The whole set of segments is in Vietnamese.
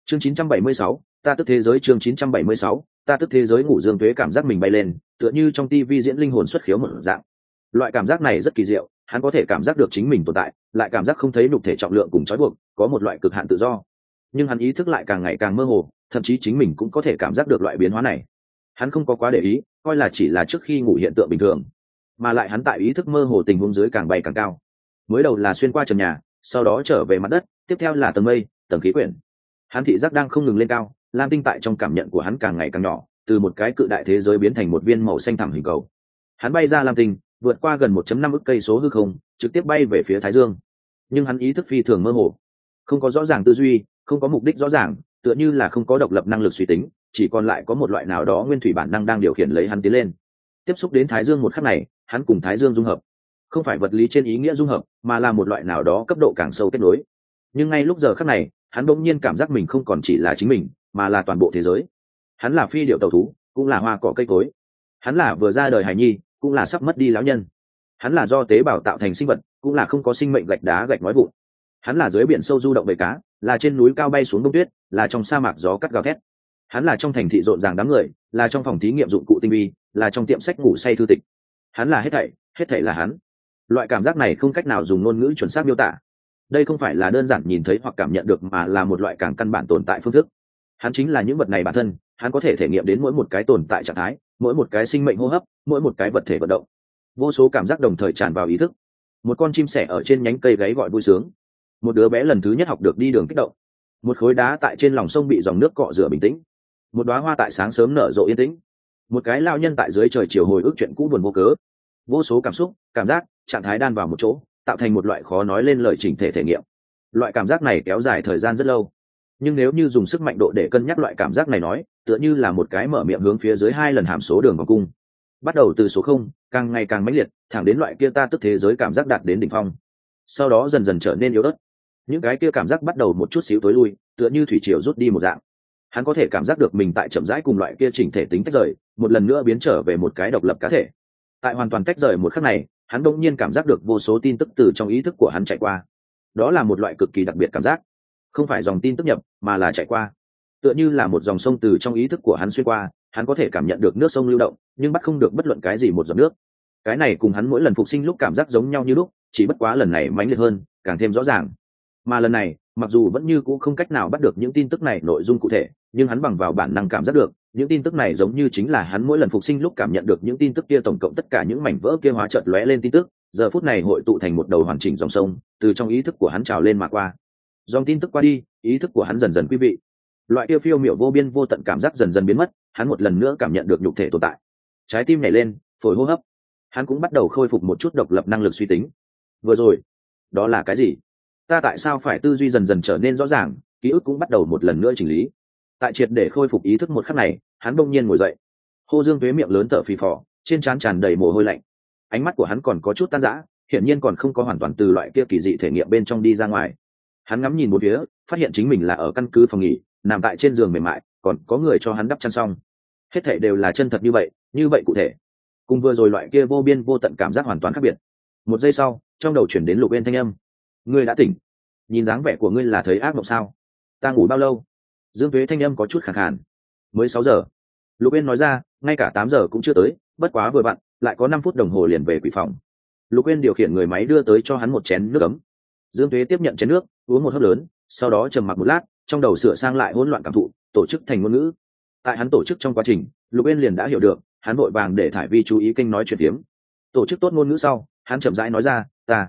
Chương 976, ta tức thế giới. Chương 976, ta tức thế giới. Ngủ Dương Tuế cảm giác mình bay lên, tựa như trong tivi diễn linh hồn xuất khiếu một dạng. Loại cảm giác này rất kỳ diệu, hắn có thể cảm giác được chính mình tồn tại, lại cảm giác không thấy nhục thể trọng lượng cùng trói buộc, có một loại cực hạn tự do. Nhưng hắn ý thức lại càng ngày càng mơ hồ, thậm chí chính mình cũng có thể cảm giác được loại biến hóa này. Hắn không có quá để ý, coi là chỉ là trước khi ngủ hiện tượng bình thường, mà lại hắn tại ý thức mơ hồ tình huống dưới càng bay càng cao. Mới đầu là xuyên qua trần nhà, sau đó trở về mặt đất, tiếp theo là tầng mây, tầng khí quyển. Hắn thị giác đang không ngừng lên cao, lam tinh tại trong cảm nhận của hắn càng ngày càng nhỏ, từ một cái cự đại thế giới biến thành một viên màu xanh thẳm hình cầu. Hắn bay ra lam tinh, vượt qua gần 1.5 ức cây số hư không, trực tiếp bay về phía thái dương. Nhưng hắn ý thức phi thường mơ hồ, không có rõ ràng tư duy, không có mục đích rõ ràng, tựa như là không có độc lập năng lực suy tính, chỉ còn lại có một loại nào đó nguyên thủy bản năng đang điều khiển lấy hắn tiến lên. Tiếp xúc đến thái dương một khắc này, hắn cùng thái dương dung hợp, không phải vật lý trên ý nghĩa dung hợp, mà là một loại nào đó cấp độ càng sâu kết nối. Nhưng ngay lúc giờ khắc này, hắn đột nhiên cảm giác mình không còn chỉ là chính mình, mà là toàn bộ thế giới. Hắn là phi điệu tàu thú, cũng là hoa cỏ cây cối. Hắn là vừa ra đời hài nhi, cũng là sắp mất đi lão nhân. Hắn là do tế bào tạo thành sinh vật, cũng là không có sinh mệnh gạch đá gạch nói vụn. Hắn là dưới biển sâu du động bầy cá, là trên núi cao bay xuống bông tuyết, là trong sa mạc gió cắt gào thét. Hắn là trong thành thị rộn ràng đám người, là trong phòng thí nghiệm dụng cụ tinh vi, là trong tiệm sách ngủ say thư tịch. Hắn là hết thảy là hắn. Loại cảm giác này không cách nào dùng ngôn ngữ chuẩn xác miêu tả. Đây không phải là đơn giản nhìn thấy hoặc cảm nhận được, mà là một loại càng căn bản tồn tại phương thức. Hắn chính là những vật này bản thân, hắn có thể thể nghiệm đến mỗi một cái tồn tại trạng thái, mỗi một cái sinh mệnh hô hấp, mỗi một cái vật thể vận động. Vô số cảm giác đồng thời tràn vào ý thức. Một con chim sẻ ở trên nhánh cây gáy gọi vui sướng, một đứa bé lần thứ nhất học được đi đường kích động, một khối đá tại trên lòng sông bị dòng nước cọ rửa bình tĩnh, một đóa hoa tại sáng sớm nở rộ yên tĩnh, một cái lao nhân tại dưới trời chiều hồi ức chuyện cũ buồn vô cớ. Vô số cảm xúc, cảm giác, trạng thái đan vào một chỗ, tạo thành một loại khó nói lên lời chỉnh thể thể nghiệm. Loại cảm giác này kéo dài thời gian rất lâu, nhưng nếu như dùng sức mạnh độ để cân nhắc loại cảm giác này nói, tựa như là một cái mở miệng hướng phía dưới 2 lần hàm số đường vòng cung, bắt đầu từ số 0, càng ngày càng mãnh liệt, thẳng đến loại kia ta tức thế giới cảm giác đạt đến đỉnh phong, sau đó dần dần trở nên yếu ớt. Những cái kia cảm giác bắt đầu một chút xíu tối lui, tựa như thủy triều rút đi một dạng. Hắn có thể cảm giác được mình tại chậm rãi cùng loại kia chỉnh thể tính tách rời, một lần nữa biến trở về một cái độc lập cá thể. Tại hoàn toàn tách rời một khắc này, hắn đột nhiên cảm giác được vô số tin tức từ trong ý thức của hắn chạy qua. Đó là một loại cực kỳ đặc biệt cảm giác, không phải dòng tin tức nhập, mà là chạy qua. Tựa như là một dòng sông từ trong ý thức của hắn xuyên qua, hắn có thể cảm nhận được nước sông lưu động, nhưng bắt không được bất luận cái gì một giọt nước. Cái này cùng hắn mỗi lần phục sinh lúc cảm giác giống nhau như lúc, chỉ bất quá lần này mãnh liệt hơn, càng thêm rõ ràng. Mà lần này, mặc dù vẫn như cũ không cách nào bắt được những tin tức này nội dung cụ thể, nhưng hắn bằng vào bản năng cảm giác được, những tin tức này giống như chính là hắn mỗi lần phục sinh lúc cảm nhận được những tin tức kia, tổng cộng tất cả những mảnh vỡ kia hóa chợt lóe lên tin tức, giờ phút này hội tụ thành một đầu hoàn chỉnh dòng sông, từ trong ý thức của hắn trào lên mà qua. Dòng tin tức qua đi, ý thức của hắn dần dần quý vị. Loại kia phiêu miểu vô biên vô tận cảm giác dần dần biến mất, hắn một lần nữa cảm nhận được nhục thể tồn tại. Trái tim nhảy lên, phổi hô hấp. Hắn cũng bắt đầu khôi phục một chút độc lập năng lực suy tính. Vừa rồi, đó là cái gì? Ta tại sao phải tư duy dần dần trở nên rõ ràng, ký ức cũng bắt đầu một lần nữa chỉnh lý. Tại triệt để khôi phục ý thức một khắc này, hắn bỗng nhiên ngồi dậy. Hô Dương Tuế miệng lớn thở phì phò, trên trán tràn đầy mồ hôi lạnh. Ánh mắt của hắn còn có chút tan rã, hiển nhiên còn không có hoàn toàn từ loại kia kỳ dị thể nghiệm bên trong đi ra ngoài. Hắn ngắm nhìn một phía, phát hiện chính mình là ở căn cứ phòng nghỉ, nằm tại trên giường mềm mại, còn có người cho hắn đắp chăn xong. Hết thảy đều là chân thật như vậy cụ thể. Cùng vừa rồi loại kia vô biên vô tận cảm giác hoàn toàn khác biệt. Một giây sau, trong đầu chuyển đến Lục Uyên thanh âm. Ngươi đã tỉnh. Nhìn dáng vẻ của ngươi là thấy ác mộng sao? Ta ngủ bao lâu? Dương Tuế thanh âm có chút khàn khàn. Mới 6 giờ. Lục Uyên nói ra, ngay cả 8 giờ cũng chưa tới, bất quá vừa vặn, lại có 5 phút đồng hồ liền về quỷ phòng. Lục Uyên điều khiển người máy đưa tới cho hắn một chén nước ấm. Dương Tuế tiếp nhận chén nước, uống một hớp lớn, sau đó trầm mặc một lát, trong đầu sửa sang lại hỗn loạn cảm thụ, tổ chức thành ngôn ngữ. Tại hắn tổ chức trong quá trình, Lục Uyên liền đã hiểu được, hắn vội vàng để Thải Vi chú ý kênh nói chuyện phiếm. Tổ chức tốt ngôn ngữ sau, hắn chậm rãi nói ra,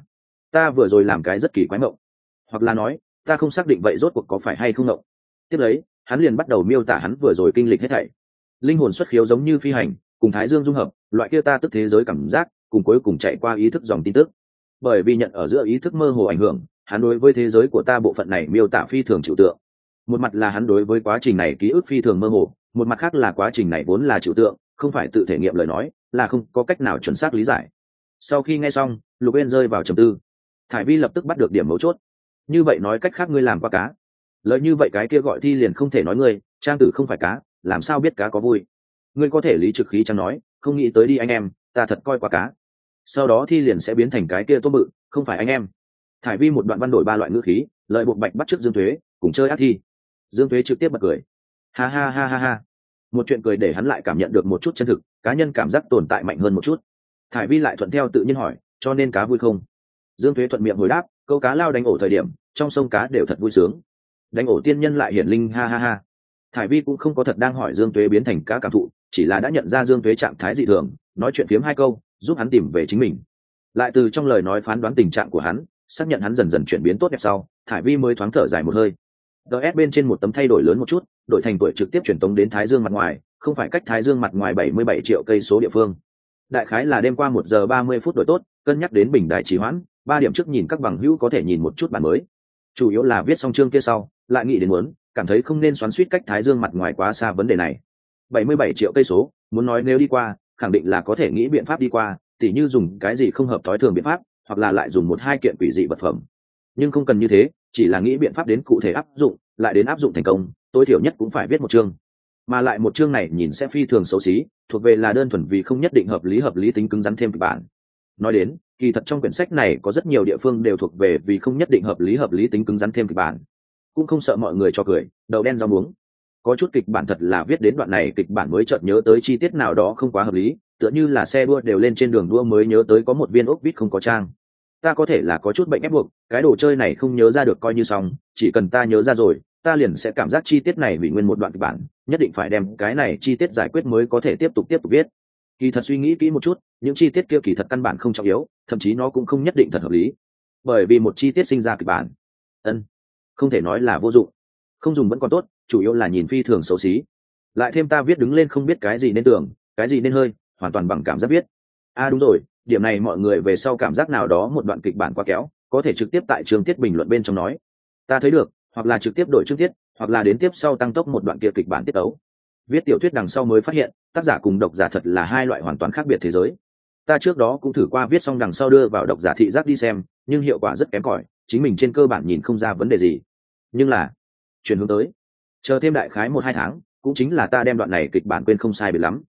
ta vừa rồi làm cái rất kỳ quái mộng, hoặc là nói, ta không xác định vậy rốt cuộc có phải hay không mộng. Tiếp lấy, hắn liền bắt đầu miêu tả hắn vừa rồi kinh lịch hết thảy. Linh hồn xuất khiếu giống như phi hành, cùng thái dương dung hợp, loại kia ta tức thế giới cảm giác, cùng cuối cùng chạy qua ý thức dòng tin tức. Bởi vì nhận ở giữa ý thức mơ hồ ảnh hưởng, hắn đối với thế giới của ta bộ phận này miêu tả phi thường trừu tượng. Một mặt là hắn đối với quá trình này ký ức phi thường mơ hồ, một mặt khác là quá trình này vốn là trừu tượng, không phải tự thể nghiệm lời nói, là không có cách nào chuẩn xác lý giải. Sau khi nghe xong, Lục Uyên rơi vào trầm tư. Thải Vi lập tức bắt được điểm mấu chốt. Như vậy nói cách khác, ngươi làm qua cá. Lời như vậy cái kia gọi Thi liền không thể nói ngươi, Trang Tử không phải cá, làm sao biết cá có vui. Ngươi có thể lý trực khí chẳng nói, không nghĩ tới đi anh em, ta thật coi qua cá. Sau đó Thi liền sẽ biến thành cái kia tôm bự, không phải anh em. Thải Vi một đoạn văn đổi 3 loại ngữ khí, lợi buộc bạch bắt trước Dương Tuế, cùng chơi ác thi. Dương Tuế trực tiếp bật cười, ha ha ha ha ha. Một chuyện cười để hắn lại cảm nhận được một chút chân thực, cá nhân cảm giác tồn tại mạnh hơn một chút. Thải Vi lại thuận theo tự nhiên hỏi, cho nên cá vui không? Dương Tuế thuận miệng hồi đáp, câu cá lao đánh ổ thời điểm trong sông cá đều thật vui sướng. Đánh ổ tiên nhân lại hiển linh, ha ha ha. Thải Vi cũng không có thật đang hỏi Dương Tuế biến thành cá cảm thụ, chỉ là đã nhận ra Dương Tuế trạng thái dị thường, nói chuyện phiếm hai câu giúp hắn tìm về chính mình. Lại từ trong lời nói phán đoán tình trạng của hắn, xác nhận hắn dần dần chuyển biến tốt đẹp sau, Thải Vi mới thoáng thở dài một hơi. DS bên trên một tấm thay đổi lớn một chút, đổi thành tuổi trực tiếp chuyển tống đến Thái Dương mặt ngoài, không phải cách Thái Dương mặt ngoài 77 triệu cây số địa phương. Đại khái là đêm qua 1 giờ 30 phút đổi tốt, cân nhắc đến bình đại trì hoãn, 3 điểm trước nhìn các bằng hữu có thể nhìn một chút bản mới. Chủ yếu là viết xong chương kia sau, lại nghĩ đến muốn, cảm thấy không nên xoắn xuýt cách Thái Dương mặt ngoài quá xa vấn đề này. 77 triệu cây số, muốn nói nếu đi qua, khẳng định là có thể nghĩ biện pháp đi qua, tỉ như dùng cái gì không hợp thói thường biện pháp, hoặc là lại dùng một hai kiện quỷ dị vật phẩm. Nhưng không cần như thế, chỉ là nghĩ biện pháp đến cụ thể áp dụng, lại đến áp dụng thành công, tối thiểu nhất cũng phải viết một chương. Mà lại một chương này nhìn sẽ phi thường xấu xí, thuộc về là đơn thuần vì không nhất định hợp lý tính cứng rắn thêm kịch bản. Nói đến, kỳ thật trong quyển sách này có rất nhiều địa phương đều thuộc về vì không nhất định hợp lý tính cứng rắn thêm kịch bản. Cũng không sợ mọi người cho cười, đầu đen rau muống. Có chút kịch bản thật là viết đến đoạn này kịch bản mới chợt nhớ tới chi tiết nào đó không quá hợp lý, tựa như là xe đua đều lên trên đường đua mới nhớ tới có một viên ốc vít không có trang. Ta có thể là có chút bệnh ép buộc, cái đồ chơi này không nhớ ra được coi như xong, chỉ cần ta nhớ ra rồi, ta liền sẽ cảm giác chi tiết này bị nguyên một đoạn kịch bản, nhất định phải đem cái này chi tiết giải quyết mới có thể tiếp tục viết. Kỳ thật suy nghĩ kỹ một chút, những chi tiết kia kỳ thật căn bản không trọng yếu, thậm chí nó cũng không nhất định thật hợp lý, bởi vì một chi tiết sinh ra kịch bản, không thể nói là vô dụng, không dùng vẫn còn tốt, chủ yếu là nhìn phi thường xấu xí. Lại thêm ta viết đứng lên không biết cái gì nên tưởng, cái gì nên hơi, hoàn toàn bằng cảm giác viết. Đúng rồi, điểm này mọi người về sau cảm giác nào đó một đoạn kịch bản quá kéo, có thể trực tiếp tại chương tiết bình luận bên trong nói, ta thấy được, hoặc là trực tiếp đổi chương tiết, hoặc là đến tiếp sau tăng tốc một đoạn kia kịch bản tiết tấu. Viết tiểu thuyết đằng sau mới phát hiện, tác giả cùng độc giả thật là hai loại hoàn toàn khác biệt thế giới. Ta trước đó cũng thử qua viết xong đằng sau đưa vào độc giả thị giác đi xem, nhưng hiệu quả rất kém cỏi, chính mình trên cơ bản nhìn không ra vấn đề gì. Nhưng là chuyển hướng tới, chờ thêm đại khái 1-2 tháng, cũng chính là ta đem đoạn này kịch bản quên không sai biệt lắm.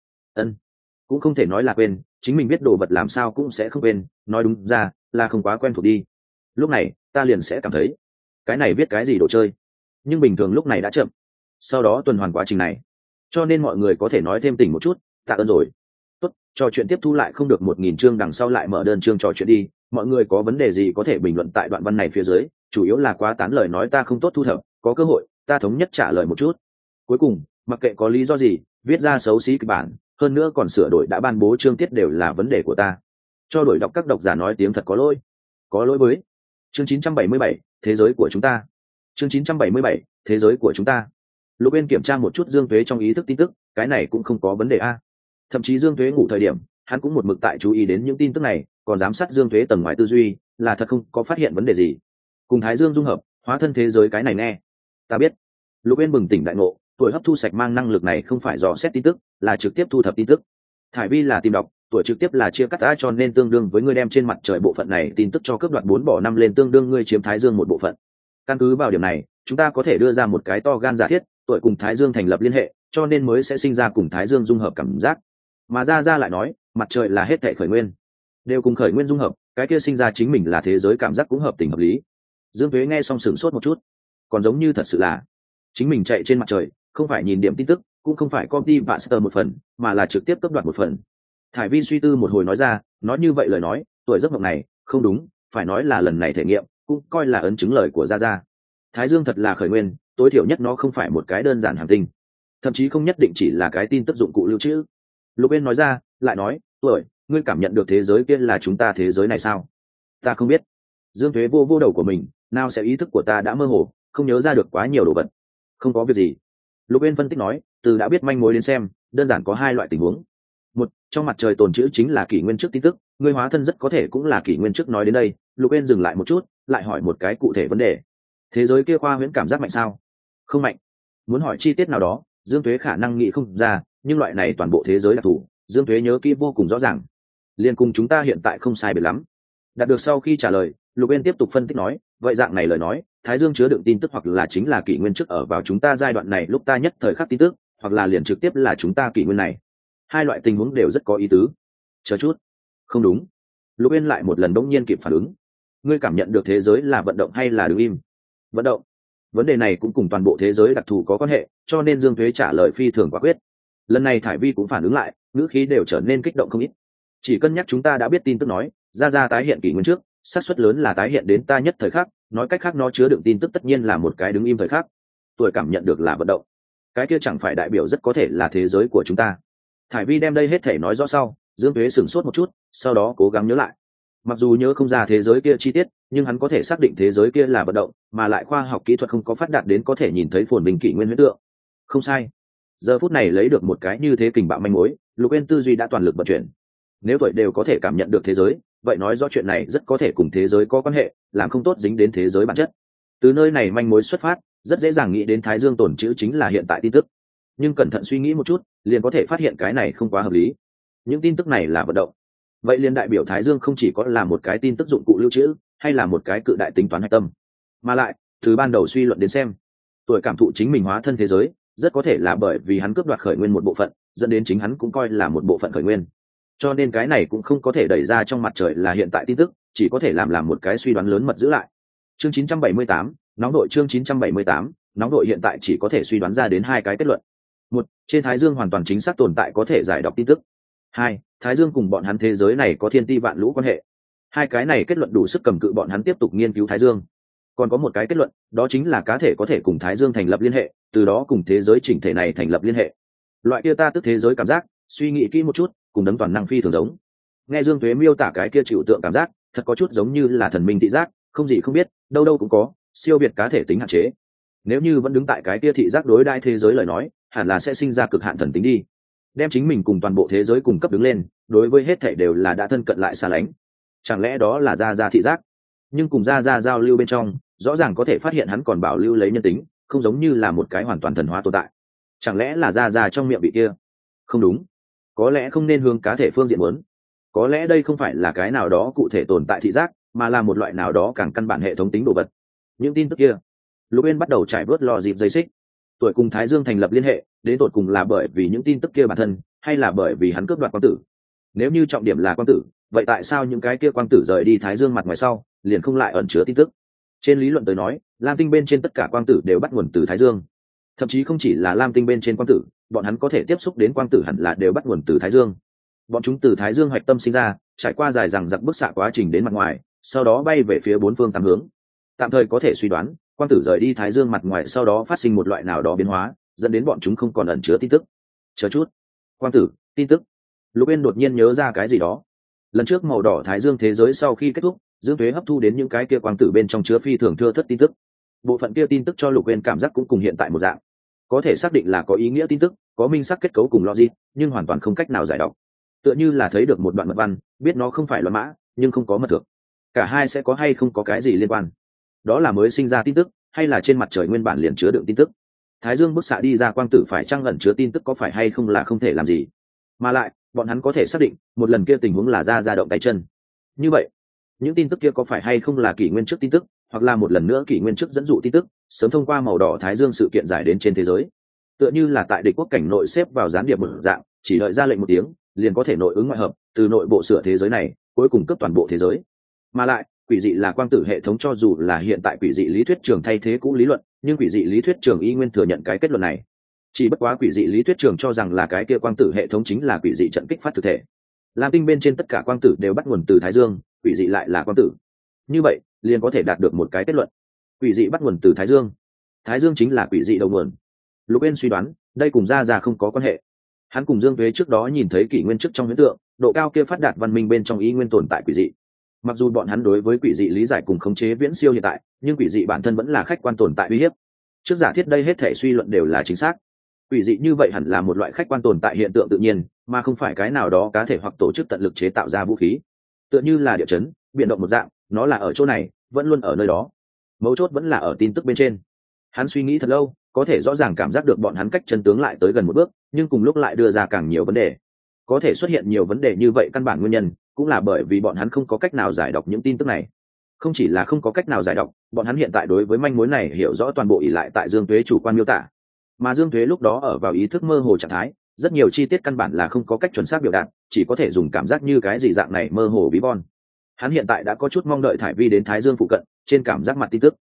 Cũng không thể nói là quên, chính mình biết đồ vật làm sao cũng sẽ không quên, nói đúng ra là không quá quen thuộc đi. Lúc này ta liền sẽ cảm thấy cái này viết cái gì đồ chơi, nhưng bình thường lúc này đã chậm, sau đó tuần hoàn quá trình này, cho nên mọi người có thể nói thêm tỉnh một chút, tạ ơn rồi. Tốt, trò chuyện tiếp thu lại không được 1000 chương đằng sau lại mở đơn chương trò chuyện đi, mọi người có vấn đề gì có thể bình luận tại đoạn văn này phía dưới, chủ yếu là quá tán lời nói ta không tốt thu thập, có cơ hội ta thống nhất trả lời một chút. Cuối cùng, mặc kệ có lý do gì, viết ra xấu xí kịch bản, hơn nữa còn sửa đổi đã ban bố chương tiết đều là vấn đề của ta. Cho đổi đọc các độc giả nói tiếng thật có lỗi. Có lỗi với. Chương 977, thế giới của chúng ta. Chương 977, thế giới của chúng ta. Lục Uyên kiểm tra một chút Dương Tuế trong ý thức tin tức, cái này cũng không có vấn đề a. Thậm chí Dương Tuế ngủ thời điểm, hắn cũng một mực tại chú ý đến những tin tức này, còn giám sát Dương Tuế tầng ngoài tư duy, là thật không có phát hiện vấn đề gì. Cùng Thái Dương dung hợp, hóa thân thế giới cái này nghe. Ta biết. Lục Uyên bừng tỉnh đại ngộ, tuổi hấp thu sạch mang năng lực này không phải dò xét tin tức, là trực tiếp thu thập tin tức. Thải Vi là tìm đọc, tuổi trực tiếp là chia cắt đã, cho nên tương đương với ngươi đem trên mặt trời bộ phận này tin tức cho cướp đoạt 4 bỏ 5 lên, tương đương ngươi chiếm Thái Dương một bộ phận. Căn cứ vào điểm này, chúng ta có thể đưa ra một cái to gan giả thiết, tuổi cùng Thái Dương thành lập liên hệ, cho nên mới sẽ sinh ra cùng Thái Dương dung hợp cảm giác. Mà ra lại nói, mặt trời là hết thảy khởi nguyên, đều cùng khởi nguyên dung hợp, cái kia sinh ra chính mình là thế giới cảm giác cũng hợp tình hợp lý. Dương Tuế nghe xong sửng sốt một chút, còn giống như thật sự là chính mình chạy trên mặt trời, không phải nhìn điểm tin tức, cũng không phải copy paste một phần, mà là trực tiếp cấp đoạt một phần. Thải Vi suy tư một hồi nói ra, nói như vậy lời nói, tuổi giấc mộng này, không đúng, phải nói là lần này thể nghiệm, cũng coi là ấn chứng lời của Gia. Thái Dương thật là khởi nguyên, tối thiểu nhất nó không phải một cái đơn giản hành tinh, thậm chí không nhất định chỉ là cái tin tức dụng cụ lưu trữ. Lục Uyên nói ra, lại nói, tuổi, ngươi cảm nhận được thế giới kia là chúng ta thế giới này sao? Ta không biết. Dương Tuế vô đầu của mình, nào sẽ ý thức của ta đã mơ hồ, không nhớ ra được quá nhiều đồ vật. Không có việc gì. Lục Uyên phân tích nói, từ đã biết manh mối đến xem, đơn giản có 2 loại tình huống. Một, trong mặt trời tồn trữ chính là kỷ nguyên trước tin tức, ngươi hóa thân rất có thể cũng là kỷ nguyên trước. Nói đến đây, Lục Uyên dừng lại một chút, lại hỏi một cái cụ thể vấn đề. Thế giới kia khoa huyễn cảm giác mạnh sao? Không mạnh. Muốn hỏi chi tiết nào đó, Dương Tuế khả năng nghĩ không ra, nhưng loại này toàn bộ thế giới đặc thù, Dương Tuế nhớ kỹ vô cùng rõ ràng. Liên cùng chúng ta hiện tại không sai biệt lắm. Đạt được sau khi trả lời, Lục Uyên tiếp tục phân tích nói, vậy dạng này lời nói, Thái Dương chứa đựng tin tức hoặc là chính là kỷ nguyên trước ở vào chúng ta giai đoạn này lúc ta nhất thời khắc tin tức, hoặc là liền trực tiếp là chúng ta kỷ nguyên này. 2 loại tình huống đều rất có ý tứ. Chờ chút, không đúng. Lục Uyên lại một lần bỗng nhiên kịp phản ứng. Ngươi cảm nhận được thế giới là vận động hay là đứng im? Vận động. vấn đề này cũng cùng toàn bộ thế giới đặc thù có quan hệ, cho nên Dương Tuế trả lời phi thường quả quyết. Lần này Thải Vi cũng phản ứng lại, ngữ khí đều trở nên kích động không ít. Chỉ cân nhắc chúng ta đã biết tin tức nói ra tái hiện kỷ nguyên trước, xác suất lớn là tái hiện đến ta nhất thời khắc, nói cách khác nó chứa đựng tin tức tất nhiên là một cái đứng im thời khắc. Tuổi cảm nhận được là vận động, cái kia chẳng phải đại biểu rất có thể là thế giới của chúng ta. Thải Vi đem đây hết thể nói rõ sau, Dương Tuế sửng sốt một chút, sau đó cố gắng nhớ lại. Mặc dù nhớ không ra thế giới kia chi tiết, nhưng hắn có thể xác định thế giới kia là vận động, mà lại khoa học kỹ thuật không có phát đạt đến có thể nhìn thấy phồn bình kỷ nguyên huyễn tượng. Không sai. Giờ phút này lấy được một cái như thế kình bạo manh mối, Lục Uyên tư duy đã toàn lực vận chuyển. Nếu tuổi đều có thể cảm nhận được thế giới, vậy nói rõ chuyện này rất có thể cùng thế giới có quan hệ, làm không tốt dính đến thế giới bản chất. Từ nơi này manh mối xuất phát, rất dễ dàng nghĩ đến Thái Dương tồn trữ chính là hiện tại tin tức. Nhưng cẩn thận suy nghĩ một chút, liền có thể phát hiện cái này không quá hợp lý. Những tin tức này là vận động, vậy liền đại biểu Thái Dương không chỉ có là một cái tin tức dụng cụ lưu trữ, hay là một cái cự đại tính toán hạch tâm, mà lại từ ban đầu suy luận đến xem, tuổi cảm thụ chính mình hóa thân thế giới, rất có thể là bởi vì hắn cướp đoạt khởi nguyên một bộ phận, dẫn đến chính hắn cũng coi là một bộ phận khởi nguyên. Cho nên cái này cũng không có thể đẩy ra trong mặt trời là hiện tại tin tức, chỉ có thể làm một cái suy đoán lớn mật giữ lại. Chương 978, nóng đội chương 978, nóng đội hiện tại chỉ có thể suy đoán ra đến hai cái kết luận. Một, trên Thái Dương hoàn toàn chính xác tồn tại có thể giải đọc tin tức. Hai, Thái Dương cùng bọn hắn thế giới này có thiên ti vạn lũ quan hệ. Hai cái này kết luận đủ sức cầm cự bọn hắn tiếp tục nghiên cứu Thái Dương. Còn có một cái kết luận, đó chính là cá thể có thể cùng Thái Dương thành lập liên hệ, từ đó cùng thế giới chỉnh thể này thành lập liên hệ. Loại kia ta tức thế giới cảm giác, suy nghĩ kỹ một chút, cùng đấng toàn năng phi thường giống. Nghe Dương Tuế miêu tả cái kia chịu tượng cảm giác, thật có chút giống như là thần minh thị giác, không gì không biết, đâu đâu cũng có, siêu việt cá thể tính hạn chế. Nếu như vẫn đứng tại cái kia thị giác đối đãi thế giới lời nói, hẳn là sẽ sinh ra cực hạn thần tính đi, đem chính mình cùng toàn bộ thế giới cùng cấp đứng lên, đối với hết thảy đều là đã thân cận lại xa lánh. Chẳng lẽ đó là ra thị giác? Nhưng cùng ra giao lưu bên trong, rõ ràng có thể phát hiện hắn còn bảo lưu lấy nhân tính, không giống như là một cái hoàn toàn thần hóa tồn tại. Chẳng lẽ là ra trong miệng vị kia? Không đúng, có lẽ không nên hướng cá thể phương diện muốn. Có lẽ đây không phải là cái nào đó cụ thể tồn tại thị giác, mà là một loại nào đó càng căn bản hệ thống tính đồ vật. Những tin tức kia, Lục Uyên bắt đầu trải bớt lò dịp dây xích. Tuổi cùng Thái Dương thành lập liên hệ, đến tột cùng là bởi vì những tin tức kia bản thân, hay là bởi vì hắn cướp đoạt quang tử? Nếu như trọng điểm là quang tử, vậy tại sao những cái kia quang tử rời đi Thái Dương mặt ngoài sau, liền không lại ẩn chứa tin tức? Trên lý luận tới nói, Lam tinh bên trên tất cả quang tử đều bắt nguồn từ Thái Dương. Thậm chí không chỉ là Lam tinh bên trên quang tử, bọn hắn có thể tiếp xúc đến quang tử hẳn là đều bắt nguồn từ Thái Dương. Bọn chúng từ Thái Dương hoạch tâm sinh ra, trải qua dài dằng dặc bức xạ quá trình đến mặt ngoài, sau đó bay về phía bốn phương tám hướng. Tạm thời có thể suy đoán, quang tử rời đi Thái Dương mặt ngoài sau đó phát sinh một loại nào đó biến hóa, dẫn đến bọn chúng không còn ẩn chứa tin tức. Chờ chút, quang tử, tin tức. Lục Uyên đột nhiên nhớ ra cái gì đó. Lần trước màu đỏ Thái Dương thế giới sau khi kết thúc, Dương Tuế hấp thu đến những cái kia quang tử bên trong chứa phi thường thưa thớt tin tức. Bộ phận kia tin tức cho Lục Uyên cảm giác cũng cùng hiện tại một dạng, có thể xác định là có ý nghĩa tin tức, có minh xác kết cấu cùng logic, nhưng hoàn toàn không cách nào giải đọc. Tựa như là thấy được một đoạn mật văn, biết nó không phải loạn mã, nhưng không có mật thực. Cả hai sẽ có hay không có cái gì liên quan? Đó là mới sinh ra tin tức, hay là trên mặt trời nguyên bản liền chứa đựng tin tức? Thái Dương bức xạ đi ra quang tử phải chăng ẩn chứa tin tức có phải hay không là không thể làm gì? Mà lại, bọn hắn có thể xác định, một lần kia tình huống là ra động tay chân. Như vậy, những tin tức kia có phải hay không là kỷ nguyên trước tin tức, hoặc là một lần nữa kỷ nguyên trước dẫn dụ tin tức, sớm thông qua màu đỏ Thái Dương sự kiện giải đến trên thế giới? Tựa như là tại địch quốc cảnh nội xếp vào gián điệp một dạng, chỉ đợi ra lệnh một tiếng, liền có thể nội ứng ngoại hợp, từ nội bộ sửa thế giới này, cuối cùng cấp toàn bộ thế giới. Mà lại, quỷ dị là quang tử hệ thống cho dù là hiện tại quỷ dị lý thuyết trường thay thế cũ lý luận, nhưng quỷ dị lý thuyết trường y nguyên thừa nhận cái kết luận này. Chỉ bất quá quỷ dị lý thuyết trường cho rằng là cái kia quang tử hệ thống chính là quỷ dị trận kích phát thực thể. Lam tinh bên trên tất cả quang tử đều bắt nguồn từ Thái Dương, quỷ dị lại là quang tử. Như vậy, liền có thể đạt được một cái kết luận. Quỷ dị bắt nguồn từ Thái Dương. Thái Dương chính là quỷ dị đầu nguồn. Lục Uyên suy đoán, đây cùng ra không có quan hệ. Hắn cùng Dương Tuế trước đó nhìn thấy kỷ nguyên trước trong huyễn tượng, độ cao kia phát đạt văn minh bên trong ý nguyên tồn tại quỷ dị. Mặc dù bọn hắn đối với quỷ dị lý giải cùng khống chế viễn siêu hiện tại, nhưng quỷ dị bản thân vẫn là khách quan tồn tại uy hiếp. Trước giả thiết đây hết thể suy luận đều là chính xác. Quỷ dị như vậy hẳn là một loại khách quan tồn tại hiện tượng tự nhiên, mà không phải cái nào đó cá thể hoặc tổ chức tận lực chế tạo ra vũ khí. Tựa như là địa chấn, biến động một dạng, nó là ở chỗ này, vẫn luôn ở nơi đó. Mấu chốt vẫn là ở tin tức bên trên. Hắn suy nghĩ thật lâu, có thể rõ ràng cảm giác được bọn hắn cách chân tướng lại tới gần một bước, nhưng cùng lúc lại đưa ra càng nhiều vấn đề. Có thể xuất hiện nhiều vấn đề như vậy căn bản nguyên nhân cũng là bởi vì bọn hắn không có cách nào giải đọc những tin tức này. Không chỉ là không có cách nào giải đọc, bọn hắn hiện tại đối với manh mối này hiểu rõ toàn bộ ỷ lại tại Dương Tuế chủ quan miêu tả, mà Dương Tuế lúc đó ở vào ý thức mơ hồ trạng thái, rất nhiều chi tiết căn bản là không có cách chuẩn xác biểu đạt, chỉ có thể dùng cảm giác như cái gì dạng này mơ hồ ví von. Hắn hiện tại đã có chút mong đợi Thải Vi đến Thái Dương phụ cận, trên cảm giác mặt tin tức.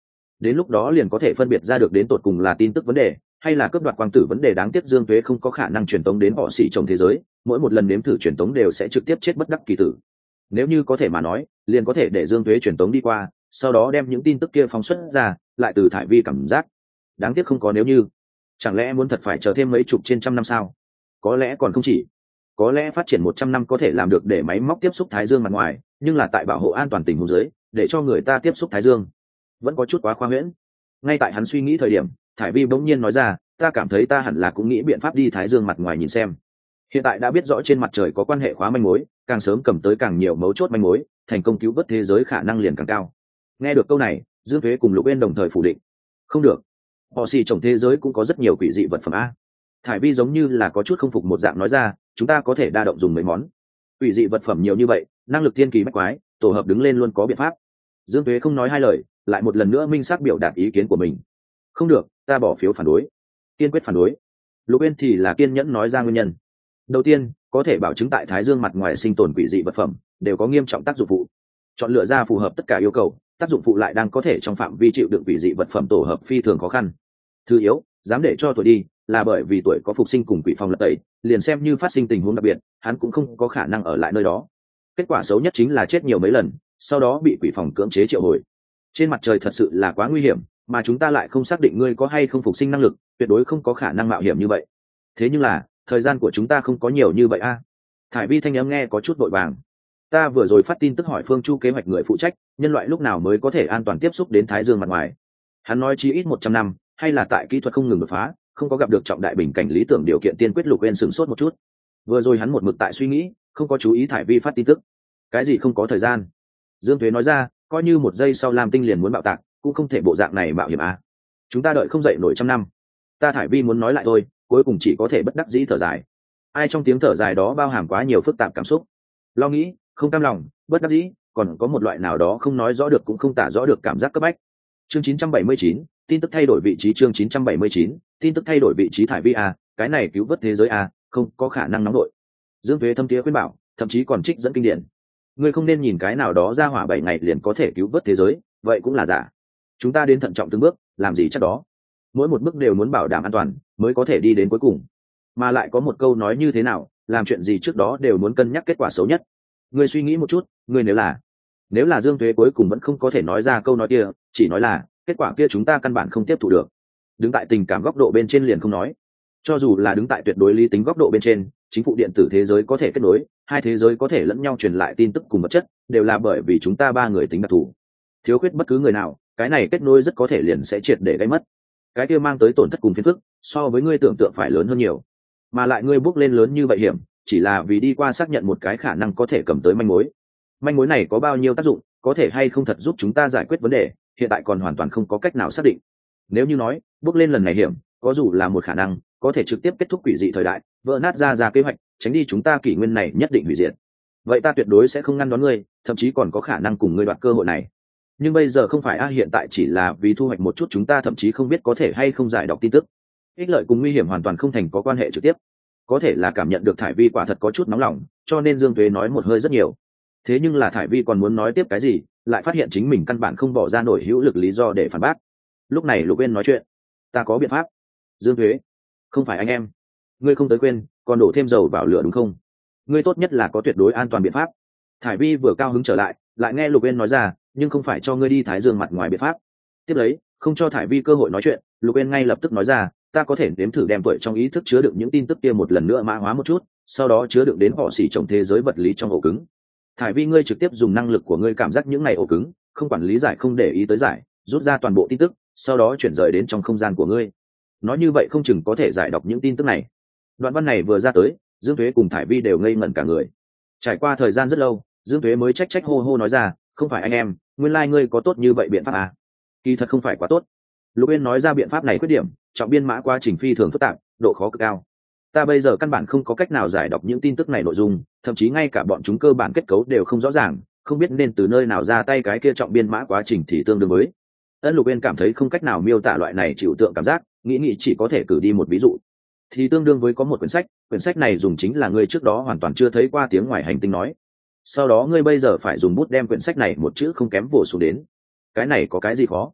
đến lúc đó liền có thể phân biệt ra được đến tột cùng là tin tức vấn đề hay là cướp đoạt quang tử vấn đề. Đáng tiếc Dương Tuế không có khả năng truyền tống đến họ xỉ chồng thế giới, mỗi một lần nếm thử truyền tống đều sẽ trực tiếp chết bất đắc kỳ tử. Nếu như có thể mà nói, liền có thể để Dương Tuế truyền tống đi qua, sau đó đem những tin tức kia phóng xuất ra, lại từ thải vi cảm giác. Đáng tiếc không có nếu như. Chẳng lẽ muốn thật phải chờ thêm mấy chục trên trăm năm sao? Có lẽ còn không chỉ. Có lẽ phát triển 100 năm có thể làm được để máy móc tiếp xúc thái dương mặt ngoài, nhưng là tại bảo hộ an toàn tình huống dưới, để cho người ta tiếp xúc thái dương, vẫn có chút quá khoa huyễn. Ngay tại hắn suy nghĩ thời điểm, thải vi bỗng nhiên nói ra, ta cảm thấy ta hẳn là cũng nghĩ biện pháp đi thái dương mặt ngoài nhìn xem. Hiện tại đã biết rõ trên mặt trời có quan hệ khóa manh mối, càng sớm cầm tới càng nhiều mấu chốt manh mối, thành công cứu vớt thế giới khả năng liền càng cao. Nghe được câu này, Dương Thuế cùng Lục Uyên đồng thời phủ định. Không được, họ xì trồng thế giới cũng có rất nhiều quỷ dị vật phẩm a. Thải vi giống như là có chút không phục một dạng nói ra, chúng ta có thể đa động dùng mấy món. Quỷ dị vật phẩm nhiều như vậy, năng lực thiên kỳ bách quái, tổ hợp đứng lên luôn có biện pháp. Dương Thuế không nói hai lời, lại một lần nữa minh xác biểu đạt ý kiến của mình. Không được, ta bỏ phiếu phản đối, kiên quyết phản đối. Lục Uyên thì là kiên nhẫn nói ra nguyên nhân. Đầu tiên, có thể bảo chứng tại thái dương mặt ngoài sinh tồn quỷ dị vật phẩm đều có nghiêm trọng tác dụng phụ. Chọn lựa ra phù hợp tất cả yêu cầu, tác dụng phụ lại đang có thể trong phạm vi chịu đựng quỷ dị vật phẩm tổ hợp phi thường khó khăn. Thứ yếu, dám để cho tuổi đi, là bởi vì tuổi có phục sinh cùng quỷ phong lật tẩy, liền xem như phát sinh tình huống đặc biệt, hắn cũng không có khả năng ở lại nơi đó. Kết quả xấu nhất chính là chết nhiều mấy lần, sau đó bị quỷ phòng cưỡng chế triệu hồi. Trên mặt trời thật sự là quá nguy hiểm, mà chúng ta lại không xác định ngươi có hay không phục sinh năng lực, tuyệt đối không có khả năng mạo hiểm như vậy. Thế nhưng là, thời gian của chúng ta không có nhiều như vậy a. Thải vi thanh âm nghe có chút vội vàng. Ta vừa rồi phát tin tức hỏi Phương Chu kế hoạch người phụ trách, nhân loại lúc nào mới có thể an toàn tiếp xúc đến thái dương mặt ngoài. Hắn nói chí ít 100 năm, hay là tại kỹ thuật không ngừng đột phá, không có gặp được trọng đại bình cảnh lý tưởng điều kiện tiên quyết. Lục Uyên sửng sốt một chút. Vừa rồi hắn một mực tại suy nghĩ, không có chú ý Thải vi phát tin tức. Cái gì không có thời gian? Dương Tuế nói ra, coi như một giây sau Lam Tinh liền muốn bạo tạc, cũng không thể bộ dạng này mạo hiểm à. Chúng ta đợi không dậy nổi trăm năm. Ta Thải vi muốn nói lại thôi, cuối cùng chỉ có thể bất đắc dĩ thở dài. Ai trong tiếng thở dài đó bao hàm quá nhiều phức tạp cảm xúc. Lo nghĩ, không cam lòng, bất đắc dĩ, còn có một loại nào đó không nói rõ được cũng không tả rõ được cảm giác cấp bách. Chương 979, tin tức thay đổi vị trí. Chương 979, tin tức thay đổi vị trí. Thải vi à, cái này cứu vớt thế giới à, không có khả năng nóng đội. Dương Tuế thâm tía khuyên bảo, thậm chí còn trích dẫn kinh điển. Ngươi không nên nhìn cái nào đó ra hỏa 7 ngày liền có thể cứu vớt thế giới, vậy cũng là giả. Chúng ta đến thận trọng từng bước, làm gì chắc đó. Mỗi một bước đều muốn bảo đảm an toàn, mới có thể đi đến cuối cùng. Mà lại có một câu nói như thế nào, làm chuyện gì trước đó đều muốn cân nhắc kết quả xấu nhất. Ngươi suy nghĩ một chút, ngươi nếu là Dương Tuế cuối cùng vẫn không có thể nói ra câu nói kia, chỉ nói là kết quả kia chúng ta căn bản không tiếp thu được. Đứng tại tình cảm góc độ bên trên liền không nói, cho dù là đứng tại tuyệt đối lý tính góc độ bên trên, chính phủ điện tử thế giới có thể kết nối, hai thế giới có thể lẫn nhau truyền lại tin tức cùng vật chất, đều là bởi vì chúng ta ba người tính đặc thù. Thiếu khuyết bất cứ người nào, cái này kết nối rất có thể liền sẽ triệt để gây mất. Cái kia mang tới tổn thất cùng phiền phức, so với ngươi tưởng tượng phải lớn hơn nhiều. Mà lại ngươi bước lên lớn như vậy hiểm, chỉ là vì đi qua xác nhận một cái khả năng có thể cầm tới manh mối. Manh mối này có bao nhiêu tác dụng, có thể hay không thật giúp chúng ta giải quyết vấn đề, hiện tại còn hoàn toàn không có cách nào xác định. Nếu như nói, bước lên lần này hiểm, có dù là một khả năng, có thể trực tiếp kết thúc quỷ dị thời đại, vỡ nát ra kế hoạch, tránh đi chúng ta kỷ nguyên này nhất định hủy diệt. Vậy ta tuyệt đối sẽ không ngăn đón ngươi, thậm chí còn có khả năng cùng ngươi đoạt cơ hội này. Nhưng bây giờ không phải a, hiện tại chỉ là vì thu hoạch một chút, chúng ta thậm chí không biết có thể hay không giải đọc tin tức. Ích lợi cùng nguy hiểm hoàn toàn không thành có quan hệ trực tiếp. Có thể là cảm nhận được Thải vi quả thật có chút nóng lòng, cho nên Dương Tuế nói một hơi rất nhiều. Thế nhưng là Thải vi còn muốn nói tiếp cái gì, lại phát hiện chính mình căn bản không bỏ ra nổi hữu lực lý do để phản bác. Lúc này Lục Uyên nói chuyện, ta có biện pháp. Dương Tuế, không phải anh em, ngươi không tới quên, còn đổ thêm dầu vào lửa đúng không? Ngươi tốt nhất là có tuyệt đối an toàn biện pháp. Thải vi vừa cao hứng trở lại, lại nghe Lục Uyên nói ra, nhưng không phải cho ngươi đi thái dương mặt ngoài biện pháp. Tiếp lấy, không cho Thải vi cơ hội nói chuyện, Lục Uyên ngay lập tức nói ra, ta có thể nếm thử đem tuổi trong ý thức chứa đựng những tin tức kia một lần nữa mã hóa một chút, sau đó chứa đựng đến họ xỉ trồng thế giới vật lý trong ổ cứng. Thải vi, ngươi trực tiếp dùng năng lực của ngươi cảm giác những này ổ cứng, không quản lý giải không để ý tới giải, rút ra toàn bộ tin tức, sau đó chuyển rời đến trong không gian của ngươi. Nói như vậy không chừng có thể giải đọc những tin tức này. Đoạn văn này vừa ra tới, Dương Tuế cùng Thải vi đều ngây ngẩn cả người. Trải qua thời gian rất lâu, Dương Tuế mới trách hô hô nói ra, không phải anh em, nguyên lai ngươi có tốt như vậy biện pháp à? Kỳ thật không phải quá tốt. Lục Uyên nói ra biện pháp này khuyết điểm, trọng biên mã quá trình phi thường phức tạp, độ khó cực cao. Ta bây giờ căn bản không có cách nào giải đọc những tin tức này nội dung, thậm chí ngay cả bọn chúng cơ bản kết cấu đều không rõ ràng, không biết nên từ nơi nào ra tay. Cái kia trọng biên mã quá trình thì tương đương với. Lục Uyên cảm thấy không cách nào miêu tả loại này chịu tượng cảm giác, nghĩ chỉ có thể cử đi một ví dụ. Thì tương đương với có một quyển sách này dùng chính là ngươi trước đó hoàn toàn chưa thấy qua tiếng ngoài hành tinh nói. Sau đó ngươi bây giờ phải dùng bút đem quyển sách này một chữ không kém vồ xuống đến. Cái này có cái gì khó?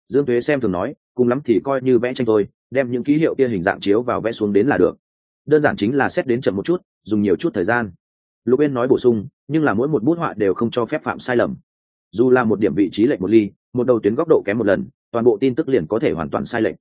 Dương Tuế xem thường nói, cùng lắm thì coi như vẽ tranh thôi, đem những ký hiệu kia hình dạng chiếu vào vẽ xuống đến là được. Đơn giản chính là xét đến chậm một chút, dùng nhiều chút thời gian. Lục Uyên nói bổ sung, nhưng là mỗi một bút họa đều không cho phép phạm sai lầm. Dù là một điểm vị trí lệch một ly, một đầu tuyến góc độ kém một lần, toàn bộ tin tức liền có thể hoàn toàn sai lệch.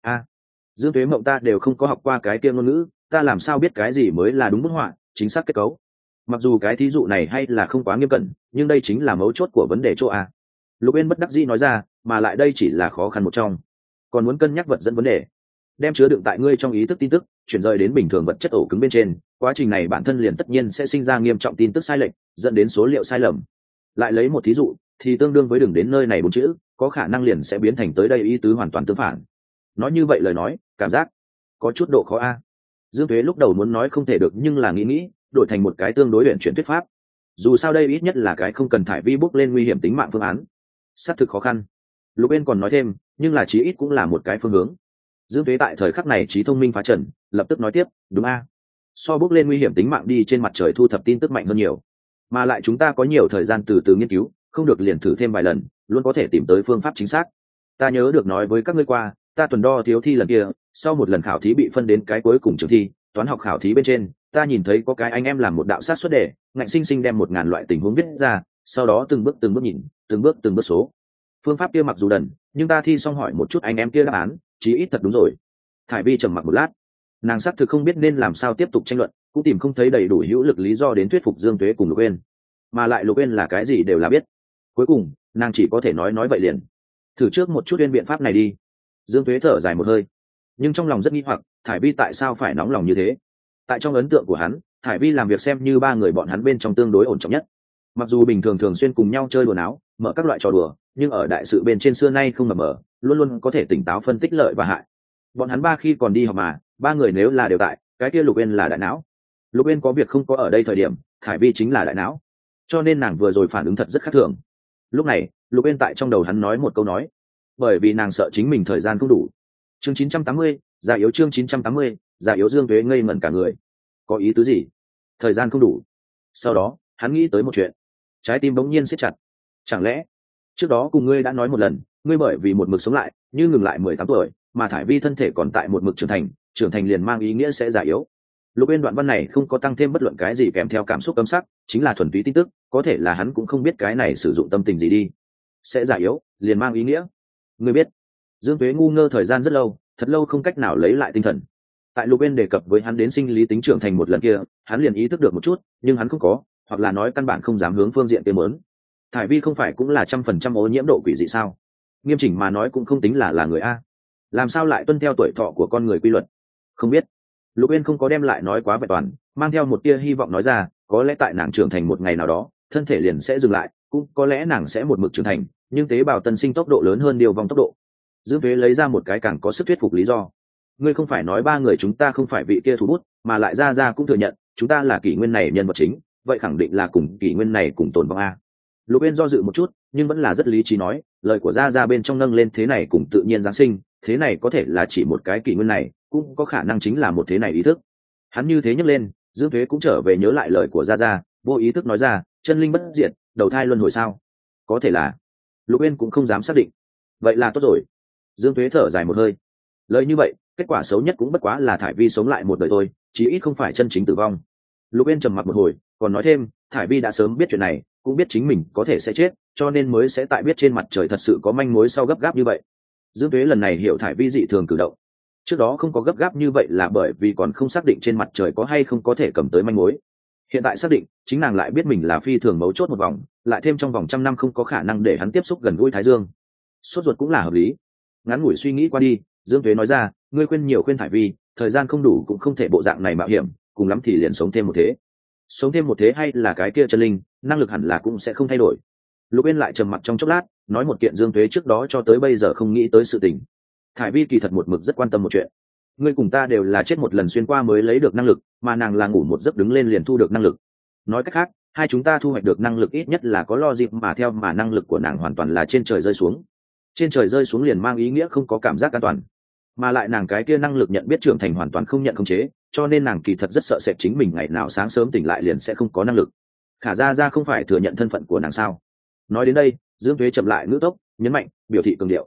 Dương Tuế mộng, ta đều không có học qua cái kia ngôn ngữ, ta làm sao biết cái gì mới là đúng bút họa, chính xác kết cấu. Mặc dù cái thí dụ này hay là không quá nghiêm cẩn, nhưng đây chính là mấu chốt của vấn đề chỗ a. Lục Uyên bất đắc dĩ nói ra, mà lại đây chỉ là khó khăn một trong, còn muốn cân nhắc vật dẫn vấn đề, đem chứa đựng tại ngươi trong ý thức tin tức chuyển rời đến bình thường vật chất ổ cứng bên trên, quá trình này bản thân liền tất nhiên sẽ sinh ra nghiêm trọng tin tức sai lệch, dẫn đến số liệu sai lầm. Lại lấy một thí dụ, thì tương đương với đừng đến nơi này bốn chữ, có khả năng liền sẽ biến thành tới đây ý tứ hoàn toàn tương phản. Nói như vậy lời nói, cảm giác có chút độ khó a. Dương Tuế lúc đầu muốn nói không thể được, nhưng là nghĩ đổi thành một cái tương đối luyện chuyển thuyết pháp. Dù sao đây ít nhất là cái không cần thải vi bốc lên nguy hiểm tính mạng phương án, xác thực khó khăn. Lục Uyên còn nói thêm, nhưng là chí ít cũng là một cái phương hướng. Dương Tuế tại thời khắc này trí thông minh phá trần, lập tức nói tiếp, đúng a, so bốc lên nguy hiểm tính mạng đi trên mặt trời thu thập tin tức mạnh hơn nhiều, mà lại chúng ta có nhiều thời gian từ từ nghiên cứu, không được liền thử thêm vài lần, luôn có thể tìm tới phương pháp chính xác. Ta nhớ được nói với các ngươi qua, ta tuần đo thiếu thi lần kia, sau một lần khảo thí bị phân đến cái cuối cùng trường thi, toán học khảo thí bên trên, ta nhìn thấy có cái anh em làm một đạo sát xuất đề, ngạnh sinh sinh đem 1000 loại tình huống viết ra, sau đó từng bước nhìn, từng bước số. Phương pháp kia mặc dù đần, nhưng ta thi xong hỏi một chút anh em kia đáp án, chí ít thật đúng rồi. Thải Vi trầm mặc một lát, nàng xác thực không biết nên làm sao tiếp tục tranh luận, cũng tìm không thấy đầy đủ hữu lực lý do đến thuyết phục Dương Tuế cùng Lục Uyên, mà lại Lục Uyên là cái gì đều là biết. Cuối cùng nàng chỉ có thể nói vậy liền thử trước một chút biện pháp này đi. Dương Tuế thở dài một hơi, nhưng trong lòng rất nghi hoặc, Thải Vi tại sao phải nóng lòng như thế. Tại trong ấn tượng của hắn, Thải Vi làm việc xem như ba người bọn hắn bên trong tương đối ổn trọng nhất, mặc dù bình thường thường xuyên cùng nhau chơi đùa áo, mở các loại trò đùa, nhưng ở đại sự bên trên xưa nay không mập mờ, luôn luôn có thể tỉnh táo phân tích lợi và hại. Bọn hắn ba khi còn đi học mà, ba người nếu là đều tại, cái kia Lục Uyên là đại não. Lục Uyên có việc không có ở đây thời điểm, Thải Vi chính là đại não, cho nên nàng vừa rồi phản ứng thật rất khác thường. Lúc này Lục Uyên tại trong đầu hắn nói một câu nói, bởi vì nàng sợ chính mình thời gian không đủ. Chương 980, già yếu. Chương 980, già yếu. Dương Tuế ngây ngẩn cả người, có ý tứ gì? Thời gian không đủ? Sau đó hắn nghĩ tới một chuyện, trái tim bỗng nhiên siết chặt. Chẳng lẽ trước đó cùng ngươi đã nói một lần, ngươi bởi vì một mực sống lại, như ngừng lại 18 tuổi, mà Thải Vi thân thể còn tại một mực trưởng thành liền mang ý nghĩa sẽ già yếu. Lục Uyên đoạn văn này không có tăng thêm bất luận cái gì kèm theo cảm xúc cấm sắc, chính là thuần túy tin tức, có thể là hắn cũng không biết cái này sử dụng tâm tình gì đi. Sẽ già yếu, liền mang ý nghĩa. Ngươi biết? Dương Tuế ngu ngơ thời gian rất lâu, thật lâu không cách nào lấy lại tinh thần. Tại Lục Uyên đề cập với hắn đến sinh lý tính trưởng thành một lần kia, hắn liền ý thức được một chút, nhưng hắn không có, hoặc là nói căn bản không dám hướng phương diện kia muốn. Thải Vi không phải cũng là 100% ô nhiễm độ quỷ dị sao? Nghiêm chỉnh mà nói cũng không tính là người a. Làm sao lại tuân theo tuổi thọ của con người quy luật? Không biết. Lục Uyên không có đem lại nói quá vẹn toàn, mang theo một tia hy vọng nói ra, có lẽ tại nàng trưởng thành một ngày nào đó, thân thể liền sẽ dừng lại, cũng có lẽ nàng sẽ một mực trưởng thành, nhưng tế bào tân sinh tốc độ lớn hơn điều vong tốc độ. Dương Tuế lấy ra một cái càng có sức thuyết phục lý do. Ngươi không phải nói ba người chúng ta không phải vị kia thủ bút, mà lại ra cũng thừa nhận, chúng ta là kỷ nguyên này nhân vật chính, vậy khẳng định là cùng kỷ nguyên này cùng tồn vong a. Lục Uyên do dự một chút, nhưng vẫn là rất lý trí nói, lời của ra bên trong nâng lên thế này cùng tự nhiên giáng sinh, thế này có thể là chỉ một cái kỷ nguyên này, cũng có khả năng chính là một thế này ý thức. Hắn như thế nhấc lên, Dương Tuế cũng trở về nhớ lại lời của ra, vô ý thức nói ra, chân linh bất diệt, đầu thai luân hồi sao? Có thể là. Lục Uyên cũng không dám xác định. Vậy là tốt rồi. Dương Tuế thở dài một hơi. Lời như vậy, kết quả xấu nhất cũng bất quá là Thải Vi sống lại một đời thôi, chí ít không phải chân chính tử vong. Lục Uyên trầm mặc một hồi, còn nói thêm, Thải Vi đã sớm biết chuyện này, cũng biết chính mình có thể sẽ chết, cho nên mới sẽ tại biết trên mặt trời thật sự có manh mối sau gấp gáp như vậy. Dương Tuế lần này hiểu Thải Vi dị thường cử động. Trước đó không có gấp gáp như vậy là bởi vì còn không xác định trên mặt trời có hay không có thể cầm tới manh mối. Hiện tại xác định, chính nàng lại biết mình là phi thường mấu chốt một vòng, lại thêm trong vòng 100 năm không có khả năng để hắn tiếp xúc gần gũi Thái Dương. Sốt ruột cũng là hợp lý. Ngắn ngủi suy nghĩ qua đi, Dương Tuế nói ra, ngươi khuyên nhiều khuyên Thải Vi, thời gian không đủ cũng không thể bộ dạng này mạo hiểm, cùng lắm thì liền sống thêm một thế. Sống thêm một thế hay là cái kia chân linh, năng lực hẳn là cũng sẽ không thay đổi. Lục Uyên lại trầm mặc trong chốc lát, nói một kiện Dương Tuế trước đó cho tới bây giờ không nghĩ tới sự tình. Thải Vi kỳ thật một mực rất quan tâm một chuyện. Ngươi cùng ta đều là chết một lần xuyên qua mới lấy được năng lực, mà nàng là ngủ một giấc đứng lên liền thu được năng lực. Nói cách khác, hai chúng ta thu hoạch được năng lực ít nhất là có logic, mà theo mà năng lực của nàng hoàn toàn là trên trời rơi xuống. Trên trời rơi xuống liền mang ý nghĩa không có cảm giác an toàn, mà lại nàng cái kia năng lực nhận biết trưởng thành hoàn toàn không nhận khống chế, cho nên nàng kỳ thật rất sợ sệt chính mình ngày nào sáng sớm tỉnh lại liền sẽ không có năng lực. Khả ra không phải thừa nhận thân phận của nàng sao? Nói đến đây, Dương Tuế chậm lại ngữ tốc, nhấn mạnh, biểu thị cường điệu.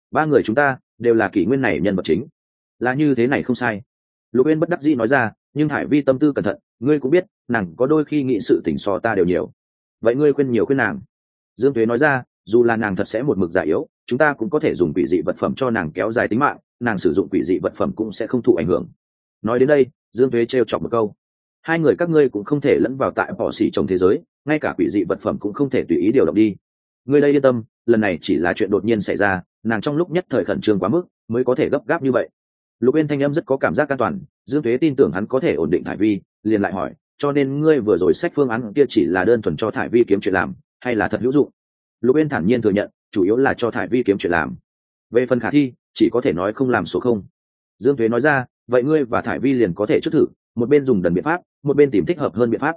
ba người chúng ta đều là kỷ nguyên này nhân vật chính, là như thế này không sai. Lục Uyên bất đắc dĩ nói ra, nhưng Thải Vi tâm tư cẩn thận, ngươi cũng biết nàng có đôi khi nghĩ sự tình so ta đều nhiều. Vậy ngươi khuyên nhiều khuyên nàng. Dương Tuế nói ra, dù là nàng thật sẽ một mực già yếu, chúng ta cũng có thể dùng quỷ dị vật phẩm cho nàng kéo dài tính mạng, nàng sử dụng quỷ dị vật phẩm cũng sẽ không thụ ảnh hưởng. Nói đến đây, Dương Tuế trêu chọc một câu, hai người các ngươi cũng không thể lẫn vào tại bỏ xỉ trong thế giới, ngay cả quỷ dị vật phẩm cũng không thể tùy ý điều động đi. Ngươi đây yên tâm, lần này chỉ là chuyện đột nhiên xảy ra, nàng trong lúc nhất thời khẩn trương quá mức mới có thể gấp gáp như vậy. Lục Uyên thanh âm rất có cảm giác an toàn, Dương Tuế tin tưởng hắn có thể ổn định Thải Vi, liền lại hỏi, cho nên ngươi vừa rồi sách phương án kia chỉ là đơn thuần cho Thải Vi kiếm chuyện làm, hay là thật hữu dụng? Lục Uyên thản nhiên thừa nhận, chủ yếu là cho Thải Vi kiếm chuyện làm. Về phần khả thi, chỉ có thể nói không làm số không. Dương Tuế nói ra, vậy ngươi và Thải Vi liền có thể trước thử, một bên dùng đần biện pháp, một bên tìm thích hợp hơn biện pháp.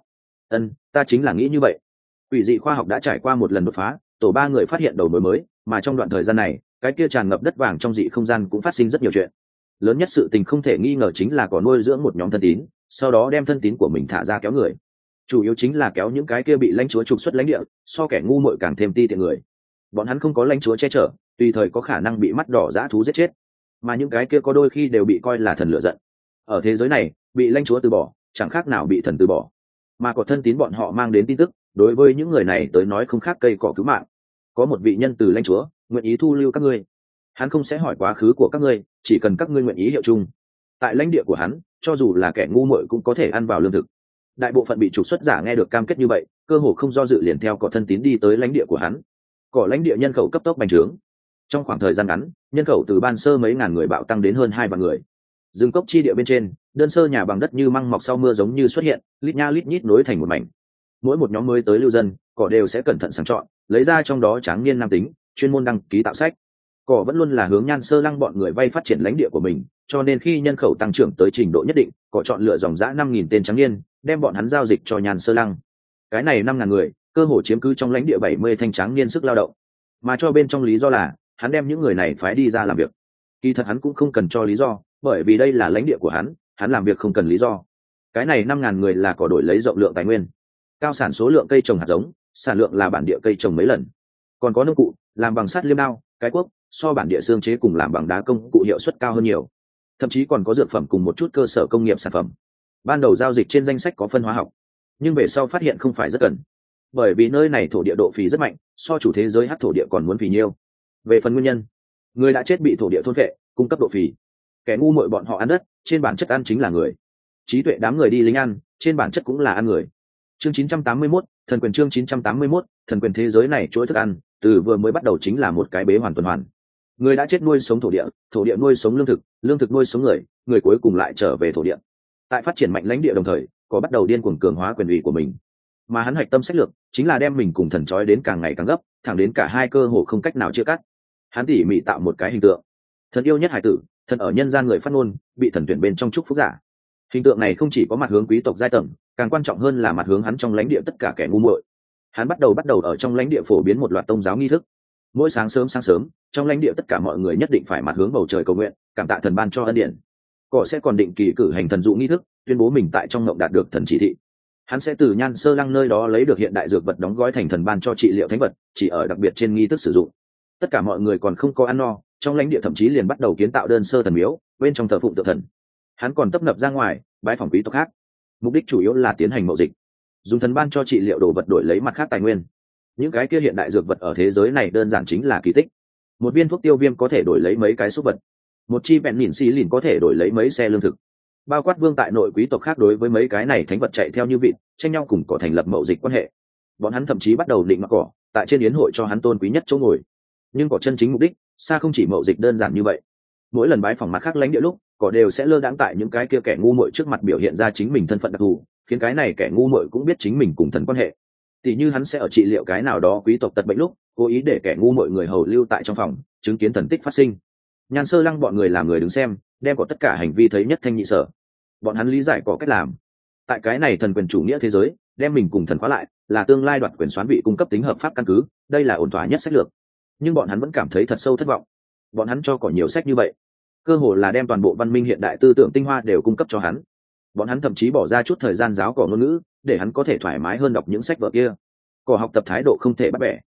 Ta chính là nghĩ như vậy. Quỷ dị khoa học đã trải qua một lần đột phá, tổ ba người phát hiện đầu mối mới, mà trong đoạn thời gian này, cái kia tràn ngập đất vàng trong dị không gian cũng phát sinh rất nhiều chuyện. Lớn nhất sự tình không thể nghi ngờ chính là có nuôi dưỡng một nhóm thân tín, sau đó đem thân tín của mình thả ra kéo người. Chủ yếu chính là kéo những cái kia bị lãnh chúa trục xuất lãnh địa, so kẻ ngu muội càng thêm ti tiện người. Bọn hắn không có lãnh chúa che chở, tùy thời có khả năng bị mắt đỏ dã thú giết chết, mà những cái kia có đôi khi đều bị coi là thần lựa giận. Ở thế giới này, bị lãnh chúa từ bỏ, chẳng khác nào bị thần từ bỏ. Mà có thân tín bọn họ mang đến tin tức, đối với những người này tới nói không khác cây cỏ cứu mạng. Có một vị nhân từ lãnh chúa nguyện ý thu lưu các ngươi, hắn không sẽ hỏi quá khứ của các ngươi, chỉ cần các ngươi nguyện ý hiệu chung. Tại lãnh địa của hắn, cho dù là kẻ ngu muội cũng có thể ăn vào lương thực. Đại bộ phận bị trục xuất giả nghe được cam kết như vậy, cơ hồ không do dự liền theo cỏ thân tín đi tới lãnh địa của hắn. Cỏ lãnh địa nhân khẩu cấp tốc bành trướng, trong khoảng thời gian ngắn, nhân khẩu từ ban sơ mấy ngàn người bạo tăng đến hơn 2 vạn người. Rừng cốc chi địa bên trên, đơn sơ nhà bằng đất như măng mọc sau mưa giống như xuất hiện, lít nha lít nhít nối thành một mảnh. Mỗi một nhóm mới tới lưu dân, cỏ đều sẽ cẩn thận sàng chọn, lấy ra trong đó tráng niên nam tính, chuyên môn đăng ký tạo sách. Cỏ vẫn luôn là hướng Nhan Sơ Lăng bọn người vay phát triển lãnh địa của mình, cho nên khi nhân khẩu tăng trưởng tới trình độ nhất định, cỏ chọn lựa dòng dã 5.000 tên tráng niên, đem bọn hắn giao dịch cho Nhan Sơ Lăng. Cái này 5.000 người, cơ hồ chiếm cứ trong lãnh địa 70 thanh tráng niên sức lao động. Mà cho bên trong lý do là, hắn đem những người này phái đi ra làm việc. Kỳ thật hắn cũng không cần cho lý do, bởi vì đây là lãnh địa của hắn làm việc không cần lý do. Cái này 5.000 người là cỏ đổi lấy rộng lượng tài nguyên, cao sản số lượng cây trồng hạt giống, sản lượng là bản địa cây trồng mấy lần. Còn có nông cụ, làm bằng sắt liêm đao, cái cuốc, so bản địa xương chế cùng làm bằng đá công cụ hiệu suất cao hơn nhiều. Thậm chí còn có dược phẩm cùng một chút cơ sở công nghiệp sản phẩm. Ban đầu giao dịch trên danh sách có phân hóa học, nhưng về sau phát hiện không phải rất cần, bởi vì nơi này thổ địa độ phì rất mạnh, so chủ thế giới hắc thổ địa còn muốn phì nhiêu. Về phần nguyên nhân, người đã chết bị thổ địa thôn phệ, cung cấp độ phì. Kẻ ngu muội bọn họ ăn đất, trên bản chất ăn chính là người. Trí tuệ đám người đi lính ăn, trên bản chất cũng là ăn người. Chương 981, thần quyền. Chương 981, thần quyền. Thế giới này chuỗi thức ăn, từ vừa mới bắt đầu chính là một cái bế hoàn tuần hoàn. Người đã chết nuôi sống thổ địa nuôi sống lương thực nuôi sống người cuối cùng lại trở về thổ địa. Tại phát triển mạnh lãnh địa đồng thời, có bắt đầu điên cuồng cường hóa quyền ủy của mình. Mà hắn hạch tâm sách lược chính là đem mình cùng thần trói đến càng ngày càng gấp, thẳng đến cả hai cơ hồ không cách nào chia cắt. Hắn tỉ mỉ tạo một cái hình tượng, thần yêu nhất hải tử, thần ở nhân gian người phát ngôn, bị thần tuyển bên trong chúc phúc giả. Hình tượng này không chỉ có mặt hướng quý tộc giai tầng, càng quan trọng hơn là mặt hướng hắn trong lãnh địa tất cả kẻ ngu muội. Hắn bắt đầu ở trong lãnh địa phổ biến một loạt tôn giáo nghi thức. Mỗi sáng sớm trong lãnh địa tất cả mọi người nhất định phải mặt hướng bầu trời cầu nguyện, cảm tạ thần ban cho ân điển. Cỏ sẽ còn định kỳ cử hành thần dụ nghi thức, tuyên bố mình tại trong ngộng đạt được thần chỉ thị. Hắn sẽ từ Nhan Sơ Lăng nơi đó lấy được hiện đại dược vật đóng gói thành thần ban cho trị liệu thánh vật, chỉ ở đặc biệt trên nghi thức sử dụng. Tất cả mọi người còn không có ăn no, trong lãnh địa thậm chí liền bắt đầu kiến tạo đơn sơ thần miếu, bên trong thờ phụng tượng thần. Hắn còn tấp nập ra ngoài, bái phỏng quý tộc khác. Mục đích chủ yếu là tiến hành mậu dịch, dùng thần ban cho trị liệu đồ vật đổi lấy mặt khác tài nguyên. Những cái kia hiện đại dược vật ở thế giới này đơn giản chính là kỳ tích. Một viên thuốc tiêu viêm có thể đổi lấy mấy cái súc vật, một chi bẹn nhìn xì lìn có thể đổi lấy mấy xe lương thực. Bao quát vương tại nội quý tộc khác đối với mấy cái này thánh vật chạy theo như vịt, tranh nhau cùng cỏ thành lập mậu dịch quan hệ. Bọn hắn thậm chí bắt đầu định mặc cỏ tại trên yến hội cho hắn tôn quý nhất chỗ ngồi. Nhưng cỏ chân chính mục đích xa không chỉ mậu dịch đơn giản như vậy. Mỗi lần bái phỏng mặt khác lãnh địa lúc, cỏ đều sẽ lơ đãng tại những cái kia kẻ ngu muội trước mặt biểu hiện ra chính mình thân phận đặc thù, khiến cái này kẻ ngu muội cũng biết chính mình cùng thần quan hệ. Tỷ như hắn sẽ ở trị liệu cái nào đó quý tộc tật bệnh lúc, cố ý để kẻ ngu muội người hầu lưu tại trong phòng, chứng kiến thần tích phát sinh. Nhan Sơ Lăng bọn người làm người đứng xem, đem có tất cả hành vi thấy nhất thanh nhị sở. Bọn hắn lý giải có cách làm. Tại cái này thần quyền chủ nghĩa thế giới, đem mình cùng thần khóa lại, là tương lai đoạt quyền soán vị cung cấp tính hợp pháp căn cứ, đây là ổn thỏa nhất sách lược. Nhưng bọn hắn vẫn cảm thấy thật sâu thất vọng. Bọn hắn cho cỏ nhiều sách như vậy, cơ hồ là đem toàn bộ văn minh hiện đại tư tưởng tinh hoa đều cung cấp cho hắn. Bọn hắn thậm chí bỏ ra chút thời gian giáo cỏ ngôn ngữ, để hắn có thể thoải mái hơn đọc những sách vở kia. Cỏ học tập thái độ không thể bắt bẻ.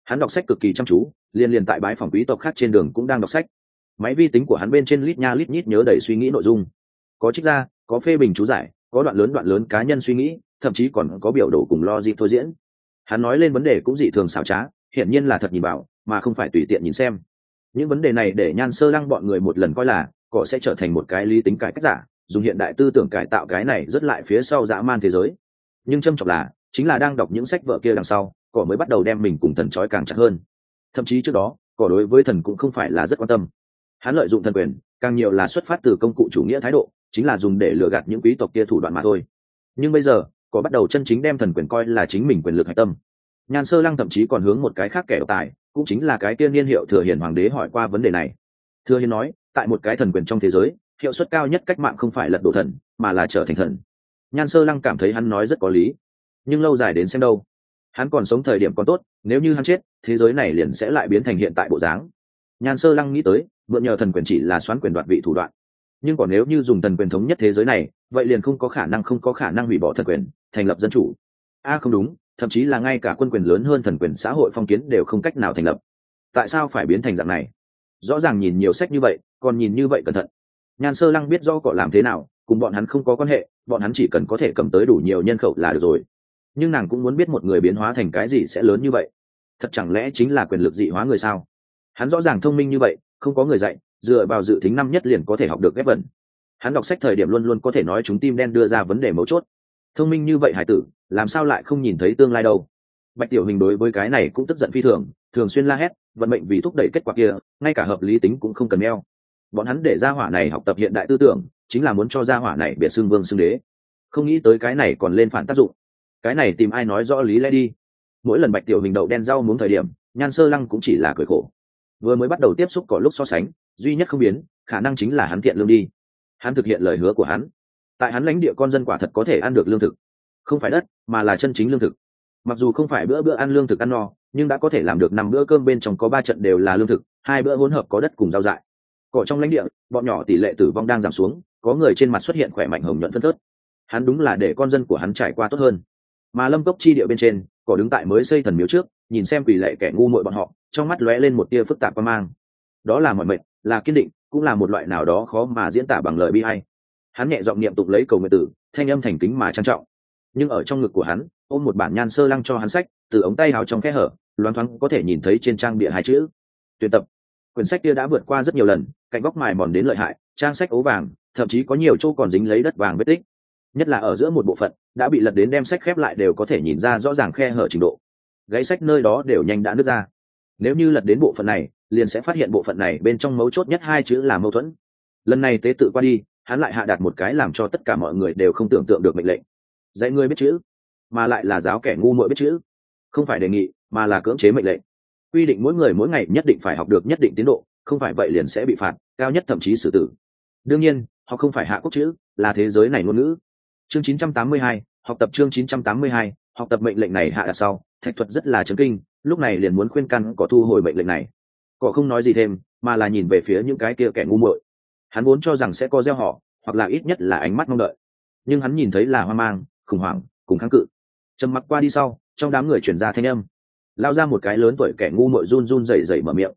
Hắn đọc sách cực kỳ chăm chú, liền tại bái phòng quý tộc khác trên đường cũng đang đọc sách. Máy vi tính của hắn bên trên lít nha lít nhít nhớ đầy suy nghĩ nội dung, có trích ra, có phê bình chú giải, có đoạn lớn cá nhân suy nghĩ, thậm chí còn có biểu đồ cùng logic thôi diễn. Hắn nói lên vấn đề cũng dị thường xảo trá, hiển nhiên là thật nhìn vào, mà không phải tùy tiện nhìn xem. Những vấn đề này để Nhan Sơ Lăng bọn người một lần coi là cỏ sẽ trở thành một cái lý tính cải cách giả, dùng hiện đại tư tưởng cải tạo cái này rất lại phía sau dã man thế giới. Nhưng trâm trọng là, chính là đang đọc những sách vở kia đằng sau, cỏ mới bắt đầu đem mình cùng thần trói càng chặt hơn. Thậm chí trước đó, cỏ đối với thần cũng không phải là rất quan tâm. Hắn lợi dụng thần quyền, càng nhiều là xuất phát từ công cụ chủ nghĩa thái độ, chính là dùng để lừa gạt những quý tộc kia thủ đoạn mà thôi. Nhưng bây giờ, cỏ bắt đầu chân chính đem thần quyền coi là chính mình quyền lực hạch tâm. Nhan Sơ Lăng thậm chí còn hướng một cái khác kẻ độc tài, cũng chính là cái tiên niên hiệu Thừa Hiền hoàng đế hỏi qua vấn đề này. Thừa Hiền nói, tại một cái thần quyền trong thế giới, hiệu suất cao nhất cách mạng không phải lật đổ thần, mà là trở thành thần. Nhan Sơ Lăng cảm thấy hắn nói rất có lý, nhưng lâu dài đến xem đâu, hắn còn sống thời điểm còn tốt, nếu như hắn chết, thế giới này liền sẽ lại biến thành hiện tại bộ dáng. Nhan Sơ Lăng nghĩ tới, mượn nhờ thần quyền chỉ là xoán quyền đoạt vị thủ đoạn, nhưng còn nếu như dùng thần quyền thống nhất thế giới này, vậy liền không có khả năng hủy bỏ thần quyền, thành lập dân chủ. Không đúng, thậm chí là ngay cả quân quyền lớn hơn thần quyền xã hội phong kiến đều không cách nào thành lập. Tại sao phải biến thành dạng này? Rõ ràng nhìn nhiều sách như vậy, còn nhìn như vậy cẩn thận. Nhan Sơ Lăng biết rõ cọ làm thế nào, cùng bọn hắn không có quan hệ, bọn hắn chỉ cần có thể cầm tới đủ nhiều nhân khẩu là được rồi. Nhưng nàng cũng muốn biết một người biến hóa thành cái gì sẽ lớn như vậy. Thật chẳng lẽ chính là quyền lực dị hóa người sao? Hắn rõ ràng thông minh như vậy, không có người dạy, dựa vào dự tính năm nhất liền có thể học được ghép vần. Hắn đọc sách thời điểm luôn luôn có thể nói chúng tim đen đưa ra vấn đề mấu chốt. Thông minh như vậy hải tử, làm sao lại không nhìn thấy tương lai đâu? Bạch Tiểu Hình đối với cái này cũng tức giận phi thường, thường xuyên la hét, vận mệnh vì thúc đẩy kết quả kia, ngay cả hợp lý tính cũng không cần neo. Bọn hắn để gia hỏa này học tập hiện đại tư tưởng, chính là muốn cho gia hỏa này biệt xưng vương xưng đế. Không nghĩ tới cái này còn lên phản tác dụng. Cái này tìm ai nói rõ lý lẽ đi. Mỗi lần Bạch Tiểu Hình đậu đen rau muống thời điểm, Nhan Sơ Lăng cũng chỉ là cười khổ. Vừa mới bắt đầu tiếp xúc có lúc so sánh, duy nhất không biến, khả năng chính là hắn thiện lương đi. Hắn thực hiện lời hứa của hắn. Tại hắn lãnh địa con dân quả thật có thể ăn được lương thực, không phải đất, mà là chân chính lương thực. Mặc dù không phải bữa bữa ăn lương thực ăn no, nhưng đã có thể làm được 5 bữa cơm bên trong có 3 trận đều là lương thực, 2 bữa hỗn hợp có đất cùng rau dại. Cỏ trong lãnh địa, bọn nhỏ tỷ lệ tử vong đang giảm xuống, có người trên mặt xuất hiện khỏe mạnh hồng nhuận phân phớt. Hắn đúng là để con dân của hắn trải qua tốt hơn. Mà Lâm Cốc chi địa bên trên, cỏ đứng tại mới xây thần miếu trước, nhìn xem quỷ lệ kẻ ngu muội bọn họ, trong mắt lóe lên một tia phức tạp quan mang. Đó là mọi mệnh, là kiên định, cũng là một loại nào đó khó mà diễn tả bằng lời bi ai. Hắn nhẹ giọng niệm tụng lấy cầu nguyện tử, thanh âm thành kính mà trang trọng. Nhưng ở trong ngực của hắn, ôm một bản Nhan Sơ Lăng cho hắn sách, từ ống tay áo trong khe hở, loáng thoáng có thể nhìn thấy trên trang bìa 2 chữ: tuyển tập. Quyển sách kia đã vượt qua rất nhiều lần, cạnh góc mài mòn đến lợi hại, trang sách ố vàng, thậm chí có nhiều chỗ còn dính lấy đất vàng vết tích. Nhất là ở giữa một bộ phận đã bị lật đến đem sách khép lại đều có thể nhìn ra rõ ràng khe hở trình độ. Gáy sách nơi đó đều nhanh đã nứt ra. Nếu như lật đến bộ phận này, liền sẽ phát hiện bộ phận này bên trong mấu chốt nhất 2 chữ là mâu thuẫn. Lần này tế tự qua đi, hắn lại hạ đạt một cái làm cho tất cả mọi người đều không tưởng tượng được mệnh lệnh: dạy ngươi biết chữ, mà lại là giáo kẻ ngu muội biết chữ. Không phải đề nghị, mà là cưỡng chế mệnh lệnh. Quy định mỗi người mỗi ngày nhất định phải học được nhất định tiến độ, không phải vậy liền sẽ bị phạt, cao nhất thậm chí xử tử. Đương nhiên, học không phải hạ quốc chữ, là thế giới này ngôn ngữ. Chương 982, học tập chương 982, học tập mệnh lệnh này hạ đạt sau, Thạch Thuật rất là chấn kinh, lúc này liền muốn khuyên can cỏ thu hồi mệnh lệnh này. Cỏ không nói gì thêm, mà là nhìn về phía những cái kia kẻ ngu muội. Hắn vốn cho rằng sẽ có gieo họ, hoặc là ít nhất là ánh mắt mong đợi, nhưng hắn nhìn thấy là hoang mang, khủng hoảng cùng kháng cự. Trầm mặc qua đi sau, trong đám người truyền ra thanh âm, lao ra một cái lớn tuổi kẻ ngu muội run run rẩy rẩy mở miệng: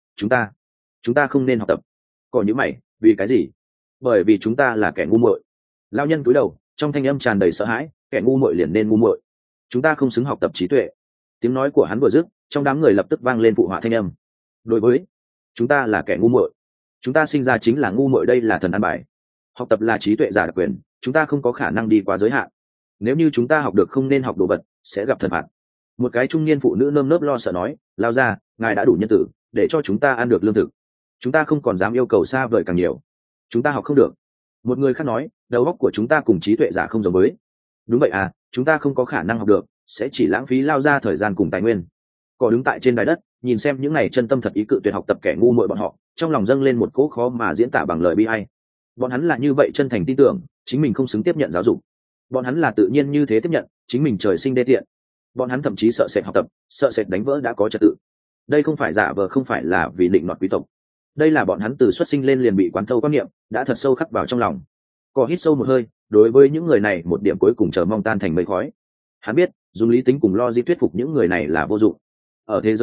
chúng ta không nên học tập. Cỏ nhíu mày, vì cái gì? Bởi vì chúng ta là kẻ ngu muội. Lao nhân cúi đầu, trong thanh âm tràn đầy sợ hãi: kẻ ngu muội liền nên ngu muội, chúng ta không xứng học tập trí tuệ. Tiếng nói của hắn vừa dứt, trong đám người lập tức vang lên phụ họa thanh âm: đối với chúng ta là kẻ ngu muội, chúng ta sinh ra chính là ngu muội, đây là thần an bài. Học tập là trí tuệ giả đặc quyền, chúng ta không có khả năng đi quá giới hạn. Nếu như chúng ta học được không nên học đồ vật, sẽ gặp thần phạt. Một cái trung niên phụ nữ nơm nớp lo sợ nói: lao ra, ngài đã đủ nhân tử, để cho chúng ta ăn được lương thực, chúng ta không còn dám yêu cầu xa vời càng nhiều. Chúng ta học không được. Một người khác nói: đầu óc của chúng ta cùng trí tuệ giả không giống với. Đúng vậy à, chúng ta không có khả năng học được, sẽ chỉ lãng phí lao ra thời gian cùng tài nguyên. Cỏ đứng tại trên đài đất, nhìn xem những này chân tâm thật ý cự tuyệt học tập kẻ ngu muội bọn họ, trong lòng dâng lên một cỗ khó mà diễn tả bằng lời bi ai. Bọn hắn là như vậy chân thành tin tưởng chính mình không xứng tiếp nhận giáo dục, bọn hắn là tự nhiên như thế tiếp nhận chính mình trời sinh đê tiện, bọn hắn thậm chí sợ sệt học tập, sợ sệt đánh vỡ đã có trật tự. Đây không phải giả vờ, không phải là vì định nọt quý tộc, đây là bọn hắn từ xuất sinh lên liền bị quán thâu quan niệm, đã thật sâu khắc vào trong lòng. Cỏ hít sâu một hơi, đối với những người này một điểm cuối cùng chờ mong tan thành mây khói. Hắn biết dùng lý tính cùng logic thuyết phục những người này là vô dụng. Ở thế giới này,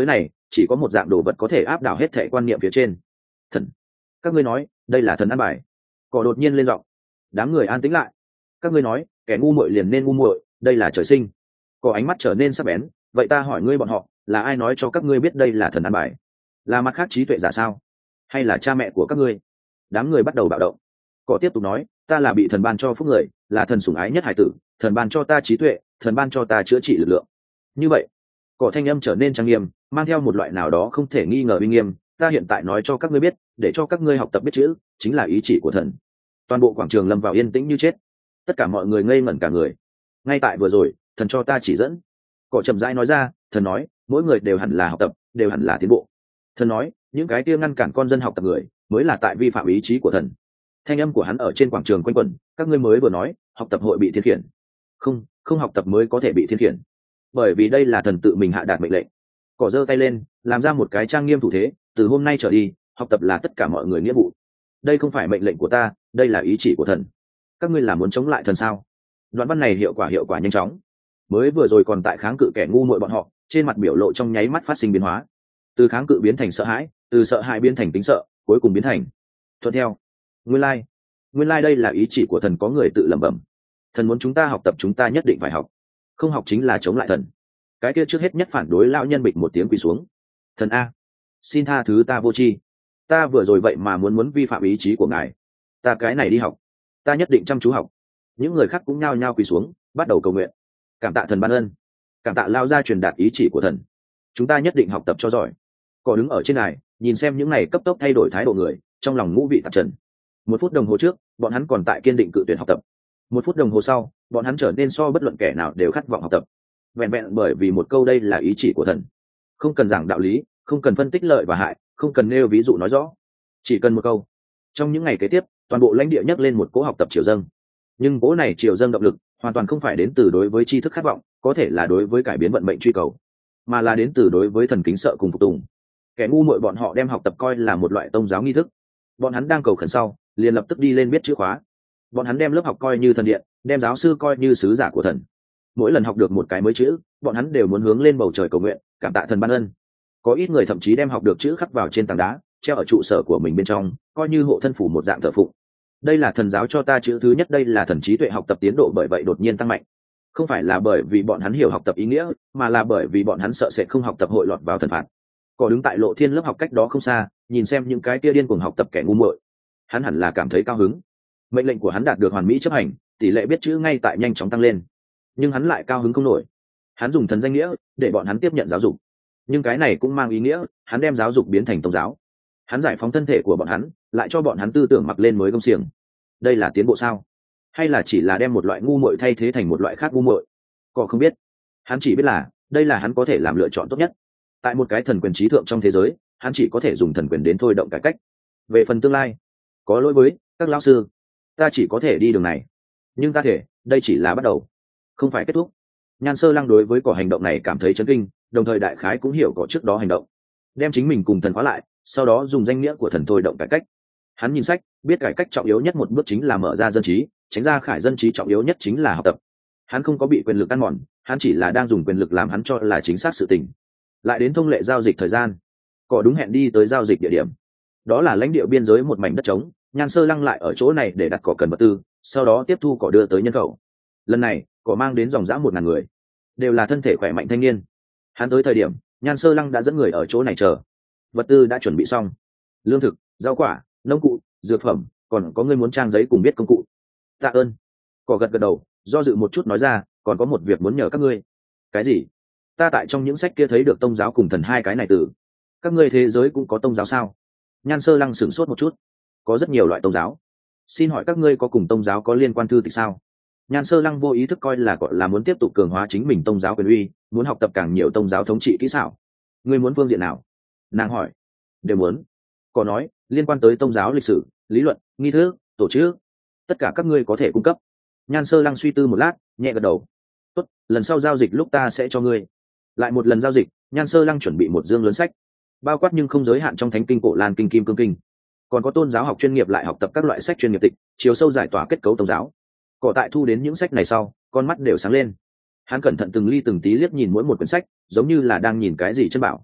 chỉ có một dạng đồ vật có thể áp đảo hết thể quan niệm phía trên. Thần. Các ngươi nói đây là thần ăn bài. Cỏ đột nhiên lên giọng. Đám người an tĩnh lại. Các ngươi nói kẻ ngu muội liền nên ngu muội, đây là trời sinh. Cỏ ánh mắt trở nên sắc bén. Vậy ta hỏi ngươi bọn họ, là ai nói cho các ngươi biết đây là thần ăn bài? Là mặt khác trí tuệ giả sao? Hay là cha mẹ của các ngươi? Đám người bắt đầu bạo động. Cỏ tiếp tục nói, ta là bị thần ban cho phúc người, là thần sủng ái nhất hải tử, thần ban cho ta trí tuệ, thần ban cho ta chữa trị lực lượng. Như vậy, cỏ thanh âm trở nên trang nghiêm, mang theo một loại nào đó không thể nghi ngờ uy nghiêm. Ta hiện tại nói cho các ngươi biết, để cho các ngươi học tập biết chữ, chính là ý chỉ của thần. Toàn bộ quảng trường lâm vào yên tĩnh như chết. Tất cả mọi người ngây ngẩn cả người. Ngay tại vừa rồi, thần cho ta chỉ dẫn. Cỏ chậm rãi nói ra, thần nói, mỗi người đều hẳn là học tập, đều hẳn là tiến bộ. Thần nói, những cái kia ngăn cản con dân học tập người, mới là tại vi phạm ý chí của thần. Thanh âm của hắn ở trên quảng trường quanh quẩn, các ngươi mới vừa nói, học tập hội bị thiên khiển. Không học tập mới có thể bị thiên khiển. Bởi vì đây là thần tự mình hạ đạt mệnh lệnh. Cỏ giơ tay lên, làm ra một cái trang nghiêm thủ thế, từ hôm nay trở đi, học tập là tất cả mọi người nghĩa vụ. Đây không phải mệnh lệnh của ta, đây là ý chỉ của thần. Các ngươi là muốn chống lại thần sao? Đoạn văn này hiệu quả nhanh chóng. Mới vừa rồi còn tại kháng cự kẻ ngu muội bọn họ, trên mặt biểu lộ trong nháy mắt phát sinh biến hóa. Từ kháng cự biến thành sợ hãi, từ sợ hãi biến thành tính sợ, cuối cùng biến thành thuận theo. Nguyên lai đây là ý chỉ của thần, có người tự lẩm bẩm. Thần muốn chúng ta học tập, chúng ta nhất định phải học. Không học chính là chống lại thần. Cái kia trước hết nhất phản đối lão nhân bịch một tiếng quỳ xuống. Thần a, xin tha thứ ta vô tri. Ta vừa rồi vậy mà muốn vi phạm ý chí của ngài. Ta cái này đi học, ta nhất định chăm chú học. Những người khác cũng nhao nhao quỳ xuống, bắt đầu cầu nguyện. Cảm tạ thần ban ân, cảm tạ lao ra truyền đạt ý chỉ của thần. Chúng ta nhất định học tập cho giỏi. Cỏ đứng ở trên này, nhìn xem những này cấp tốc thay đổi thái độ người, trong lòng ngũ vị tạp trần. 1 phút đồng hồ trước, bọn hắn còn tại kiên định cự tuyệt học tập. 1 phút đồng hồ sau, bọn hắn trở nên so bất luận kẻ nào đều khát vọng học tập. Vẹn vẹn bởi vì một câu đây là ý chỉ của thần. Không cần giảng đạo lý, không cần phân tích lợi và hại, không cần nêu ví dụ nói rõ, chỉ cần một câu. Trong những ngày kế tiếp, toàn bộ lãnh địa nhắc lên một cỗ học tập triều dâng. Nhưng cỗ này triều dâng động lực hoàn toàn không phải đến từ đối với tri thức khát vọng, có thể là đối với cải biến vận mệnh truy cầu, mà là đến từ đối với thần kính sợ cùng phục tùng. Kẻ ngu muội bọn họ đem học tập coi là một loại tôn giáo nghi thức. Bọn hắn đang cầu khẩn sau, liền lập tức đi lên biết chữ khóa. Bọn hắn đem lớp học coi như thần điện, đem giáo sư coi như sứ giả của thần. Mỗi lần học được một cái mới chữ, bọn hắn đều muốn hướng lên bầu trời cầu nguyện, cảm tạ thần ban ân. Có ít người thậm chí đem học được chữ khắc vào trên tảng đá, treo ở trụ sở của mình bên trong, coi như hộ thân phủ một dạng thờ phụng. Đây là thần giáo cho ta chữ thứ nhất, đây là thần trí tuệ học tập tiến độ bởi vậy đột nhiên tăng mạnh. Không phải là bởi vì bọn hắn hiểu học tập ý nghĩa, mà là bởi vì bọn hắn sợ sẽ không học tập hội lọt vào thần phạt. Cỏ đứng tại Lộ Thiên lớp học cách đó không xa, nhìn xem những cái kia điên cuồng học tập kẻ ngu muội, hắn hẳn là cảm thấy cao hứng. Mệnh lệnh của hắn đạt được hoàn mỹ chấp hành, tỷ lệ biết chữ ngay tại nhanh chóng tăng lên. Nhưng hắn lại cao hứng không nổi. Hắn dùng thần danh nghĩa để bọn hắn tiếp nhận giáo dục, nhưng cái này cũng mang ý nghĩa hắn đem giáo dục biến thành tôn giáo. Hắn giải phóng thân thể của bọn hắn, lại cho bọn hắn tư tưởng mặc lên mới gông xiềng. Đây là tiến bộ sao? Hay là chỉ là đem một loại ngu muội thay thế thành một loại khác ngu muội? Cỏ không biết. Hắn chỉ biết là đây là hắn có thể làm lựa chọn tốt nhất. Tại một cái thần quyền trí thượng trong thế giới, hắn chỉ có thể dùng thần quyền đến thôi động cải cách. Về phần tương lai, có lỗi với các lão sư, ta chỉ có thể đi đường này. Nhưng ta thể, đây chỉ là bắt đầu, không phải kết thúc. Nhan Sơ Lăng đối với cỏ hành động này cảm thấy chấn kinh, đồng thời đại khái cũng hiểu cỏ trước đó hành động, đem chính mình cùng thần khóa lại, sau đó dùng danh nghĩa của thần thôi động cải cách. Hắn nhìn sách, biết cải cách trọng yếu nhất một bước chính là mở ra dân trí, tránh ra khải dân trí trọng yếu nhất chính là học tập. Hắn không có bị quyền lực ăn mòn, hắn chỉ là đang dùng quyền lực làm hắn cho là chính xác sự tình. Lại đến thông lệ giao dịch thời gian, cỏ đúng hẹn đi tới giao dịch địa điểm. Đó là lãnh địa biên giới một mảnh đất trống, Nhan Sơ Lăng lại ở chỗ này để đặt cỏ cần vật tư, sau đó tiếp thu cỏ đưa tới nhân khẩu. Lần này cỏ mang đến dòng dã 1000 người, đều là thân thể khỏe mạnh thanh niên. Hắn tới thời điểm, Nhan Sơ Lăng đã dẫn người ở chỗ này chờ. Vật tư đã chuẩn bị xong, lương thực, rau quả, nông cụ, dược phẩm, còn có người muốn trang giấy cùng biết công cụ. Tạ ơn. Cỏ gật gật đầu, do dự một chút nói ra, còn có một việc muốn nhờ các ngươi. Cái gì? Ta tại trong những sách kia thấy được tông giáo cùng thần hai cái này từ. Các ngươi thế giới cũng có tông giáo sao? Nhan Sơ Lăng sửng sốt một chút. Có rất nhiều loại tông giáo. Xin hỏi các ngươi có cùng tông giáo có liên quan thư tịch sao? Nhan Sơ Lăng vô ý thức coi là gọi là muốn tiếp tục cường hóa chính mình tông giáo quyền uy, muốn học tập càng nhiều tông giáo thống trị kỹ xảo. Ngươi muốn phương diện nào? Nàng hỏi. Đều muốn. Có nói liên quan tới tông giáo lịch sử, lý luận, nghi thức, tổ chức, tất cả các ngươi có thể cung cấp. Nhan Sơ Lăng suy tư một lát, nhẹ gật đầu. Tốt, lần sau giao dịch lúc ta sẽ cho ngươi. Lại một lần giao dịch, Nhan Sơ Lăng chuẩn bị một dương lớn sách, bao quát nhưng không giới hạn trong Thánh kinh, Cổ Lan kinh, Kim Cương kinh, còn có tôn giáo học chuyên nghiệp lại học tập các loại sách chuyên nghiệp tịch, chiều sâu giải tỏa kết cấu tông giáo. Cỏ tại thu đến những sách này sau, con mắt đều sáng lên. Hắn cẩn thận từng ly từng tí liếc nhìn mỗi một quyển sách, giống như là đang nhìn cái gì chân bảo.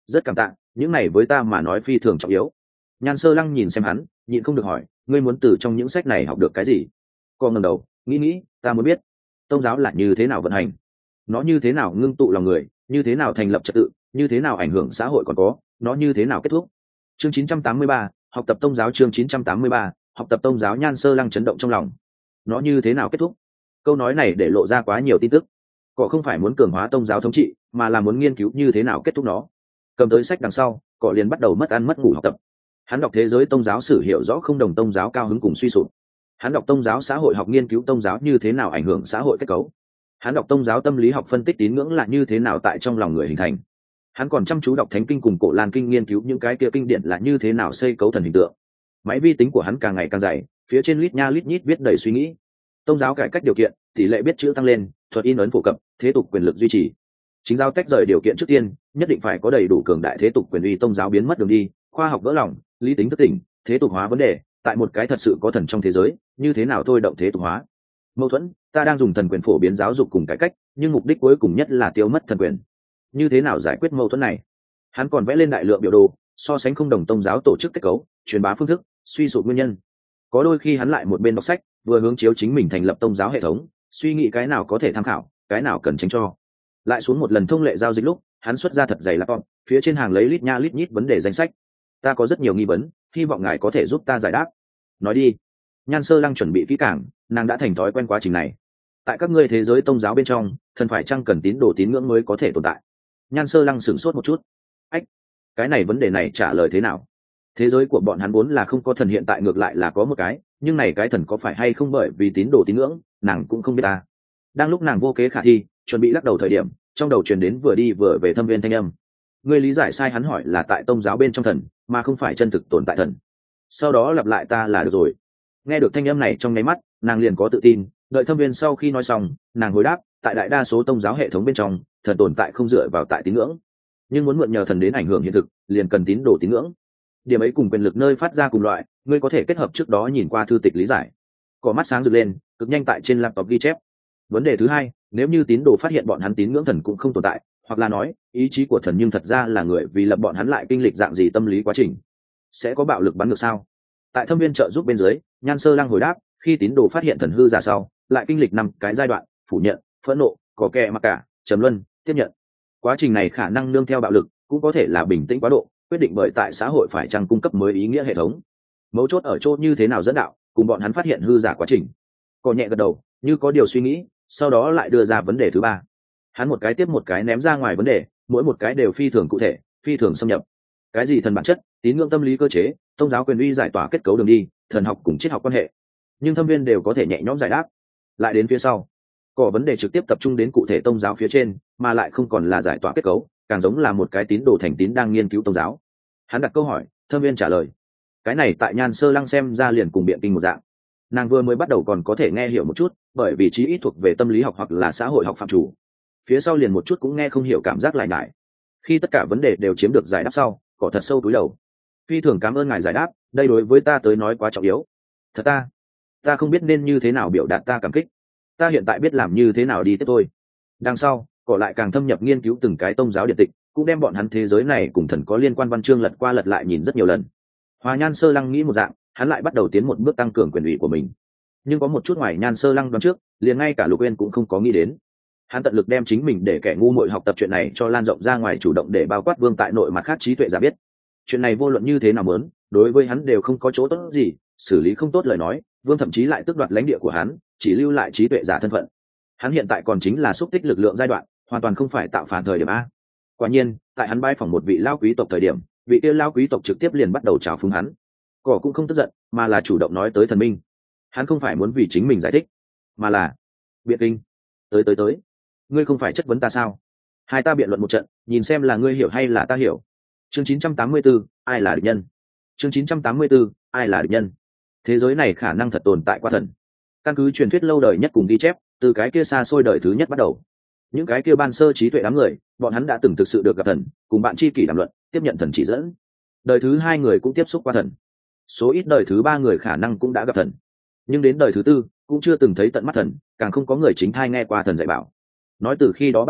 Rất cảm tạ, những này với ta mà nói phi thường trọng yếu. Nhan Sơ Lăng nhìn xem hắn, nhịn không được hỏi, ngươi muốn từ trong những sách này học được cái gì? Cô ngẩng đầu, nghĩ, ta muốn biết, tôn giáo là như thế nào vận hành, nó như thế nào ngưng tụ lòng người, như thế nào thành lập trật tự, như thế nào ảnh hưởng xã hội, còn có, nó như thế nào kết thúc. Chương 983, học tập tôn giáo. Chương 983, học tập tôn giáo. Nhan Sơ Lăng chấn động trong lòng. Nó như thế nào kết thúc? Câu nói này để lộ ra quá nhiều tin tức. Cọ không phải muốn cường hóa tôn giáo thống trị, mà là muốn nghiên cứu như thế nào kết thúc nó. Cầm tới sách đằng sau, Cọ liền bắt đầu mất ăn mất ngủ học tập. Hắn đọc thế giới tôn giáo sử, hiểu rõ không đồng tôn giáo cao hứng cùng suy sụp. Hắn đọc tôn giáo xã hội học, nghiên cứu tôn giáo như thế nào ảnh hưởng xã hội kết cấu. Hắn đọc tôn giáo tâm lý học, phân tích tín ngưỡng là như thế nào tại trong lòng người hình thành. Hắn còn chăm chú đọc thánh kinh cùng cổ lan kinh, nghiên cứu những cái kia kinh điển là như thế nào xây cấu thần hình tượng. Máy vi tính của hắn càng ngày càng dày, phía trên lít nha lít nhít viết đầy suy nghĩ. Tôn giáo cải cách điều kiện, tỷ lệ biết chữ tăng lên, thuật in ấn phổ cập, thế tục quyền lực duy trì. Chính giáo tách rời điều kiện, trước tiên nhất định phải có đầy đủ cường đại thế tục quyền uy, tôn giáo biến mất đường đi, khoa học vỡ lòng, lý tính thức tỉnh, thế tục hóa vấn đề. Tại một cái thật sự có thần trong thế giới, như thế nào thôi động thế tục hóa. Mâu thuẫn, ta đang dùng thần quyền phổ biến giáo dục cùng cải cách, nhưng mục đích cuối cùng nhất là tiêu mất thần quyền. Như thế nào giải quyết mâu thuẫn này? Hắn còn vẽ lên đại lượng biểu đồ, so sánh không đồng tôn giáo tổ chức kết cấu, truyền bá phương thức, suy sụp nguyên nhân. Có đôi khi hắn lại một bên đọc sách, vừa hướng chiếu chính mình thành lập tôn giáo hệ thống, suy nghĩ cái nào có thể tham khảo, cái nào cần tránh cho. Lại xuống một lần thông lệ giao dịch lúc, hắn xuất ra thật dày laptop, phía trên hàng lấy lít nha lít nhít vấn đề danh sách. Ta có rất nhiều nghi vấn, hy vọng ngài có thể giúp ta giải đáp. Nói đi. Nhan Sơ Lăng chuẩn bị kỹ càng, nàng đã thành thói quen quá trình này. Tại các ngươi thế giới tôn giáo bên trong, thần phải chăng cần tín đồ tín ngưỡng mới có thể tồn tại? Nhan Sơ Lăng sửng sốt một chút. Ách, cái này vấn đề này trả lời thế nào? Thế giới của bọn hắn vốn là không có thần, hiện tại ngược lại là có một cái, nhưng này cái thần có phải hay không bởi vì tín đồ tín ngưỡng, nàng cũng không biết ta. Đang lúc nàng vô kế khả thi, chuẩn bị lắc đầu thời điểm, trong đầu truyền đến vừa đi vừa về Thâm Viên thanh âm. Ngươi lý giải sai, hắn hỏi là tại tôn giáo bên trong thần, mà không phải chân thực tồn tại thần. Sau đó lặp lại ta là được rồi. Nghe được thanh âm này trong nháy mắt, nàng liền có tự tin. Đợi Thâm Viên sau khi nói xong, nàng hồi đáp, tại đại đa số tôn giáo hệ thống bên trong, thần tồn tại không dựa vào tại tín ngưỡng, nhưng muốn mượn nhờ thần đến ảnh hưởng hiện thực, liền cần tín đồ tín ngưỡng. Điểm ấy cùng quyền lực nơi phát ra cùng loại, ngươi có thể kết hợp trước đó nhìn qua thư tịch lý giải. Có mắt sáng rực lên, cực nhanh tại trên laptop ghi chép. Vấn đề thứ hai, nếu như tín đồ phát hiện bọn hắn tín ngưỡng thần cũng không tồn tại, hoặc là nói ý chí của thần nhưng thật ra là người vì lập bọn hắn, lại kinh lịch dạng gì tâm lý quá trình? Sẽ có bạo lực bắn ngược sao? Tại Thâm Viên trợ giúp bên dưới, Nhan Sơ Lăng hồi đáp, khi tín đồ phát hiện thần hư giả sau, lại kinh lịch 5 cái giai đoạn: phủ nhận, phẫn nộ, có kẻ mặc cả, trầm luân, tiếp nhận. Quá trình này khả năng nương theo bạo lực, cũng có thể là bình tĩnh quá độ, quyết định bởi tại xã hội phải chăng cung cấp mới ý nghĩa hệ thống. Mấu chốt ở chỗ như thế nào dẫn đạo, cùng bọn hắn phát hiện hư giả quá trình. Cò nhẹ gật đầu, như có điều suy nghĩ, sau đó lại đưa ra vấn đề thứ ba. Hắn một cái tiếp một cái ném ra ngoài vấn đề, mỗi một cái đều phi thường cụ thể, phi thường xâm nhập. Cái gì thần bản chất, tín ngưỡng tâm lý cơ chế, tôn giáo quyền uy giải tỏa kết cấu đường đi, thần học cùng triết học quan hệ. Nhưng Thâm Viên đều có thể nhẹ nhõm giải đáp. Lại đến phía sau, có vấn đề trực tiếp tập trung đến cụ thể tôn giáo phía trên, mà lại không còn là giải tỏa kết cấu, càng giống là một cái tín đồ thành tín đang nghiên cứu tôn giáo. Hắn đặt câu hỏi, Thâm Viên trả lời. Cái này tại Nhan Sơ Lăng xem ra liền cùng biện kinh một dạng. Nàng vừa mới bắt đầu còn có thể nghe hiểu một chút, bởi vì chí ít thuộc về tâm lý học hoặc là xã hội học phạm chủ. Phía sau liền một chút cũng nghe không hiểu, cảm giác lại ngại. Khi tất cả vấn đề đều chiếm được giải đáp sau, cỏ thật sâu túi đầu. Phi thường cảm ơn ngài giải đáp, đây đối với ta tới nói quá trọng yếu. Thật ta không biết nên như thế nào biểu đạt ta cảm kích. Ta hiện tại biết làm như thế nào đi tiếp thôi. Đằng sau, cỏ lại càng thâm nhập nghiên cứu từng cái tôn giáo điện tịch, cũng đem bọn hắn thế giới này cùng thần có liên quan văn chương lật qua lật lại nhìn rất nhiều lần. Hòa Nhan Sơ Lăng nghĩ một dạng, hắn lại bắt đầu tiến một bước tăng cường quyền ủy của mình. Nhưng có một chút ngoài Nhan Sơ Lăng đoán trước, liền ngay cả Lục Uyên cũng không có nghĩ đến. Hắn tận lực đem chính mình để kẻ ngu muội học tập chuyện này cho lan rộng ra ngoài, chủ động để bao quát Vương tại nội mặt khác trí tuệ giả biết. Chuyện này vô luận như thế nào muốn, đối với hắn đều không có chỗ tốt gì, xử lý không tốt lời nói, Vương thậm chí lại tước đoạt lãnh địa của hắn, chỉ lưu lại trí tuệ giả thân phận. Hắn hiện tại còn chính là xúc tích lực lượng giai đoạn, hoàn toàn không phải tạo phản thời điểm a. Quả nhiên, tại hắn bái phỏng một vị lao quý tộc thời điểm, vị kia lao quý tộc trực tiếp liền bắt đầu trào phúng hắn. Cỏ cũng không tức giận, mà là chủ động nói tới thần minh. Hắn không phải muốn vì chính mình giải thích, mà là biện kinh. Tới, ngươi không phải chất vấn ta sao? Hai ta biện luận một trận, nhìn xem là ngươi hiểu hay là ta hiểu. Chương 984, ai là địch nhân? Chương 984, ai là địch nhân? Thế giới này khả năng thật tồn tại qua thần. Căn cứ truyền thuyết lâu đời nhất cùng ghi chép, từ cái kia xa xôi đời thứ nhất bắt đầu. Những cái kia ban sơ trí tuệ đám người, bọn hắn đã từng thực sự được gặp thần, cùng bạn tri kỷ đàm luận, tiếp nhận thần chỉ dẫn. Đời thứ hai người cũng tiếp xúc qua thần. Số ít đời thứ ba người khả năng cũng đã gặp thần. Nhưng đến đời thứ tư, cũng chưa từng thấy tận mắt thần, càng không có người chính thai nghe qua thần dạy bảo. Nói từ khi đó bắt đầu,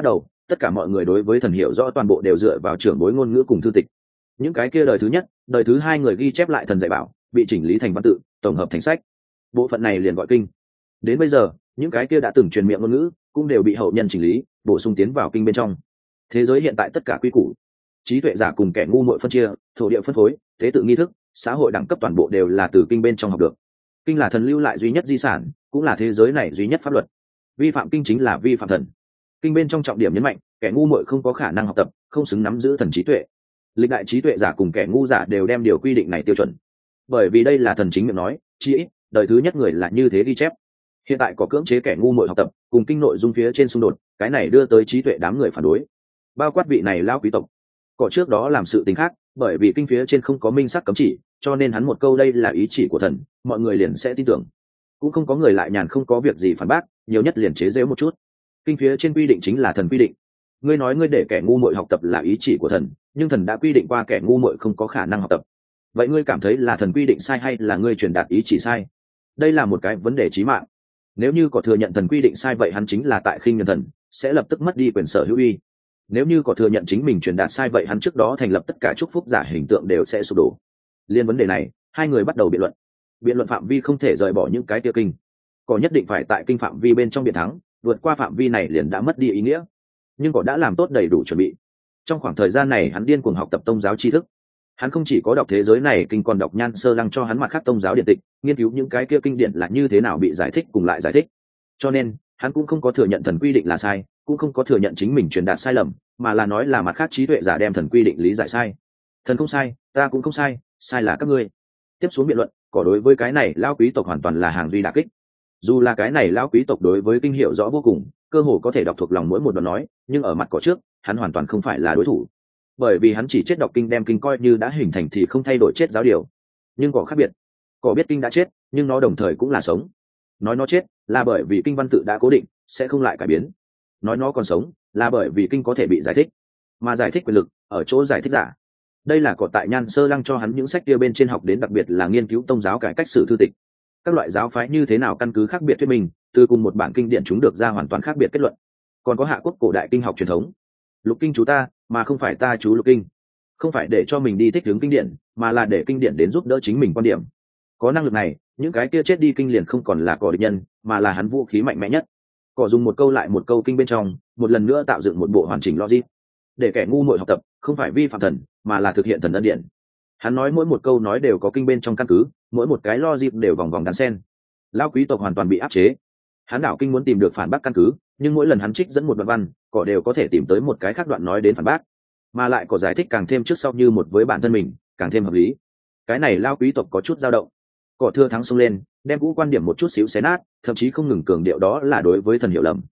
tất cả mọi người đối với thần hiểu rõ toàn bộ đều dựa vào trưởng bối ngôn ngữ cùng thư tịch. Những cái kia đời thứ nhất, đời thứ hai người ghi chép lại thần dạy bảo, bị chỉnh lý thành văn tự, tổng hợp thành sách. Bộ phận này liền gọi kinh. Đến bây giờ, những cái kia đã từng truyền miệng ngôn ngữ cũng đều bị hậu nhân chỉnh lý, bổ sung tiến vào kinh bên trong. Thế giới hiện tại tất cả quy củ, trí tuệ giả cùng kẻ ngu muội phân chia, thổ địa phân phối, tế tự nghi thức, xã hội đẳng cấp toàn bộ đều là từ kinh bên trong học được. Kinh là thần lưu lại duy nhất di sản, cũng là thế giới này duy nhất pháp luật. Vi phạm kinh chính là vi phạm thần. Kinh bên trong trọng điểm nhấn mạnh, kẻ ngu muội không có khả năng học tập, không xứng nắm giữ thần trí tuệ. Lịch đại trí tuệ giả cùng kẻ ngu giả đều đem điều quy định này tiêu chuẩn, bởi vì đây là thần chính miệng nói, chỉ ít đời thứ nhất người là như thế ghi chép. Hiện tại có cưỡng chế kẻ ngu muội học tập, cùng kinh nội dung phía trên xung đột, cái này đưa tới trí tuệ đám người phản đối, bao quát vị này lao quý tộc. Có trước đó làm sự tình khác, bởi vì kinh phía trên không có minh sắc cấm chỉ, cho nên hắn một câu đây là ý chỉ của thần, mọi người liền sẽ tin tưởng. Cũng không có người lại nhàn không có việc gì phản bác, nhiều nhất liền chế giễu một chút. Kinh phía trên quy định chính là thần quy định. Ngươi nói ngươi để kẻ ngu muội học tập là ý chỉ của thần, nhưng thần đã quy định qua kẻ ngu muội không có khả năng học tập. Vậy ngươi cảm thấy là thần quy định sai hay là ngươi truyền đạt ý chỉ sai? Đây là một cái vấn đề chí mạng. Nếu như có thừa nhận thần quy định sai, vậy hắn chính là tại khinh nhẫn thần, sẽ lập tức mất đi quyền sở hữu uy. Nếu như có thừa nhận chính mình truyền đạt sai, vậy hắn trước đó thành lập tất cả chúc phúc giả hình tượng đều sẽ sụp đổ. Liên vấn đề này, hai người bắt đầu biện luận. Biện luận phạm vi không thể rời bỏ những cái tiêu kinh, có nhất định phải tại kinh phạm vi bên trong biện thắng, vượt qua phạm vi này liền đã mất đi ý nghĩa. Nhưng có đã làm tốt đầy đủ chuẩn bị. Trong khoảng thời gian này hắn điên cuồng học tập tông giáo tri thức. Hắn không chỉ có đọc thế giới này kinh, còn đọc Nhan Sơ Lăng cho hắn mặt khác tông giáo điện tịch, nghiên cứu những cái kia kinh điển là như thế nào bị giải thích cùng lại giải thích. Cho nên hắn cũng không có thừa nhận thần quy định là sai, cũng không có thừa nhận chính mình truyền đạt sai lầm, mà là nói là mặt khác trí tuệ giả đem thần quy định lý giải sai. Thần không sai, ta cũng không sai, sai là các ngươi. Tiếp xuống biện luận, có đối với cái này lao quý tộc hoàn toàn là hàng duy đả kích. Dù là cái này lao quý tộc đối với kinh hiểu rõ vô cùng, cơ hồ có thể đọc thuộc lòng mỗi một đoạn nói, nhưng ở mặt cỏ trước, hắn hoàn toàn không phải là đối thủ. Bởi vì hắn chỉ chết đọc kinh, đem kinh coi như đã hình thành thì không thay đổi chết giáo điều. Nhưng cỏ khác biệt, cỏ biết kinh đã chết, nhưng nó đồng thời cũng là sống. Nói nó chết là bởi vì kinh văn tự đã cố định, sẽ không lại cải biến. Nói nó còn sống là bởi vì kinh có thể bị giải thích, mà giải thích quyền lực ở chỗ giải thích giả. Đây là cỏ tại Nhan Sơ Lăng cho hắn những sách kia bên trên học đến, đặc biệt là nghiên cứu tông giáo cải cách sử thư tịch. Các loại giáo phái như thế nào căn cứ khác biệt thuyết minh, từ cùng một bản kinh điển chúng được ra hoàn toàn khác biệt kết luận. Còn có Hạ Quốc cổ đại kinh học truyền thống, lục kinh chú ta mà không phải ta chú lục kinh, không phải để cho mình đi thích hướng kinh điển, mà là để kinh điển đến giúp đỡ chính mình quan điểm. Có năng lực này, những cái kia chết đi kinh liền không còn là cỏ địch nhân, mà là hắn vũ khí mạnh mẽ nhất. Cỏ dùng một câu lại một câu kinh bên trong, một lần nữa tạo dựng một bộ hoàn chỉnh logic, để kẻ ngu muội học tập, không phải vi phạm thần, mà là thực hiện thần ân điển. Hắn nói mỗi một câu nói đều có kinh bên trong căn cứ, mỗi một cái logic đều vòng vòng đan sen. Lao quý tộc hoàn toàn bị áp chế. Hắn đảo kinh muốn tìm được phản bác căn cứ, nhưng mỗi lần hắn trích dẫn một đoạn văn, cỏ đều có thể tìm tới một cái khác đoạn nói đến phản bác, mà lại có giải thích càng thêm trước sau như một với bản thân mình, càng thêm hợp lý. Cái này lao quý tộc có chút dao động. Cỏ thưa thắng xông lên, đem cũ quan điểm một chút xíu xé nát, thậm chí không ngừng cường điệu đó là đối với thần hiểu lầm.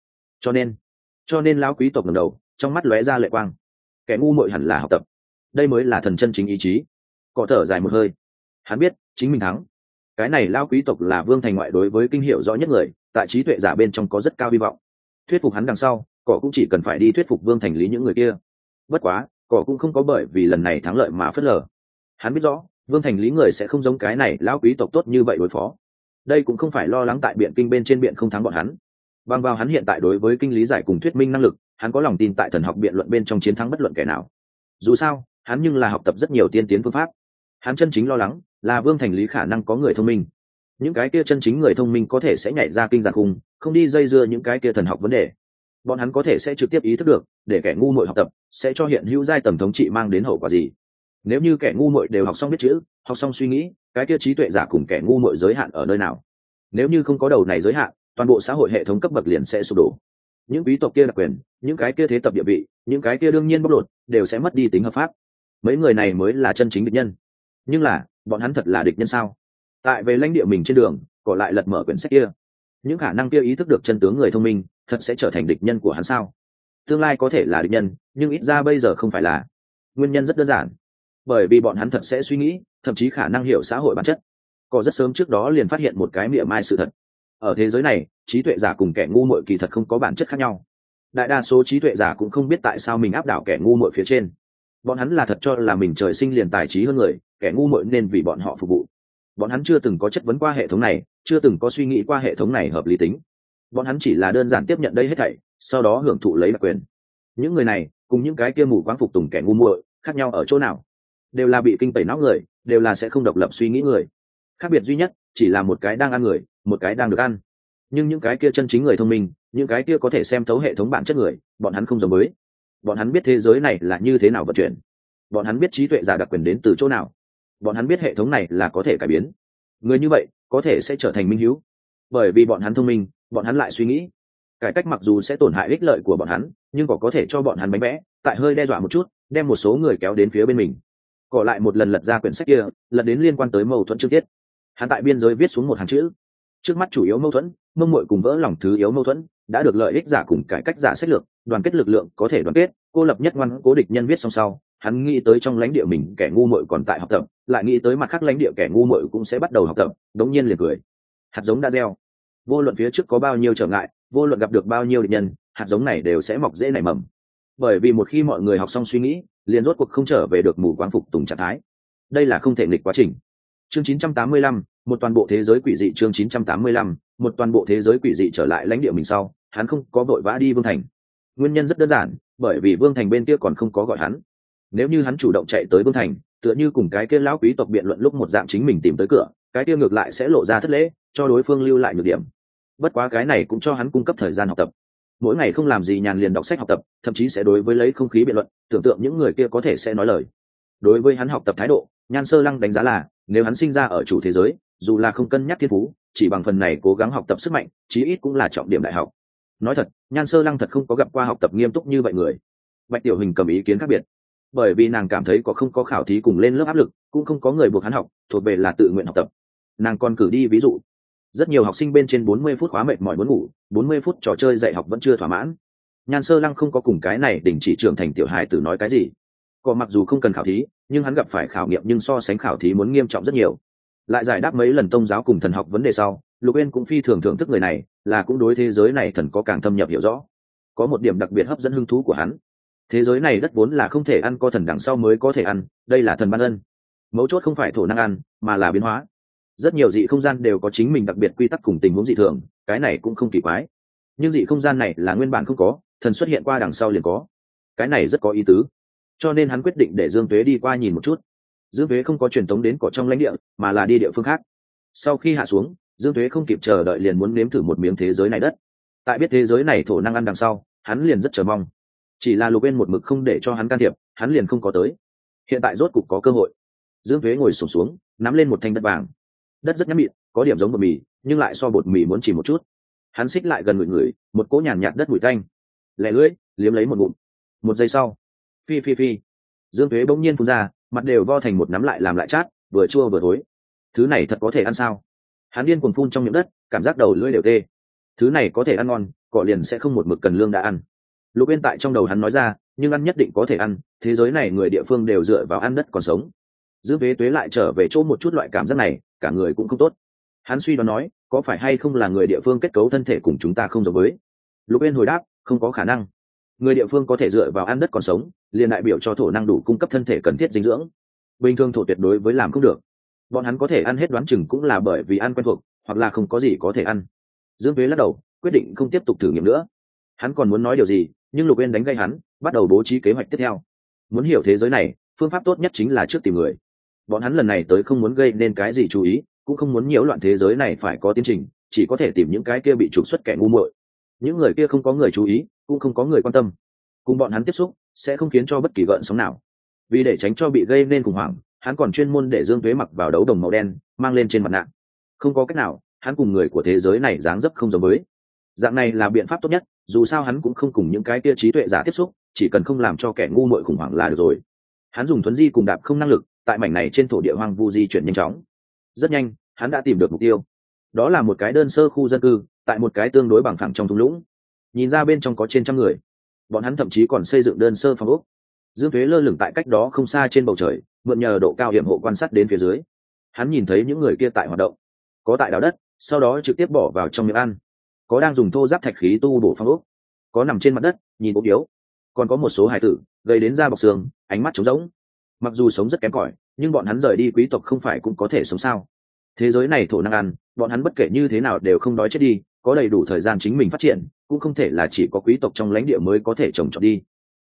Cho nên lao quý tộc ngẩng đầu, trong mắt lóe ra lệ quang. Kẻ ngu muội hẳn là học tập, đây mới là thần chân chính ý chí. Cỏ thở dài một hơi, hắn biết chính mình thắng. Cái này lao quý tộc là Vương Thành ngoại đối với kinh hiểu rõ nhất người, tại trí tuệ giả bên trong có rất cao hy vọng. Thuyết phục hắn đằng sau, cỏ cũng chỉ cần phải đi thuyết phục Vương Thành lý những người kia. Bất quá cỏ cũng không có bởi vì lần này thắng lợi mà phớt lờ. Hắn biết rõ Vương Thành lý người sẽ không giống cái này lão quý tộc tốt như vậy đối phó. Đây cũng không phải lo lắng tại biện kinh bên trên biện không thắng bọn hắn, bằng vào hắn hiện tại đối với kinh lý giải cùng thuyết minh năng lực, hắn có lòng tin tại thần học biện luận bên trong chiến thắng bất luận kẻ nào. Dù sao hắn nhưng là học tập rất nhiều tiên tiến phương pháp. Hắn chân chính lo lắng là Vương Thành lý khả năng có người thông minh. Những cái kia chân chính người thông minh có thể sẽ nhảy ra kinh giặc khung, không đi dây dưa những cái kia thần học vấn đề. Bọn hắn có thể sẽ trực tiếp ý thức được, để kẻ ngu muội học tập sẽ cho hiện hữu giai tầng thống trị mang đến hậu quả gì. Nếu như kẻ ngu muội đều học xong biết chữ, học xong suy nghĩ, cái kia trí tuệ giả cùng kẻ ngu muội giới hạn ở nơi nào? Nếu như không có đầu này giới hạn, toàn bộ xã hội hệ thống cấp bậc liền sẽ sụp đổ. Những quý tộc kia đặc quyền, những cái kia thế tập địa vị, những cái kia đương nhiên bóc lột, đều sẽ mất đi tính hợp pháp. Mấy người này mới là chân chính địch nhân. Nhưng là bọn hắn thật là địch nhân sao? Tại về lãnh địa mình trên đường, cỏ lại lật mở quyển sách kia. Những khả năng kia ý thức được chân tướng người thông minh, thật sẽ trở thành địch nhân của hắn sao? Tương lai có thể là địch nhân, nhưng ít ra bây giờ không phải là. Nguyên nhân rất đơn giản, bởi vì bọn hắn thật sẽ suy nghĩ, thậm chí khả năng hiểu xã hội bản chất. Cỏ rất sớm trước đó liền phát hiện một cái mỉa mai sự thật. Ở thế giới này, trí tuệ giả cùng kẻ ngu muội kỳ thật không có bản chất khác nhau. Đại đa số trí tuệ giả cũng không biết tại sao mình áp đảo kẻ ngu muội phía trên. Bọn hắn là thật cho là mình trời sinh liền tài trí hơn người, kẻ ngu muội nên vì bọn họ phục vụ. Bọn hắn chưa từng có chất vấn qua hệ thống này, chưa từng có suy nghĩ qua hệ thống này hợp lý tính. Bọn hắn chỉ là đơn giản tiếp nhận đây hết thảy, sau đó hưởng thụ lấy đặc quyền. Những người này cùng những cái kia mù quáng phục tùng kẻ ngu muội khác nhau ở chỗ nào? Đều là bị kinh tẩy não người, đều là sẽ không độc lập suy nghĩ người. Khác biệt duy nhất chỉ là một cái đang ăn người, một cái đang được ăn. Nhưng những cái kia chân chính người thông minh, những cái kia có thể xem thấu hệ thống bản chất người, bọn hắn không giống với. Bọn hắn biết thế giới này là như thế nào vận chuyển. Bọn hắn biết trí tuệ giả đặc quyền đến từ chỗ nào. Bọn hắn biết hệ thống này là có thể cải biến. Người như vậy có thể sẽ trở thành minh hữu, bởi vì bọn hắn thông minh, bọn hắn lại suy nghĩ. Cải cách mặc dù sẽ tổn hại ích lợi của bọn hắn, nhưng có thể cho bọn hắn bánh vẽ, tại hơi đe dọa một chút, đem một số người kéo đến phía bên mình. Cỏ lại một lần lật ra quyển sách kia, lật đến liên quan tới mâu thuẫn chương tiết. Hắn tại biên giới viết xuống một hàng chữ: trước mắt chủ yếu mâu thuẫn, mông muội cùng vỡ lòng thứ yếu mâu thuẫn, đã được lợi ích giả cùng cải cách giả sách lược, đoàn kết lực lượng có thể đoàn kết, cô lập nhất ngoan cố địch nhân. Viết xong sau, hắn nghĩ tới trong lãnh địa mình kẻ ngu muội còn tại học tập, lại nghĩ tới mặt khác lãnh địa kẻ ngu muội cũng sẽ bắt đầu học tập, đống nhiên liền cười. Hạt giống đã gieo, vô luận phía trước có bao nhiêu trở ngại, vô luận gặp được bao nhiêu địch nhân, hạt giống này đều sẽ mọc dễ nảy mầm. Bởi vì một khi mọi người học xong suy nghĩ, liền rốt cuộc không trở về được mù quáng phục tùng trạng thái. Đây là không thể nghịch quá trình. Chương 985, một toàn bộ thế giới quỷ dị. Chương 985, một toàn bộ thế giới quỷ dị. Trở lại lãnh địa mình sau, hắn không có vội vã đi Vương Thành. Nguyên nhân rất đơn giản, bởi vì Vương Thành bên kia còn không có gọi hắn. Nếu như hắn chủ động chạy tới Vương Thành, tựa như cùng cái kia lão quý tộc biện luận lúc một dạng, chính mình tìm tới cửa, cái kia ngược lại sẽ lộ ra thất lễ, cho đối phương lưu lại nhược điểm. Bất quá cái này cũng cho hắn cung cấp thời gian học tập. Mỗi ngày không làm gì nhàn liền đọc sách học tập, thậm chí sẽ đối với lấy không khí biện luận, tưởng tượng những người kia có thể sẽ nói lời. Đối với hắn học tập thái độ, Nhan Sơ Lăng đánh giá là, nếu hắn sinh ra ở chủ thế giới, dù là không cân nhắc thiên phú, chỉ bằng phần này cố gắng học tập sức mạnh, chí ít cũng là trọng điểm đại học. Nói thật, Nhan Sơ Lăng thật không có gặp qua học tập nghiêm túc như vậy người. Bạch Tiểu Hình cầm ý kiến khác biệt, bởi vì nàng cảm thấy không có khảo thí cùng lên lớp áp lực, cũng không có người buộc hắn học, thuộc về là tự nguyện học tập. Nàng còn cử đi ví dụ, rất nhiều học sinh bên trên 40 phút khóa mệt mỏi muốn ngủ, 40 phút trò chơi dạy học vẫn chưa thỏa mãn. Nhan Sơ Lăng không có cùng cái này đình chỉ trưởng thành tiểu hài tử nói cái gì. Còn mặc dù không cần khảo thí, nhưng hắn gặp phải khảo nghiệm nhưng so sánh khảo thí muốn nghiêm trọng rất nhiều. Lại giải đáp mấy lần tông giáo cùng thần học vấn đề sau, Lục Uyên cũng phi thường thưởng thức người này, là cũng đối thế giới này thần có càng thâm nhập hiểu rõ. Có một điểm đặc biệt hấp dẫn hứng thú của hắn. Thế giới này đất vốn là không thể ăn, có thần đằng sau mới có thể ăn, đây là thần ban ân. Mấu chốt không phải thổ năng ăn, mà là biến hóa. Rất nhiều dị không gian đều có chính mình đặc biệt quy tắc cùng tình huống dị thường, cái này cũng không kỳ quái. Nhưng dị không gian này là nguyên bản không có, thần xuất hiện qua đằng sau liền có. Cái này rất có ý tứ. Cho nên hắn quyết định để Dương Tuế đi qua nhìn một chút. Dương Tuế không có truyền tống đến cỏ trong lãnh địa, mà là đi địa phương khác. Sau khi hạ xuống, Dương Tuế không kịp chờ đợi liền muốn nếm thử một miếng thế giới này đất. Tại biết thế giới này thổ năng ăn đằng sau, hắn liền rất chờ mong. Chỉ là Lục Uyên một mực không để cho hắn can thiệp, hắn liền không có tới. Hiện tại rốt cục có cơ hội. Dương Tuế ngồi xổm xuống, nắm lên một thanh đất vàng. Đất rất nhẵn mịn, có điểm giống bột mì, nhưng lại so bột mì muốn chỉ một chút. Hắn xích lại gần người, một cỗ nhàn nhạt đất mùi tanh. Lẹ lưỡi, liếm lấy một ngụm. Một giây sau, phi phi phi, Dương Tuế bỗng nhiên phun ra, mặt đều vo thành một nắm lại làm lại chát, vừa chua vừa thối. Thứ này thật có thể ăn sao? Hắn điên cuồng phun trong miệng đất, cảm giác đầu lưỡi đều tê. Thứ này có thể ăn ngon, cọ liền sẽ không một mực cần lương đã ăn. Lục Uyên tại trong đầu hắn nói ra, nhưng ăn nhất định có thể ăn, thế giới này người địa phương đều dựa vào ăn đất còn sống. Dương Tuế lại trở về chỗ một chút loại cảm giác này, cả người cũng không tốt. Hắn suy đoán nói, có phải hay không là người địa phương kết cấu thân thể cùng chúng ta không giống với? Lục Uyên hồi đáp, không có khả năng. Người địa phương có thể dựa vào ăn đất còn sống, liền đại biểu cho thổ năng đủ cung cấp thân thể cần thiết dinh dưỡng. Bình thường thổ tuyệt đối với làm không được. Bọn hắn có thể ăn hết đoán chừng cũng là bởi vì ăn quen thuộc, hoặc là không có gì có thể ăn. Dương Tuế lắc đầu, quyết định không tiếp tục thử nghiệm nữa. Hắn còn muốn nói điều gì, nhưng Lục Uyên đánh gây hắn, bắt đầu bố trí kế hoạch tiếp theo. Muốn hiểu thế giới này, phương pháp tốt nhất chính là trước tìm người. Bọn hắn lần này tới không muốn gây nên cái gì chú ý, cũng không muốn nhiễu loạn thế giới này phải có tiến trình, chỉ có thể tìm những cái kia bị trục xuất kẻ ngu muội. Những người kia không có người chú ý, cũng không có người quan tâm. Cùng bọn hắn tiếp xúc sẽ không khiến cho bất kỳ gợn sóng nào. Vì để tránh cho bị gây nên khủng hoảng, hắn còn chuyên môn để Dương Tuế mặc vào đấu đồng màu đen, mang lên trên mặt nạ. Không có cách nào, hắn cùng người của thế giới này dáng dấp không giống với. Dạng này là biện pháp tốt nhất, dù sao hắn cũng không cùng những cái kia trí tuệ giả tiếp xúc, chỉ cần không làm cho kẻ ngu muội khủng hoảng là được rồi. Hắn dùng thuấn di cùng đạp không năng lực, tại mảnh này trên thổ địa hoang vu di chuyển nhanh chóng. Rất nhanh, hắn đã tìm được mục tiêu. Đó là một cái đơn sơ khu dân cư, tại một cái tương đối bằng phẳng trong thung lũng. Nhìn ra bên trong có trên trăm người. Bọn hắn thậm chí còn xây dựng đơn sơ phòng ốc. Dương Tuế lơ lửng tại cách đó không xa trên bầu trời, mượn nhờ độ cao hiểm hộ quan sát đến phía dưới. Hắn nhìn thấy những người kia tại hoạt động, có tại đào đất, sau đó trực tiếp bỏ vào trong miệng ăn, có đang dùng thô giáp thạch khí tu bổ phòng ốc, có nằm trên mặt đất nhìn ốm yếu, còn có một số hài tử gây đến da bọc xương, ánh mắt trống rỗng. Mặc dù sống rất kém cỏi, nhưng bọn hắn rời đi quý tộc không phải cũng có thể sống sao? Thế giới này thổ năng ăn, bọn hắn bất kể như thế nào đều không đói chết đi, có đầy đủ thời gian chính mình phát triển, cũng không thể là chỉ có quý tộc trong lãnh địa mới có thể trồng trọt đi.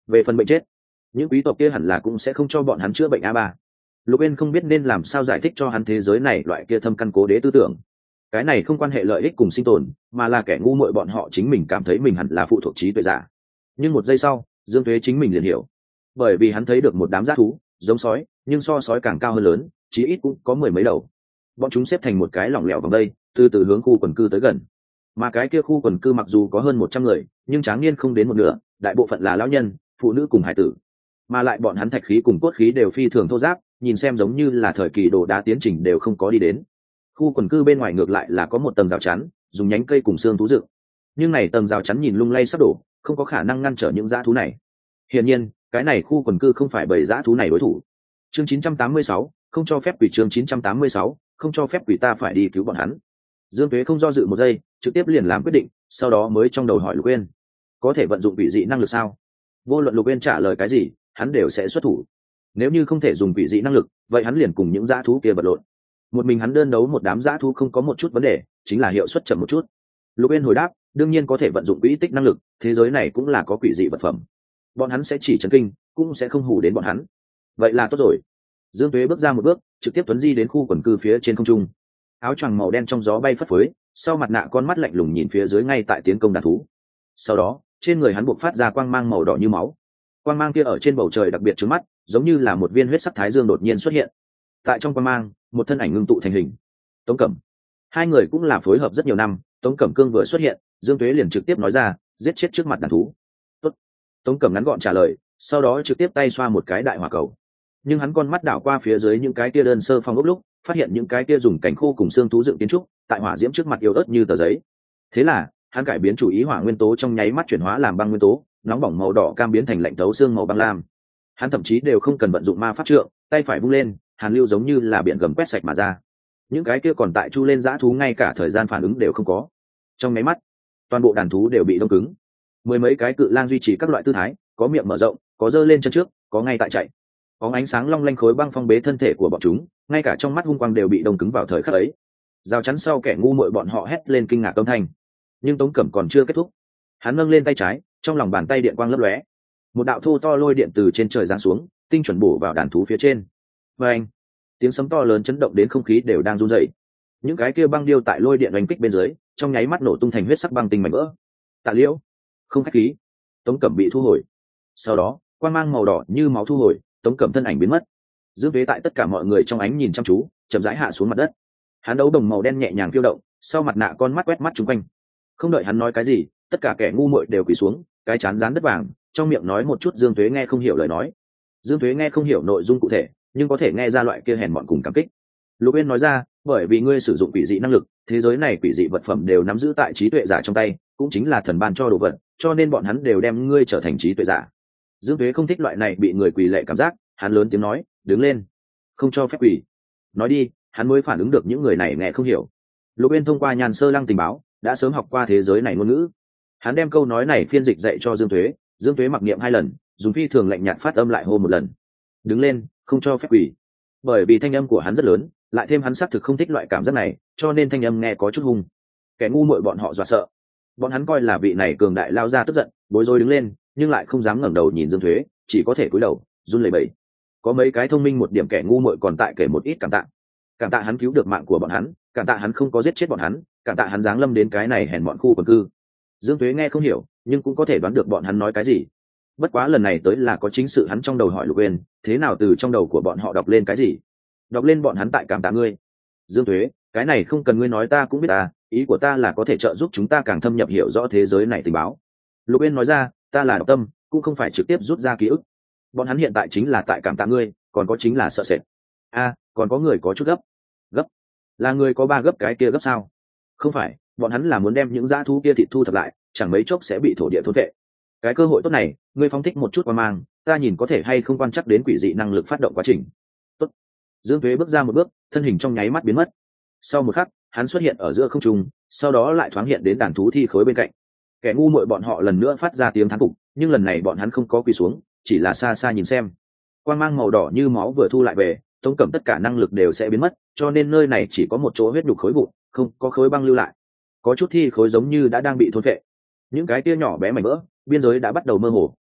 về phần bệnh chết, những quý tộc kia hẳn là cũng sẽ không cho bọn hắn chữa bệnh A3. Lục Uyên không biết nên làm sao giải thích cho hắn thế giới này loại kia thâm căn cố đế tư tưởng. Cái này không quan hệ lợi ích cùng sinh tồn, mà là kẻ ngu muội bọn họ chính mình cảm thấy mình hẳn là phụ thuộc trí tuệ giả. Nhưng một giây sau, Dương Tuế chính mình liền hiểu, bởi vì hắn thấy được một đám dã thú, giống sói, nhưng so sói càng cao hơn lớn, chí ít cũng có mười mấy đầu. Bọn chúng xếp thành một cái lỏng lẻo vòng đây, từ từ hướng khu quần cư tới gần. Mà cái kia khu quần cư mặc dù có hơn 100 người, nhưng tráng niên không đến một nửa, đại bộ phận là lão nhân, phụ nữ cùng hải tử. Mà lại bọn hắn thạch khí cùng cốt khí đều phi thường thô ráp, nhìn xem giống như là thời kỳ đồ đá tiến trình đều không có đi đến. Khu quần cư bên ngoài ngược lại là có một tầng rào chắn, dùng nhánh cây cùng xương thú dựng. Nhưng này tầng rào chắn nhìn lung lay sắp đổ, không có khả năng ngăn trở những dã thú này. Hiển nhiên, cái này khu quần cư không phải bầy dã thú này đối thủ. Chương 986, không cho phép quỷ. Chương 986, không cho phép quỷ, ta phải đi cứu bọn hắn. Dương Tuế không do dự một giây, trực tiếp liền làm quyết định, sau đó mới trong đầu hỏi Lục Uyên, có thể vận dụng quỷ dị năng lực sao? Vô luận Lục Uyên trả lời cái gì, hắn đều sẽ xuất thủ. Nếu như không thể dùng quỷ dị năng lực, vậy hắn liền cùng những dã thú kia vật lộn. Một mình hắn đơn đấu một đám dã thú không có một chút vấn đề, chính là hiệu suất chậm một chút. Lục Uyên hồi đáp, đương nhiên có thể vận dụng quỹ tích năng lực, thế giới này cũng là có quỷ dị vật phẩm. Bọn hắn sẽ chỉ chấn kinh, cũng sẽ không hù đến bọn hắn. Vậy là tốt rồi. Dương Tuế bước ra một bước, trực tiếp tuấn di đến khu quần cư phía trên không trung. Áo choàng màu đen trong gió bay phất phới, sau mặt nạ con mắt lạnh lùng nhìn phía dưới ngay tại tiến công đàn thú. Sau đó, trên người hắn buộc phát ra quang mang màu đỏ như máu. Quang mang kia ở trên bầu trời đặc biệt chói mắt, giống như là một viên huyết sắc thái dương đột nhiên xuất hiện. Tại trong quang mang, một thân ảnh ngưng tụ thành hình. Tống Cẩm. Hai người cũng là phối hợp rất nhiều năm, Tống Cẩm Cương vừa xuất hiện, Dương Tuế liền trực tiếp nói ra, giết chết trước mặt đàn thú. Tốt. Tống Cẩm ngắn gọn trả lời, sau đó trực tiếp tay xoa một cái đại hỏa cầu. Nhưng hắn con mắt đảo qua phía dưới những cái kia đơn sơ phong ốc lúc, phát hiện những cái kia dùng cảnh khô cùng xương thú dựng kiến trúc, tại hỏa diễm trước mặt yếu ớt như tờ giấy. Thế là, hắn cải biến chủ ý hỏa nguyên tố trong nháy mắt chuyển hóa làm băng nguyên tố, nóng bỏng màu đỏ cam biến thành lạnh thấu xương màu băng lam. Hắn thậm chí đều không cần vận dụng ma pháp trượng, tay phải vung lên, hàn lưu giống như là biển gầm quét sạch mà ra. Những cái kia còn tại chu lên dã thú ngay cả thời gian phản ứng đều không có. Trong nháy mắt, toàn bộ đàn thú đều bị đông cứng. Mười mấy cái cự lang duy trì các loại tư thái, có miệng mở rộng, có giơ lên chân trước, có ngay tại chạy. Có ánh sáng long lanh khối băng phong bế thân thể của bọn chúng, ngay cả trong mắt hung quang đều bị đông cứng vào thời khắc ấy. Rào chắn sau kẻ ngu muội bọn họ hét lên kinh ngạc âm thanh. Nhưng Tống Cẩm còn chưa kết thúc. Hắn nâng lên tay trái, trong lòng bàn tay điện quang lấp lóe. Một đạo thô to lôi điện từ trên trời giáng xuống, tinh chuẩn bổ vào đàn thú phía trên. Và anh, tiếng sấm to lớn chấn động đến không khí đều đang run rẩy. Những cái kia băng điêu tại lôi điện đánh kích bên dưới, trong nháy mắt nổ tung thành huyết sắc băng tinh mảnh vỡ. Tạ Liễu, không khách khí. Tống Cẩm bị thu hồi. Sau đó, quang mang màu đỏ như máu thu hồi, Tống Cẩm thân ảnh biến mất. Dương Tuế tại tất cả mọi người trong ánh nhìn chăm chú, chậm rãi hạ xuống mặt đất. Hắn đấu đồng màu đen nhẹ nhàng phiêu động, sau mặt nạ con mắt quét mắt chung quanh. Không đợi hắn nói cái gì, tất cả kẻ ngu muội đều quỳ xuống, cái chán dán đất vàng, trong miệng nói một chút Dương Tuế nghe không hiểu lời nói. Dương Tuế nghe không hiểu nội dung cụ thể, nhưng có thể nghe ra loại kia hèn mọn cùng cảm kích. Lục Uyên nói ra, bởi vì ngươi sử dụng quỷ dị năng lực, thế giới này quỷ dị vật phẩm đều nắm giữ tại trí tuệ giả trong tay, cũng chính là thần ban cho đồ vật, cho nên bọn hắn đều đem ngươi trở thành trí tuệ giả. Dương Tuế không thích loại này bị người quỳ lệ cảm giác, hắn lớn tiếng nói, đứng lên, không cho phép quỳ. Nói đi, hắn mới phản ứng được những người này nghe không hiểu. Lục Uyên thông qua nhàn sơ lăng tình báo, đã sớm học qua thế giới này ngôn ngữ. Hắn đem câu nói này phiên dịch dạy cho Dương Tuế, Dương Tuế mặc niệm 2 lần, dùng phi thường lạnh nhạt phát âm lại hô một lần. Đứng lên, không cho phép quỳ. Bởi vì thanh âm của hắn rất lớn, lại thêm hắn xác thực không thích loại cảm giác này, cho nên thanh âm nghe có chút hung. Kẻ ngu muội bọn họ dọa sợ. Bọn hắn coi là vị này cường đại lao ra tức giận, bối rối đứng lên, nhưng lại không dám ngẩng đầu nhìn Dương Tuế, chỉ có thể cúi đầu, run lẩy bẩy. Có mấy cái thông minh một điểm kẻ ngu muội còn tại kể một ít cảm tạ. Cảm tạ hắn cứu được mạng của bọn hắn, cảm tạ hắn không có giết chết bọn hắn, cảm tạ hắn giáng lâm đến cái này hèn mọn khu quần cư. Dương Tuế nghe không hiểu, nhưng cũng có thể đoán được bọn hắn nói cái gì. Bất quá lần này tới là có chính sự, hắn trong đầu hỏi Lục Uyên, thế nào từ trong đầu của bọn họ đọc lên cái gì? Đọc lên bọn hắn tại cảm tạ ngươi. Dương Tuế, cái này không cần ngươi nói ta cũng biết à, ý của ta là có thể trợ giúp chúng ta càng thâm nhập hiểu rõ thế giới này tình báo. Lục Uyên nói ra, ta là độc tâm, cũng không phải trực tiếp rút ra ký ức. Bọn hắn hiện tại chính là tại cảm tạ ngươi, còn có chính là sợ sệt. Còn có người có chút gấp. Gấp? Là người có 3 gấp cái kia gấp sao? Không phải, bọn hắn là muốn đem những dã thú kia thịt thu thập lại, chẳng mấy chốc sẽ bị thổ địa thôn vệ. Cái cơ hội tốt này, ngươi phóng thích một chút qua mang, ta nhìn có thể hay không quan chắc đến quỷ dị năng lực phát động quá trình. Tốt. Dương Tuế bước ra một bước, thân hình trong nháy mắt biến mất. Sau một khắc, hắn xuất hiện ở giữa không trung, sau đó lại thoáng hiện đến đàn thú thi khối bên cạnh. Kẻ ngu muội bọn họ lần nữa phát ra tiếng thán phục, nhưng lần này bọn hắn không có quỳ xuống, chỉ là xa xa nhìn xem. Quang mang màu đỏ như máu vừa thu lại về, Tống Cẩm tất cả năng lực đều sẽ biến mất, cho nên nơi này chỉ có một chỗ huyết nhục khối vụn, không có khối băng lưu lại. Có chút thi khối giống như đã đang bị thôn phệ. Những cái kia nhỏ bé mảnh vỡ, biên giới đã bắt đầu mơ hồ,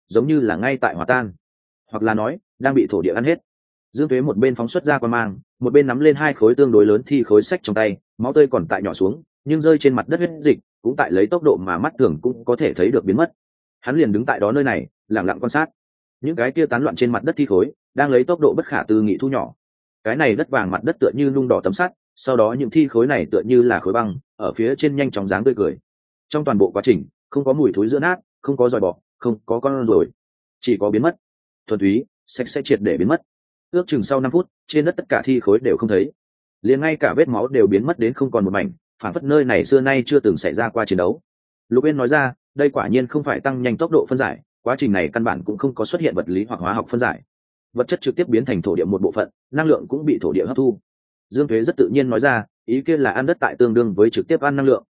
giống như là ngay tại hòa tan, hoặc là nói đang bị thổ địa ăn hết. Dương Tuế một bên phóng xuất ra quan mang, một bên nắm lên hai khối tương đối lớn thi khối sách trong tay, máu tươi còn tại nhỏ xuống, nhưng rơi trên mặt đất huyết dịch cũng tại lấy tốc độ mà mắt thường cũng có thể thấy được biến mất. Hắn liền đứng tại đó nơi này, lặng lặng quan sát. Những cái kia tán loạn trên mặt đất thi khối đang lấy tốc độ bất khả tư nghị thu nhỏ. Cái này đất vàng mặt đất tựa như nung đỏ tấm sắt, sau đó những thi khối này tựa như là khối băng, ở phía trên nhanh chóng dáng tươi cười. Trong toàn bộ quá trình, không có mùi thối giữa nát, không có dòi bọ, không có con ruồi, chỉ có biến mất. Thuần túy, sạch sẽ triệt để biến mất. Ước chừng sau 5 phút, trên đất tất cả thi khối đều không thấy, liền ngay cả vết máu đều biến mất đến không còn một mảnh, phản phất nơi này xưa nay chưa từng xảy ra qua chiến đấu. Lục Uyên nói ra, đây quả nhiên không phải tăng nhanh tốc độ phân giải, quá trình này căn bản cũng không có xuất hiện vật lý hoặc hóa học phân giải, vật chất trực tiếp biến thành thổ địa một bộ phận, năng lượng cũng bị thổ địa hấp thu. Dương Thuế rất tự nhiên nói ra, ý kia là ăn đất tại tương đương với trực tiếp ăn năng lượng.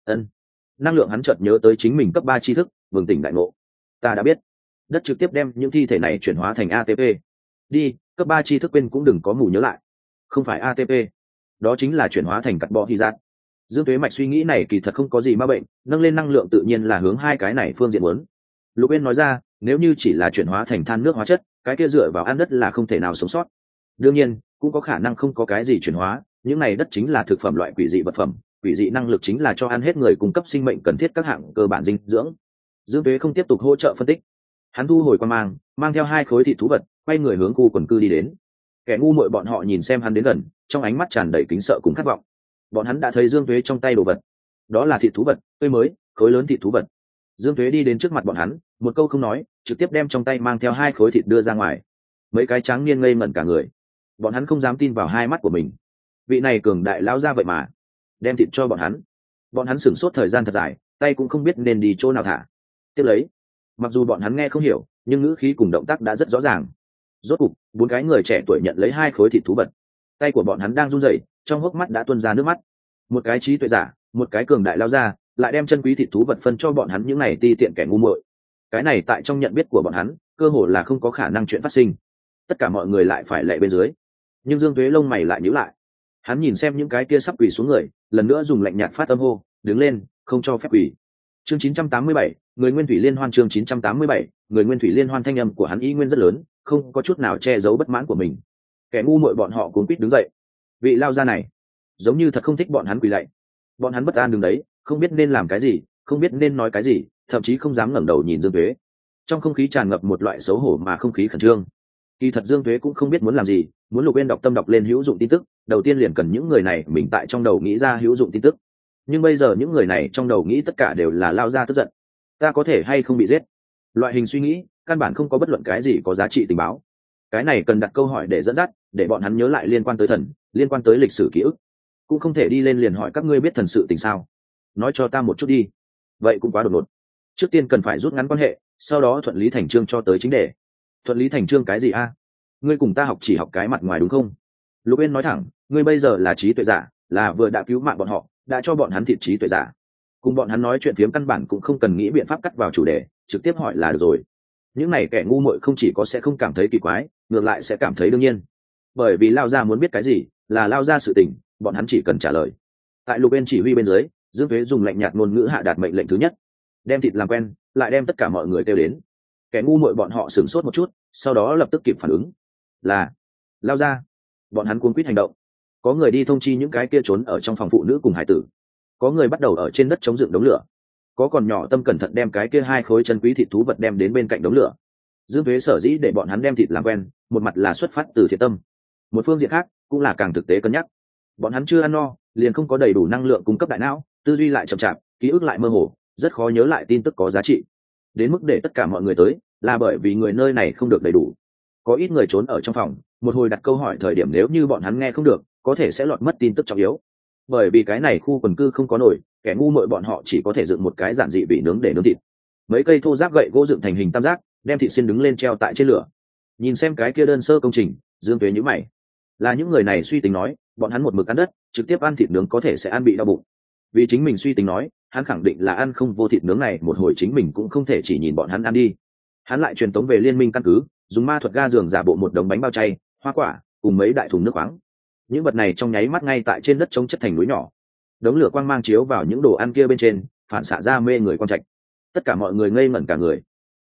Năng lượng, hắn chợt nhớ tới chính mình cấp 3 tri thức, bừng tỉnh đại ngộ. Ta đã biết, đất trực tiếp đem những thi thể này chuyển hóa thành ATP. Đi, cấp 3 tri thức quên cũng đừng có mù nhớ lại. Không phải ATP, đó chính là chuyển hóa thành carbon hydrate. Dương Tuế mạch suy nghĩ này kỳ thật không có gì ma bệnh, nâng lên năng lượng tự nhiên là hướng hai cái này phương diện muốn. Lục Uyên nói ra, nếu như chỉ là chuyển hóa thành than nước hóa chất, cái kia dựa vào ăn đất là không thể nào sống sót. Đương nhiên, cũng có khả năng không có cái gì chuyển hóa, những này đất chính là thực phẩm loại quỷ dị vật phẩm, quỷ dị năng lực chính là cho ăn hết người cung cấp sinh mệnh cần thiết các hạng cơ bản dinh dưỡng. Dương Tuế không tiếp tục hỗ trợ phân tích, hắn thu hồi quan mang theo hai khối thịt thú vật, quay người hướng khu quần cư đi đến. Kẻ ngu muội bọn họ nhìn xem hắn đến gần, trong ánh mắt tràn đầy kính sợ cùng khát vọng. Bọn hắn đã thấy Dương Tuế trong tay đồ vật, đó là thịt thú vật, tươi mới, khối lớn thịt thú vật. Dương Tuế đi đến trước mặt bọn hắn, một câu không nói, trực tiếp đem trong tay mang theo hai khối thịt đưa ra ngoài. Mấy cái trắng niên ngây ngẩn cả người, bọn hắn không dám tin vào hai mắt của mình. Vị này cường đại lão ra vậy mà đem thịt cho bọn hắn sửng sốt thời gian thật dài, tay cũng không biết nên đi chỗ nào thả. Tiếp lấy, mặc dù bọn hắn nghe không hiểu, nhưng ngữ khí cùng động tác đã rất rõ ràng. Rốt cục, 4 cái người trẻ tuổi nhận lấy hai khối thịt thú vật, tay của bọn hắn đang run rẩy, trong hốc mắt đã tuôn ra nước mắt. Một cái trí tuệ giả, một cái cường đại lao ra, lại đem chân quý thịt thú vật phân cho bọn hắn những này ti tiện kẻ ngu muội. Cái này tại trong nhận biết của bọn hắn, cơ hồ là không có khả năng chuyện phát sinh. Tất cả mọi người lại phải lệ bên dưới, nhưng Dương Tuế lông mày lại nhíu lại. Hắn nhìn xem những cái kia sắp quỳ xuống người, lần nữa dùng lạnh nhạt phát âm hô, đứng lên, không cho phép quỳ. Chương 987, người Nguyên Thủy Liên Hoan. Chương 987, người Nguyên Thủy Liên Hoan. Thanh âm của hắn ý nguyên rất lớn, không có chút nào che giấu bất mãn của mình. Kẻ ngu muội bọn họ cuống quýt đứng dậy. Vị lao gia này giống như thật không thích bọn hắn quỳ lạy. Bọn hắn bất an đứng đấy, không biết nên làm cái gì, không biết nên nói cái gì, thậm chí không dám ngẩng đầu nhìn Dương Tuế. Trong không khí tràn ngập một loại xấu hổ mà không khí khẩn trương. Kỳ thật Dương Tuế cũng không biết muốn làm gì, muốn Lục Uyên đọc tâm đọc lên hữu dụng tin tức, đầu tiên liền cần những người này mình tại trong đầu nghĩ ra hữu dụng tin tức. Nhưng bây giờ những người này trong đầu nghĩ tất cả đều là lao ra tức giận. Ta có thể hay không bị giết? Loại hình suy nghĩ, căn bản không có bất luận cái gì có giá trị tình báo. Cái này cần đặt câu hỏi để dẫn dắt, để bọn hắn nhớ lại liên quan tới thần, liên quan tới lịch sử ký ức. Cũng không thể đi lên liền hỏi các ngươi biết thần sự tình sao? Nói cho ta một chút đi. Vậy cũng quá đột ngột. Trước tiên cần phải rút ngắn quan hệ, sau đó thuận lý thành chương cho tới chính đề. Thuận lý thành chương cái gì a? Ngươi cùng ta học chỉ học cái mặt ngoài đúng không? Lục Uyên nói thẳng, ngươi bây giờ là trí tuệ giả, là vừa đã cứu mạng bọn họ, đã cho bọn hắn thịt trí tuệ giả. Cùng bọn hắn nói chuyện phiếm căn bản cũng không cần nghĩ biện pháp cắt vào chủ đề, trực tiếp hỏi là được rồi. Những này kẻ ngu muội không chỉ có sẽ không cảm thấy kỳ quái, ngược lại sẽ cảm thấy đương nhiên. Bởi vì lao ra muốn biết cái gì, là lao ra sự tình, bọn hắn chỉ cần trả lời. Tại Lục Uyên chỉ huy bên dưới, Dương Tuế dùng lạnh nhạt ngôn ngữ hạ đạt mệnh lệnh thứ nhất, đem thịt làm quen, lại đem tất cả mọi người kêu đến. Kẻ ngu muội bọn họ sửng sốt một chút, sau đó lập tức kịp phản ứng, là lao ra. Bọn hắn cuống quýt hành động. Có người đi thông chi những cái kia trốn ở trong phòng phụ nữ cùng hải tử, có người bắt đầu ở trên đất chống dựng đống lửa, có còn nhỏ tâm cẩn thận đem cái kia hai khối chân quý thịt thú vật đem đến bên cạnh đống lửa. Dương Tuế sở dĩ để bọn hắn đem thịt làm quen, một mặt là xuất phát từ thiện tâm, một phương diện khác cũng là càng thực tế cân nhắc. Bọn hắn chưa ăn no, liền không có đầy đủ năng lượng cung cấp đại não, tư duy lại chậm chạp, ký ức lại mơ hồ, rất khó nhớ lại tin tức có giá trị. Đến mức để tất cả mọi người tới, là bởi vì người nơi này không được đầy đủ. Có ít người trốn ở trong phòng, một hồi đặt câu hỏi thời điểm nếu như bọn hắn nghe không được, có thể sẽ lọt mất tin tức trọng yếu. Bởi vì cái này khu quần cư không có nồi, kẻ ngu muội bọn họ chỉ có thể dựng một cái giản dị vị nướng để nướng thịt. Mấy cây thô ráp gậy gỗ dựng thành hình tam giác, đem thịt xiên đứng lên treo tại trên lửa. Nhìn xem cái kia đơn sơ công trình, Dương Tuế nhíu mày. Là những người này suy tính nói, bọn hắn một mực ăn đất, trực tiếp ăn thịt nướng có thể sẽ ăn bị đau bụng. Vì chính mình suy tính nói, hắn khẳng định là ăn không vô thịt nướng này, một hồi chính mình cũng không thể chỉ nhìn bọn hắn ăn đi. Hắn lại truyền tống về liên minh căn cứ, dùng ma thuật ga giường giả bộ một đống bánh bao chay, hoa quả, cùng mấy đại thùng nước khoáng. Những vật này trong nháy mắt ngay tại trên đất trống chất thành núi nhỏ. Đống lửa quang mang chiếu vào những đồ ăn kia bên trên, phản xạ ra mê người quang trạch. Tất cả mọi người ngây ngẩn cả người.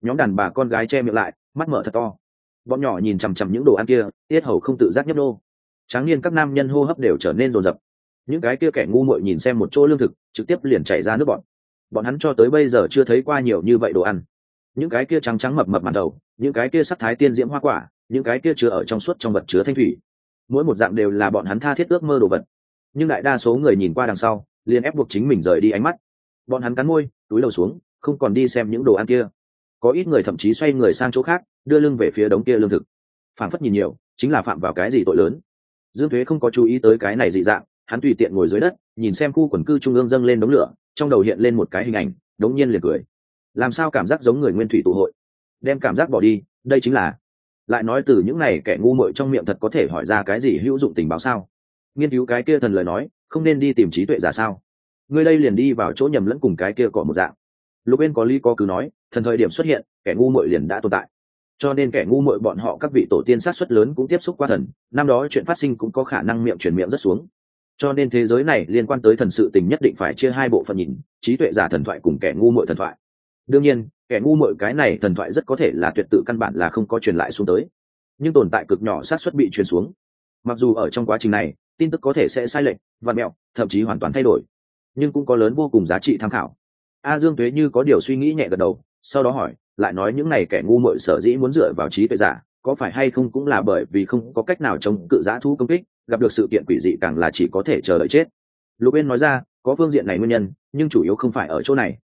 Nhóm đàn bà con gái che miệng lại, mắt mở thật to. Bọn nhỏ nhìn chằm chằm những đồ ăn kia, yết hầu không tự giác nhấp nô. Tráng niên các nam nhân hô hấp đều trở nên rồn rập. Những cái kia kẻ ngu muội nhìn xem một chỗ lương thực, trực tiếp liền chảy ra nước bọn. Bọn hắn cho tới bây giờ chưa thấy qua nhiều như vậy đồ ăn. Những cái kia trắng trắng mập mập màn đầu, những cái kia sắc thái tiên diễm hoa quả, những cái kia chứa ở trong suốt trong vật chứa thanh thủy, mỗi một dạng đều là bọn hắn tha thiết ước mơ đồ vật. Nhưng đại đa số người nhìn qua đằng sau, liền ép buộc chính mình rời đi ánh mắt. Bọn hắn cắn môi, túi đầu xuống, không còn đi xem những đồ ăn kia. Có ít người thậm chí xoay người sang chỗ khác, đưa lưng về phía đống kia lương thực. Phản phất nhìn nhiều, chính là phạm vào cái gì tội lớn. Dương Thuế không có chú ý tới cái này dị dạng, hắn tùy tiện ngồi dưới đất, nhìn xem khu quần cư trung ương dâng lên đống lửa, trong đầu hiện lên một cái hình ảnh, đống nhiên liền cười. Làm sao cảm giác giống người nguyên thủy tụ hội? Đem cảm giác bỏ đi, đây chính là. Lại nói từ những này kẻ ngu muội trong miệng thật có thể hỏi ra cái gì hữu dụng tình báo sao? Nghiên cứu cái kia thần lời nói, không nên đi tìm trí tuệ giả sao? Ngươi đây liền đi vào chỗ nhầm lẫn cùng cái kia cỏ một dạng. Lục Bên có lý có cứ nói, thần thời điểm xuất hiện, kẻ ngu muội liền đã tồn tại. Cho nên kẻ ngu muội bọn họ các vị tổ tiên sát suất lớn cũng tiếp xúc qua thần, năm đó chuyện phát sinh cũng có khả năng miệng truyền miệng rất xuống. Cho nên thế giới này liên quan tới thần sự tình nhất định phải chia hai bộ phận nhìn, trí tuệ giả thần thoại cùng kẻ ngu muội thần thoại. Đương nhiên, kẻ ngu muội cái này thần thoại rất có thể là tuyệt tự căn bản là không có truyền lại xuống tới, nhưng tồn tại cực nhỏ sát suất bị truyền xuống. Mặc dù ở trong quá trình này, tin tức có thể sẽ sai lệch, vặn mẹo, thậm chí hoàn toàn thay đổi, nhưng cũng có lớn vô cùng giá trị tham khảo. Dương Tuế như có điều suy nghĩ nhẹ gật đầu, sau đó hỏi, lại nói những này kẻ ngu muội sở dĩ muốn dựa vào trí tuệ giả, có phải hay không cũng là bởi vì không có cách nào chống cự dã thú công kích, gặp được sự kiện quỷ dị càng là chỉ có thể chờ đợi chết. Lục Yên nói ra, có phương diện này nguyên nhân, nhưng chủ yếu không phải ở chỗ này.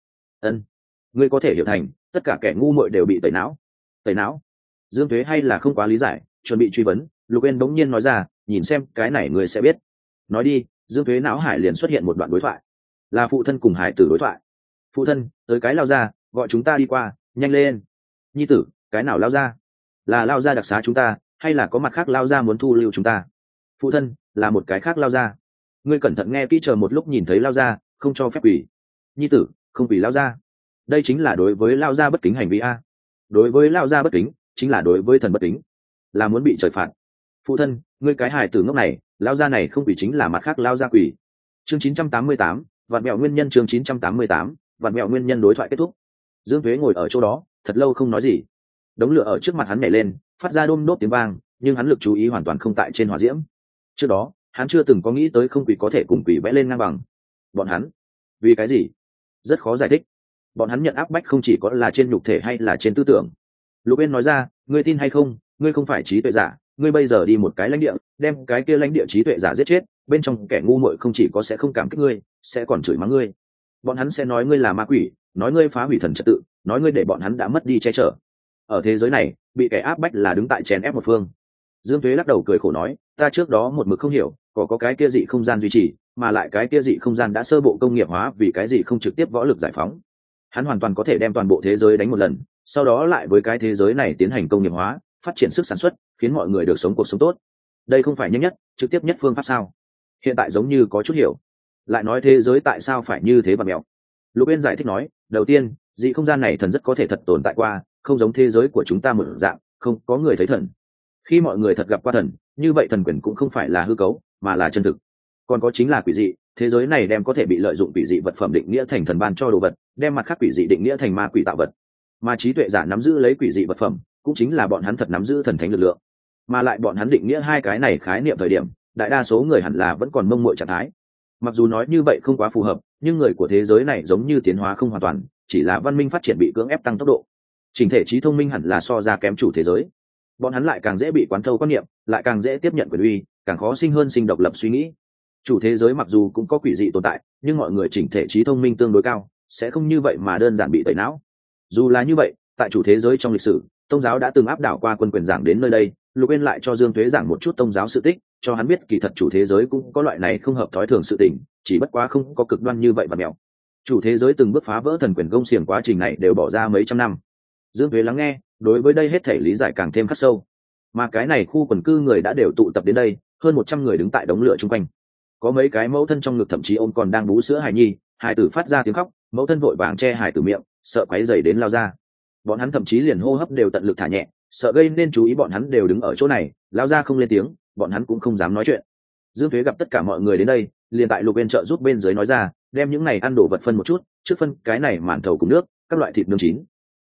Ngươi có thể hiểu thành, tất cả kẻ ngu muội đều bị tẩy não. Tẩy não? Dương Tuế hay là không quá lý giải, chuẩn bị truy vấn, Lục Yên bỗng nhiên nói ra, nhìn xem cái này ngươi sẽ biết. Nói đi. Dương Tuế não hải liền xuất hiện một đoạn đối thoại, là phụ thân cùng hải tử đối thoại. Phụ thân, tới cái lao ra, gọi chúng ta đi qua, nhanh lên. Nhi tử, cái nào lao ra? Là lao ra đặc xá chúng ta, hay là có mặt khác lao ra muốn thu lưu chúng ta? Phụ thân, là một cái khác lao ra. Ngươi cẩn thận nghe kỹ, chờ một lúc nhìn thấy lao ra, không cho phép quỷ. Nhi tử, không quỷ lao ra. Đây chính là đối với lao ra bất kính hành vi a. Đối với lao ra bất kính, chính là đối với thần bất kính, là muốn bị trời phạt. Phụ thân, ngươi cái hài tử ngốc này, lao ra này không quỷ chính là mặt khác lao ra quỷ. Chương 988, vạn mẹo nguyên nhân. Chương 988, vạn mẹo nguyên nhân. Đối thoại kết thúc. Dương Tuế ngồi ở chỗ đó, thật lâu không nói gì. Đống lửa ở trước mặt hắn nhảy lên, phát ra đôm đốt tiếng vang, nhưng hắn lực chú ý hoàn toàn không tại trên hỏa diễm. Trước đó, hắn chưa từng có nghĩ tới không quỷ có thể cùng quỷ vẽ lên ngang bằng. Bọn hắn, vì cái gì? Rất khó giải thích. Bọn hắn nhận áp bách không chỉ có là trên nhục thể hay là trên tư tưởng. Lục Yên nói ra, ngươi tin hay không, ngươi không phải trí tuệ giả, ngươi bây giờ đi một cái lãnh địa, đem cái kia lãnh địa trí tuệ giả giết chết, bên trong kẻ ngu muội không chỉ có sẽ không cảm kích ngươi, sẽ còn chửi mắng ngươi. Bọn hắn sẽ nói ngươi là ma quỷ, nói ngươi phá hủy thần trật tự, nói ngươi để bọn hắn đã mất đi che chở. Ở thế giới này, bị kẻ áp bách là đứng tại chèn ép một phương. Dương Tuế lắc đầu cười khổ nói, ta trước đó một mực không hiểu, có cái kia dị không gian duy trì, mà lại cái kia dị không gian đã sơ bộ công nghiệp hóa, vì cái gì không trực tiếp võ lực giải phóng. Hắn hoàn toàn có thể đem toàn bộ thế giới đánh một lần, sau đó lại với cái thế giới này tiến hành công nghiệp hóa, phát triển sức sản xuất, khiến mọi người được sống cuộc sống tốt. Đây không phải nhanh nhất, trực tiếp nhất phương pháp sao? Hiện tại giống như có chút hiểu. Lại nói thế giới tại sao phải như thế bạt mèo? Lục Yên giải thích nói, đầu tiên, dị không gian này thần rất có thể thật tồn tại qua, không giống thế giới của chúng ta một dạng, không có người thấy thần. Khi mọi người thật gặp qua thần, như vậy thần quyền cũng không phải là hư cấu, mà là chân thực. Còn có chính là quỷ dị, thế giới này đem có thể bị lợi dụng quỷ dị vật phẩm định nghĩa thành thần ban cho đồ vật, đem mặt khác quỷ dị định nghĩa thành ma quỷ tạo vật. Mà trí tuệ giả nắm giữ lấy quỷ dị vật phẩm, cũng chính là bọn hắn thật nắm giữ thần thánh lực lượng. Mà lại bọn hắn định nghĩa hai cái này khái niệm thời điểm, đại đa số người hẳn là vẫn còn mông muội trạng thái. Mặc dù nói như vậy không quá phù hợp, nhưng người của thế giới này giống như tiến hóa không hoàn toàn, chỉ là văn minh phát triển bị cưỡng ép tăng tốc độ. Trình thể trí thông minh hẳn là so ra kém chủ thế giới. Bọn hắn lại càng dễ bị quán thâu quan niệm, lại càng dễ tiếp nhận quyền uy, càng khó sinh hơn sinh độc lập suy nghĩ. Chủ thế giới mặc dù cũng có quỷ dị tồn tại, nhưng mọi người chỉnh thể trí thông minh tương đối cao, sẽ không như vậy mà đơn giản bị tẩy não. Dù là như vậy, tại chủ thế giới trong lịch sử, tôn giáo đã từng áp đảo qua quân quyền giảng đến nơi đây. Lục Yên lại cho Dương Tuế giảng một chút tôn giáo sự tích, cho hắn biết kỳ thật chủ thế giới cũng có loại này không hợp thói thường sự tình, chỉ bất quá không có cực đoan như vậy và mèo. Chủ thế giới từng bước phá vỡ thần quyền gông xiềng quá trình này đều bỏ ra mấy trăm năm. Dương Tuế lắng nghe, đối với đây hết thể lý giải càng thêm khắc sâu. Mà cái này khu quần cư người đã đều tụ tập đến đây, hơn 100 người đứng tại đống lửa chung quanh. Có mấy cái mẫu thân trong ngực thậm chí ôm còn đang bú sữa hài nhi, hài tử phát ra tiếng khóc, mẫu thân vội vàng che hài tử miệng, sợ quấy rầy đến lao ra. Bọn hắn thậm chí liền hô hấp đều tận lực thả nhẹ, sợ gây nên chú ý, bọn hắn đều đứng ở chỗ này, lao ra không lên tiếng, bọn hắn cũng không dám nói chuyện. Dương Thuế gặp tất cả mọi người đến đây, liền tại Lục Bên trợ giúp bên dưới nói ra, đem những này ăn đồ vật phân một chút, trước phân cái này màn thầu cùng nước, các loại thịt nướng chín.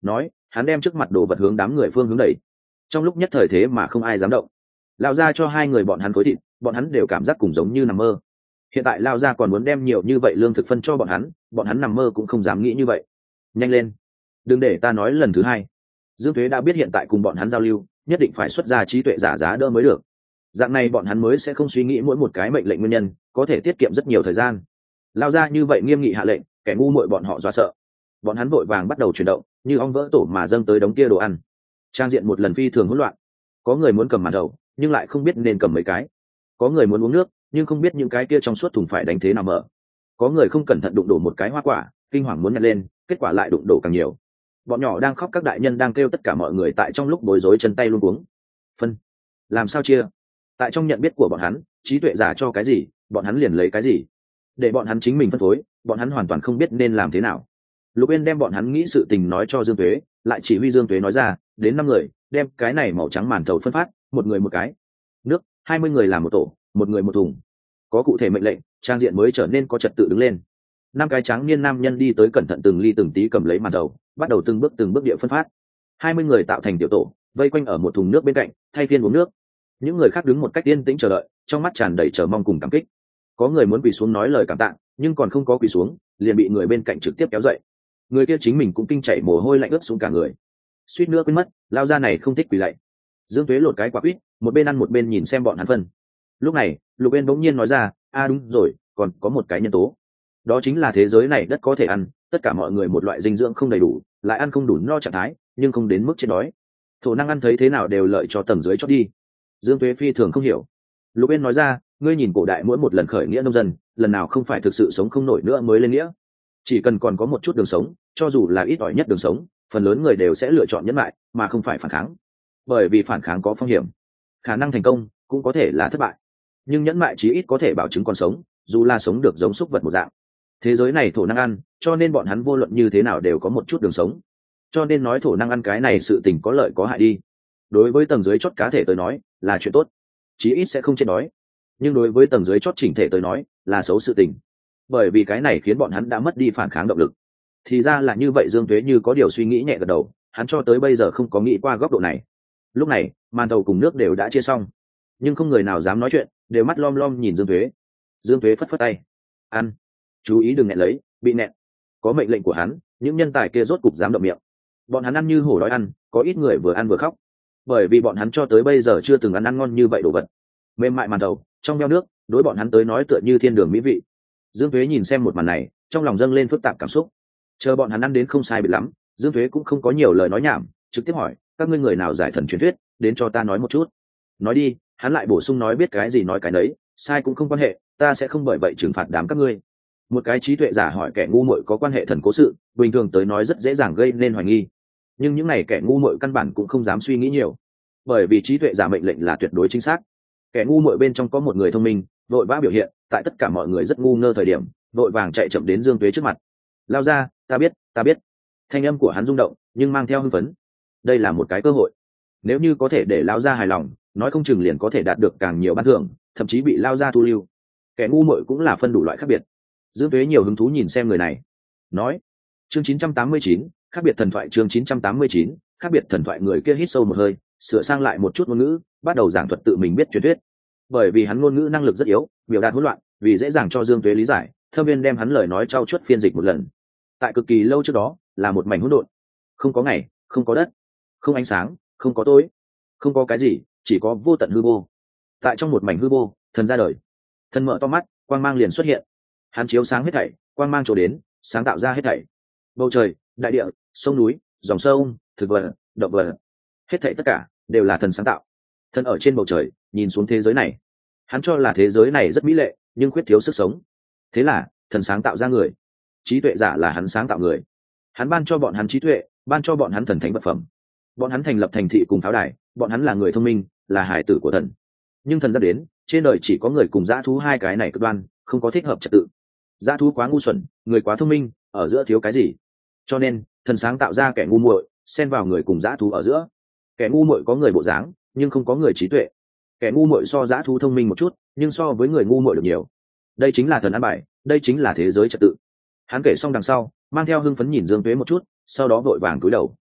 nói, hắn đem trước mặt đồ vật hướng đám người phương hướng đẩy. Trong lúc nhất thời thế mà không ai dám động. Lao ra cho hai người bọn hắn khối thịt, bọn hắn đều cảm giác cùng giống như nằm mơ. Hiện tại Lao ra còn muốn đem nhiều như vậy lương thực phân cho bọn hắn nằm mơ cũng không dám nghĩ như vậy. Nhanh lên, đừng để ta nói lần thứ hai. Dương Thuế đã biết hiện tại cùng bọn hắn giao lưu, nhất định phải xuất ra trí tuệ giả giá đỡ mới được. Dạng này bọn hắn mới sẽ không suy nghĩ mỗi một cái mệnh lệnh nguyên nhân, có thể tiết kiệm rất nhiều thời gian. Lao ra như vậy nghiêm nghị hạ lệnh, kẻ ngu muội bọn họ dọa sợ. Bọn hắn vội vàng bắt đầu chuyển động, như ong vỡ tổ mà dâng tới đống kia đồ ăn. Trang diện một lần phi thường hỗn loạn. Có người muốn cầm màn đầu, nhưng lại không biết nên cầm mấy cái. Có người muốn uống nước, nhưng không biết những cái kia trong suốt thùng phải đánh thế nào mở. Có người không cẩn thận đụng đổ một cái hoa quả, kinh hoàng muốn nhặt lên, kết quả lại đụng đổ càng nhiều. Bọn nhỏ đang khóc, các đại nhân đang kêu, tất cả mọi người tại trong lúc bối rối chân tay luống cuống. Phân, làm sao chia? Tại trong nhận biết của bọn hắn, trí tuệ giả cho cái gì, bọn hắn liền lấy cái gì. Để bọn hắn chính mình phân phối, bọn hắn hoàn toàn không biết nên làm thế nào. Lục Uyên đem bọn hắn nghĩ sự tình nói cho Dương Tuế, lại chỉ huy Dương Tuế nói ra, đến 5 người, đem cái này màu trắng màn thầu phân phát, một người một cái. Nước, 20 người làm một tổ, một người một thùng. Có cụ thể mệnh lệnh, trang diện mới trở nên có trật tự đứng lên. 5 cái tráng niên nam nhân đi tới, cẩn thận từng ly từng tí cầm lấy màn thầu, bắt đầu từng bước địa phân phát. 20 người tạo thành tiểu tổ, vây quanh ở một thùng nước bên cạnh, thay phiên uống nước. Những người khác đứng một cách yên tĩnh chờ đợi, trong mắt tràn đầy chờ mong cùng cảm kích. Có người muốn quỳ xuống nói lời cảm tạ, nhưng còn không có quỳ xuống, liền bị người bên cạnh trực tiếp kéo dậy. Người kia chính mình cũng kinh chảy mồ hôi lạnh ướt xuống cả người, suýt nữa quên mất, Lao ra này không thích quỳ lạy. Dương Tuế lột cái quả quýt, một bên ăn một bên nhìn xem bọn hắn phân. Lúc này, Lục Uyên bỗng nhiên nói ra, đúng rồi, còn có một cái nhân tố, đó chính là thế giới này đất có thể ăn, tất cả mọi người một loại dinh dưỡng không đầy đủ, lại ăn không đủ no trạng thái, nhưng không đến mức chết đói. Thổ năng ăn thấy thế nào đều lợi cho tầng dưới chót đi. Dương Tuế phi thường không hiểu. Lục Uyên nói ra, ngươi nhìn cổ đại mỗi một lần khởi nghĩa nông dân, lần nào không phải thực sự sống không nổi nữa mới lên nghĩa. Chỉ cần còn có một chút đường sống, cho dù là ít ỏi nhất đường sống, phần lớn người đều sẽ lựa chọn nhẫn lại, mà không phải phản kháng. Bởi vì phản kháng có phong hiểm, khả năng thành công cũng có thể là thất bại, nhưng nhẫn mại chí ít có thể bảo chứng còn sống, dù là sống được giống súc vật một dạng. Thế giới này thổ năng ăn, cho nên bọn hắn vô luận như thế nào đều có một chút đường sống. Cho nên nói thổ năng ăn cái này sự tình có lợi có hại đi. Đối với tầng dưới chót cá thể tới nói là chuyện tốt, chí ít sẽ không chết đói, nhưng đối với tầng dưới chót chỉnh thể tới nói là xấu sự tình, bởi vì cái này khiến bọn hắn đã mất đi phản kháng động lực. Thì ra là như vậy. Dương Tuế như có điều suy nghĩ nhẹ gật đầu, hắn cho tới bây giờ không có nghĩ qua góc độ này. Lúc này màn thầu cùng nước đều đã chia xong, nhưng không người nào dám nói chuyện, đều mắt lom lom nhìn Dương Tuế. Dương Tuế phất phất tay, ăn, chú ý đừng nghẹn lấy, bị nghẹn. Có mệnh lệnh của hắn, những nhân tài kia rốt cục dám động miệng. Bọn hắn ăn như hổ đói ăn, có ít người vừa ăn vừa khóc, bởi vì bọn hắn cho tới bây giờ chưa từng ăn ngon như vậy đồ vật. Mềm mại màn thầu trong veo nước, đối bọn hắn tới nói tựa như thiên đường mỹ vị. Dương Tuế nhìn xem một màn này, trong lòng dâng lên phức tạp cảm xúc. Chờ bọn hắn ăn đến không sai biệt lắm, Dương Tuế cũng không có nhiều lời nói nhảm, trực tiếp hỏi, các ngươi người nào giải thần truyền thuyết, đến cho ta nói một chút. Nói đi. Hắn lại bổ sung nói, biết cái gì nói cái đấy, sai cũng không quan hệ, ta sẽ không bởi vậy trừng phạt đám các ngươi. Một cái trí tuệ giả hỏi kẻ ngu muội có quan hệ thần cố sự, bình thường tới nói rất dễ dàng gây nên hoài nghi, nhưng những này kẻ ngu muội căn bản cũng không dám suy nghĩ nhiều, bởi vì trí tuệ giả mệnh lệnh là tuyệt đối chính xác. Kẻ ngu muội bên trong có một người thông minh, vội vã biểu hiện, tại tất cả mọi người rất ngu ngơ thời điểm, vội vàng chạy chậm đến Dương Tuế trước mặt. Lao ra, ta biết. Thanh âm của hắn rung động, nhưng mang theo hưng phấn. Đây là một cái cơ hội, nếu như có thể để Lao ra hài lòng, nói không chừng liền có thể đạt được càng nhiều ban thưởng, thậm chí bị Lao ra thu lưu. Kẻ ngu muội cũng là phân đủ loại khác biệt. Dương Tuế nhiều hứng thú nhìn xem người này, nói, chương 989, khác biệt thần thoại. Chương 989, khác biệt thần thoại. Người kia hít sâu một hơi, sửa sang lại một chút ngôn ngữ, bắt đầu giảng thuật tự mình biết truyền thuyết. Bởi vì hắn ngôn ngữ năng lực rất yếu, biểu đạt hỗn loạn, vì dễ dàng cho Dương Tuế lý giải, Thâm Viên đem hắn lời nói trau chuốt phiên dịch một lần. Tại cực kỳ lâu trước đó, là một mảnh hỗn độn, không có ngày, không có đất, không ánh sáng, không có tối, không có cái gì, chỉ có vô tận hư vô. Tại trong một mảnh hư vô, thần ra đời. Thần mở to mắt, quang mang liền xuất hiện. Hắn chiếu sáng hết thảy, quang mang trổ đến, sáng tạo ra hết thảy. Bầu trời, đại địa, sông núi, dòng sông, thực vật, động vật, hết thảy tất cả đều là thần sáng tạo. Thần ở trên bầu trời nhìn xuống thế giới này, hắn cho là thế giới này rất mỹ lệ, nhưng khuyết thiếu sức sống. Thế là thần sáng tạo ra người. Trí tuệ giả là hắn sáng tạo người. Hắn ban cho bọn hắn trí tuệ, ban cho bọn hắn thần thánh vật phẩm. Bọn hắn thành lập thành thị cùng pháo đài, bọn hắn là người thông minh, là hải tử của thần. Nhưng thần ra đến, trên đời chỉ có người cùng dã thú hai cái này cực đoan, không có thích hợp trật tự. Dã thú quá ngu xuẩn, người quá thông minh, ở giữa thiếu cái gì. Cho nên thần sáng tạo ra kẻ ngu muội, xen vào người cùng dã thú ở giữa. Kẻ ngu muội có người bộ dáng, nhưng không có người trí tuệ. Kẻ ngu muội so dã thú thông minh một chút, nhưng so với người ngu muội được nhiều. Đây chính là thần ăn bài, đây chính là thế giới trật tự. Hắn kể xong đằng sau, mang theo hưng phấn nhìn Dương Tuế một chút, sau đó vội vàng cúi đầu.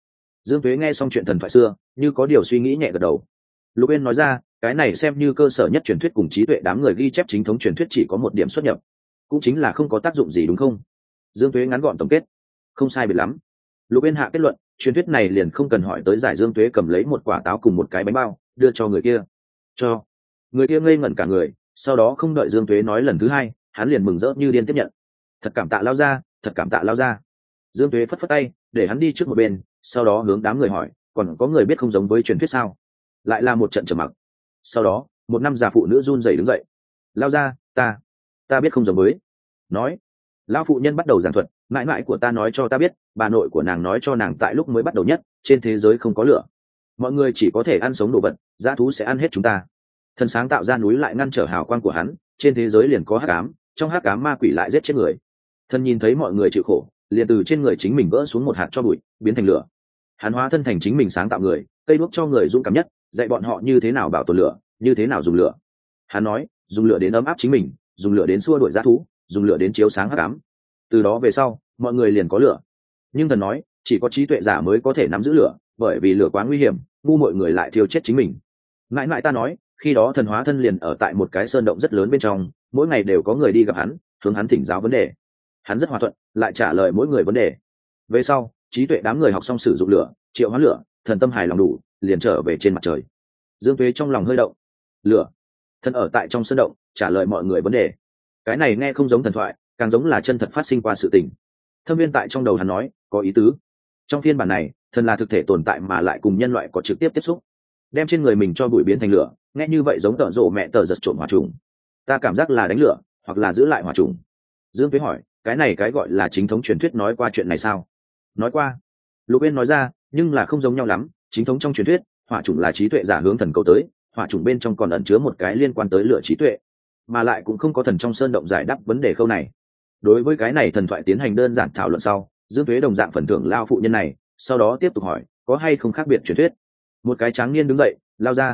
Dương Tuế nghe xong chuyện thần thoại xưa như có điều suy nghĩ nhẹ gật đầu. Lục Uyên nói ra, cái này xem như cơ sở nhất truyền thuyết cùng trí tuệ đám người ghi chép chính thống truyền thuyết chỉ có một điểm xuất nhập, cũng chính là không có tác dụng gì đúng không? Dương Tuế ngắn gọn tổng kết. Không sai biệt lắm. Lục Uyên hạ kết luận, truyền thuyết này liền không cần hỏi tới giải. Dương Tuế cầm lấy một quả táo cùng một cái bánh bao đưa cho người kia. Cho. Người kia ngây ngẩn cả người, sau đó không đợi Dương Tuế nói lần thứ hai, hắn liền mừng rỡ như điên tiếp nhận. Thật cảm tạ lao ra, thật cảm tạ lao ra. Dương Tuế phất phất tay để hắn đi trước một bên, sau đó hướng đám người hỏi, còn có người biết không giống với truyền thuyết sao? Lại là một trận trầm mặc. Sau đó một năm già phụ nữ run rẩy đứng dậy. Lao ra, ta biết không giống với. Nói. Lão phụ nhân bắt đầu giảng thuật, mãi mãi của ta nói cho ta biết, bà nội của nàng nói cho nàng tại lúc mới bắt đầu nhất, trên thế giới không có lửa, mọi người chỉ có thể ăn sống đồ vật, dã thú sẽ ăn hết chúng ta. Thần sáng tạo ra núi lại ngăn trở hào quang của hắn, trên thế giới liền có hắc ám, trong hắc ám ma quỷ lại giết chết người. Thần nhìn thấy mọi người chịu khổ, liền từ trên người chính mình vỡ xuống một hạt cho bụi, biến thành lửa. Hắn hóa thân thành chính mình sáng tạo người, cây đuốc cho người dũng cảm nhất, dạy bọn họ như thế nào bảo tồn lửa, như thế nào dùng lửa. Hắn nói, dùng lửa đến ấm áp chính mình, dùng lửa đến xua đuổi dã thú, dùng lửa đến chiếu sáng hắc ám. Từ đó về sau, mọi người liền có lửa. Nhưng thần nói, chỉ có trí tuệ giả mới có thể nắm giữ lửa, bởi vì lửa quá nguy hiểm, ngu mọi người lại thiêu chết chính mình. Mãi mãi ta nói, khi đó thần hóa thân liền ở tại một cái sơn động rất lớn bên trong, mỗi ngày đều có người đi gặp hắn, hướng hắn thỉnh giáo vấn đề. Hắn rất hòa thuận, lại trả lời mỗi người vấn đề. Về sau, trí tuệ đám người học xong sử dụng lửa, triệu hóa lửa, thần tâm hài lòng đủ, liền trở về trên mặt trời. Dương Tuế trong lòng hơi động. Lửa. Thần ở tại trong sơn động, trả lời mọi người vấn đề. Cái này nghe không giống thần thoại, càng giống là chân thật phát sinh qua sự tình. Thâm viên tại trong đầu hắn nói, có ý tứ. Trong phiên bản này, thần là thực thể tồn tại mà lại cùng nhân loại có trực tiếp tiếp xúc, đem trên người mình cho bụi biến thành lửa, nghe như vậy giống tợ rộ mẹ tờ giật trộm hỏa trùng. Ta cảm giác là đánh lửa, hoặc là giữ lại hỏa trùng. Dương Tuế hỏi, cái này cái gọi là chính thống truyền thuyết nói qua chuyện này sao? Nói qua. Lục Uyên nói ra, nhưng là không giống nhau lắm. Chính thống trong truyền thuyết, hỏa trùng là trí tuệ giả hướng thần cầu tới, hỏa trùng bên trong còn ẩn chứa một cái liên quan tới lửa trí tuệ, mà lại cũng không có thần trong sơn động giải đáp vấn đề khâu này. Đối với cái này thần thoại tiến hành đơn giản thảo luận sau, Dương Tuế đồng dạng phần thưởng lao phụ nhân này, sau đó tiếp tục hỏi, có hay không khác biệt truyền thuyết? Một cái tráng niên đứng dậy, lao ra,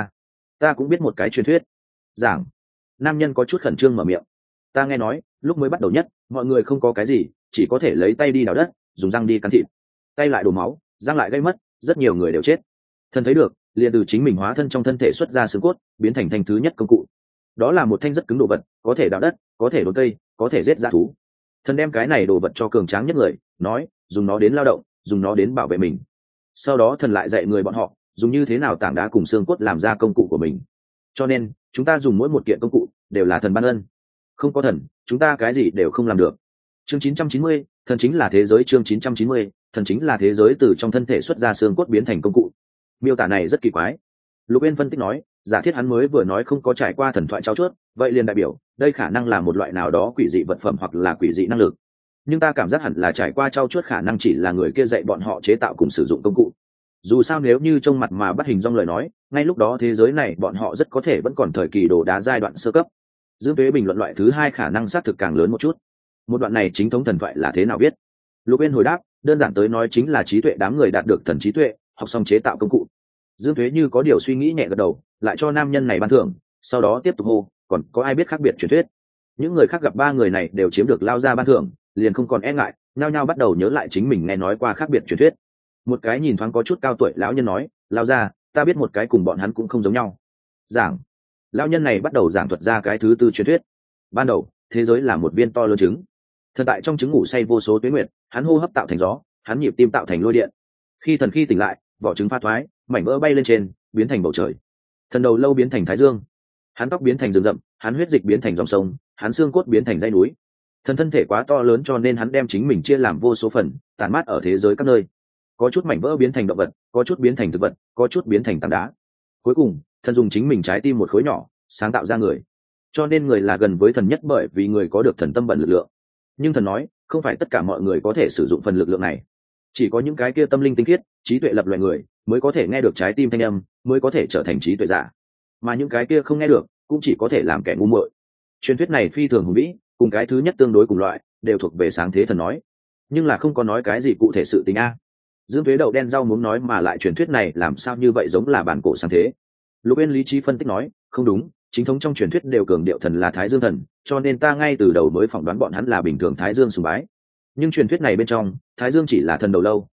ta cũng biết một cái truyền thuyết. Giảng. Nam nhân có chút khẩn trương mở miệng. Ta nghe nói, lúc mới bắt đầu nhất, mọi người không có cái gì, chỉ có thể lấy tay đi đào đất, dùng răng đi cắn thịt, tay lại đổ máu, răng lại gây mất, rất nhiều người đều chết. Thần thấy được, liền từ chính mình hóa thân trong thân thể xuất ra xương cốt, biến thành thanh thứ nhất công cụ. Đó là một thanh rất cứng đồ vật, có thể đào đất, có thể đốn cây, có thể giết dã thú. Thần đem cái này đồ vật cho cường tráng nhất người, nói, dùng nó đến lao động, dùng nó đến bảo vệ mình. Sau đó thần lại dạy người bọn họ, dùng như thế nào tảng đá cùng xương cốt làm ra công cụ của mình. Cho nên, chúng ta dùng mỗi một kiện công cụ, đều là thần ban ân. Không có thần, chúng ta cái gì đều không làm được. Chương 990, thần chính là thế giới. Chương 990, thần chính là thế giới từ trong thân thể xuất ra xương cốt biến thành công cụ. Miêu tả này rất kỳ quái. Lục Uyên phân tích nói, giả thiết hắn mới vừa nói không có trải qua thần thoại trao chuốt, vậy liền đại biểu đây khả năng là một loại nào đó quỷ dị vật phẩm hoặc là quỷ dị năng lực. Nhưng ta cảm giác hẳn là trải qua trao chuốt khả năng chỉ là người kia dạy bọn họ chế tạo cùng sử dụng công cụ. Dù sao nếu như trông mặt mà bắt hình dong lời nói, ngay lúc đó thế giới này bọn họ rất có thể vẫn còn thời kỳ đồ đá giai đoạn sơ cấp. Dương Tuế bình luận loại thứ hai khả năng xác thực càng lớn một chút. Một đoạn này chính thống thần thoại là thế nào biết? Lục Uyên hồi đáp, đơn giản tới nói chính là trí tuệ đám người đạt được thần trí tuệ, học xong chế tạo công cụ. Dương Tuế như có điều suy nghĩ nhẹ gật đầu, lại cho nam nhân này ban thưởng, sau đó tiếp tục hô, còn có ai biết khác biệt truyền thuyết? Những người khác gặp ba người này đều chiếm được lao ra ban thưởng, liền không còn e ngại, nhao nhao bắt đầu nhớ lại chính mình nghe nói qua khác biệt truyền thuyết. Một cái nhìn thoáng có chút cao tuổi lão nhân nói, lao ra, ta biết một cái cùng bọn hắn cũng không giống nhau. Giảng. Lão nhân này bắt đầu giảng thuật ra cái thứ tư truyền thuyết. Ban đầu, thế giới là một viên to lớn trứng. Thần tại trong trứng ngủ say vô số tuyến nguyệt, hắn hô hấp tạo thành gió, hắn nhịp tim tạo thành lôi điện. Khi tỉnh lại, vỏ trứng pha thoái, mảnh vỡ bay lên trên, biến thành bầu trời. Thần đầu lâu biến thành thái dương, hắn tóc biến thành rừng rậm, hắn huyết dịch biến thành dòng sông, hắn xương cốt biến thành dãy núi. Thần thân thể quá to lớn cho nên hắn đem chính mình chia làm vô số phần, tản mát ở thế giới các nơi. Có chút mảnh vỡ biến thành động vật, có chút biến thành thực vật, có chút biến thành tảng đá. Cuối cùng, thần dùng chính mình trái tim một khối nhỏ, sáng tạo ra người. Cho nên người là gần với thần nhất bởi vì người có được thần tâm bẩn lực lượng. Nhưng thần nói, không phải tất cả mọi người có thể sử dụng phần lực lượng này. Chỉ có những cái kia tâm linh tinh khiết, trí tuệ lập loài người mới có thể nghe được trái tim thanh âm, mới có thể trở thành trí tuệ giả. Mà những cái kia không nghe được, cũng chỉ có thể làm kẻ ngu muội. Truyền thuyết này phi thường hùng vĩ, cùng cái thứ nhất tương đối cùng loại, đều thuộc về sáng thế thần nói. Nhưng là không có nói cái gì cụ thể sự tình a. Dương Tuế đậu đen rau muốn nói mà lại truyền thuyết này làm sao như vậy giống là bản cổ sáng thế. Lục Uyên lý trí phân tích nói, không đúng, chính thống trong truyền thuyết đều cường điệu thần là Thái Dương thần, cho nên ta ngay từ đầu mới phỏng đoán bọn hắn là bình thường Thái Dương sùng bái. Nhưng truyền thuyết này bên trong, Thái Dương chỉ là thần đầu lâu,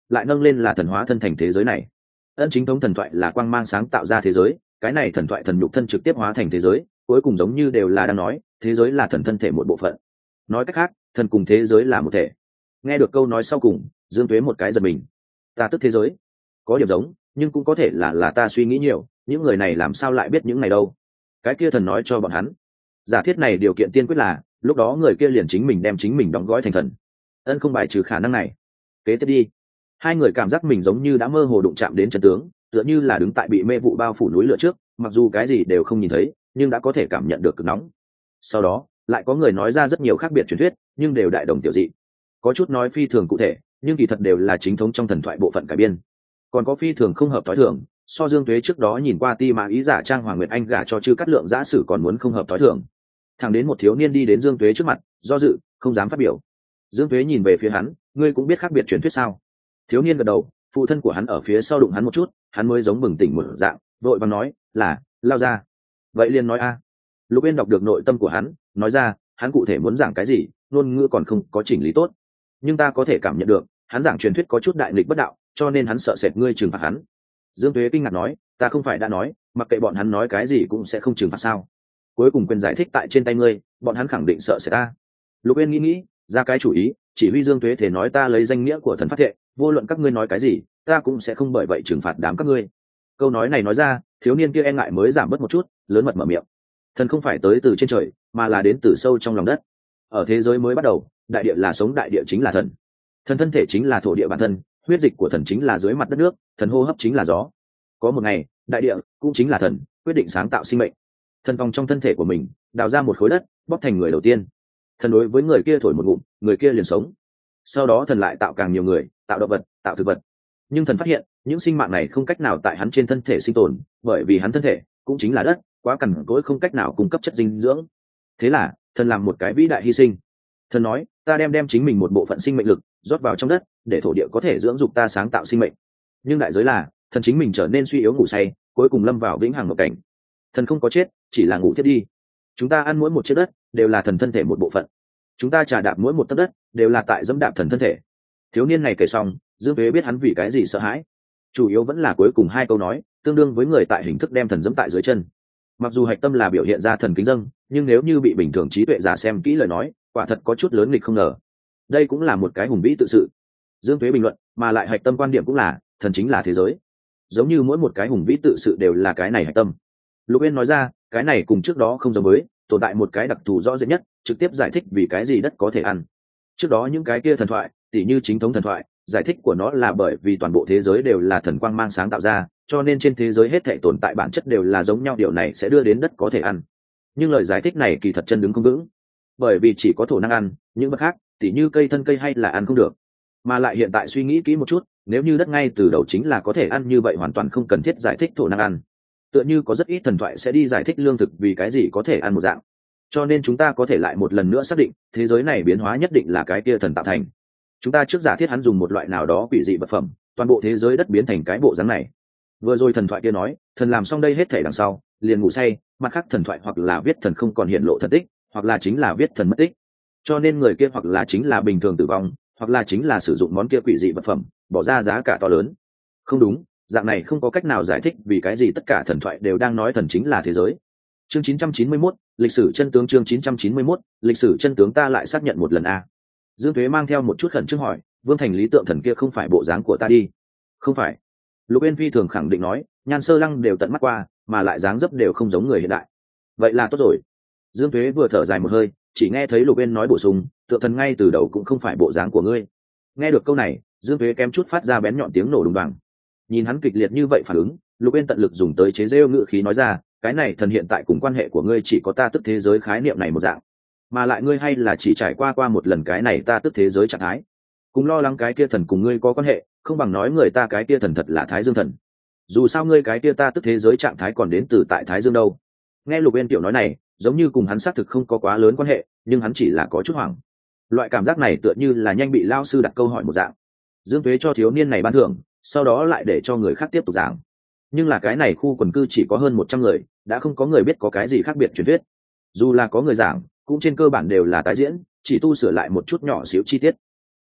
lại nâng lên là thần hóa thân thành thế giới này. Ân chính thống thần thoại là quang mang sáng tạo ra thế giới, cái này thần thoại thần nhục thân trực tiếp hóa thành thế giới, cuối cùng giống như đều là đang nói thế giới là thần thân thể một bộ phận. Nói cách khác, thần cùng thế giới là một thể. Nghe được câu nói sau cùng, Dương Tuế một cái giật mình. Ta tức thế giới, có điểm giống, nhưng cũng có thể là ta suy nghĩ nhiều, những người này làm sao lại biết những này đâu? Cái kia thần nói cho bọn hắn. Giả thiết này điều kiện tiên quyết là lúc đó người kia liền chính mình đem chính mình đóng gói thành thần. Ân không bài trừ khả năng này. Kế tiếp đi. Hai người cảm giác mình giống như đã mơ hồ đụng chạm đến chân tướng, tựa như là đứng tại bị mê vụ bao phủ núi lửa trước, mặc dù cái gì đều không nhìn thấy, nhưng đã có thể cảm nhận được cực nóng. Sau đó, lại có người nói ra rất nhiều khác biệt truyền thuyết, nhưng đều đại đồng tiểu dị. Có chút nói phi thường cụ thể, nhưng kỳ thật đều là chính thống trong thần thoại bộ phận cải biên. Còn có phi thường không hợp tối thường, so Dương Tuế trước đó nhìn qua ti mà ý giả trang Hoàng Nguyệt Anh gả cho Chư Cát Lượng giả sử còn muốn không hợp tối thường. Thẳng đến một thiếu niên đi đến Dương Tuế trước mặt, do dự, không dám phát biểu. Dương Tuế nhìn về phía hắn, ngươi cũng biết khác biệt truyền thuyết sao? Thiếu niên gật đầu, phụ thân của hắn ở phía sau đụng hắn một chút, hắn mới giống bừng tỉnh một dạng, vội vàng nói, là, lao ra. Vậy liền nói a. Lục Uyên đọc được nội tâm của hắn, nói ra, hắn cụ thể muốn giảng cái gì, ngôn ngữ còn không có chỉnh lý tốt, nhưng ta có thể cảm nhận được, hắn giảng truyền thuyết có chút đại nghịch bất đạo, cho nên hắn sợ sệt ngươi trừng phạt hắn. Dương Tuế kinh ngạc nói, ta không phải đã nói, mặc kệ bọn hắn nói cái gì cũng sẽ không trừng phạt sao? Cuối cùng quyền giải thích tại trên tay ngươi, bọn hắn khẳng định sợ sệt ta. Lục Uyên nghĩ, ra cái chủ ý, chỉ huy Dương Tuế thể nói ta lấy danh nghĩa của thần phát thệ, vô luận các ngươi nói cái gì, ta cũng sẽ không bởi vậy trừng phạt đám các ngươi. Câu nói này nói ra, thiếu niên kia e ngại mới giảm bớt một chút, lớn mật mở miệng. Thần không phải tới từ trên trời, mà là đến từ sâu trong lòng đất. Ở thế giới mới bắt đầu, đại địa là sống, đại địa chính là thần. Thần thân thể chính là thổ địa bản thân, huyết dịch của thần chính là dưới mặt đất nước, thần hô hấp chính là gió. Có một ngày, đại địa cũng chính là thần, quyết định sáng tạo sinh mệnh. Thần vòng trong thân thể của mình, đào ra một khối đất, bóp thành người đầu tiên. Thần đối với người kia thổi một ngụm, người kia liền sống. Sau đó thần lại tạo càng nhiều người, tạo động vật, tạo thực vật. Nhưng thần phát hiện, những sinh mạng này không cách nào tại hắn trên thân thể sinh tồn, bởi vì hắn thân thể cũng chính là đất, quá cằn cỗi không cách nào cung cấp chất dinh dưỡng. Thế là, thần làm một cái vĩ đại hy sinh. Thần nói, ta đem chính mình một bộ phận sinh mệnh lực rót vào trong đất, để thổ địa có thể dưỡng dục ta sáng tạo sinh mệnh. Nhưng đại giới là, thần chính mình trở nên suy yếu ngủ say, cuối cùng lâm vào vĩnh hằng ngộ cảnh. Thần không có chết, chỉ là ngủ thiết đi. Chúng ta ăn mỗi một chiếc đất, đều là thần thân thể một bộ phận. Chúng ta trà đạp mỗi một tấc đất, đều là tại dẫm đạp thần thân thể. Thiếu niên này kể xong, Dương Tuế biết hắn vì cái gì sợ hãi. Chủ yếu vẫn là cuối cùng hai câu nói, tương đương với người tại hình thức đem thần dẫm tại dưới chân. Mặc dù hạch tâm là biểu hiện ra thần kính dâng, nhưng nếu như bị bình thường trí tuệ giả xem kỹ lời nói, quả thật có chút lớn nghịch không ngờ. Đây cũng là một cái hùng vĩ tự sự. Dương Tuế bình luận, mà lại hạch tâm quan điểm cũng là, thần chính là thế giới. Giống như mỗi một cái hùng vĩ tự sự đều là cái này hạch tâm. Lục Uyên nói ra, cái này cùng trước đó không giống với, tồn tại một cái đặc thù rõ rệt nhất, trực tiếp giải thích vì cái gì đất có thể ăn. Trước đó những cái kia thần thoại, tỉ như chính thống thần thoại, giải thích của nó là bởi vì toàn bộ thế giới đều là thần quang mang sáng tạo ra, cho nên trên thế giới hết thảy tồn tại bản chất đều là giống nhau, điều này sẽ đưa đến đất có thể ăn. Nhưng lời giải thích này kỳ thật chân đứng không vững, bởi vì chỉ có thổ năng ăn, những vật khác, tỉ như cây thân cây hay là ăn không được. Mà lại hiện tại suy nghĩ kỹ một chút, nếu như đất ngay từ đầu chính là có thể ăn như vậy, hoàn toàn không cần thiết giải thích thổ năng ăn. Tựa như có rất ít thần thoại sẽ đi giải thích lương thực vì cái gì có thể ăn một dạng. Cho nên chúng ta có thể lại một lần nữa xác định, thế giới này biến hóa nhất định là cái kia thần tạo thành. Chúng ta trước giả thiết hắn dùng một loại nào đó quỷ dị vật phẩm, toàn bộ thế giới đất biến thành cái bộ dáng này. Vừa rồi thần thoại kia nói, thần làm xong đây hết thảy đằng sau, liền ngủ say, mặt khác thần thoại hoặc là viết thần không còn hiện lộ thần tích, hoặc là chính là viết thần mất tích. Cho nên người kia hoặc là chính là bình thường tử vong, hoặc là chính là sử dụng món kia quỷ dị vật phẩm, bỏ ra giá cả to lớn. Không đúng, dạng này không có cách nào giải thích vì cái gì tất cả thần thoại đều đang nói thần chính là thế giới. Chương 991, lịch sử chân tướng. Chương 991, lịch sử chân tướng. Ta lại xác nhận một lần a. Dương Tuế mang theo một chút khẩn trương hỏi, Vương Thành lý tượng thần kia không phải bộ dáng của ta đi? Không phải. Lục Uyên phi thường khẳng định nói, Nhan Sơ Lăng đều tận mắt qua, mà lại dáng dấp đều không giống người hiện đại. Vậy là tốt rồi. Dương Tuế vừa thở dài một hơi, chỉ nghe thấy Lục Uyên nói bổ sung, tượng thần ngay từ đầu cũng không phải bộ dáng của ngươi. Nghe được câu này, Dương Tuế kém chút phát ra bén nhọn tiếng nổ đùng đoàng. Nhìn hắn kịch liệt như vậy phản ứng, Lục Uyên tận lực dùng tới chế giễu ngữ khí nói ra, cái này thần hiện tại cùng quan hệ của ngươi chỉ có ta tức thế giới khái niệm này một dạng, mà lại ngươi hay là chỉ trải qua một lần cái này ta tức thế giới trạng thái, cùng lo lắng cái kia thần cùng ngươi có quan hệ, không bằng nói người ta cái kia thần thật là Thái Dương thần. Dù sao ngươi cái kia ta tức thế giới trạng thái còn đến từ tại Thái Dương đâu. Nghe Lục Uyên tiểu nói này, giống như cùng hắn xác thực không có quá lớn quan hệ, nhưng hắn chỉ là có chút hoảng. Loại cảm giác này tựa như là nhanh bị lao sư đặt câu hỏi một dạng. Dương Tuế cho thiếu niên này ban thưởng, sau đó lại để cho người khác tiếp tục giảng. Nhưng là cái này khu quần cư chỉ có hơn 100 người, đã không có người biết có cái gì khác biệt truyền thuyết. Dù là có người giảng, cũng trên cơ bản đều là tái diễn, chỉ tu sửa lại một chút nhỏ xíu chi tiết.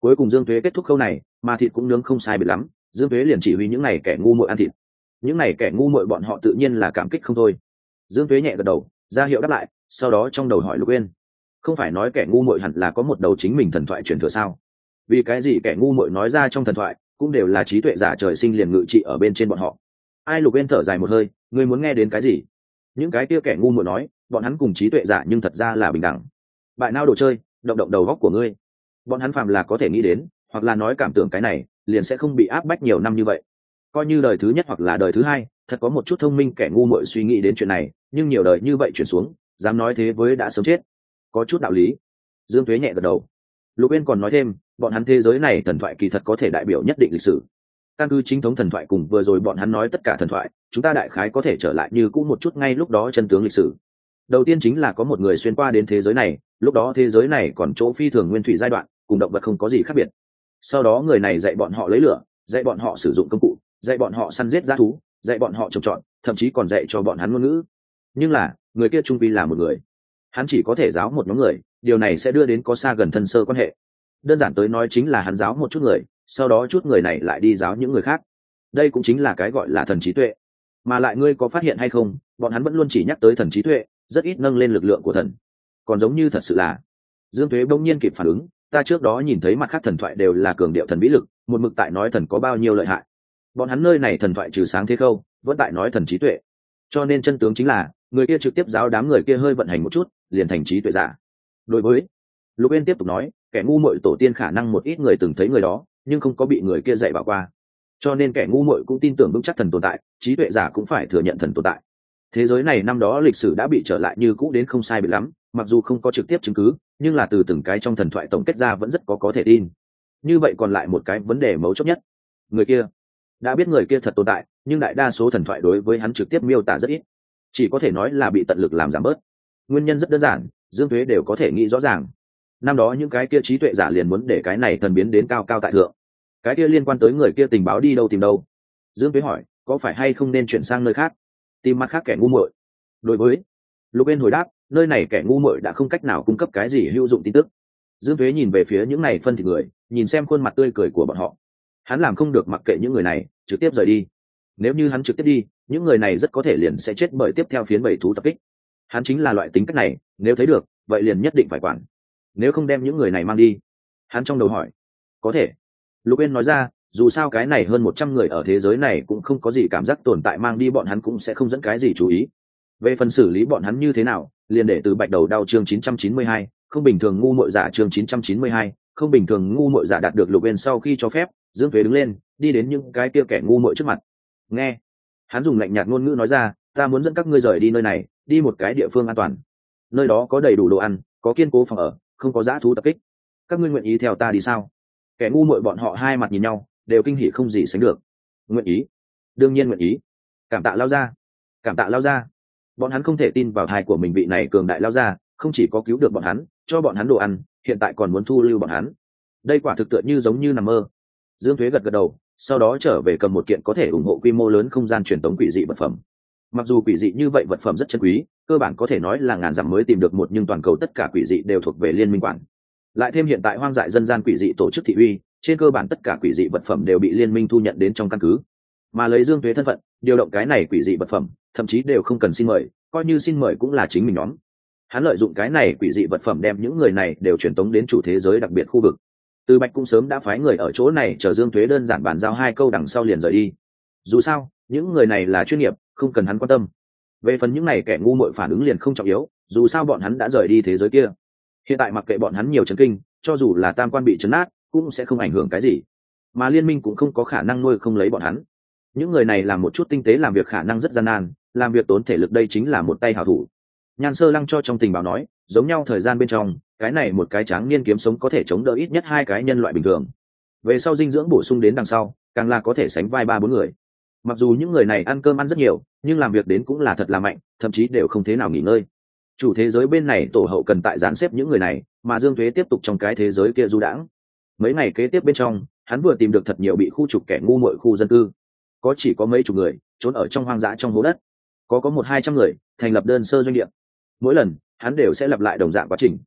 Cuối cùng Dương Tuế kết thúc khâu này, mà thịt cũng nướng không sai biệt lắm, Dương Tuế liền chỉ huy những này kẻ ngu muội ăn thịt. Những này kẻ ngu muội bọn họ tự nhiên là cảm kích không thôi. Dương Tuế nhẹ gật đầu, ra hiệu đáp lại, sau đó trong đầu hỏi Lục Uyên, không phải nói kẻ ngu muội hẳn là có một đầu chính mình thần thoại truyền thừa sao? Vì cái gì kẻ ngu muội nói ra trong thần thoại cũng đều là trí tuệ giả trời sinh liền ngự trị ở bên trên bọn họ? Ai? Lục Uyên thở dài một hơi, ngươi muốn nghe đến cái gì? Những cái kia kẻ ngu muội nói, bọn hắn cùng trí tuệ giả nhưng thật ra là bình đẳng. Bại não đồ chơi, động động đầu góc của ngươi. Bọn hắn phàm là có thể nghĩ đến, hoặc là nói cảm tưởng cái này, liền sẽ không bị áp bách nhiều năm như vậy. Coi như đời thứ nhất hoặc là đời thứ hai, thật có một chút thông minh kẻ ngu muội suy nghĩ đến chuyện này, nhưng nhiều đời như vậy chuyển xuống, dám nói thế với đã sớm chết. Có chút đạo lý. Dương Tuế nhẹ gật đầu. Lục Uyên còn nói thêm, bọn hắn thế giới này thần thoại kỳ thật có thể đại biểu nhất định lịch sử. Căn cứ chính thống thần thoại cùng vừa rồi bọn hắn nói tất cả thần thoại, chúng ta đại khái có thể trở lại như cũ một chút ngay lúc đó chân tướng lịch sử. Đầu tiên chính là có một người xuyên qua đến thế giới này, lúc đó thế giới này còn chỗ phi thường nguyên thủy giai đoạn, cùng động vật không có gì khác biệt. Sau đó người này dạy bọn họ lấy lửa, dạy bọn họ sử dụng công cụ, dạy bọn họ săn giết dã thú, dạy bọn họ trồng trọt, thậm chí còn dạy cho bọn hắn ngôn ngữ. Nhưng là người kia trung quy là một người, hắn chỉ có thể giáo một nhóm người, điều này sẽ đưa đến có xa gần thân sơ quan hệ. Đơn giản tới nói chính là hắn giáo một chút người, sau đó chút người này lại đi giáo những người khác. Đây cũng chính là cái gọi là thần trí tuệ. Mà lại ngươi có phát hiện hay không, bọn hắn vẫn luôn chỉ nhắc tới thần trí tuệ, rất ít nâng lên lực lượng của thần. Còn giống như thật sự là. Dương Tuế bỗng nhiên kịp phản ứng, ta trước đó nhìn thấy mặt khác thần thoại đều là cường điệu thần vĩ lực, một mực tại nói thần có bao nhiêu lợi hại. Bọn hắn nơi này thần thoại trừ sáng thế khâu, vẫn tại nói thần trí tuệ. Cho nên chân tướng chính là, người kia trực tiếp giáo đám người kia hơi vận hành một chút, liền thành trí tuệ giả. Đối với Lục Uyên tiếp tục nói, kẻ ngu muội tổ tiên khả năng một ít người từng thấy người đó, nhưng không có bị người kia dạy bảo qua. Cho nên kẻ ngu muội cũng tin tưởng vững chắc thần tồn tại, trí tuệ giả cũng phải thừa nhận thần tồn tại. Thế giới này năm đó lịch sử đã bị trở lại như cũ đến không sai biệt lắm, mặc dù không có trực tiếp chứng cứ, nhưng là từ từng cái trong thần thoại tổng kết ra vẫn rất có thể tin. Như vậy còn lại một cái vấn đề mấu chốt nhất, người kia đã biết người kia thật tồn tại, nhưng đại đa số thần thoại đối với hắn trực tiếp miêu tả rất ít, chỉ có thể nói là bị tận lực làm giảm bớt. Nguyên nhân rất đơn giản, Dương Tuế đều có thể nghĩ rõ ràng. Năm đó những cái kia trí tuệ giả liền muốn để cái này thần biến đến cao cao tại thượng. Cái kia liên quan tới người kia tình báo đi đâu tìm đâu? Dương Tuế hỏi, có phải hay không nên chuyển sang nơi khác, tìm mặt khác kẻ ngu muội? Đối với Lục Uyên hồi đáp, nơi này kẻ ngu muội đã không cách nào cung cấp cái gì hữu dụng tin tức. Dương Tuế nhìn về phía những này phân thịt người, nhìn xem khuôn mặt tươi cười của bọn họ. Hắn làm không được mặc kệ những người này, trực tiếp rời đi. Nếu như hắn trực tiếp đi, những người này rất có thể liền sẽ chết bởi tiếp theo phiến bầy thú tập kích. Hắn chính là loại tính cách này, nếu thấy được, vậy liền nhất định phải quản. Nếu không đem những người này mang đi. Hắn trong đầu hỏi, có thể. Lục Uyên nói ra, dù sao cái này hơn 100 người ở thế giới này cũng không có gì cảm giác tồn tại, mang đi bọn hắn cũng sẽ không dẫn cái gì chú ý. Về phần xử lý bọn hắn như thế nào, liền để từ Bạch Đầu Đao chương 992, không bình thường ngu muội giả chương 992, không bình thường ngu muội giả đạt được Lục Uyên sau khi cho phép, Dương Tuế đứng lên, đi đến những cái kia kẻ ngu muội trước mặt. Nghe. Hắn dùng lạnh nhạt ngôn ngữ nói ra, ta muốn dẫn các ngươi rời đi nơi này, đi một cái địa phương an toàn. Nơi đó có đầy đủ đồ ăn, có kiên cố phòng ở, không có dã thú tập kích. Các ngươi nguyện ý theo ta đi sao? Kẻ ngu muội bọn họ hai mặt nhìn nhau, đều kinh hỉ không gì sánh được. Nguyện ý, đương nhiên nguyện ý. Cảm tạ lao gia, cảm tạ lao gia. Bọn hắn không thể tin vào thai của mình, vị này cường đại lao gia không chỉ có cứu được bọn hắn, cho bọn hắn đồ ăn, hiện tại còn muốn thu lưu bọn hắn. Đây quả thực tựa như giống như nằm mơ. Dương Thuế gật gật đầu, sau đó trở về cầm một kiện có thể ủng hộ quy mô lớn không gian truyền tống quỷ dị vật phẩm. Mặc dù quỷ dị như vậy vật phẩm rất chân quý, cơ bản có thể nói là ngàn dặm mới tìm được một, nhưng toàn cầu tất cả quỷ dị đều thuộc về liên minh quản. Lại thêm hiện tại hoang dại dân gian quỷ dị tổ chức thị uy, trên cơ bản tất cả quỷ dị vật phẩm đều bị liên minh thu nhận đến trong căn cứ. Mà lấy Dương Tuế thân phận, điều động cái này quỷ dị vật phẩm, thậm chí đều không cần xin mời, coi như xin mời cũng là chính mình nhóm. Hắn lợi dụng cái này quỷ dị vật phẩm đem những người này đều truyền tống đến chủ thế giới đặc biệt khu vực. Từ Bạch cũng sớm đã phái người ở chỗ này chờ Dương Tuế đơn giản bàn giao hai câu đằng sau liền rời đi. Dù sao, những người này là chuyên nghiệp, không cần hắn quan tâm. Về phần những này kẻ ngu muội phản ứng liền không trọng yếu, dù sao bọn hắn đã rời đi thế giới kia. Hiện tại mặc kệ bọn hắn nhiều chấn kinh, cho dù là tam quan bị chấn nát, cũng sẽ không ảnh hưởng cái gì. Mà liên minh cũng không có khả năng nuôi không lấy bọn hắn. Những người này làm một chút tinh tế làm việc khả năng rất gian nan, làm việc tốn thể lực, đây chính là một tay hảo thủ. Nhan Sơ Lăng cho trong tình báo nói, giống nhau thời gian bên trong, cái này một cái tráng niên kiếm sống có thể chống đỡ ít nhất hai cái nhân loại bình thường. Về sau dinh dưỡng bổ sung đến đằng sau, càng là có thể sánh vai 3-4 người. Mặc dù những người này ăn cơm ăn rất nhiều, nhưng làm việc đến cũng là thật là mạnh, thậm chí đều không thế nào nghỉ ngơi. Chủ thế giới bên này tổ hậu cần tại dàn xếp những người này, mà Dương Tuế tiếp tục trong cái thế giới kia du đãng. Mấy ngày kế tiếp bên trong, hắn vừa tìm được thật nhiều bị khu trục kẻ ngu muội khu dân cư. Có chỉ có mấy chục người trốn ở trong hoang dã trong hố đất, có 100-200 người thành lập đơn sơ doanh nghiệp. Mỗi lần hắn đều sẽ lặp lại đồng dạng quá trình.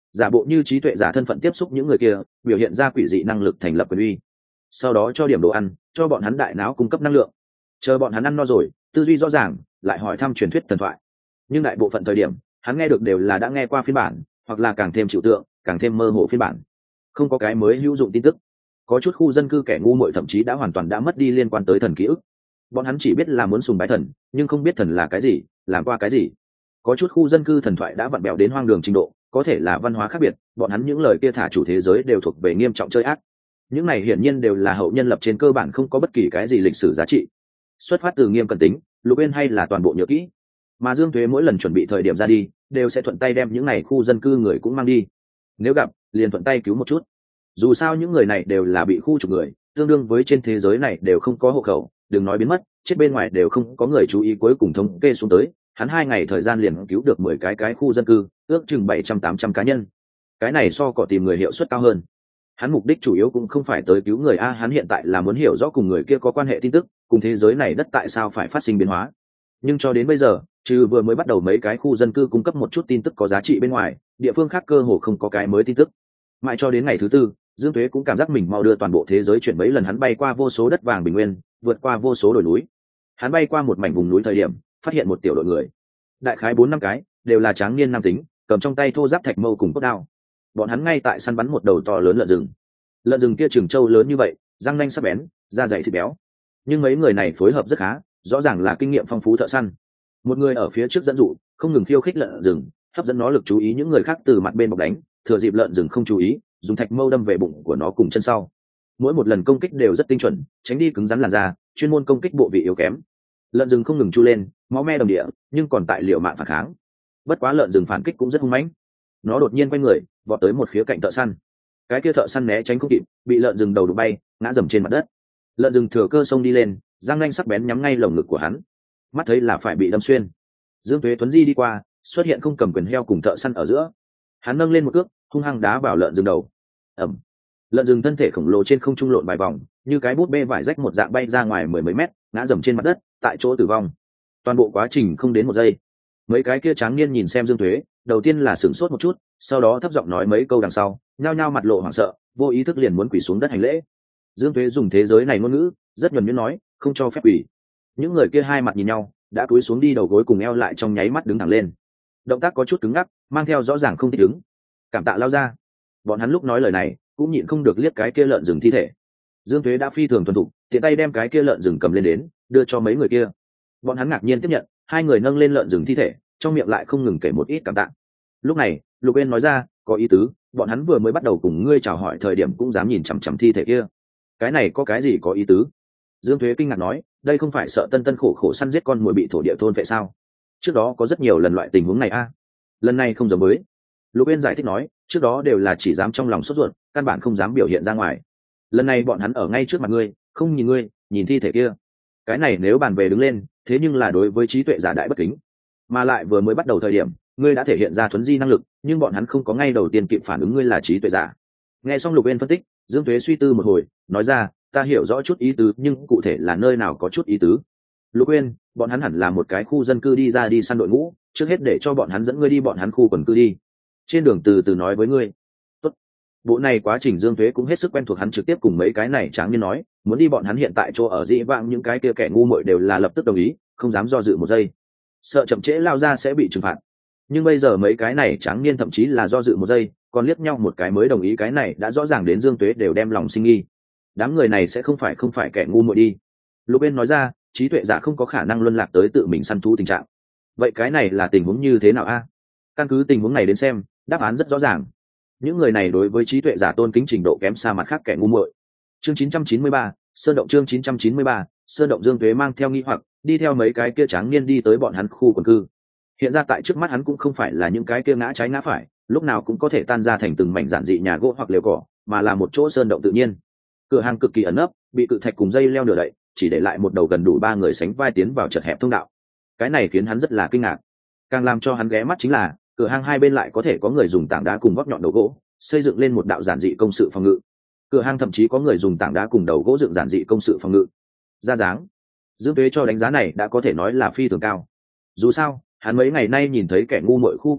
giả bộ như trí tuệ giả thân phận tiếp xúc những người kia, biểu hiện ra quỷ dị năng lực thành lập quyền uy, sau đó cho điểm đồ ăn, cho bọn hắn đại não cung cấp năng lượng, chờ bọn hắn ăn no rồi, tư duy rõ ràng, lại hỏi thăm truyền thuyết thần thoại. Nhưng đại bộ phận thời điểm hắn nghe được đều là đã nghe qua phiên bản, hoặc là càng thêm trừu tượng, càng thêm mơ hồ phiên bản, không có cái mới hữu dụng tin tức. Có chút khu dân cư kẻ ngu muội thậm chí đã hoàn toàn đã mất đi liên quan tới thần ký ức, bọn hắn chỉ biết là muốn sùng bái thần, nhưng không biết thần là cái gì, làm qua cái gì. Có chút khu dân cư thần thoại đã vặn bẹo đến hoang đường trình độ, có thể là văn hóa khác biệt, bọn hắn những lời kia thả chủ thế giới đều thuộc về nghiêm trọng chơi ác. Những này hiển nhiên đều là hậu nhân lập trên cơ bản không có bất kỳ cái gì lịch sử giá trị, xuất phát từ nghiêm cẩn tính, Lục Uyên hay là toàn bộ nhớ kỹ. Mà Dương Tuế mỗi lần chuẩn bị thời điểm ra đi, đều sẽ thuận tay đem những này khu dân cư người cũng mang đi, nếu gặp liền thuận tay cứu một chút. Dù sao những người này đều là bị khu trục người, tương đương với trên thế giới này đều không có hộ khẩu, đừng nói biến mất, chết bên ngoài đều không có người chú ý. Cuối cùng thống kê xuống tới, hắn 2 ngày thời gian liền cứu được 10 cái khu dân cư, ước chừng 700-800 cá nhân. Cái này so cỏ tìm người hiệu suất cao hơn. Hắn mục đích chủ yếu cũng không phải tới cứu người a, hắn hiện tại là muốn hiểu rõ cùng người kia có quan hệ tin tức, cùng thế giới này đất tại sao phải phát sinh biến hóa. Nhưng cho đến bây giờ, trừ vừa mới bắt đầu mấy cái khu dân cư cung cấp một chút tin tức có giá trị bên ngoài, địa phương khác cơ hồ không có cái mới tin tức. Mãi cho đến ngày thứ 4, Dương Tuế cũng cảm giác mình mau đưa toàn bộ thế giới chuyển mấy lần. Hắn bay qua vô số đất vàng bình nguyên, vượt qua vô số đồi núi. Hắn bay qua một mảnh vùng núi thời điểm, phát hiện một tiểu đội người, đại khái 4-5 cái, đều là tráng niên nam tính, cầm trong tay thô giáp thạch mâu cùng cốt đao. Bọn hắn ngay tại săn bắn một đầu to lớn lợn rừng. Lợn rừng kia chừng trâu lớn như vậy, răng nanh sắc bén, da dày thịt béo. Nhưng mấy người này phối hợp rất khá, rõ ràng là kinh nghiệm phong phú thợ săn. Một người ở phía trước dẫn dụ, không ngừng khiêu khích lợn rừng, hấp dẫn nó lực chú ý. Những người khác từ mặt bên bọc đánh, thừa dịp lợn rừng không chú ý, dùng thạch mâu đâm về bụng của nó cùng chân sau. Mỗi một lần công kích đều rất tinh chuẩn, tránh đi cứng rắn làn da, chuyên môn công kích bộ vị yếu kém. Lợn rừng không ngừng chu lên, máu me đồng địa, nhưng còn tại liều mạng phản kháng. Bất quá lợn rừng phản kích cũng rất hung mãnh. Nó đột nhiên quay người, vọt tới một khía cạnh thợ săn. Cái kia thợ săn né tránh không kịp, bị lợn rừng đầu đụng bay, ngã dầm trên mặt đất. Lợn rừng thừa cơ xông đi lên, răng nanh sắc bén nhắm ngay lồng ngực của hắn. Mắt thấy là phải bị đâm xuyên. Dương Tuế Tuấn di đi qua, xuất hiện không cầm quyền heo cùng thợ săn ở giữa. Hắn nâng lên một cước, hung hăng đá vào lợn rừng đầu. Ầm. Lợn rừng thân thể khổng lồ trên không trung lộn vài vòng, như cái bút bê vải rách một dạng bay ra ngoài 10 mấy mét, ngã dầm trên mặt đất, tại chỗ tử vong. Toàn bộ quá trình không đến 1 giây. Mấy cái kia tráng niên nhìn xem Dương Tuế, đầu tiên là sửng sốt một chút, sau đó thấp giọng nói mấy câu đằng sau, nhao nhao mặt lộ hoảng sợ, vô ý thức liền muốn quỳ xuống đất hành lễ. Dương Tuế dùng thế giới này ngôn ngữ, rất nhuần nhuyễn nói, không cho phép quỳ. Những người kia hai mặt nhìn nhau, đã cúi xuống đi, đầu gối cùng eo lại trong nháy mắt đứng thẳng lên. Động tác có chút cứng ngắc, mang theo rõ ràng không thích ứng. Cảm tạ lao ra. Bọn hắn lúc nói lời này, cũng nhịn không được liếc cái kia lợn rừng thi thể. Dương Tuế đã phi thường thuần thục, tiện tay đem cái kia lợn rừng cầm lên đến, đưa cho mấy người kia. Bọn hắn ngạc nhiên tiếp nhận, hai người nâng lên lợn rừng thi thể, trong miệng lại không ngừng kể một ít cảm tạ. Lúc này, Lục Uyên nói ra, có ý tứ, bọn hắn vừa mới bắt đầu cùng ngươi chào hỏi thời điểm cũng dám nhìn chằm chằm thi thể kia. Cái này có cái gì có ý tứ? Dương Tuế kinh ngạc nói, đây không phải sợ tân tân khổ khổ săn giết con muồi bị thổ địa thôn vệ sao? Trước đó có rất nhiều lần loại tình huống này a. Lần này không giống với. Lục Uyên giải thích nói, trước đó đều là chỉ dám trong lòng sốt ruột, căn bản không dám biểu hiện ra ngoài. Lần này bọn hắn ở ngay trước mặt ngươi, không nhìn ngươi, nhìn thi thể kia. Cái này nếu bàn về đứng lên, thế nhưng là đối với trí tuệ giả đại bất kính. Mà lại vừa mới bắt đầu thời điểm, ngươi đã thể hiện ra thuấn di năng lực, nhưng bọn hắn không có ngay đầu tiên kịp phản ứng ngươi là trí tuệ giả. Nghe xong Lục Uyên phân tích, Dương Tuế suy tư một hồi, nói ra, ta hiểu rõ chút ý tứ, nhưng cụ thể là nơi nào có chút ý tứ. Lục Uyên, bọn hắn hẳn là một cái khu dân cư đi ra đi săn đội ngũ, trước hết để cho bọn hắn dẫn ngươi đi bọn hắn khu quần cư đi. Trên đường từ từ nói với ngươi. Tốt. Bộ này quá trình Dương Tuế cũng hết sức quen thuộc, hắn trực tiếp cùng mấy cái này tráng niên nói, muốn đi bọn hắn hiện tại chỗ ở. Dĩ vãng những cái kia kẻ ngu muội đều là lập tức đồng ý, không dám do dự một giây, sợ chậm trễ lao ra sẽ bị trừng phạt. Nhưng bây giờ mấy cái này tráng niên thậm chí là do dự một giây, còn liếc nhau một cái mới đồng ý, cái này đã rõ ràng đến Dương Tuế đều đem lòng sinh nghi. Đám người này sẽ không phải kẻ ngu muội đi. Lục Uyên nói ra, trí tuệ giả không có khả năng luân lạc tới tự mình săn thú tình trạng. Vậy cái này là tình huống như thế nào a? Căn cứ tình huống này đến xem, đáp án rất rõ ràng. Những người này đối với trí tuệ giả tôn kính trình độ kém xa mặt khác kẻ ngu muội. Chương 993, Sơn động. Chương 993, Sơn động. Dương Tuế mang theo nghi hoặc, đi theo mấy cái kia tráng niên đi tới bọn hắn khu quần cư. Hiện ra tại trước mắt hắn cũng không phải là những cái kia ngã trái ngã phải, lúc nào cũng có thể tan ra thành từng mảnh giản dị nhà gỗ hoặc lều cỏ, mà là một chỗ sơn động tự nhiên. Cửa hàng cực kỳ ẩn nấp, bị cự thạch cùng dây leo nửa đậy, chỉ để lại một đầu gần đủ 3 người sánh vai tiến vào chật hẹp thông đạo. Cái này khiến hắn rất là kinh ngạc. Càng làm cho hắn ghé mắt chính là, cửa hàng hai bên lại có thể có người dùng tảng đá cùng vóc nhọn đầu gỗ xây dựng lên một đạo giản dị công sự phòng ngự. Cửa hàng thậm chí có người dùng tảng đá cùng đầu gỗ dựng giản dị công sự phòng ngự. Ra dáng, Dương Tuế cho đánh giá này đã có thể nói là phi thường cao. Dù sao, hắn mấy ngày nay nhìn thấy kẻ ngu muội khu quần cư,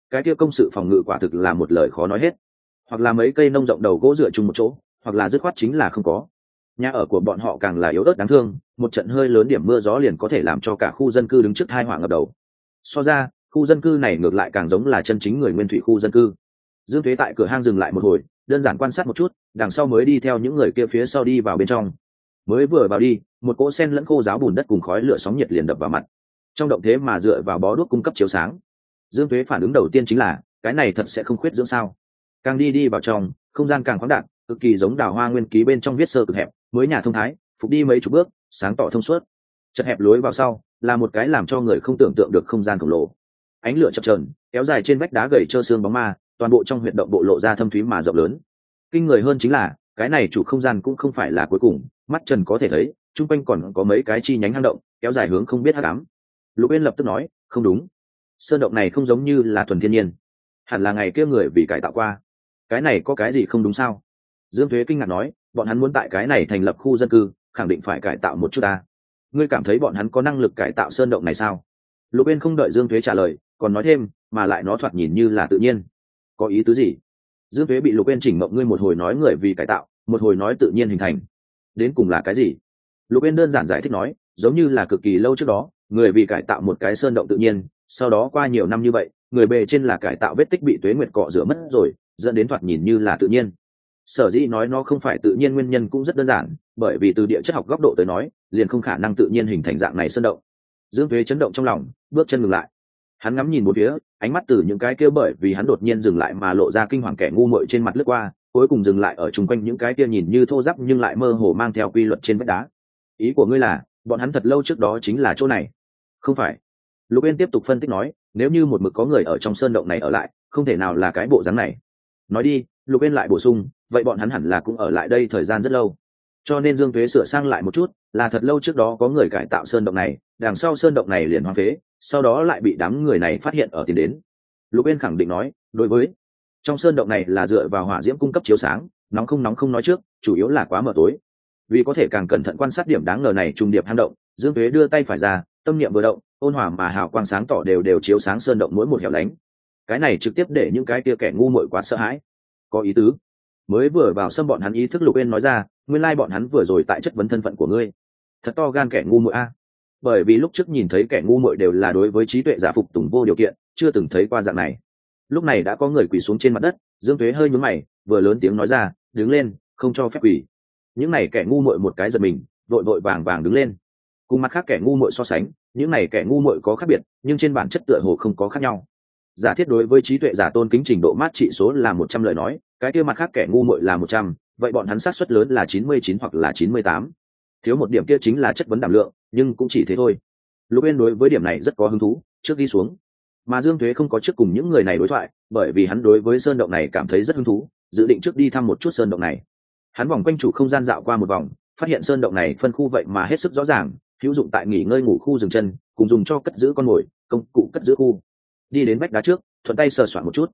cái kia công sự phòng ngự quả thực là một lời khó nói hết. Hoặc là mấy cây nông rộng đầu gỗ dựa chung một chỗ, hoặc là dứt khoát chính là không có. Nhà ở của bọn họ càng là yếu ớt đáng thương, một trận hơi lớn điểm mưa gió liền có thể làm cho cả khu dân cư đứng trước tai họa ngập đầu. So ra, khu dân cư này ngược lại càng giống là chân chính người nguyên thủy khu dân cư. Dương Thuế tại cửa hang dừng lại một hồi, đơn giản quan sát một chút, đằng sau mới đi theo những người kia phía sau đi vào bên trong. Mới vừa vào đi, một cỗ sen lẫn khô ráo bùn đất cùng khói lửa sóng nhiệt liền đập vào mặt. Trong động thế mà dựa vào bó đuốc cung cấp chiếu sáng. Dương Thuế phản ứng đầu tiên chính là, cái này thật sẽ không khuyết dưỡng sao? Càng đi vào trong, không gian càng khoáng đạt, cực kỳ giống đào hoa nguyên ký bên trong viết sơ cực hẹp, mới nhà thông thái, phục đi mấy chục bước, sáng tỏ thông suốt. Chật hẹp lối vào sau, là một cái làm cho người không tưởng tượng được không gian khổng lồ. Ánh lửa chập chờn, kéo dài trên vách đá gầy trơ xương bóng ma, toàn bộ trong huyệt động bộ lộ ra thâm thúy mà rộng lớn. Kinh người hơn chính là, cái này chủ không gian cũng không phải là cuối cùng, mắt trần có thể thấy, chung quanh còn có mấy cái chi nhánh hang động, kéo dài hướng không biết hắc ám. Lục Uyên lập tức nói, không đúng, sơn động này không giống như là thuần thiên nhiên, hẳn là ngày kia người vì cải tạo qua. Cái này có cái gì không đúng sao? Dương Thuế kinh ngạc nói, bọn hắn muốn tại cái này thành lập khu dân cư, khẳng định phải cải tạo một chút ta. Ngươi cảm thấy bọn hắn có năng lực cải tạo sơn động này sao? Lục Uyên không đợi Dương Thuế trả lời, còn nói thêm, mà lại nó thoạt nhìn như là tự nhiên. Có ý tứ gì? Dương Thuế bị Lục Uyên chỉnh mộng, ngươi một hồi nói người vì cải tạo, một hồi nói tự nhiên hình thành, đến cùng là cái gì? Lục Uyên đơn giản giải thích nói, giống như là cực kỳ lâu trước đó, người vì cải tạo một cái sơn động tự nhiên, sau đó qua nhiều năm như vậy, người bề trên là cải tạo vết tích bị tuế nguyệt cọ rửa mất rồi, dẫn đến thoạt nhìn như là tự nhiên. Sở dĩ nói nó không phải tự nhiên nguyên nhân cũng rất đơn giản, bởi vì từ địa chất học góc độ tới nói, liền không khả năng tự nhiên hình thành dạng này sơn động. Dương Thuế chấn động trong lòng, bước chân ngừng lại. Hắn ngắm nhìn một phía, ánh mắt từ những cái kia bởi vì hắn đột nhiên dừng lại mà lộ ra kinh hoàng kẻ ngu muội trên mặt lướt qua, cuối cùng dừng lại ở chung quanh những cái kia nhìn như thô ráp nhưng lại mơ hồ mang theo quy luật trên vách đá. Ý của ngươi là, bọn hắn thật lâu trước đó chính là chỗ này? Không phải. Lục Uyên tiếp tục phân tích nói, nếu như một mực có người ở trong sơn động này ở lại, không thể nào là cái bộ dáng này. Nói đi, Lục Uyên lại bổ sung, vậy bọn hắn hẳn là cũng ở lại đây thời gian rất lâu. Cho nên Dương Tuế sửa sang lại một chút, là thật lâu trước đó có người cải tạo sơn động này, đằng sau sơn động này liền hoang phế, sau đó lại bị đám người này phát hiện ở tiến đến. Lục Uyên khẳng định nói, đối với trong sơn động này là dựa vào hỏa diễm cung cấp chiếu sáng, nóng không nói trước, chủ yếu là quá mờ tối. Vì có thể càng cẩn thận quan sát điểm đáng ngờ này trùng điệp hang động, Dương Tuế đưa tay phải ra, tâm niệm vừa động, ôn hòa mà hào quang sáng tỏ đều chiếu sáng sơn động mỗi một hẻo lánh. Cái này trực tiếp để những cái kia kẻ ngu muội quá sợ hãi. Có ý tứ. Mới vừa vào xâm bọn hắn ý thức Lục Uyên nói ra, nguyên lai bọn hắn vừa rồi tại chất vấn thân phận của ngươi. Thật to gan kẻ ngu muội a. Bởi vì lúc trước nhìn thấy kẻ ngu muội đều là đối với trí tuệ giả phục tùng vô điều kiện, chưa từng thấy qua dạng này. Lúc này đã có người quỳ xuống trên mặt đất, Dương Tuế hơi nhướng mày, vừa lớn tiếng nói ra, đứng lên, không cho phép quỳ. Những này kẻ ngu muội một cái giật mình, vội vàng đứng lên. Cùng mặt khác kẻ ngu muội so sánh, những này kẻ ngu muội có khác biệt, nhưng trên bản chất tựa hồ không có khác nhau. Giả thiết đối với trí tuệ giả tôn kính trình độ mát trị số là 100 lời nói, cái kia mặt khác kẻ ngu muội là 100, vậy bọn hắn xác suất lớn là 99 hoặc là 98. Thiếu một điểm kia chính là chất vấn đảm lượng, nhưng cũng chỉ thế thôi. Lục Uyên đối với điểm này rất có hứng thú, trước đi xuống. Mà Dương Tuế không có trước cùng những người này đối thoại, bởi vì hắn đối với sơn động này cảm thấy rất hứng thú, dự định trước đi thăm một chút sơn động này. Hắn vòng quanh chủ không gian dạo qua một vòng, phát hiện sơn động này phân khu vậy mà hết sức rõ ràng, hữu dụng tại nghỉ ngơi ngủ khu dừng chân, cùng dùng cho cất giữ con mồi, công cụ cất giữ khu. Đi đến vách đá trước, thuận tay sờ soạn một chút.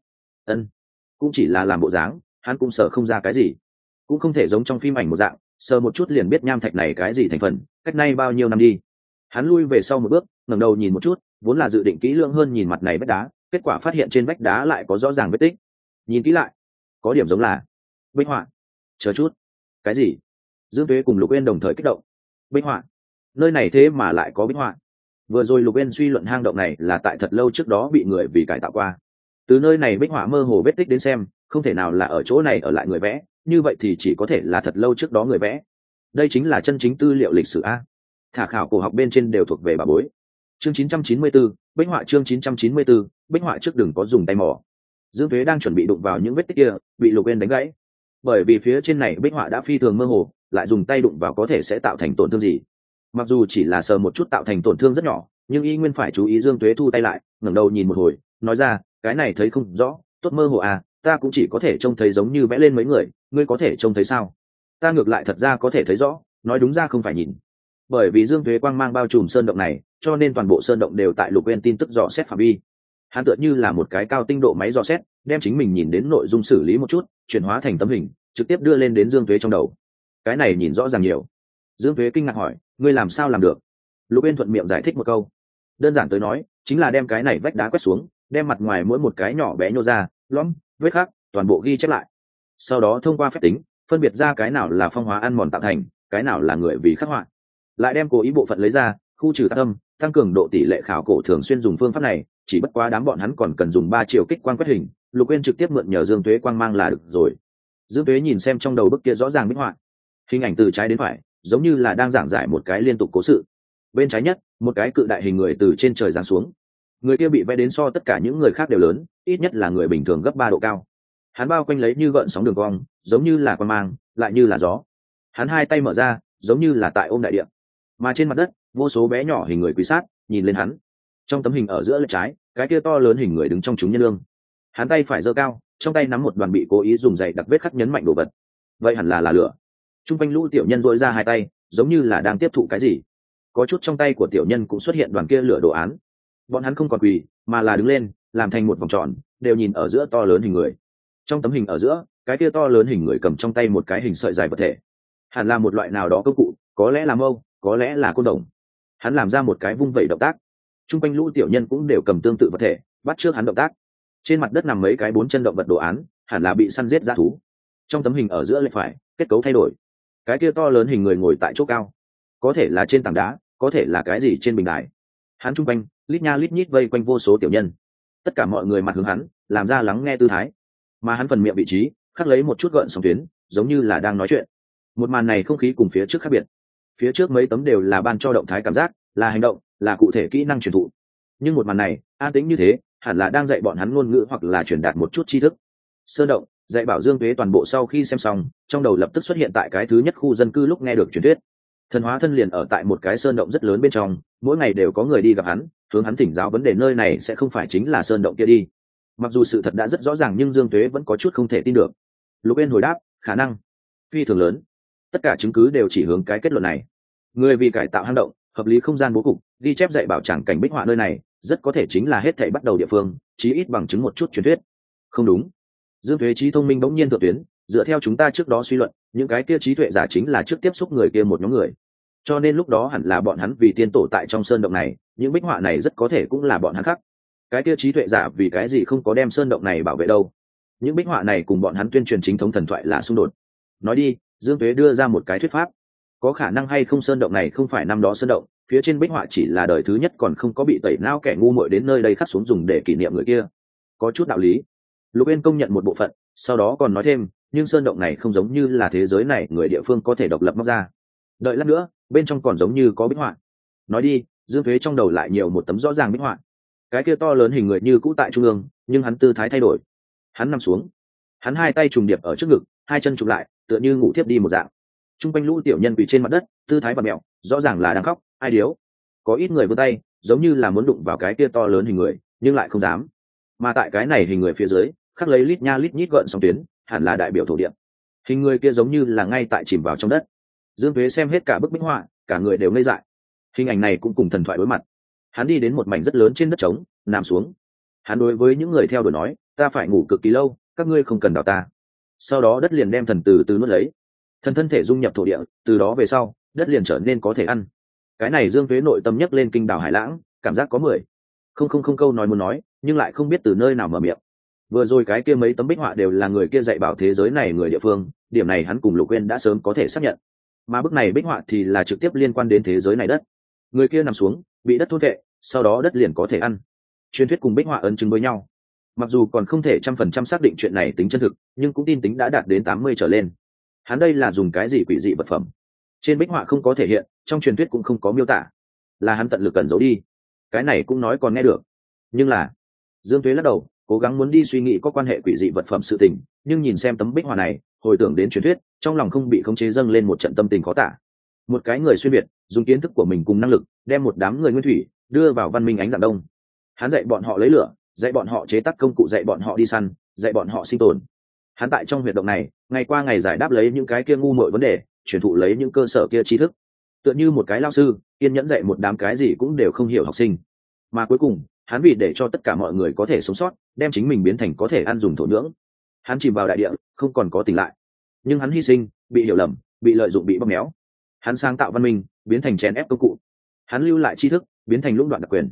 Cũng chỉ là làm bộ dáng, hắn cũng sờ không ra cái gì, cũng không thể giống trong phim ảnh một dạng, sờ một chút liền biết nham thạch này cái gì thành phần, cách nay bao nhiêu năm đi. Hắn lui về sau một bước, ngẩng đầu nhìn một chút, vốn là dự định kỹ lưỡng hơn nhìn mặt này vách đá, kết quả phát hiện trên vách đá lại có rõ ràng vết tích. Nhìn kỹ lại, có điểm giống là bích họa. Chờ chút, cái gì? Dương Tuế cùng Lục Uyên đồng thời kích động. Bích họa? Nơi này thế mà lại có bích họa? Vừa rồi Lục Uyên suy luận hang động này là tại thật lâu trước đó bị người vì cải tạo qua. Từ nơi này bích họa mơ hồ vết tích đến xem, không thể nào là ở chỗ này ở lại người vẽ, như vậy thì chỉ có thể là thật lâu trước đó người vẽ. Đây chính là chân chính tư liệu lịch sử a. Thả khảo cổ học bên trên đều thuộc về bà bối. Chương 994, bích họa chương 994, bích họa trước đừng có dùng tay mò. Dương Tuế đang chuẩn bị đụng vào những vết tích kia, bị Lục Uyên đánh gãy. Bởi vì phía trên này bích họa đã phi thường mơ hồ, lại dùng tay đụng vào có thể sẽ tạo thành tổn thương gì. Mặc dù chỉ là sờ một chút tạo thành tổn thương rất nhỏ, nhưng y nguyên phải chú ý. Dương Tuế thu tay lại, ngẩng đầu nhìn một hồi, nói ra, cái này thấy không rõ, tốt mơ hồ à, ta cũng chỉ có thể trông thấy giống như vẽ lên mấy người, ngươi có thể trông thấy sao? Ta ngược lại thật ra có thể thấy rõ, nói đúng ra không phải nhìn. Bởi vì Dương Tuế quang mang bao trùm sơn động này, cho nên toàn bộ sơn động đều tại Lục Uyên tin tức dò xét phạm vi. Hắn tựa như là một cái cao tinh độ máy dò xét, đem chính mình nhìn đến nội dung xử lý một chút, chuyển hóa thành tấm hình, trực tiếp đưa lên đến Dương Tuế trong đầu. Cái này nhìn rõ ràng nhiều. Dương Tuế kinh ngạc hỏi, ngươi làm sao làm được? Lục Uyên thuận miệng giải thích một câu. đơn giản tới nói chính là đem cái này vách đá quét xuống, đem mặt ngoài mỗi một cái nhỏ bé nhô ra lõm vết khắc toàn bộ ghi chép lại, sau đó thông qua phép tính phân biệt ra cái nào là phong hóa ăn mòn tạo thành, cái nào là người vì khắc họa, lại đem cố ý bộ phận lấy ra khu trừ tác âm, tăng cường độ tỷ lệ khảo cổ thường xuyên dùng phương pháp này, chỉ bất quá đám bọn hắn còn cần dùng 3 chiều kích quang quét hình, Lục Uyên trực tiếp mượn nhờ Dương Tuế quang mang là được rồi. Dương Tuế nhìn xem trong đầu bức kia rõ ràng minh họa, hình ảnh từ trái đến phải giống như là đang giảng giải một cái liên tục cố sự. Bên trái nhất, một cái cự đại hình người từ trên trời giáng xuống, người kia bị vẽ đến so tất cả những người khác đều lớn, ít nhất là người bình thường gấp 3 độ cao. Hắn bao quanh lấy như gợn sóng đường cong, giống như là quang mang, lại như là gió. Hắn hai tay mở ra, giống như là tại ôm đại địa. Mà trên mặt đất, vô số bé nhỏ hình người quỳ sát, nhìn lên hắn. Trong tấm hình ở giữa lệch trái, cái kia to lớn hình người đứng trong chúng nhân lương. Hắn tay phải giơ cao, trong tay nắm một đoàn bị cố ý dùng dày đặc vết khắc nhấn mạnh đồ vật. Vậy hẳn là lửa. Trung quanh lũ tiểu nhân duỗi ra hai tay, giống như là đang tiếp thụ cái gì. Có chút trong tay của tiểu nhân cũng xuất hiện đoàn kia lửa đồ án. Bọn hắn không còn quỳ, mà là đứng lên, làm thành một vòng tròn, đều nhìn ở giữa to lớn hình người. Trong tấm hình ở giữa, cái kia to lớn hình người cầm trong tay một cái hình sợi dài vật thể, hẳn là một loại nào đó công cụ, có lẽ là mâu, có lẽ là côn đồng. Hắn làm ra một cái vung vẩy động tác, trung quanh lũ tiểu nhân cũng đều cầm tương tự vật thể, bắt trước hắn động tác. Trên mặt đất nằm mấy cái 4 chân động vật đồ án, hẳn là bị săn giết dã thú. Trong tấm hình ở giữa lệch phải, kết cấu thay đổi. Cái kia to lớn hình người ngồi tại chỗ cao, có thể là trên tảng đá, có thể là cái gì trên bình đài. Hắn trung quanh lít nha lít nhít vây quanh vô số tiểu nhân, tất cả mọi người mặt hướng hắn, làm ra lắng nghe tư thái. Mà hắn phần miệng vị trí khắc lấy một chút gợn sóng tuyến, giống như là đang nói chuyện. Một màn này không khí cùng phía trước khác biệt. Phía trước mấy tấm đều là ban cho động thái cảm giác, là hành động, là cụ thể kỹ năng truyền thụ. Nhưng một màn này an tĩnh như thế, hẳn là đang dạy bọn hắn ngôn ngữ hoặc là truyền đạt một chút tri thức. Sơn động dạy bảo Dương Tuế toàn bộ sau khi xem xong, trong đầu lập tức xuất hiện tại cái thứ nhất khu dân cư lúc nghe được truyền thuyết. Thần hóa thân liền ở tại một cái sơn động rất lớn bên trong, mỗi ngày đều có người đi gặp hắn, hướng hắn thỉnh giáo vấn đề nơi này sẽ không phải chính là sơn động kia đi. Mặc dù sự thật đã rất rõ ràng nhưng Dương Tuế vẫn có chút không thể tin được. Lục Uyên hồi đáp, khả năng phi thường lớn. Tất cả chứng cứ đều chỉ hướng cái kết luận này. Người vì cải tạo hang động, hợp lý không gian bố cục, ghi chép dạy bảo chẳng cảnh bích họa nơi này, rất có thể chính là hết thảy bắt đầu địa phương, chí ít bằng chứng một chút truyền thuyết. Không đúng. Dương Tuế trí thông minh bỗng nhiên thượng tuyến, dựa theo chúng ta trước đó suy luận, những cái kia trí tuệ giả chính là trước tiếp xúc người kia một nhóm người. Cho nên lúc đó hẳn là bọn hắn vì tiên tổ tại trong sơn động này, những bích họa này rất có thể cũng là bọn hắn khắc. Cái kia trí tuệ giả vì cái gì không có đem sơn động này bảo vệ đâu? Những bích họa này cùng bọn hắn tuyên truyền chính thống thần thoại là xung đột. Nói đi, Dương Tuế đưa ra một cái thuyết pháp. Có khả năng hay không sơn động này không phải năm đó sơn động, phía trên bích họa chỉ là đời thứ nhất còn không có bị tẩy não kẻ ngu muội đến nơi đây khắc xuống dùng để kỷ niệm người kia. Có chút đạo lý. Lục Uyên công nhận một bộ phận, sau đó còn nói thêm, nhưng sơn động này không giống như là thế giới này người địa phương có thể độc lập móc ra. Đợi lát nữa, bên trong còn giống như có bích họa. Nói đi, Dương Tuế trong đầu lại nhiều một tấm rõ ràng bích họa. Cái kia to lớn hình người như cũ tại trung ương, nhưng hắn tư thái thay đổi. Hắn nằm xuống, hắn hai tay trùng điệp ở trước ngực, hai chân chụp lại, tựa như ngủ thiếp đi một dạng. Trung quanh lũ tiểu nhân quỳ trên mặt đất, tư thái bặm mẹo, rõ ràng là đang khóc, ai điếu. Có ít người vươn tay, giống như là muốn đụng vào cái kia to lớn hình người, nhưng lại không dám. Mà tại cái này hình người phía dưới, khắc lấy lít nha lít nhít gợn sóng tuyến, hẳn là đại biểu thổ địa. Hình người kia giống như là ngay tại chìm vào trong đất. Dương Tuế xem hết cả bức minh họa, cả người đều ngây dại. Hình ảnh này cũng cùng thần thoại đối mặt. Hắn đi đến một mảnh rất lớn trên đất trống, nằm xuống. Hắn đối với những người theo đuổi nói, ta phải ngủ cực kỳ lâu, các ngươi không cần đào ta. Sau đó đất liền đem thần từ từ nuốt lấy. Thần thân thể dung nhập thổ địa, từ đó về sau, đất liền trở nên có thể ăn. Cái này Dương Tuế nội tâm nhấc lên kinh đảo hải lãng, cảm giác có 10. Không câu nói muốn nói, nhưng lại không biết từ nơi nào mở miệng. Vừa rồi cái kia mấy tấm bích họa đều là người kia dạy bảo thế giới này người địa phương, điểm này hắn cùng Lục Uyên đã sớm có thể xác nhận. Mà bức này bích họa thì là trực tiếp liên quan đến thế giới này đất. Người kia nằm xuống, bị đất thôn vệ, sau đó đất liền có thể ăn. Truyền thuyết cùng bích họa ấn chứng với nhau. Mặc dù còn không thể 100% xác định chuyện này tính chân thực, nhưng cũng tin tính đã đạt đến 80 trở lên. Hắn đây là dùng cái gì quỷ dị vật phẩm? Trên bích họa không có thể hiện, trong truyền thuyết cũng không có miêu tả, là hắn tận lực cẩn giấu đi. Cái này cũng nói còn nghe được, nhưng là Dương Tuế lắc đầu, cố gắng muốn đi suy nghĩ có quan hệ quỷ dị vật phẩm sự tình, nhưng nhìn xem tấm bích họa này, hồi tưởng đến truyền thuyết, trong lòng không bị khống chế dâng lên một trận tâm tình khó tả. Một cái người xuyên việt, dùng kiến thức của mình cùng năng lực, đem một đám người nguyên thủy đưa vào văn minh ánh dạng đông. Hắn dạy bọn họ lấy lửa, dạy bọn họ chế tác công cụ, dạy bọn họ đi săn, dạy bọn họ sinh tồn. Hắn tại trong huyệt động này, ngày qua ngày giải đáp lấy những cái kia ngu muội vấn đề, truyền thụ lấy những cơ sở kia tri thức. Tựa như một cái lao sư, kiên nhẫn dạy một đám cái gì cũng đều không hiểu học sinh. Mà cuối cùng, hắn vì để cho tất cả mọi người có thể sống sót, đem chính mình biến thành có thể ăn dùng thổ nhưỡng. Hắn chìm vào đại địa, không còn có tỉnh lại. Nhưng hắn hy sinh, bị hiểu lầm, bị lợi dụng, bị bóp méo. Hắn sáng tạo văn minh, biến thành chèn ép công cụ. Hắn lưu lại tri thức, biến thành lũng đoạn đặc quyền,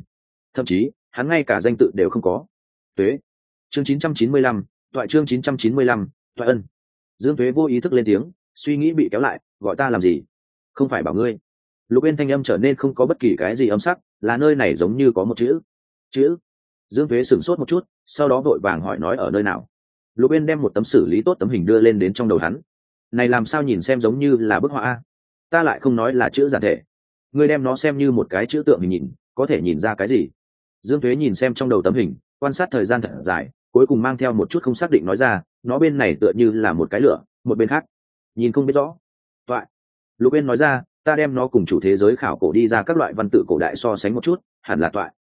thậm chí hắn ngay cả danh tự đều không có. Tuế. Chương 995, toại chương 995, toại ân. Dương Tuế vô ý thức lên tiếng, suy nghĩ bị kéo lại, gọi ta làm gì? Không phải bảo ngươi. Lục Uyên thanh âm trở nên không có bất kỳ cái gì âm sắc, là nơi này giống như có một chữ. Dương Tuế sửng sốt một chút, sau đó vội vàng hỏi nói ở nơi nào. Lục Uyên đem một tấm xử lý tốt tấm hình đưa lên đến trong đầu hắn. Này làm sao nhìn xem giống như là bức họa a? Ta lại không nói là chữ giản thể. Ngươi đem nó xem như một cái chữ tượng mình nhìn, có thể nhìn ra cái gì? Dương Tuế nhìn xem trong đầu tấm hình, quan sát thời gian thật dài, cuối cùng mang theo một chút không xác định nói ra, nó bên này tựa như là một cái lửa, một bên khác nhìn không biết rõ. Toại. Lục Uyên nói ra, ta đem nó cùng chủ thế giới khảo cổ đi ra các loại văn tự cổ đại so sánh một chút, hẳn là toại.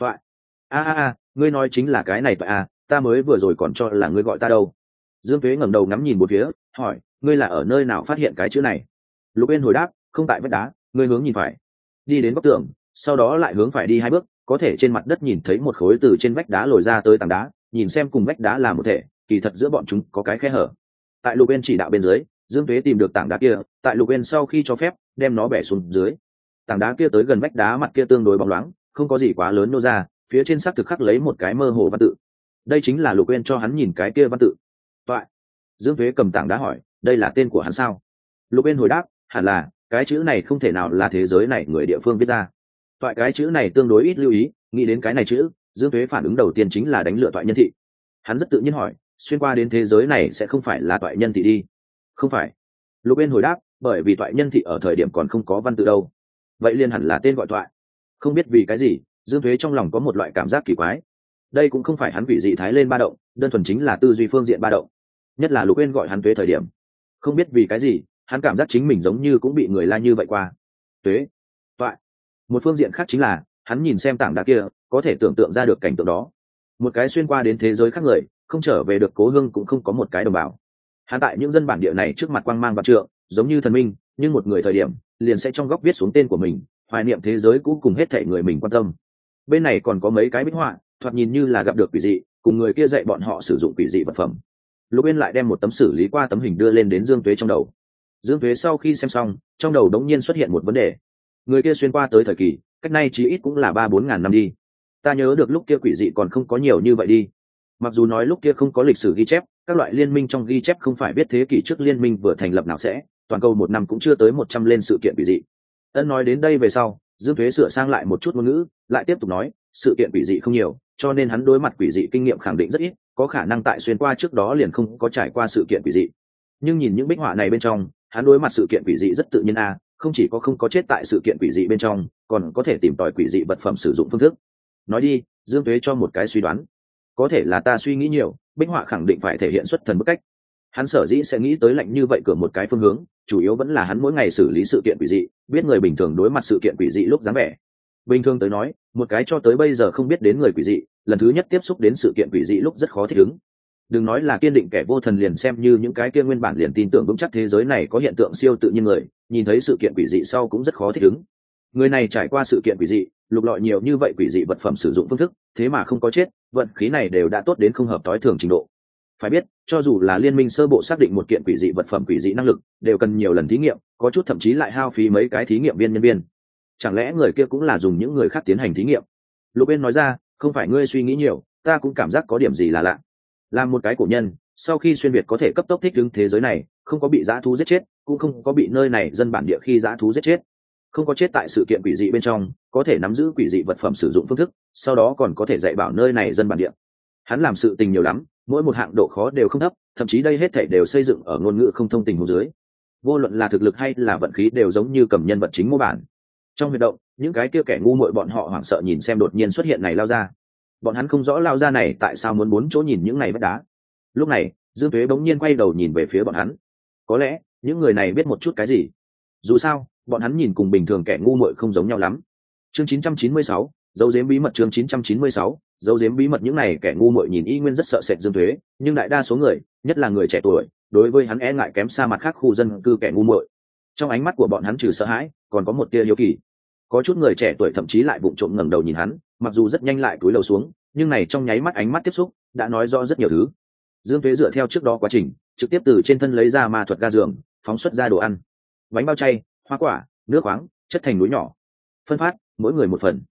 Ngươi nói chính là cái này toại a, ta mới vừa rồi còn cho là ngươi gọi ta đâu. Dương Tuế ngẩng đầu ngắm nhìn một phía, hỏi, ngươi là ở nơi nào phát hiện cái chữ này? Lục Uyên hồi đáp, không tại vách đá, ngươi hướng nhìn phải, đi đến góc tường, sau đó lại hướng phải đi 2 bước, có thể trên mặt đất nhìn thấy một khối từ trên vách đá lồi ra tới tảng đá, nhìn xem cùng vách đá là một thể, kỳ thật giữa bọn chúng có cái khe hở. Tại Lục Uyên chỉ đạo bên dưới, Dương Tuế tìm được tảng đá kia, tại Lục Uyên sau khi cho phép, đem nó bẻ xuống dưới. Tảng đá kia tới gần vách đá mặt kia tương đối bóng loáng, không có gì quá lớn nô ra, phía trên xác thực khắc lấy một cái mơ hồ văn tự. Đây chính là Lục Uyên cho hắn nhìn cái kia văn tự. Toại. Dương Tuế cầm tảng đá hỏi, đây là tên của hắn sao? Lục Uyên hồi đáp, hẳn là, cái chữ này không thể nào là thế giới này người địa phương viết ra. Toại cái chữ này tương đối ít lưu ý, nghĩ đến cái này chữ, Dương Tuế phản ứng đầu tiên chính là đánh lựa toại nhân thị. Hắn rất tự nhiên hỏi, xuyên qua đến thế giới này sẽ không phải là toại nhân thị đi? Không phải. Lục Uyên hồi đáp, bởi vì toại nhân thị ở thời điểm còn không có văn tự đâu. Vậy liền hẳn là tên gọi toại. Không biết vì cái gì, Dương Tuế trong lòng có một loại cảm giác kỳ quái. Đây cũng không phải hắn quỷ dị thái lên ba động, đơn thuần chính là tư duy phương diện ba động. Nhất là Lục Uyên gọi hắn Tuế thời điểm, không biết vì cái gì, hắn cảm giác chính mình giống như cũng bị người la như vậy qua. Tuế, toại. Một phương diện khác chính là, hắn nhìn xem tảng đá kia, có thể tưởng tượng ra được cảnh tượng đó. Một cái xuyên qua đến thế giới khác người, không trở về được cố hương cũng không có một cái đồng bào. Hắn tại những dân bản địa này trước mặt quang mang vạn trượng, giống như thần minh, nhưng một người thời điểm, liền sẽ trong góc viết xuống tên của mình, hoài niệm thế giới cũ cùng hết thảy người mình quan tâm. Bên này còn có mấy cái bích họa, thoạt nhìn như là gặp được quỷ dị, cùng người kia dạy bọn họ sử dụng quỷ dị vật phẩm. Lục Uyên lại đem một tấm xử lý qua tấm hình đưa lên đến Dương Tuế trong đầu. Dương Tuế sau khi xem xong, trong đầu đống nhiên xuất hiện một vấn đề. Người kia xuyên qua tới thời kỳ, cách nay chí ít cũng là 3-4 ngàn năm đi. Ta nhớ được lúc kia quỷ dị còn không có nhiều như vậy đi. Mặc dù nói lúc kia không có lịch sử ghi chép, các loại liên minh trong ghi chép không phải biết thế kỷ trước liên minh vừa thành lập nào sẽ, toàn cầu 1 năm cũng chưa tới 100 lên sự kiện quỷ dị. Ân nói đến đây về sau, Dương Tuế sửa sang lại một chút ngôn ngữ, lại tiếp tục nói, sự kiện quỷ dị không nhiều, cho nên hắn đối mặt quỷ dị kinh nghiệm khẳng định rất ít, có khả năng tại xuyên qua trước đó liền không có trải qua sự kiện quỷ dị. Nhưng nhìn những bích họa này bên trong, hắn đối mặt sự kiện quỷ dị rất tự nhiên a, không chỉ có không có chết tại sự kiện quỷ dị bên trong, còn có thể tìm tòi quỷ dị vật phẩm sử dụng phương thức. Nói đi, Dương Tuế cho một cái suy đoán. Có thể là ta suy nghĩ nhiều, bích họa khẳng định phải thể hiện xuất thần bức cách. Hắn sở dĩ sẽ nghĩ tới lạnh như vậy cửa một cái phương hướng, chủ yếu vẫn là hắn mỗi ngày xử lý sự kiện quỷ dị, biết người bình thường đối mặt sự kiện quỷ dị lúc dáng vẻ. Bình thường tới nói, một cái cho tới bây giờ không biết đến người quỷ dị, lần thứ nhất tiếp xúc đến sự kiện quỷ dị lúc rất khó thích ứng. Đừng nói là kiên định kẻ vô thần liền xem như những cái kia nguyên bản liền tin tưởng vững chắc thế giới này có hiện tượng siêu tự nhiên người, nhìn thấy sự kiện quỷ dị sau cũng rất khó thích ứng. Người này trải qua sự kiện quỷ dị, lục lọi nhiều như vậy quỷ dị vật phẩm sử dụng phương thức, thế mà không có chết, vận khí này đều đã tốt đến không hợp tối thường trình độ. Phải biết, cho dù là liên minh sơ bộ xác định một kiện quỷ dị vật phẩm quỷ dị năng lực, đều cần nhiều lần thí nghiệm, có chút thậm chí lại hao phí mấy cái thí nghiệm viên nhân viên. Chẳng lẽ người kia cũng là dùng những người khác tiến hành thí nghiệm? Lục Uyên nói ra, không phải ngươi suy nghĩ nhiều, ta cũng cảm giác có điểm gì là lạ. Làm một cái cổ nhân, sau khi xuyên việt có thể cấp tốc thích ứng thế giới này, không có bị dã thú giết chết, cũng không có bị nơi này dân bản địa khi dã thú giết chết, không có chết tại sự kiện quỷ dị bên trong, có thể nắm giữ quỷ dị vật phẩm sử dụng phương thức, sau đó còn có thể dạy bảo nơi này dân bản địa. Hắn làm sự tình nhiều lắm, mỗi một hạng độ khó đều không thấp, thậm chí đây hết thảy đều xây dựng ở ngôn ngữ không thông tình huống dưới. Vô luận là thực lực hay là vận khí đều giống như cầm nhân vật chính mô bản. Trong huy động, những cái kia kẻ ngu muội bọn họ hoảng sợ nhìn xem đột nhiên xuất hiện này lao ra. Bọn hắn không rõ lao ra này tại sao muốn bốn chỗ nhìn những này vách đá. Lúc này, Dương Tuế bỗng nhiên quay đầu nhìn về phía bọn hắn. Có lẽ, những người này biết một chút cái gì. Dù sao, bọn hắn nhìn cùng bình thường kẻ ngu muội không giống nhau lắm. Chương 996, dấu giếm bí mật chương 996, dấu giếm bí mật những này kẻ ngu muội nhìn y nguyên rất sợ sệt Dương Tuế, nhưng đại đa số người, nhất là người trẻ tuổi, đối với hắn e ngại kém xa mặt khác khu dân cư kẻ ngu muội. Trong ánh mắt của bọn hắn trừ sợ hãi, còn có một tia hiếu kỳ. Có chút người trẻ tuổi thậm chí lại vụng trộm ngẩng đầu nhìn hắn, mặc dù rất nhanh lại cúi đầu xuống, nhưng này trong nháy mắt ánh mắt tiếp xúc, đã nói rõ rất nhiều thứ. Dương Tuế dựa theo trước đó quá trình, trực tiếp từ trên thân lấy ra ma thuật ga giường, phóng xuất ra đồ ăn, bánh bao chay, hoa quả, nước khoáng, chất thành núi nhỏ, phân phát mỗi người một phần.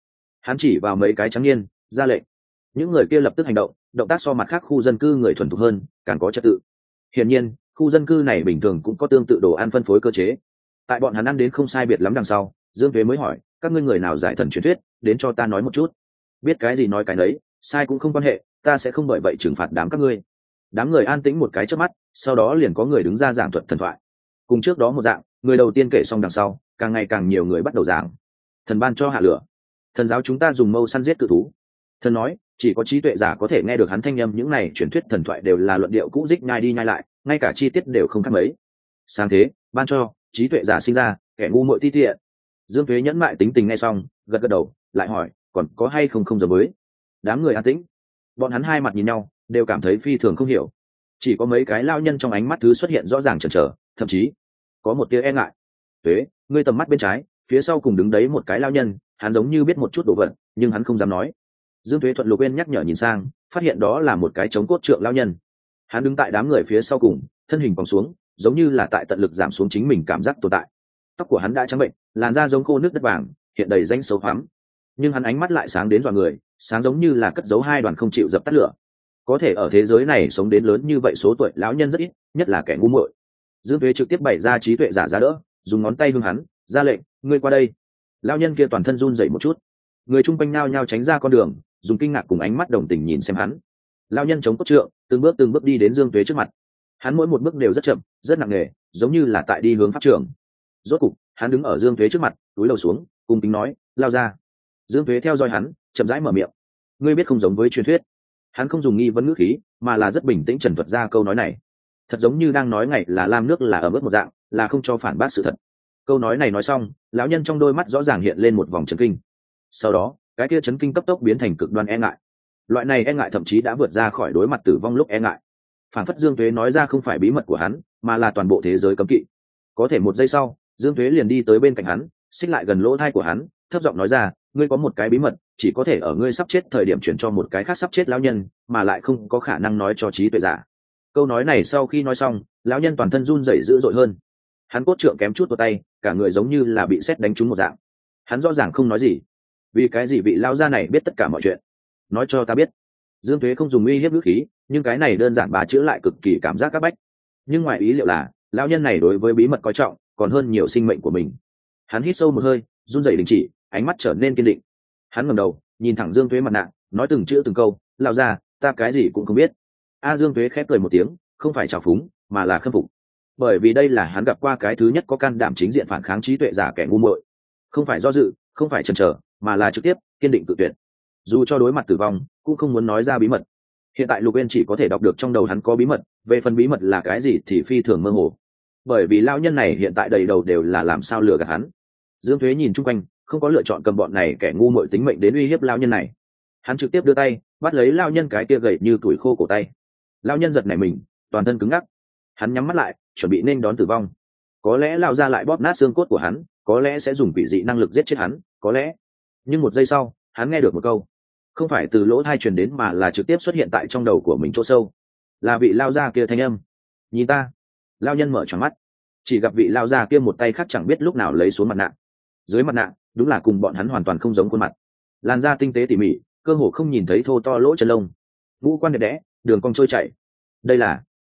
Hắn chỉ vào mấy cái trắng niên ra lệnh. Những người kia lập tức hành động, động tác so mặt khác khu dân cư người thuần thục hơn, càng có trật tự. Hiển nhiên khu dân cư này bình thường cũng có tương tự đồ ăn phân phối cơ chế. Tại bọn hắn ăn đến không sai biệt lắm đằng sau, Dương Tuế mới hỏi, các ngươi người nào giải thần truyền thuyết, đến cho ta nói một chút. Biết cái gì nói cái nấy, sai cũng không quan hệ, ta sẽ không bởi vậy trừng phạt đám các ngươi. Đám người an tĩnh một cái chớp mắt, sau đó liền có người đứng ra giảng thuật thần thoại. Cùng trước đó một dạng, người đầu tiên kể xong đằng sau, càng ngày càng nhiều người bắt đầu giảng. Thần ban cho hạ lửa, thần giáo chúng ta dùng mâu săn giết cự thú. Thần nói, chỉ có trí tuệ giả có thể nghe được hắn thanh âm, những này truyền thuyết thần thoại đều là luận điệu cũ dích nhai đi nhai lại, ngay cả chi tiết đều không khác mấy. Sáng thế, ban cho, trí tuệ giả sinh ra, kẻ ngu muội ti tiện. Dương Tuế nhẫn mại tính tình nghe xong, gật gật đầu, lại hỏi, còn có hay không không giống với. Đám người an tĩnh, bọn hắn hai mặt nhìn nhau, đều cảm thấy phi thường không hiểu. Chỉ có mấy cái lao nhân trong ánh mắt thứ xuất hiện rõ ràng chần chờ, thậm chí có một tia e ngại. Tuế, ngươi tầm mắt bên trái, phía sau cùng đứng đấy một cái lao nhân, hắn giống như biết một chút đồ vật, nhưng hắn không dám nói. Dương Tuế thuận lục bên nhắc nhở nhìn sang, phát hiện đó là một cái chống cốt trượng lao nhân. Hắn đứng tại đám người phía sau cùng, thân hình còng xuống, giống như là tại tận lực giảm xuống chính mình cảm giác tồn tại. Tóc của hắn đã trắng bệnh, làn da giống khô nước đất vàng, hiện đầy rãnh sâu hoắm, nhưng hắn ánh mắt lại sáng đến dọa người, sáng giống như là cất giấu hai đoàn không chịu dập tắt lửa. Có thể ở thế giới này sống đến lớn như vậy số tuổi lão nhân rất ít, nhất là kẻ ngu muội. Dương Tuế trực tiếp bày ra trí tuệ giả giá đỡ, dùng ngón tay hương hắn, ra lệnh, ngươi qua đây. Lão nhân kia toàn thân run rẩy một chút, người chung quanh nao nhao tránh ra con đường, dùng kinh ngạc cùng ánh mắt đồng tình nhìn xem hắn. Lão nhân chống cốt trượng, từng bước đi đến Dương Tuế trước mặt. Hắn mỗi một bước đều rất chậm, rất nặng nề, giống như là tại đi hướng pháp trường. Rốt cục, hắn đứng ở Dương Tuế trước mặt, cúi đầu xuống, cung kính nói, lao ra. Dương Tuế theo dõi hắn, chậm rãi mở miệng. Ngươi biết không giống với truyền thuyết. Hắn không dùng nghi vấn ngữ khí, mà là rất bình tĩnh trần thuật ra câu nói này. Thật giống như đang nói ngày là lam nước là ở mức một dạng, là không cho phản bác sự thật. Câu nói này nói xong, lão nhân trong đôi mắt rõ ràng hiện lên một vòng chấn kinh. Sau đó, cái kia chấn kinh cấp tốc biến thành cực đoan e ngại. Loại này e ngại thậm chí đã vượt ra khỏi đối mặt tử vong lúc e ngại. Phản phất Dương Tuế nói ra không phải bí mật của hắn, mà là toàn bộ thế giới cấm kỵ. Có thể một giây sau, Dương Tuế liền đi tới bên cạnh hắn, xích lại gần lỗ tai của hắn, thấp giọng nói ra, ngươi có một cái bí mật, chỉ có thể ở ngươi sắp chết thời điểm chuyển cho một cái khác sắp chết lão nhân, mà lại không có khả năng nói cho trí tuệ giả. Câu nói này sau khi nói xong, lão nhân toàn thân run rẩy dữ dội hơn. Hắn cốt trượng kém chút vào tay, cả người giống như là bị sét đánh trúng một dạng. Hắn rõ ràng không nói gì. Vì cái gì vị lão gia này biết tất cả mọi chuyện? Nói cho ta biết. Dương Tuế không dùng uy hiếp ngữ khí, nhưng cái này đơn giản bà chữa lại cực kỳ cảm giác các bách. Nhưng ngoài ý liệu là, lão nhân này đối với bí mật coi trọng, còn hơn nhiều sinh mệnh của mình. Hắn hít sâu một hơi, run rẩy đình chỉ, ánh mắt trở nên kiên định. Hắn ngẩng đầu, nhìn thẳng Dương Tuế mặt nạ, nói từng chữ từng câu, lão gia, ta cái gì cũng không biết. Dương Tuế khép cười một tiếng, không phải trào phúng, mà là khâm phục. Bởi vì đây là hắn gặp qua cái thứ nhất có can đảm chính diện phản kháng trí tuệ giả kẻ ngu muội. Không phải do dự, không phải chần chờ, mà là trực tiếp, kiên định tự tuyệt. Dù cho đối mặt tử vong, cũng không muốn nói ra bí mật. Hiện tại Lục Uyên chỉ có thể đọc được trong đầu hắn có bí mật, về phần bí mật là cái gì thì phi thường mơ hồ. Bởi vì lão nhân này hiện tại đầy đầu đều là làm sao lừa gạt hắn. Dương Thuế nhìn chung quanh, không có lựa chọn cầm bọn này kẻ ngu muội tính mệnh đến uy hiếp lão nhân này. Hắn trực tiếp đưa tay, bắt lấy lão nhân cái kia gầy như tuổi khô cổ tay. Lão nhân giật nảy mình, toàn thân cứng ngắc. Hắn nhắm mắt lại, chuẩn bị nên đón tử vong. Có lẽ lão gia lại bóp nát xương cốt của hắn, có lẽ sẽ dùng quỷ dị năng lực giết chết hắn, có lẽ. Nhưng một giây sau, hắn nghe được một câu, không phải từ lỗ tai truyền đến mà là trực tiếp xuất hiện tại trong đầu của mình chỗ sâu, là vị lão gia kia thanh âm. Nhìn ta. Lão nhân mở tròn mắt, chỉ gặp vị lão gia kia một tay khác chẳng biết lúc nào lấy xuống mặt nạ. Dưới mặt nạ, đúng là cùng bọn hắn hoàn toàn không giống khuôn mặt. Làn da tinh tế tỉ mỉ, cơ hồ không nhìn thấy thô to lỗ chân lông. Ngũ quan đẹp đẽ, đường cong trôi chảy. Đây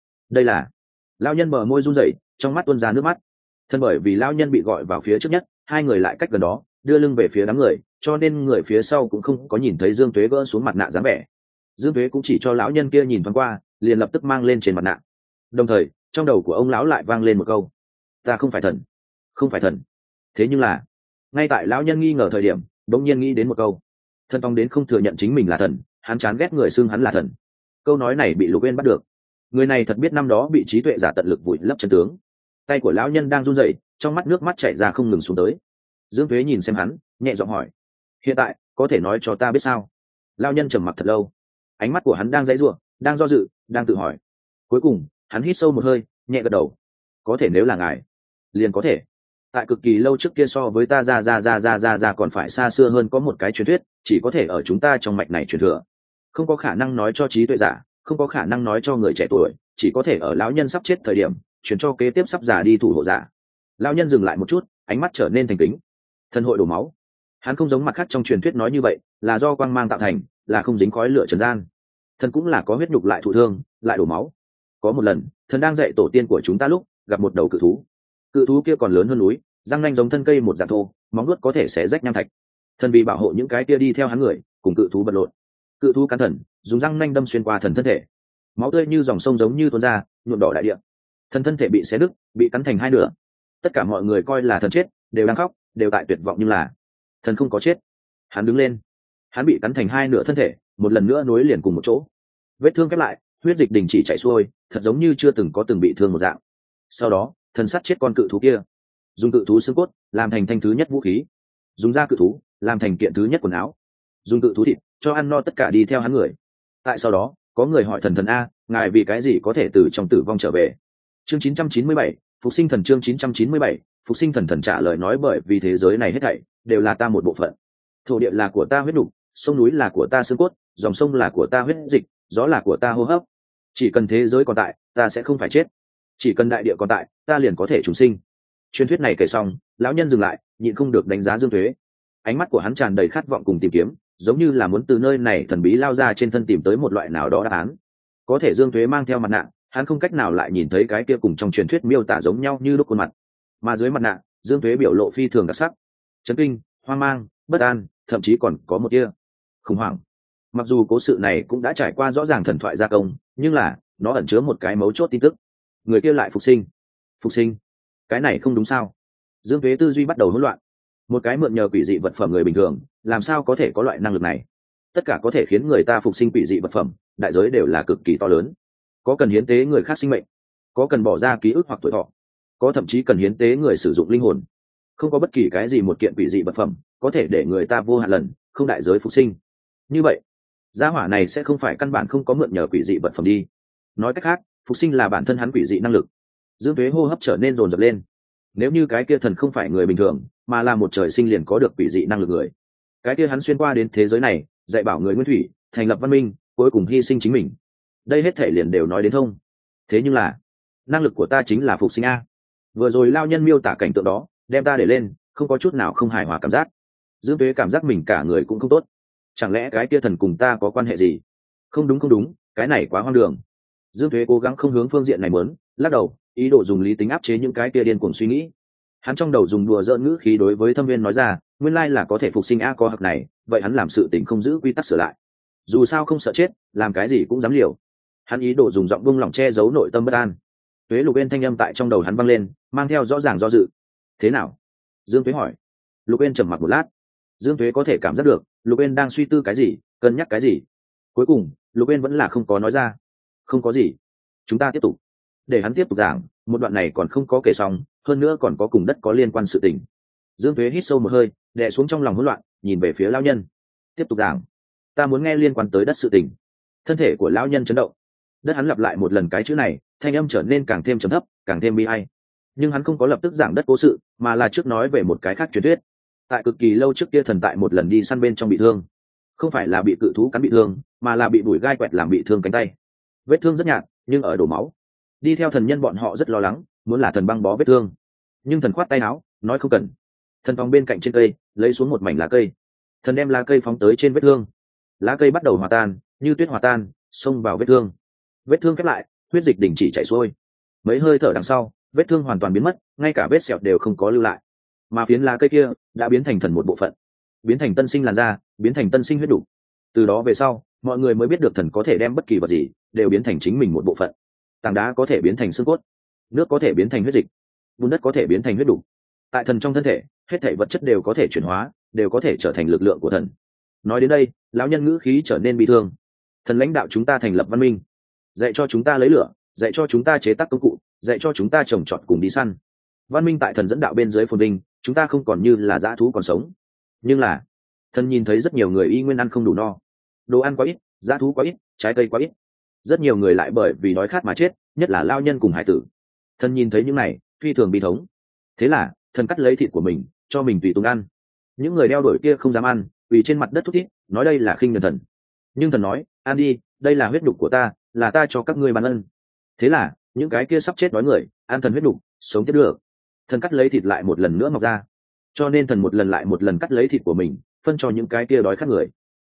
là. Lão nhân mở môi run rẩy, trong mắt tuôn ra nước mắt. Thân bởi vì lão nhân bị gọi vào phía trước nhất, hai người lại cách gần đó, đưa lưng về phía đám người, cho nên người phía sau cũng không có nhìn thấy Dương Tuế gỡ xuống mặt nạ dáng vẻ. Dương Tuế cũng chỉ cho lão nhân kia nhìn thoáng qua, liền lập tức mang lên trên mặt nạ. Đồng thời, trong đầu của ông lão lại vang lên một câu: "Ta không phải thần, không phải thần." Thế nhưng là, ngay tại lão nhân nghi ngờ thời điểm, đống nhiên nghĩ đến một câu: "Thần phong đến không thừa nhận chính mình là thần, hắn chán ghét người xưng hắn là thần." Câu nói này bị Lục Uyên bắt được. Người này thật biết năm đó bị trí tuệ giả tận lực vùi lấp chân tướng. Tay của lão nhân đang run rẩy, trong mắt nước mắt chảy ra không ngừng xuống tới. Dương Tuế nhìn xem hắn, nhẹ giọng hỏi: "Hiện tại, có thể nói cho ta biết sao?" Lão nhân trầm mặc thật lâu, ánh mắt của hắn đang giãy giụa, đang do dự, đang tự hỏi. Cuối cùng, hắn hít sâu một hơi, nhẹ gật đầu: "Có thể nếu là ngài, liền có thể." Tại cực kỳ lâu trước kia so với ta ra còn phải xa xưa hơn có một cái truyền thuyết, chỉ có thể ở chúng ta trong mạch này truyền thừa. Không có khả năng nói cho trí tuệ giả, không có khả năng nói cho người trẻ tuổi, chỉ có thể ở lão nhân sắp chết thời điểm, truyền cho kế tiếp sắp già đi thủ hộ giả. Lão nhân dừng lại một chút, ánh mắt trở nên thành kính. Thần hội đổ máu. Hắn không giống mặt khác trong truyền thuyết nói như vậy, là do quang mang tạo thành, là không dính khói lửa trần gian. Thần cũng là có huyết nhục lại thụ thương, lại đổ máu. Có một lần, thần đang dạy tổ tiên của chúng ta lúc gặp một đầu cự thú. Cự thú kia còn lớn hơn núi, răng nanh giống thân cây một dạng thô, móng vuốt có thể xé rách nham thạch. Thần vì bảo hộ những cái kia đi theo hắn người, cùng cự thú vật lộn. Cự thú cắn thần, dùng răng nanh đâm xuyên qua thần thân thể. Máu tươi như dòng sông giống như tuôn ra, nhuộm đỏ đại địa. Thần thân thể bị xé đứt, bị cắn thành hai nửa. Tất cả mọi người coi là thần chết, đều đang khóc, đều tại tuyệt vọng, nhưng là thần không có chết. Hắn đứng lên, hắn bị cắn thành hai nửa thân thể, một lần nữa nối liền cùng một chỗ. Vết thương khép lại, huyết dịch đình chỉ chảy xuôi, thật giống như chưa từng có từng bị thương một dạng. Sau đó, thần sát chết con cự thú kia, dùng cự thú xương cốt làm thành thanh thứ nhất vũ khí, dùng da cự thú làm thành kiện thứ nhất quần áo, dùng cự thú thịt cho ăn no tất cả đi theo hắn người. Tại sau đó, có người hỏi thần a, ngài vì cái gì có thể từ trong tử vong trở về? Chương 997, phục sinh thần. Chương 997, phục sinh thần. Thần trả lời nói, bởi vì thế giới này hết thảy đều là ta một bộ phận. Thổ địa là của ta huyết nục, sông núi là của ta xương cốt, dòng sông là của ta huyết dịch, gió là của ta hô hấp. Chỉ cần thế giới còn tại, ta sẽ không phải chết. Chỉ cần đại địa còn tại, ta liền có thể trùng sinh. Truyền thuyết này kể xong, lão nhân dừng lại, nhịn không được đánh giá Dương Tuế. Ánh mắt của hắn tràn đầy khát vọng cùng tìm kiếm, giống như là muốn từ nơi này thần bí lao ra trên thân tìm tới một loại nào đó đáp án. Có thể Dương Tuế mang theo mặt nạ, hắn không cách nào lại nhìn thấy cái kia cùng trong truyền thuyết miêu tả giống nhau như lúc khuôn mặt. Mà dưới mặt nạ, Dương Tuế biểu lộ phi thường đặc sắc, chấn kinh, hoang mang, bất an, thậm chí còn có một tia khủng hoảng. Mặc dù cố sự này cũng đã trải qua rõ ràng thần thoại gia công, nhưng là nó ẩn chứa một cái mấu chốt tin tức. Người kia lại phục sinh. Phục sinh? Cái này không đúng sao? Dương Tuế tư duy bắt đầu hỗn loạn. Một cái mượn nhờ quỷ dị vật phẩm người bình thường, làm sao có thể có loại năng lực này? Tất cả có thể khiến người ta phục sinh quỷ dị vật phẩm, đại giới đều là cực kỳ to lớn. Có cần hiến tế người khác sinh mệnh, có cần bỏ ra ký ức hoặc tuổi thọ, có thậm chí cần hiến tế người sử dụng linh hồn. Không có bất kỳ cái gì một kiện quỷ dị vật phẩm có thể để người ta vô hạn lần không đại giới phục sinh. Như vậy, gia hỏa này sẽ không phải căn bản không có mượn nhờ quỷ dị vật phẩm đi. Nói cách khác, phục sinh là bản thân hắn quỷ dị năng lực. Dương Tuế hô hấp trở nên dồn dập lên. Nếu như cái kia thần không phải người bình thường, mà là một trời sinh liền có được quỷ dị năng lực người, cái kia hắn xuyên qua đến thế giới này, dạy bảo người nguyên thủy, thành lập văn minh, cuối cùng hy sinh chính mình. Đây hết thể liền đều nói đến thông. Thế nhưng là, năng lực của ta chính là phục sinh a. Vừa rồi lao nhân miêu tả cảnh tượng đó, đem ta để lên, không có chút nào không hài hòa cảm giác. Dương Tuế cảm giác mình cả người cũng không tốt. Chẳng lẽ cái kia thần cùng ta có quan hệ gì? Không đúng không đúng, cái này quá hoang đường. Dương Tuế cố gắng không hướng phương diện này muốn, lắc đầu, ý đồ dùng lý tính áp chế những cái kia điên cuồng suy nghĩ. Hắn trong đầu dùng đùa giỡn ngữ khí đối với Thâm Viên nói ra, nguyên lai là có thể phục sinh a, có hặc này, vậy hắn làm sự tình không giữ quy tắc sửa lại. Dù sao không sợ chết, làm cái gì cũng dám liều. Hắn ý đồ dùng giọng buông lỏng che giấu nội tâm bất an. Tuế Lục Bên thanh âm tại trong đầu hắn vang lên, mang theo rõ ràng do dự. Thế nào? Dương Tuế hỏi. Lục Bên trầm mặc một lát. Dương Tuế có thể cảm giác được Lục Bên đang suy tư cái gì, cân nhắc cái gì. Cuối cùng Lục Bên vẫn là không có nói ra. Không có gì, chúng ta tiếp tục. Để hắn tiếp tục giảng, một đoạn này còn không có kể xong, hơn nữa còn có cùng đất có liên quan sự tình. Dương Tuế hít sâu một hơi, đè xuống trong lòng hỗn loạn, nhìn về phía lão nhân. Tiếp tục giảng. Ta muốn nghe liên quan tới đất sự tình. Thân thể của lão nhân chấn động. Đất, hắn lặp lại một lần cái chữ này, thanh âm trở nên càng thêm trầm thấp, càng thêm bi ai. Nhưng hắn không có lập tức giảng đất cố sự, mà là trước nói về một cái khác truyền thuyết. Tại cực kỳ lâu trước kia, thần tại một lần đi săn bên trong bị thương. Không phải là bị cự thú cắn bị thương, mà là bị bùi gai quẹt làm bị thương cánh tay. Vết thương rất nhạt, nhưng ở đổ máu. Đi theo thần nhân bọn họ rất lo lắng, muốn là thần băng bó vết thương. Nhưng thần khoát tay áo, nói không cần. Thần phòng bên cạnh trên cây, lấy xuống một mảnh lá cây. Thần đem lá cây phóng tới trên vết thương. Lá cây bắt đầu hòa tan, như tuyết hòa tan, xông vào vết thương. Vết thương khép lại, huyết dịch đình chỉ chảy xuôi. Mấy hơi thở đằng sau, vết thương hoàn toàn biến mất, ngay cả vết sẹo đều không có lưu lại. Mà phiến lá cây kia đã biến thành thần một bộ phận, biến thành tân sinh làn da, biến thành tân sinh huyết đủ. Từ đó về sau, mọi người mới biết được thần có thể đem bất kỳ vật gì đều biến thành chính mình một bộ phận. Tảng đá có thể biến thành xương cốt, nước có thể biến thành huyết dịch, bùn đất có thể biến thành huyết đủ. Tại thần trong thân thể, hết thảy vật chất đều có thể chuyển hóa, đều có thể trở thành lực lượng của thần. Nói đến đây, lão nhân ngữ khí trở nên bi thương. Thần lãnh đạo chúng ta thành lập văn minh, dạy cho chúng ta lấy lửa, dạy cho chúng ta chế tác công cụ, dạy cho chúng ta trồng trọt cùng đi săn. Văn minh tại thần dẫn đạo bên dưới phồn vinh, chúng ta không còn như là dã thú còn sống. Nhưng là, thần nhìn thấy rất nhiều người y nguyên ăn không đủ no, đồ ăn quá ít, dã thú quá ít, trái cây quá ít. Rất nhiều người lại bởi vì đói khát mà chết, nhất là lao nhân cùng hải tử. Thần nhìn thấy những này, phi thường bi thống. Thế là thần cắt lấy thịt của mình, cho mình tùy tùng ăn. Những người đeo đuổi kia không dám ăn, vì trên mặt đất thút thít, nói đây là khinh nhờn thần. Nhưng thần nói, ăn đi, đây là huyết nhục của ta, là ta cho các ngươi ban ân. Thế là những cái kia sắp chết đói người, ăn thần huyết nhục, sống tiếp được. Thần cắt lấy thịt lại một lần nữa mọc ra, cho nên thần một lần lại một lần cắt lấy thịt của mình, phân cho những cái kia đói khát người.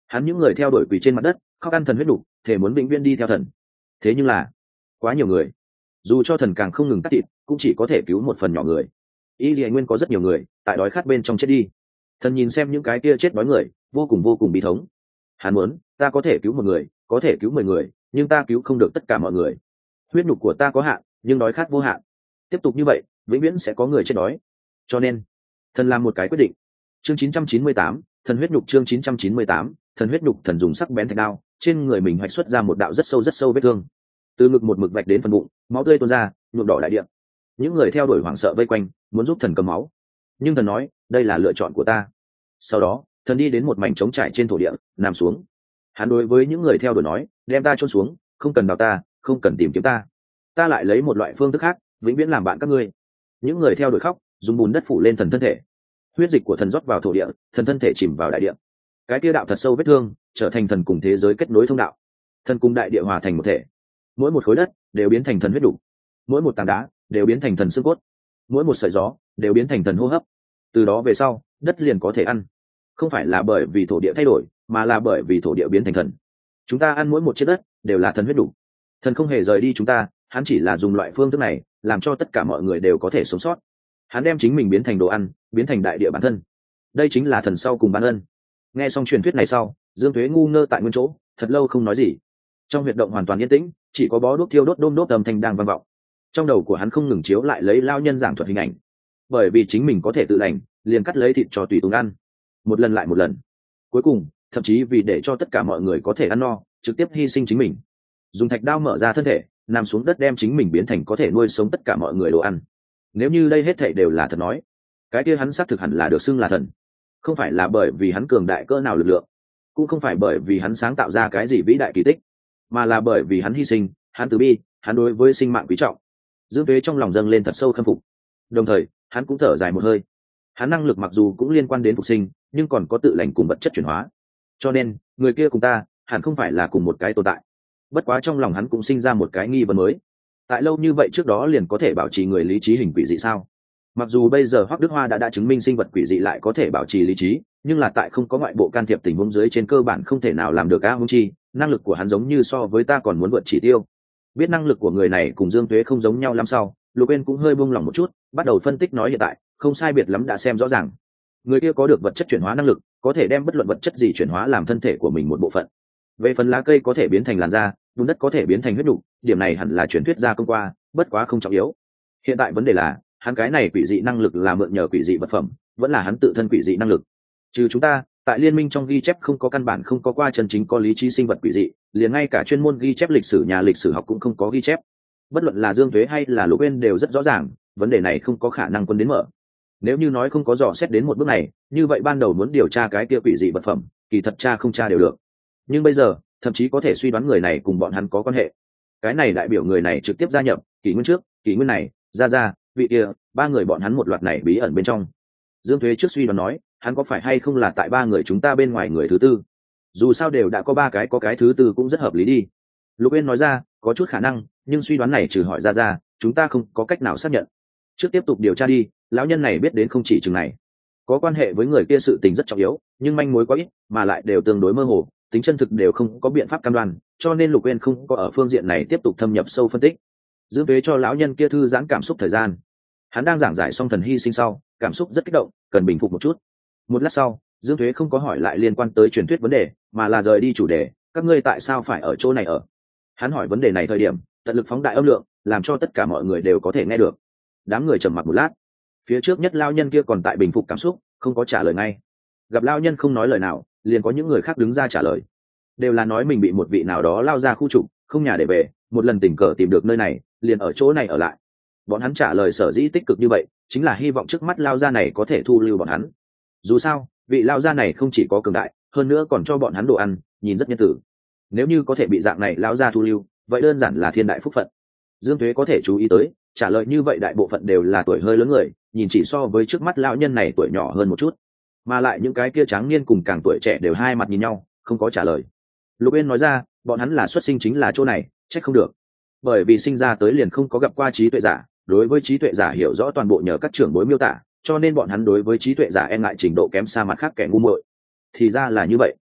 Hắn những người theo đuổi quỳ trên mặt đất khóc ăn thần huyết đủ, thể muốn vĩnh viễn đi theo thần. Thế nhưng là quá nhiều người, dù cho thần càng không ngừng cắt thịt cũng chỉ có thể cứu một phần nhỏ người. Y Lệ Nguyên có rất nhiều người tại đói khát bên trong chết đi. Thần nhìn xem những cái kia chết đói người, vô cùng bi thống. Hắn muốn, ta có thể cứu một người, có thể cứu 10 người, nhưng ta cứu không được tất cả mọi người. Huyết nhục của ta có hạn, nhưng đói khát vô hạn. Tiếp tục như vậy, vĩnh viễn sẽ có người chết đói. Cho nên, thần làm một cái quyết định. Chương 998, thần huyết nhục. Chương 998, thần huyết nhục. Thần dùng sắc bén thạch đao, trên người mình hoạch xuất ra một đạo rất sâu vết thương. Từ ngực một mực vạch đến phần bụng, máu tươi tuôn ra, nhuộm đỏ đại địa. Những người theo đuổi hoảng sợ vây quanh, muốn giúp thần cầm máu. Nhưng thần nói, đây là lựa chọn của ta. Sau đó, thần đi đến một mảnh trống trải trên thổ địa, nằm xuống. Hắn đối với những người theo đuổi nói, đem ta chôn xuống, không cần đào ta, không cần tìm kiếm ta. Ta lại lấy một loại phương thức khác, vĩnh viễn làm bạn các ngươi. Những người theo đuổi khóc, dùng bùn đất phủ lên thần thân thể. Huyết dịch của thần rót vào thổ địa, thần thân thể chìm vào đại địa. Cái kia đạo thật sâu vết thương, trở thành thần cùng thế giới kết nối thông đạo. Thần cùng đại địa hòa thành một thể. Mỗi một khối đất đều biến thành thần huyết đủ, mỗi một tảng đá đều biến thành thần xương cốt, mỗi một sợi gió đều biến thành thần hô hấp. Từ đó về sau, đất liền có thể ăn. Không phải là bởi vì thổ địa thay đổi, mà là bởi vì thổ địa biến thành thần. Chúng ta ăn mỗi một chiếc đất đều là thần huyết đủ. Thần không hề rời đi chúng ta, hắn chỉ là dùng loại phương thức này làm cho tất cả mọi người đều có thể sống sót. Hắn đem chính mình biến thành đồ ăn, biến thành đại địa bản thân. Đây chính là thần sau cùng ban ân. Nghe xong truyền thuyết này sau, Dương Tuế ngu ngơ tại nguyên chỗ, thật lâu không nói gì. Trong huyệt động hoàn toàn yên tĩnh, chỉ có bó đuốc thiêu đốt đôm đốt âm thanh đang vang vọng. Trong đầu của hắn không ngừng chiếu lại lấy lao nhân giảng thuật hình ảnh. Bởi vì chính mình có thể tự lành, liền cắt lấy thịt cho tùy tùng ăn, một lần lại một lần. Cuối cùng, thậm chí vì để cho tất cả mọi người có thể ăn no, trực tiếp hy sinh chính mình, dùng thạch đao mở ra thân thể, nằm xuống đất đem chính mình biến thành có thể nuôi sống tất cả mọi người đồ ăn. Nếu như đây hết thảy đều là thật nói, cái kia hắn xác thực hẳn là được xưng là thần. Không phải là bởi vì hắn cường đại cỡ nào lực lượng, cũng không phải bởi vì hắn sáng tạo ra cái gì vĩ đại kỳ tích, mà là bởi vì hắn hy sinh, hắn từ bi, hắn đối với sinh mạng quý trọng. Dương Tuế trong lòng dâng lên thật sâu khâm phục, đồng thời hắn cũng thở dài một hơi. Hắn năng lực mặc dù cũng liên quan đến phục sinh, nhưng còn có tự lành cùng vật chất chuyển hóa, cho nên người kia cùng ta hẳn không phải là cùng một cái tồn tại. Bất quá trong lòng hắn cũng sinh ra một cái nghi vấn mới. Tại lâu như vậy trước đó liền có thể bảo trì người lý trí hình quỷ dị sao? Mặc dù bây giờ Hoắc Đức Hoa đã chứng minh sinh vật quỷ dị lại có thể bảo trì lý trí, nhưng là tại không có ngoại bộ can thiệp tình huống dưới trên cơ bản không thể nào làm được. Huống chi năng lực của hắn giống như so với ta còn muốn vượt chỉ tiêu. Biết năng lực của người này cùng Dương Tuế không giống nhau lắm sau, Lục Uyên cũng hơi buông lòng một chút, bắt đầu phân tích nói hiện tại không sai biệt lắm đã xem rõ ràng. Người kia có được vật chất chuyển hóa năng lực, có thể đem bất luận vật chất gì chuyển hóa làm thân thể của mình một bộ phận. Về phần lá cây có thể biến thành làn da, bùn đất có thể biến thành huyết nục, điểm này hẳn là truyền thuyết gia công qua, bất quá không trọng yếu. Hiện tại vấn đề là, hắn cái này quỷ dị năng lực là mượn nhờ quỷ dị vật phẩm, vẫn là hắn tự thân quỷ dị năng lực. Trừ chúng ta, tại liên minh trong ghi chép không có căn bản không có qua chân chính có lý trí sinh vật quỷ dị, liền ngay cả chuyên môn ghi chép lịch sử nhà lịch sử học cũng không có ghi chép. Bất luận là Dương Tuế hay là Lục Uyên đều rất rõ ràng, vấn đề này không có khả năng quân đến mở. Nếu như nói không có dò xét đến một bước này, như vậy ban đầu muốn điều tra cái kia quỷ dị vật phẩm, kỳ thật tra không tra đều được. Nhưng bây giờ, thậm chí có thể suy đoán người này cùng bọn hắn có quan hệ. Cái này đại biểu người này trực tiếp gia nhập kỷ nguyên trước, kỷ nguyên này, ra vị kia, ba người bọn hắn một loạt này bí ẩn bên trong. Dương Thuế trước suy đoán nói, hắn có phải hay không là tại ba người chúng ta bên ngoài người thứ tư? Dù sao đều đã có ba cái, có cái thứ tư cũng rất hợp lý đi. Lục Uyên nói ra, có chút khả năng, nhưng suy đoán này trừ hỏi ra, chúng ta không có cách nào xác nhận. Trước tiếp tục điều tra đi, lão nhân này biết đến không chỉ chừng này. Có quan hệ với người kia sự tình rất trọng yếu, nhưng manh mối quá ít, mà lại đều tương đối mơ hồ, tính chân thực đều không có biện pháp cam đoan, cho nên Lục Uyên không có ở phương diện này tiếp tục thâm nhập sâu phân tích. Dương Tuế cho lão nhân kia thư giãn cảm xúc thời gian. Hắn đang giảng giải xong thần hy sinh sau, cảm xúc rất kích động, cần bình phục một chút. Một lát sau, Dương Tuế không có hỏi lại liên quan tới truyền thuyết vấn đề, mà là rời đi chủ đề, các ngươi tại sao phải ở chỗ này ở? Hắn hỏi vấn đề này thời điểm, tận lực phóng đại âm lượng, làm cho tất cả mọi người đều có thể nghe được. Đám người trầm mặc một lát. Phía trước nhất lão nhân kia còn tại bình phục cảm xúc, không có trả lời ngay. Gặp lão nhân không nói lời nào, liền có những người khác đứng ra trả lời. Đều là nói mình bị một vị nào đó lao ra khu trục, không nhà để về, một lần tình cờ tìm được nơi này, liền ở chỗ này ở lại. Bọn hắn trả lời sở dĩ tích cực như vậy, chính là hy vọng trước mắt lao gia này có thể thu lưu bọn hắn. Dù sao, vị lao gia này không chỉ có cường đại, hơn nữa còn cho bọn hắn đồ ăn, nhìn rất nhân tử. Nếu như có thể bị dạng này lao gia thu lưu, vậy đơn giản là thiên đại phúc phận. Dương Tuế có thể chú ý tới, trả lời như vậy đại bộ phận đều là tuổi hơi lớn người, nhìn chỉ so với trước mắt lão nhân này tuổi nhỏ hơn một chút, mà lại những cái kia tráng niên cùng càng tuổi trẻ đều hai mặt nhìn nhau, không có trả lời. Lục Uyên nói ra, bọn hắn là xuất sinh chính là chỗ này, trách không được, bởi vì sinh ra tới liền không có gặp qua trí tuệ giả, đối với trí tuệ giả hiểu rõ toàn bộ nhờ các trưởng bối miêu tả, cho nên bọn hắn đối với trí tuệ giả e ngại trình độ kém xa mặt khác kẻ ngu muội. Thì ra là như vậy.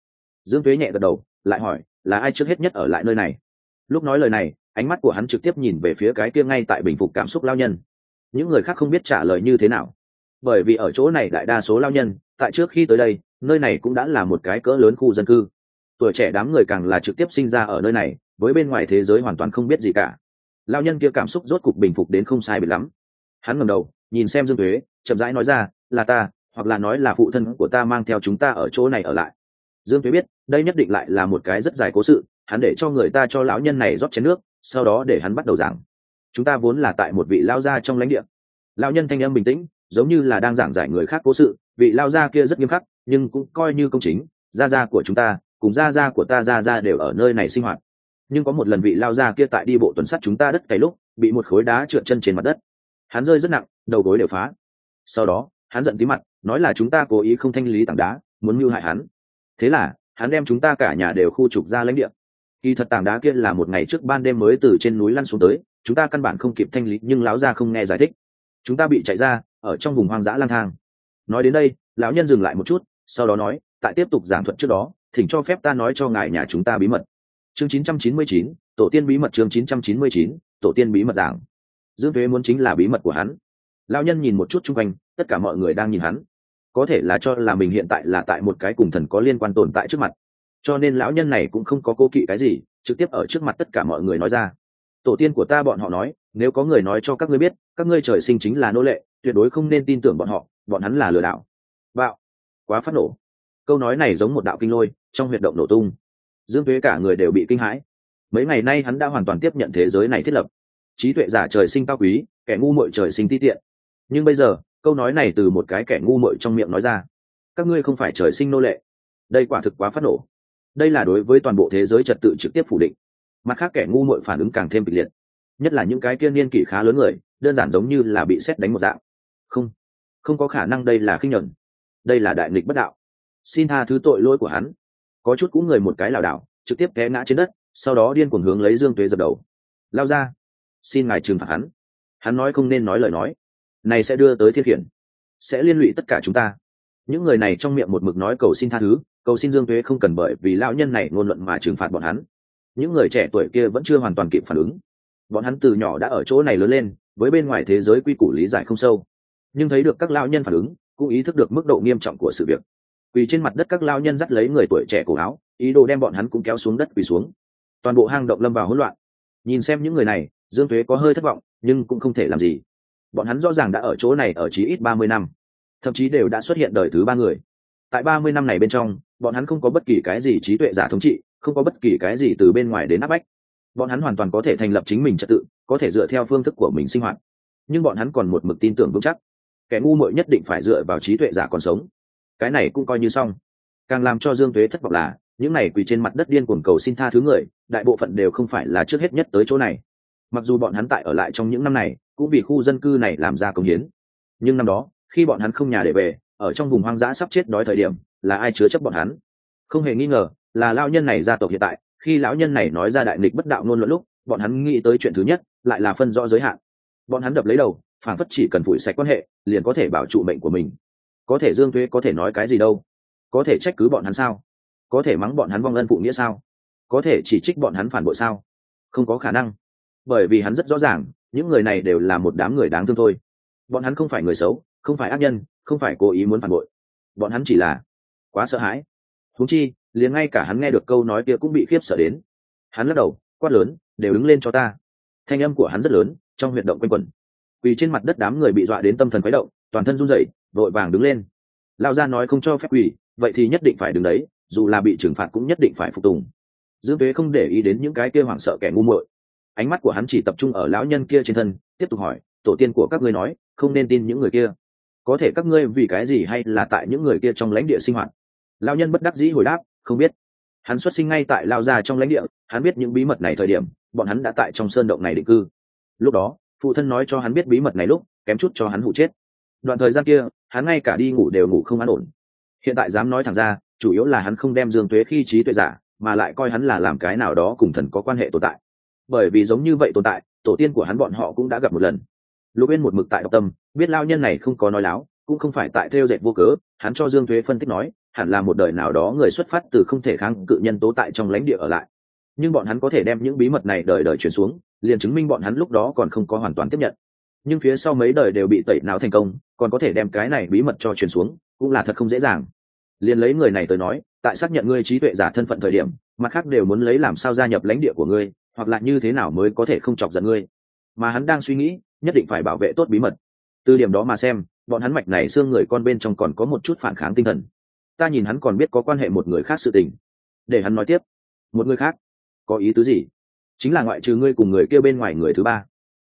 Dương Tuế nhẹ gật đầu, lại hỏi, là ai trước hết nhất ở lại nơi này? Lúc nói lời này, ánh mắt của hắn trực tiếp nhìn về phía cái kia ngay tại bình phục cảm xúc lao nhân. Những người khác không biết trả lời như thế nào, bởi vì ở chỗ này đại đa số lao nhân tại trước khi tới đây, nơi này cũng đã là một cái cỡ lớn khu dân cư. Tuổi trẻ đám người càng là trực tiếp sinh ra ở nơi này, với bên ngoài thế giới hoàn toàn không biết gì cả. Lao nhân kia cảm xúc rốt cục bình phục đến không sai biệt lắm. Hắn ngẩng đầu nhìn xem Dương Tuế, chậm rãi nói ra, là ta, hoặc là nói là phụ thân của ta mang theo chúng ta ở chỗ này ở lại. Dương Tuế biết đây nhất định lại là một cái rất dài cố sự. Hắn để cho người ta cho lão nhân này rót chén nước, sau đó để hắn bắt đầu giảng. Chúng ta vốn là tại một vị lao gia trong lãnh địa. Lão nhân thanh âm bình tĩnh, giống như là đang giảng giải người khác cố sự. Vị lao gia kia rất nghiêm khắc, nhưng cũng coi như công chính. Gia gia của chúng ta cùng gia gia của ta gia gia đều ở nơi này sinh hoạt. Nhưng có một lần vị lao gia kia tại đi bộ tuần sát chúng ta đất cày lúc bị một khối đá trượt chân trên mặt đất, hắn rơi rất nặng, đầu gối đều phá. Sau đó hắn giận tí mặt, nói là chúng ta cố ý không thanh lý tảng đá, muốn mưu hại hắn. Thế là hắn đem chúng ta cả nhà đều khu trục ra lãnh địa. Kỳ thật tảng đá kia là một ngày trước ban đêm mới từ trên núi lăn xuống tới, chúng ta căn bản không kịp thanh lý, nhưng lão gia không nghe giải thích, chúng ta bị chạy ra, ở trong vùng hoang dã lang thang. Nói đến đây, lão nhân dừng lại một chút, sau đó nói, tại tiếp tục giảng thuật trước đó, thỉnh cho phép ta nói cho ngài nhà chúng ta bí mật. Chương 999, tổ tiên bí mật. Chương 999, tổ tiên bí mật giảng. Dương Tuế muốn chính là bí mật của hắn. Lão nhân nhìn một chút xung quanh, tất cả mọi người đang nhìn hắn, có thể là cho là mình hiện tại là tại một cái cùng thần có liên quan tồn tại trước mặt, cho nên lão nhân này cũng không có cố kỵ cái gì, trực tiếp ở trước mặt tất cả mọi người nói ra. Tổ tiên của ta bọn họ nói, nếu có người nói cho các ngươi biết các ngươi trời sinh chính là nô lệ, tuyệt đối không nên tin tưởng bọn họ, bọn hắn là lừa đảo. Bạo, quá phát nổ. Câu nói này giống một đạo kinh lôi, trong huyệt động nổ tung. Dương Tuế cả người đều bị kinh hãi. Mấy ngày nay hắn đã hoàn toàn tiếp nhận thế giới này thiết lập, trí tuệ giả trời sinh cao quý, kẻ ngu muội trời sinh ti tiện. Nhưng bây giờ câu nói này từ một cái kẻ ngu muội trong miệng nói ra, các ngươi không phải trời sinh nô lệ, đây quả thực quá phát nổ. Đây là đối với toàn bộ thế giới trật tự trực tiếp phủ định. Mặt khác kẻ ngu muội phản ứng càng thêm kịch liệt, nhất là những cái kia niên kỷ khá lớn người, đơn giản giống như là bị sét đánh một dạng. Không có khả năng, đây là khinh nhẫn, đây là đại nghịch bất đạo, xin tha thứ tội lỗi của hắn. Có chút cũng người một cái lảo đảo trực tiếp té ngã trên đất, sau đó điên cuồng hướng lấy Dương Tuế dập đầu. Lao ra, xin ngài trừng phạt hắn, hắn nói không nên nói lời nói này sẽ đưa tới thiên khiển, sẽ liên lụy tất cả chúng ta. Những người này trong miệng một mực nói cầu xin tha thứ, cầu xin Dương Tuế không cần bởi vì lão nhân này ngôn luận mà trừng phạt bọn hắn. Những người trẻ tuổi kia vẫn chưa hoàn toàn kịp phản ứng, bọn hắn từ nhỏ đã ở chỗ này lớn lên, với bên ngoài thế giới quy củ lý giải không sâu, nhưng thấy được các lão nhân phản ứng, cũng ý thức được mức độ nghiêm trọng của sự việc. Quỳ trên mặt đất, các lão nhân dắt lấy người tuổi trẻ cổ áo, ý đồ đem bọn hắn cũng kéo xuống đất quỳ xuống. Toàn bộ hang động lâm vào hỗn loạn. Nhìn xem những người này, Dương Tuế có hơi thất vọng, nhưng cũng không thể làm gì. Bọn hắn rõ ràng đã ở chỗ này ở chí ít 30 năm, thậm chí đều đã xuất hiện đời thứ 3 người. Tại 30 năm này bên trong, bọn hắn không có bất kỳ cái gì trí tuệ giả thống trị, không có bất kỳ cái gì từ bên ngoài đến áp bách. Bọn hắn hoàn toàn có thể thành lập chính mình trật tự, có thể dựa theo phương thức của mình sinh hoạt. Nhưng bọn hắn còn một mực tin tưởng vững chắc, kẻ ngu muội nhất định phải dựa vào trí tuệ giả còn sống. Cái này cũng coi như xong. Càng làm cho Dương Tuế thất vọng là, những này quỳ trên mặt đất điên cuồng cầu xin tha thứ người, đại bộ phận đều không phải là trước hết nhất tới chỗ này. Mặc dù bọn hắn tại ở lại trong những năm này, cũng vì khu dân cư này làm ra công hiến, nhưng năm đó khi bọn hắn không nhà để về, ở trong vùng hoang dã sắp chết đói thời điểm, là ai chứa chấp bọn hắn? Không hề nghi ngờ là lão nhân này gia tộc hiện tại. Khi lão nhân này nói ra đại nghịch bất đạo ngôn luận lúc, bọn hắn nghĩ tới chuyện thứ nhất lại là phân rõ giới hạn. Bọn hắn đập lấy đầu, phản phất chỉ cần phủi sạch quan hệ liền có thể bảo trụ mệnh của mình. Có thể Dương Tuế có thể nói cái gì đâu? Có thể trách cứ bọn hắn sao? Có thể mắng bọn hắn vong ân phụ nghĩa sao? Có thể chỉ trích bọn hắn phản bội sao? Không có khả năng, bởi vì hắn rất rõ ràng, những người này đều là một đám người đáng thương thôi. Bọn hắn không phải người xấu, không phải ác nhân, không phải cố ý muốn phản bội. Bọn hắn chỉ là quá sợ hãi. Huống chi liền ngay cả hắn nghe được câu nói kia cũng bị khiếp sợ đến. Hắn lắc đầu quát lớn, đều đứng lên cho ta. Thanh âm của hắn rất lớn, trong huyệt động quanh quẩn. Quỳ trên mặt đất đám người bị dọa đến tâm thần khuấy động, toàn thân run rẩy, vội vàng đứng lên. Lão gia nói không cho phép quỳ, vậy thì nhất định phải đứng đấy, dù là bị trừng phạt cũng nhất định phải phục tùng. Dương Tuế không để ý đến những cái kia hoảng sợ kẻ ngu muội, ánh mắt của hắn chỉ tập trung ở lão nhân kia trên thân, tiếp tục hỏi, tổ tiên của các ngươi nói không nên tin những người kia, có thể các ngươi vì cái gì, hay là tại những người kia trong lãnh địa sinh hoạt? Lão nhân bất đắc dĩ hồi đáp, không biết. Hắn xuất sinh ngay tại Lao gia trong lãnh địa, hắn biết những bí mật này thời điểm bọn hắn đã tại trong sơn động này định cư. Lúc đó phụ thân nói cho hắn biết bí mật này lúc, kém chút cho hắn hụ chết. Đoạn thời gian kia hắn ngay cả đi ngủ đều ngủ không an ổn. Hiện tại dám nói thẳng ra, chủ yếu là hắn không đem Dương Tuế khi trí tuệ giả, mà lại coi hắn là làm cái nào đó cùng thần có quan hệ tồn tại. Bởi vì giống như vậy tồn tại, tổ tiên của hắn bọn họ cũng đã gặp một lần. Lục Uyên một mực tại độc tâm, biết lao nhân này không có nói láo, cũng không phải tại theo dệt vô cớ. Hắn cho Dương Tuế phân tích nói, hẳn là một đời nào đó người xuất phát từ không thể kháng cự nhân tố tại trong lãnh địa ở lại. Nhưng bọn hắn có thể đem những bí mật này đời đời truyền xuống, liền chứng minh bọn hắn lúc đó còn không có hoàn toàn tiếp nhận. Nhưng phía sau mấy đời đều bị tẩy não thành công, còn có thể đem cái này bí mật cho truyền xuống, cũng là thật không dễ dàng. Liền lấy người này tới nói, tại xác nhận ngươi trí tuệ giả thân phận thời điểm, mặt khác đều muốn lấy làm sao gia nhập lãnh địa của ngươi, hoặc là như thế nào mới có thể không chọc giận ngươi. Mà hắn đang suy nghĩ, nhất định phải bảo vệ tốt bí mật. Từ điểm đó mà xem, bọn hắn mạch này xương người con bên trong còn có một chút phản kháng tinh thần. Ta nhìn hắn còn biết có quan hệ một người khác sự tình. Để hắn nói tiếp. Một người khác? Có ý tứ gì? Chính là ngoại trừ ngươi cùng người kia bên ngoài người thứ ba.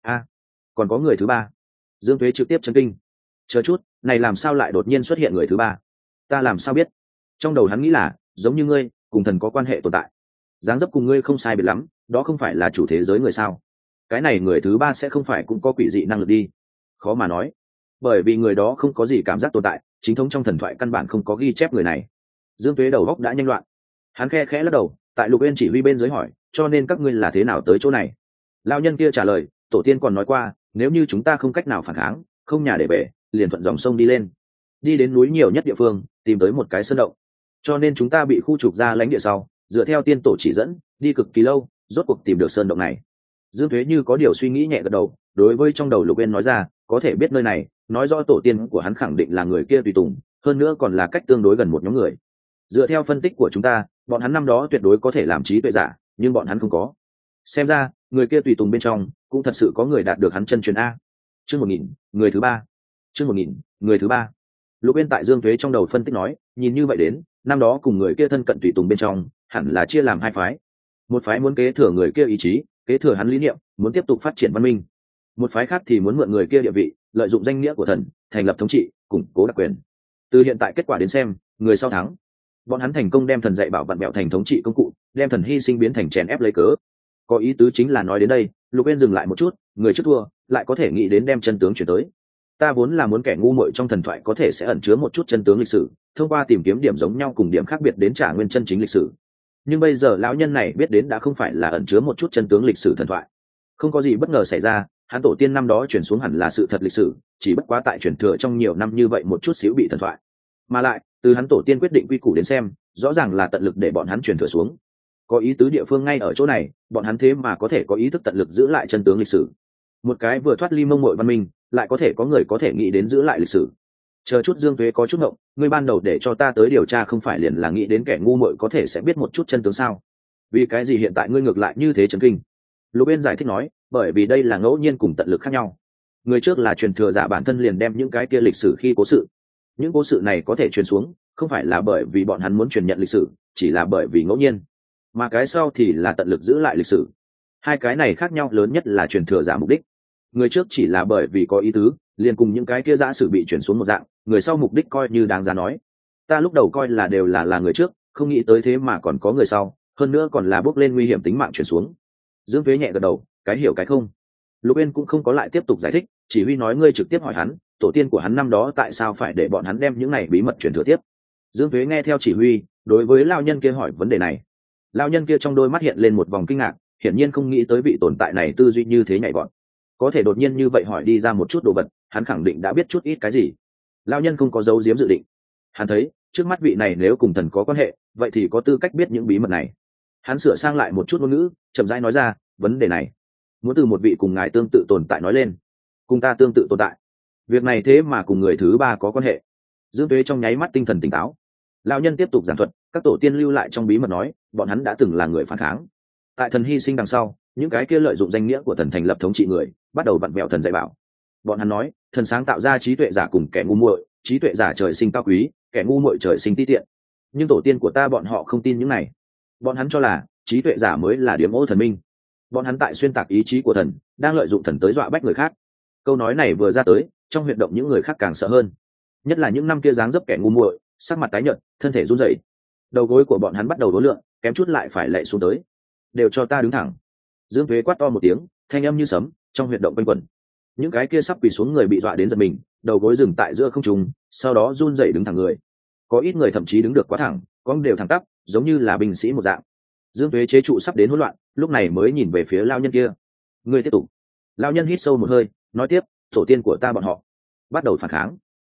Còn có người thứ ba? Dương Tuế trực tiếp chấn kinh. Chờ chút, này làm sao lại đột nhiên xuất hiện người thứ ba? Ta làm sao biết? Trong đầu hắn nghĩ là, giống như ngươi, cùng thần có quan hệ tồn tại. Dáng dấp cùng ngươi không sai biệt lắm, đó không phải là chủ thế giới người sao? Cái này người thứ ba sẽ không phải cũng có quỷ dị năng lực đi? Khó mà nói. Bởi vì người đó không có gì cảm giác tồn tại, chính thống trong thần thoại căn bản không có ghi chép người này. Dương Tuế đầu góc đã nhanh loạn. Hắn khe khẽ lắc đầu, tại Lục Uyên chỉ huy bên dưới hỏi, cho nên các ngươi là thế nào tới chỗ này? Lão nhân kia trả lời, tổ tiên còn nói qua, nếu như chúng ta không cách nào phản kháng, không nhà để bể, liền thuận dòng sông đi lên, đi đến núi nhiều nhất địa phương, tìm tới một cái sơn động. Cho nên chúng ta bị khu trục ra lãnh địa sau, dựa theo tiên tổ chỉ dẫn, đi cực kỳ lâu, rốt cuộc tìm được sơn động này. Dương Thuế như có điều suy nghĩ nhẹ gật đầu, đối với trong đầu Lục Uyên nói ra, có thể biết nơi này, nói rõ tổ tiên của hắn khẳng định là người kia tùy tùng, hơn nữa còn là cách tương đối gần một nhóm người. Dựa theo phân tích của chúng ta, bọn hắn năm đó tuyệt đối có thể làm trí tuệ giả, nhưng bọn hắn không có. Xem ra, người kia tùy tùng bên trong, cũng thật sự có người đạt được hắn chân truyền a. Chương 1000, người thứ ba. Chương 1000, người thứ ba. Lục Uyên tại Dương Thuế trong đầu phân tích nói, nhìn như vậy đến, năm đó cùng người kia thân cận tùy tùng bên trong, hẳn là chia làm hai phái. Một phái muốn kế thừa người kia ý chí, kế thừa hắn lý niệm, muốn tiếp tục phát triển văn minh. Một phái khác thì muốn mượn người kia địa vị, lợi dụng danh nghĩa của thần, thành lập thống trị, củng cố đặc quyền. Từ hiện tại kết quả đến xem, người sau thắng. Bọn hắn thành công đem thần dạy bảo vặn bẹo thành thống trị công cụ, đem thần hy sinh biến thành chèn ép lấy cớ. Có ý tứ chính là nói đến đây, Lục Uyên dừng lại một chút, người trước thua, lại có thể nghĩ đến đem chân tướng chuyển tới. Ta vốn là muốn kẻ ngu muội trong thần thoại có thể sẽ ẩn chứa một chút chân tướng lịch sử, thông qua tìm kiếm điểm giống nhau cùng điểm khác biệt đến trả nguyên chân chính lịch sử. Nhưng bây giờ lão nhân này biết đến đã không phải là ẩn chứa một chút chân tướng lịch sử thần thoại. Không có gì bất ngờ xảy ra, hắn tổ tiên năm đó chuyển xuống hẳn là sự thật lịch sử, chỉ bất quá tại chuyển thừa trong nhiều năm như vậy một chút xíu bị thần thoại. Mà lại, từ hắn tổ tiên quyết định quy củ đến xem, rõ ràng là tận lực để bọn hắn chuyển thừa xuống. Có ý tứ địa phương ngay ở chỗ này, bọn hắn thế mà có thể có ý thức tận lực giữ lại chân tướng lịch sử. Một cái vừa thoát ly mông muội văn minh, lại có thể có người có thể nghĩ đến giữ lại lịch sử. Chờ chút Dương Tuế có chút ngộng, ngươi ban đầu để cho ta tới điều tra không phải liền là nghĩ đến kẻ ngu muội có thể sẽ biết một chút chân tướng sao? Vì cái gì hiện tại ngươi ngược lại như thế chấn kinh? Lục Uyên giải thích nói, bởi vì đây là ngẫu nhiên cùng tận lực khác nhau. Người trước là truyền thừa giả bản thân liền đem những cái kia lịch sử khi cố sự. Những cố sự này có thể truyền xuống, không phải là bởi vì bọn hắn muốn truyền nhận lịch sử, chỉ là bởi vì ngẫu nhiên. Mà cái sau thì là tận lực giữ lại lịch sử. Hai cái này khác nhau lớn nhất là truyền thừa giả mục đích. Người trước chỉ là bởi vì có ý tứ, liền cùng những cái kia giả sử bị truyền xuống một dạng, người sau mục đích coi như đáng giá nói. Ta lúc đầu coi là đều là người trước, không nghĩ tới thế mà còn có người sau, hơn nữa còn là bước lên nguy hiểm tính mạng truyền xuống. Dương Tuế nhẹ gật đầu, cái hiểu cái không. Lục Uyên cũng không có lại tiếp tục giải thích, chỉ huy nói ngươi trực tiếp hỏi hắn, tổ tiên của hắn năm đó tại sao phải để bọn hắn đem những này bí mật truyền thừa tiếp. Dương Tuế nghe theo chỉ huy, đối với lão nhân kia hỏi vấn đề này. Lão nhân kia trong đôi mắt hiện lên một vòng kinh ngạc, hiển nhiên không nghĩ tới vị tồn tại này tư duy như thế nhạy vọt. Có thể đột nhiên như vậy hỏi đi ra một chút đồ vật, hắn khẳng định đã biết chút ít cái gì. Lão nhân không có giấu giếm dự định. Hắn thấy, trước mắt vị này nếu cùng thần có quan hệ, vậy thì có tư cách biết những bí mật này. Hắn sửa sang lại một chút ngôn ngữ, chậm rãi nói ra, vấn đề này muốn từ một vị cùng ngài tương tự tồn tại nói lên. Cùng ta tương tự tồn tại? Việc này thế mà cùng người thứ ba có quan hệ? Dương Tuế trong nháy mắt tinh thần tỉnh táo. Lão nhân tiếp tục giảng thuật, các tổ tiên lưu lại trong bí mật nói, bọn hắn đã từng là người phản kháng. Tại thần hy sinh đằng sau, những cái kia lợi dụng danh nghĩa của thần thành lập thống trị người, bắt đầu vặn vẹo thần dạy bảo. Bọn hắn nói, thần sáng tạo ra trí tuệ giả cùng kẻ ngu muội, trí tuệ giả trời sinh cao quý, kẻ ngu muội trời sinh ti tiện. Nhưng tổ tiên của ta bọn họ không tin những này. Bọn hắn cho là trí tuệ giả mới là điểm ô thần minh. Bọn hắn tại xuyên tạc ý chí của thần, đang lợi dụng thần tới dọa bách người khác. Câu nói này vừa ra tới, trong huyệt động những người khác càng sợ hơn. Nhất là những năm kia dáng dấp kẻ ngu muội, sắc mặt tái nhợt, thân thể run rẩy. Đầu gối của bọn hắn bắt đầu đốn lượn, kém chút lại phải lạy xuống tới. Đều cho ta đứng thẳng. Dương Tuế quát to một tiếng, thanh âm như sấm, trong huyệt động quanh quẩn. Những cái kia sắp quỳ xuống người bị dọa đến giật mình, đầu gối dừng tại giữa không trung, sau đó run rẩy đứng thẳng người. Có ít người thậm chí đứng được quá thẳng, cong đều thẳng tắp, giống như là binh sĩ một dạng. Dương Tuế chế trụ sắp đến hỗn loạn, lúc này mới nhìn về phía lão nhân kia. Ngươi tiếp tục. Lão nhân hít sâu một hơi, nói tiếp, tổ tiên của ta bọn họ bắt đầu phản kháng.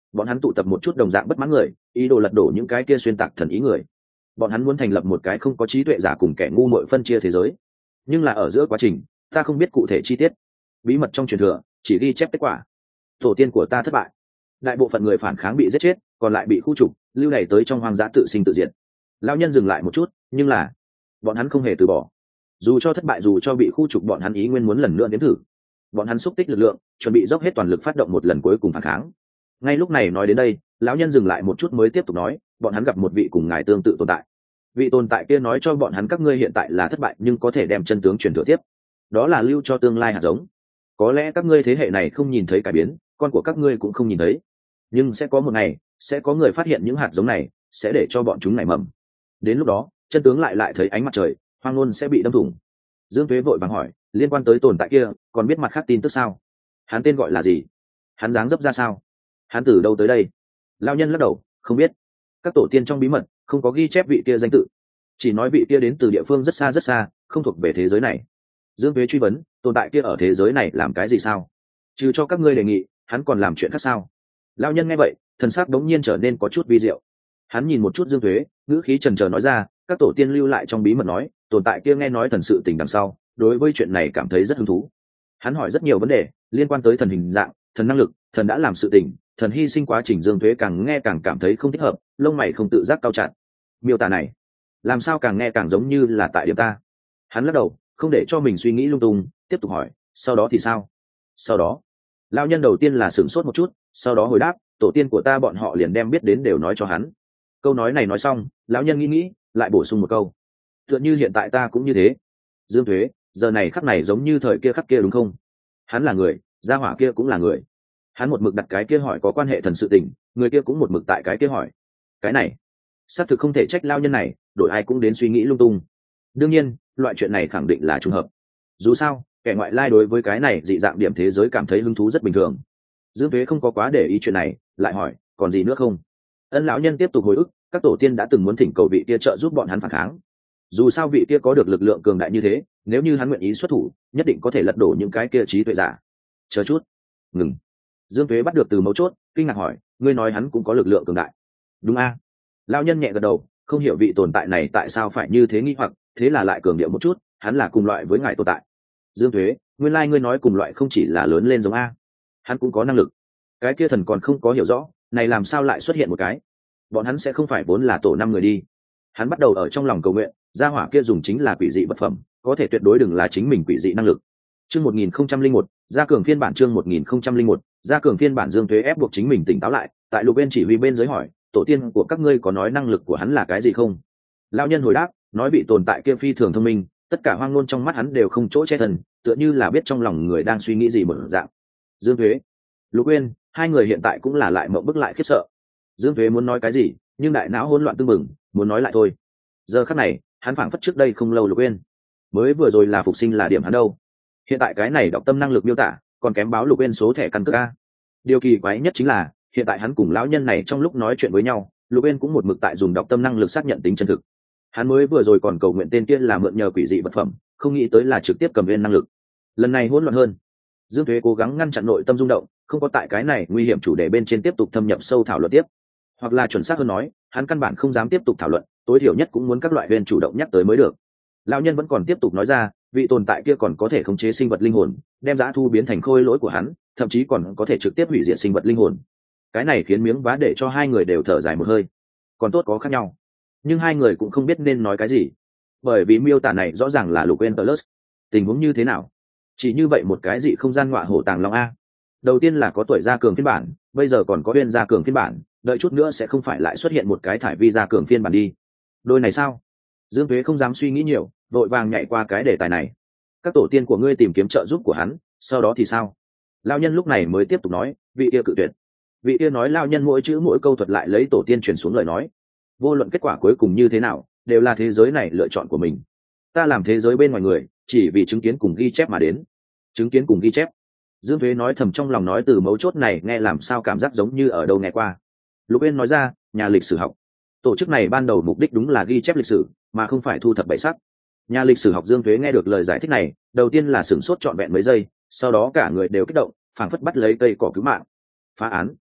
bọn hắn tụ tập một chút đồng dạng bất mãn người, ý đồ lật đổ những cái kia xuyên tạc thần ý người. Bọn hắn muốn thành lập một cái không có trí tuệ giả cùng kẻ ngu muội phân chia thế giới. Nhưng là ở giữa quá trình, ta không biết cụ thể chi tiết. Bí mật trong truyền thừa, chỉ ghi chép kết quả. Tổ tiên của ta thất bại. Đại bộ phận người phản kháng bị giết chết, còn lại bị khu trục, lưu đày tới trong hoang dã tự sinh tự diệt. Lão nhân dừng lại một chút, nhưng là bọn hắn không hề từ bỏ. Dù cho thất bại, dù cho bị khu trục, bọn hắn ý nguyên muốn lần nữa nếm thử. Bọn hắn xúc tích lực lượng, chuẩn bị dốc hết toàn lực phát động một lần cuối cùng phản kháng. Ngay lúc này nói đến đây, lão nhân dừng lại một chút mới tiếp tục nói, bọn hắn gặp một vị cùng ngài tương tự tồn tại. Vị tồn tại kia nói cho bọn hắn các ngươi hiện tại là thất bại nhưng có thể đem chân tướng truyền thừa tiếp. Đó là lưu cho tương lai hạt giống. Có lẽ các ngươi thế hệ này không nhìn thấy cải biến, con của các ngươi cũng không nhìn thấy. Nhưng sẽ có một ngày, sẽ có người phát hiện những hạt giống này, sẽ để cho bọn chúng nảy mầm. Đến lúc đó, chân tướng lại thấy ánh mặt trời, hoang ngôn sẽ bị đâm thủng. Dương Tuế vội vàng hỏi, liên quan tới tồn tại kia, còn biết mặt khác tin tức sao? Hắn tên gọi là gì? Hắn dáng dấp ra sao? Hắn từ đâu tới đây? Lão nhân lắc đầu, không biết. Các tổ tiên trong bí mật không có ghi chép vị kia danh tự, chỉ nói vị kia đến từ địa phương rất xa, không thuộc về thế giới này. Dương Tuế truy vấn, tồn tại kia ở thế giới này làm cái gì sao? Trừ cho các ngươi đề nghị, hắn còn làm chuyện khác sao? Lão nhân nghe vậy, thần sắc đống nhiên trở nên có chút vi diệu. Hắn nhìn một chút Dương Tuế, ngữ khí chần chờ nói ra, các tổ tiên lưu lại trong bí mật nói, tồn tại kia nghe nói thần sự tình đằng sau, đối với chuyện này cảm thấy rất hứng thú. Hắn hỏi rất nhiều vấn đề liên quan tới thần hình dạng, thần năng lực, thần đã làm sự tình, thần hy sinh quá trình. Dương Tuế càng nghe càng cảm thấy không thích hợp, lông mày không tự giác cau chặt. Miêu tả này làm sao càng nghe càng giống như là tại điểm ta. Hắn lắc đầu, không để cho mình suy nghĩ lung tung, tiếp tục hỏi, sau đó thì sao? Sau đó, lão nhân đầu tiên là sửng sốt một chút, sau đó hồi đáp, tổ tiên của ta bọn họ liền đem biết đến đều nói cho hắn. Câu nói này nói xong, lão nhân nghĩ lại bổ sung một câu, tựa như hiện tại ta cũng như thế. Dương Tuế, giờ này khắc này giống như thời kia khắc kia đúng không? Hắn là người, gia hỏa kia cũng là người. Hắn một mực đặt cái kia hỏi có quan hệ thần sự tình, người kia cũng một mực tại cái kia hỏi. Cái này xác thực không thể trách lão nhân này, đổi ai cũng đến suy nghĩ lung tung. Đương nhiên, loại chuyện này khẳng định là trùng hợp. Dù sao, kẻ ngoại lai đối với cái này dị dạng điểm thế giới cảm thấy hứng thú rất bình thường. Dương Tuế không có quá để ý chuyện này, lại hỏi, còn gì nữa không? Ân lão nhân tiếp tục hồi ức, các tổ tiên đã từng muốn thỉnh cầu vị kia trợ giúp bọn hắn phản kháng. Dù sao vị kia có được lực lượng cường đại như thế, nếu như hắn nguyện ý xuất thủ, nhất định có thể lật đổ những cái kia trí tuệ giả. Chờ chút, ngừng. Dương Tuế bắt được từ mấu chốt, kinh ngạc hỏi, ngươi nói hắn cũng có lực lượng cường đại? Đúng a? Lão nhân nhẹ gật đầu, không hiểu vị tồn tại này tại sao phải như thế nghi hoặc, thế là lại cường điệu một chút, hắn là cùng loại với ngài tồn tại. Dương Tuế, nguyên lai ngươi nói cùng loại không chỉ là lớn lên giống a, hắn cũng có năng lực. Cái kia thần còn không có hiểu rõ, này làm sao lại xuất hiện một cái? Bọn hắn sẽ không phải vốn là tổ 5 người đi? Hắn bắt đầu ở trong lòng cầu nguyện, gia hỏa kia dùng chính là quỷ dị vật phẩm, có thể tuyệt đối đừng là chính mình quỷ dị năng lực. Chương 1001, gia cường phiên bản. Chương 1001, gia cường phiên bản. Dương Tuế ép buộc chính mình tỉnh táo lại, tại Lục bên chỉ huy bên dưới hỏi, tổ tiên của các ngươi có nói năng lực của hắn là cái gì không? Lão nhân hồi đáp, nói vị tồn tại kia phi thường thông minh, tất cả hoang ngôn trong mắt hắn đều không chỗ che thần, tựa như là biết trong lòng người đang suy nghĩ gì một dạng. Dương Tuế, Lục Uyên, hai người hiện tại cũng là lại mộng bức lại khiếp sợ. Dương Tuế muốn nói cái gì, nhưng đại não hỗn loạn tương mừng, muốn nói lại thôi. Giờ khắc này, hắn phảng phất trước đây không lâu Lục Uyên mới vừa rồi là phục sinh là điểm hắn đâu. Hiện tại cái này đọc tâm năng lực miêu tả, còn kém báo Lục Uyên số thẻ căn cước a. Điều kỳ quái nhất chính là, hiện tại hắn cùng lão nhân này trong lúc nói chuyện với nhau, Lục Uyên cũng một mực tại dùng đọc tâm năng lực xác nhận tính chân thực. Hắn mới vừa rồi còn cầu nguyện tên kia là mượn nhờ quỷ dị vật phẩm, không nghĩ tới là trực tiếp cầm viên năng lực. Lần này hỗn loạn hơn. Dương Tuế cố gắng ngăn chặn nội tâm rung động, không có tại cái này nguy hiểm chủ đề bên trên tiếp tục thâm nhập sâu thảo luận tiếp, hoặc là chuẩn xác hơn nói, hắn căn bản không dám tiếp tục thảo luận, tối thiểu nhất cũng muốn các loại viên chủ động nhắc tới mới được. Lão nhân vẫn còn tiếp tục nói ra, vị tồn tại kia còn có thể khống chế sinh vật linh hồn, đem dã thu biến thành khôi lỗi của hắn, thậm chí còn có thể trực tiếp hủy diệt sinh vật linh hồn. Cái này khiến miếng vá để cho hai người đều thở dài một hơi. Còn tốt có khác nhau, nhưng hai người cũng không biết nên nói cái gì, bởi vì miêu tả này rõ ràng là Lục Uyên Plus. Tình huống như thế nào? Chỉ như vậy một cái dị không gian ngọa hổ tàng long a. Đầu tiên là có tuổi gia cường phiên bản, bây giờ còn có Uyên gia cường phiên bản, đợi chút nữa sẽ không phải lại xuất hiện một cái thải vi gia cường phiên bản đi. Đôi này sao? Dương Tuế không dám suy nghĩ nhiều, vội vàng nhảy qua cái đề tài này. Các tổ tiên của ngươi tìm kiếm trợ giúp của hắn, sau đó thì sao? Lão nhân lúc này mới tiếp tục nói, vị kia cự tuyệt. Vị kia nói lão nhân mỗi chữ mỗi câu thuật lại lấy tổ tiên truyền xuống lời nói. Vô luận kết quả cuối cùng như thế nào, đều là thế giới này lựa chọn của mình. Ta làm thế giới bên ngoài người, chỉ vì chứng kiến cùng ghi chép mà đến. Chứng kiến cùng ghi chép. Dương Tuế nói thầm trong lòng, nói từ mấu chốt này nghe làm sao cảm giác giống như ở đâu nghe qua. Lục Uyên nói ra, nhà lịch sử học. Tổ chức này ban đầu mục đích đúng là ghi chép lịch sử, mà không phải thu thập bậy sắc. Nhà lịch sử học. Dương Tuế nghe được lời giải thích này, đầu tiên là sửng sốt trọn vẹn mấy giây, sau đó cả người đều kích động, phảng phất bắt lấy cây cỏ cứu mạng. Phá án.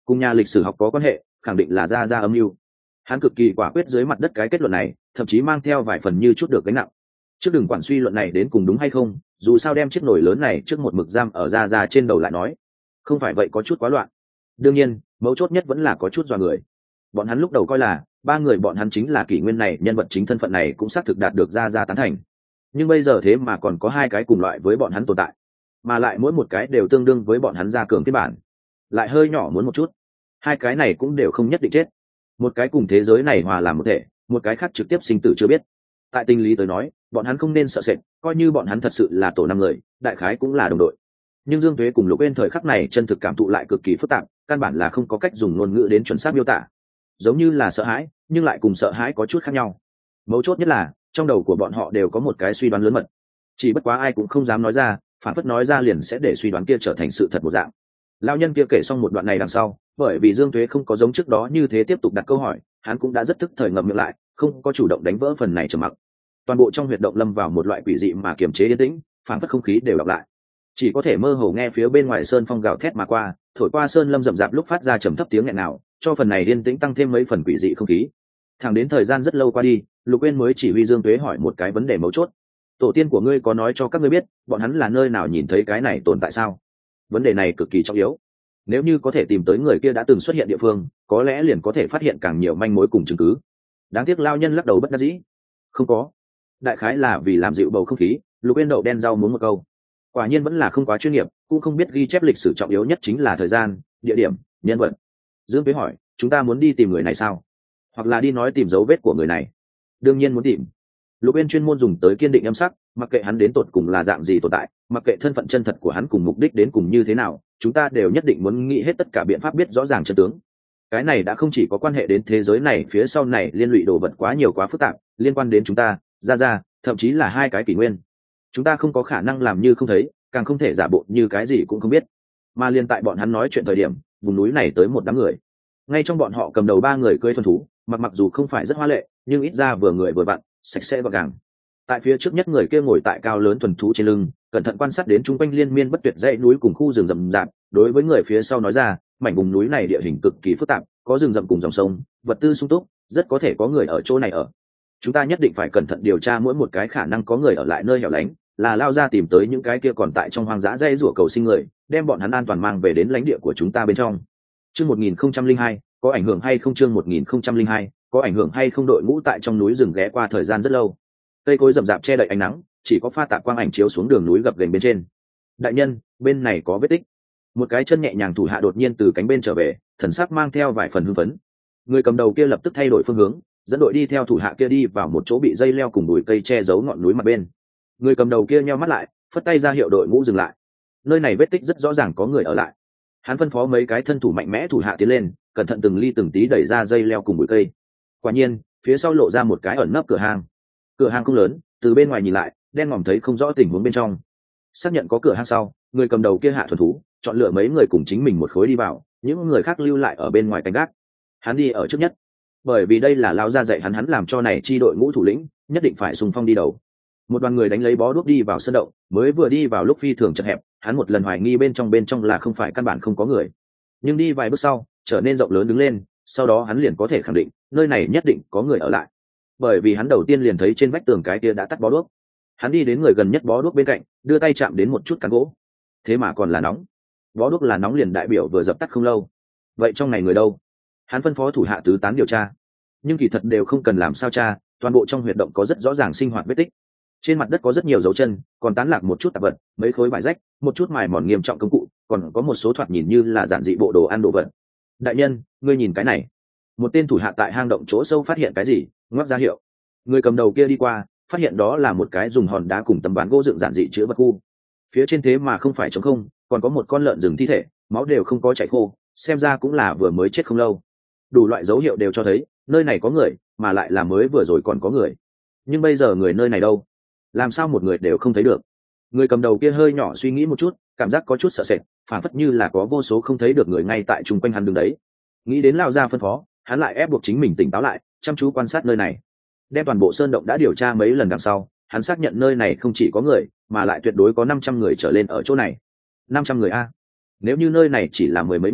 cùng nhà lịch sử học có quan hệ, khẳng định là ra âm mưu. Hắn cực kỳ quả quyết dưới mặt đất cái kết luận này, thậm chí mang theo vài phần như chút được gánh nặng. Trước đừng quản suy luận này đến cùng đúng hay không, dù sao đem chiếc nồi lớn này trước một mực giam ở ra trên đầu lại nói, không phải vậy có chút quá loạn. Đương nhiên mấu chốt nhất vẫn là có chút dọa người. Bọn hắn lúc đầu coi là ba người bọn hắn chính là kỷ nguyên này nhân vật chính, thân phận này cũng xác thực đạt được ra tán thành, nhưng bây giờ thế mà còn có hai cái cùng loại với bọn hắn tồn tại, mà lại mỗi một cái đều tương đương với bọn hắn ra cường phiên bản, lại hơi nhỏ muốn một chút. Hai cái này cũng đều không nhất định chết, một cái cùng thế giới này hòa làm một thể, một cái khác trực tiếp sinh tử chưa biết. Tại tình lý tới nói, bọn hắn không nên sợ sệt, coi như bọn hắn thật sự là tổ 5 người, đại khái cũng là đồng đội. Nhưng Dương Tuế cùng Lục Uyên thời khắc này chân thực cảm thụ lại cực kỳ phức tạp, căn bản là không có cách dùng ngôn ngữ đến chuẩn xác miêu tả. Giống như là sợ hãi, nhưng lại cùng sợ hãi có chút khác nhau. Mấu chốt nhất là trong đầu của bọn họ đều có một cái suy đoán lớn mật, chỉ bất quá ai cũng không dám nói ra, phản phất nói ra liền sẽ để suy đoán kia trở thành sự thật một dạng. Lão nhân kia kể xong một đoạn này đằng sau, bởi vì Dương Tuế không có giống trước đó như thế tiếp tục đặt câu hỏi, hắn cũng đã rất tức thời ngậm miệng lại, không có chủ động đánh vỡ phần này trầm mặc. Toàn bộ trong huyệt động lâm vào một loại quỷ dị mà kiềm chế yên tĩnh, phản phất không khí đều đọc lại, chỉ có thể mơ hồ nghe phía bên ngoài sơn phong gào thét mà qua, thổi qua sơn lâm rậm rạp lúc phát ra trầm thấp tiếng nghẹn nào, cho phần này yên tĩnh tăng thêm mấy phần quỷ dị không khí. Thẳng đến thời gian rất lâu qua đi, Lục Uyên mới chỉ huy Dương Tuế hỏi một cái vấn đề mấu chốt: tổ tiên của ngươi có nói cho các ngươi biết bọn hắn là nơi nào nhìn thấy cái này tồn tại sao? Vấn đề này cực kỳ trọng yếu, nếu như có thể tìm tới người kia đã từng xuất hiện địa phương, có lẽ liền có thể phát hiện càng nhiều manh mối cùng chứng cứ. Đáng tiếc lao nhân lắc đầu bất đắc dĩ: không có. Đại khái là vì làm dịu bầu không khí, Lục Uyên đậu đen rau muốn một câu. Quả nhiên vẫn là không quá chuyên nghiệp, cũng không biết ghi chép lịch sử trọng yếu nhất chính là thời gian, địa điểm, nhân vật. Dương Tuế hỏi: chúng ta muốn đi tìm người này sao? Hoặc là đi nói tìm dấu vết của người này? Đương nhiên muốn tìm. Lục Uyên chuyên môn dùng tới kiên định âm sắc, mặc kệ hắn đến tột cùng là dạng gì tồn tại, mặc kệ thân phận chân thật của hắn cùng mục đích đến cùng như thế nào, chúng ta đều nhất định muốn nghĩ hết tất cả biện pháp biết rõ ràng chân tướng. Cái này đã không chỉ có quan hệ đến thế giới này phía sau này liên lụy đồ vật quá nhiều quá phức tạp, liên quan đến chúng ta, ra, thậm chí là hai cái kỷ nguyên. Chúng ta không có khả năng làm như không thấy, càng không thể giả bộ như cái gì cũng không biết. Mà liên tại bọn hắn nói chuyện thời điểm, vùng núi này tới một đám người. Ngay trong bọn họ cầm đầu 3 người cưỡi thuần thú, mặc dù không phải rất hoa lệ, nhưng ít ra vừa người vừa vặn, sạch sẽ gọn gàng. Tại phía trước nhất người kia ngồi tại cao lớn thuần thú trên lưng, cẩn thận quan sát đến chung quanh liên miên bất tuyệt dãy núi cùng khu rừng rậm rạp, đối với người phía sau nói ra, mảnh vùng núi này địa hình cực kỳ phức tạp, có rừng rậm cùng dòng sông, vật tư sung túc, rất có thể có người ở chỗ này ở. Chúng ta nhất định phải cẩn thận điều tra mỗi một cái khả năng có người ở lại nơi hẻo lánh, là lao ra tìm tới những cái kia còn tại trong hoang dã dãy rủa cầu sinh người, đem bọn hắn an toàn mang về đến lãnh địa của chúng ta bên trong. Chương 1002, có ảnh hưởng hay không? Chương 1002, có ảnh hưởng hay không? Đội ngũ tại trong núi rừng ghé qua thời gian rất lâu, cây cối rậm rạp che đậy ánh nắng, chỉ có pha tạp quang ảnh chiếu xuống đường núi gập ghềnh bên trên. Đại nhân, bên này có vết tích. Một cái chân nhẹ nhàng thủ hạ đột nhiên từ cánh bên trở về, thần sắc mang theo vài phần hưng phấn. Người cầm đầu kia lập tức thay đổi phương hướng, dẫn đội đi theo thủ hạ kia đi vào một chỗ bị dây leo cùng bụi cây che giấu ngọn núi mặt bên. Người cầm đầu kia nheo mắt lại, phất tay ra hiệu đội ngũ dừng lại. Nơi này vết tích rất rõ ràng có người ở lại. Hắn phân phó mấy cái thân thủ mạnh mẽ thủ hạ tiến lên, cẩn thận từng ly từng tí đẩy ra dây leo cùng bụi cây. Quả nhiên, phía sau lộ ra một cái ẩn nấp cửa hang. Cửa hang không lớn, từ bên ngoài nhìn lại, đen ngòm thấy không rõ tình huống bên trong. Xác nhận có cửa hang sau, người cầm đầu kia hạ thuần thú, chọn lựa mấy người cùng chính mình một khối đi vào, những người khác lưu lại ở bên ngoài canh gác. Hắn đi ở trước nhất, bởi vì đây là lão gia dạy hắn làm cho này chi đội ngũ thủ lĩnh, nhất định phải xung phong đi đầu. Một đoàn người đánh lấy bó đuốc đi vào sân động, mới vừa đi vào lúc phi thường chật hẹp, hắn một lần hoài nghi bên trong là không phải căn bản không có người. Nhưng đi vài bước sau, trở nên rộng lớn đứng lên, sau đó hắn liền có thể khẳng định, nơi này nhất định có người ở lại. Bởi vì hắn đầu tiên liền thấy trên vách tường cái kia đã tắt bó đuốc. Hắn đi đến người gần nhất bó đuốc bên cạnh, đưa tay chạm đến một chút cán gỗ. Thế mà còn là nóng. Bó đuốc là nóng liền đại biểu vừa dập tắt không lâu. Vậy trong này người đâu? Hắn phân phó thủ hạ tứ tán điều tra. Nhưng kỳ thật đều không cần làm sao tra, toàn bộ trong huyệt động có rất rõ ràng sinh hoạt vết tích. Trên mặt đất có rất nhiều dấu chân, còn tán lạc một chút tạp vật, mấy khối vải rách, một chút mài mòn nghiêm trọng công cụ, còn có một số thoạt nhìn như là giản dị bộ đồ ăn đồ vật. Đại nhân, ngươi nhìn cái này. Một tên thủ hạ tại hang động chỗ sâu phát hiện cái gì, ngoắc ra hiệu. Người cầm đầu kia đi qua, phát hiện đó là một cái dùng hòn đá cùng tấm ván gỗ dựng giản dị chứa vật khu. Phía trên thế mà không phải trống không, còn có một con lợn rừng thi thể, máu đều không có chảy khô, xem ra cũng là vừa mới chết không lâu. Đủ loại dấu hiệu đều cho thấy nơi này có người, mà lại là mới vừa rồi còn có người. Nhưng bây giờ người nơi này đâu? Làm sao một người đều không thấy được? Người cầm đầu kia hơi nhỏ suy nghĩ một chút, cảm giác có chút sợ sệt, phản phất như là có vô số không thấy được người ngay tại chung quanh hắn đứng đấy. Nghĩ đến lao ra phân phó, hắn lại ép buộc chính mình tỉnh táo lại, chăm chú quan sát nơi này. Đem toàn bộ sơn động đã điều tra mấy lần đằng sau, hắn xác nhận nơi này không chỉ có người, mà lại tuyệt đối có 500 người trở lên ở chỗ này. 500 người a. Nếu như nơi này chỉ là 10 mấy người,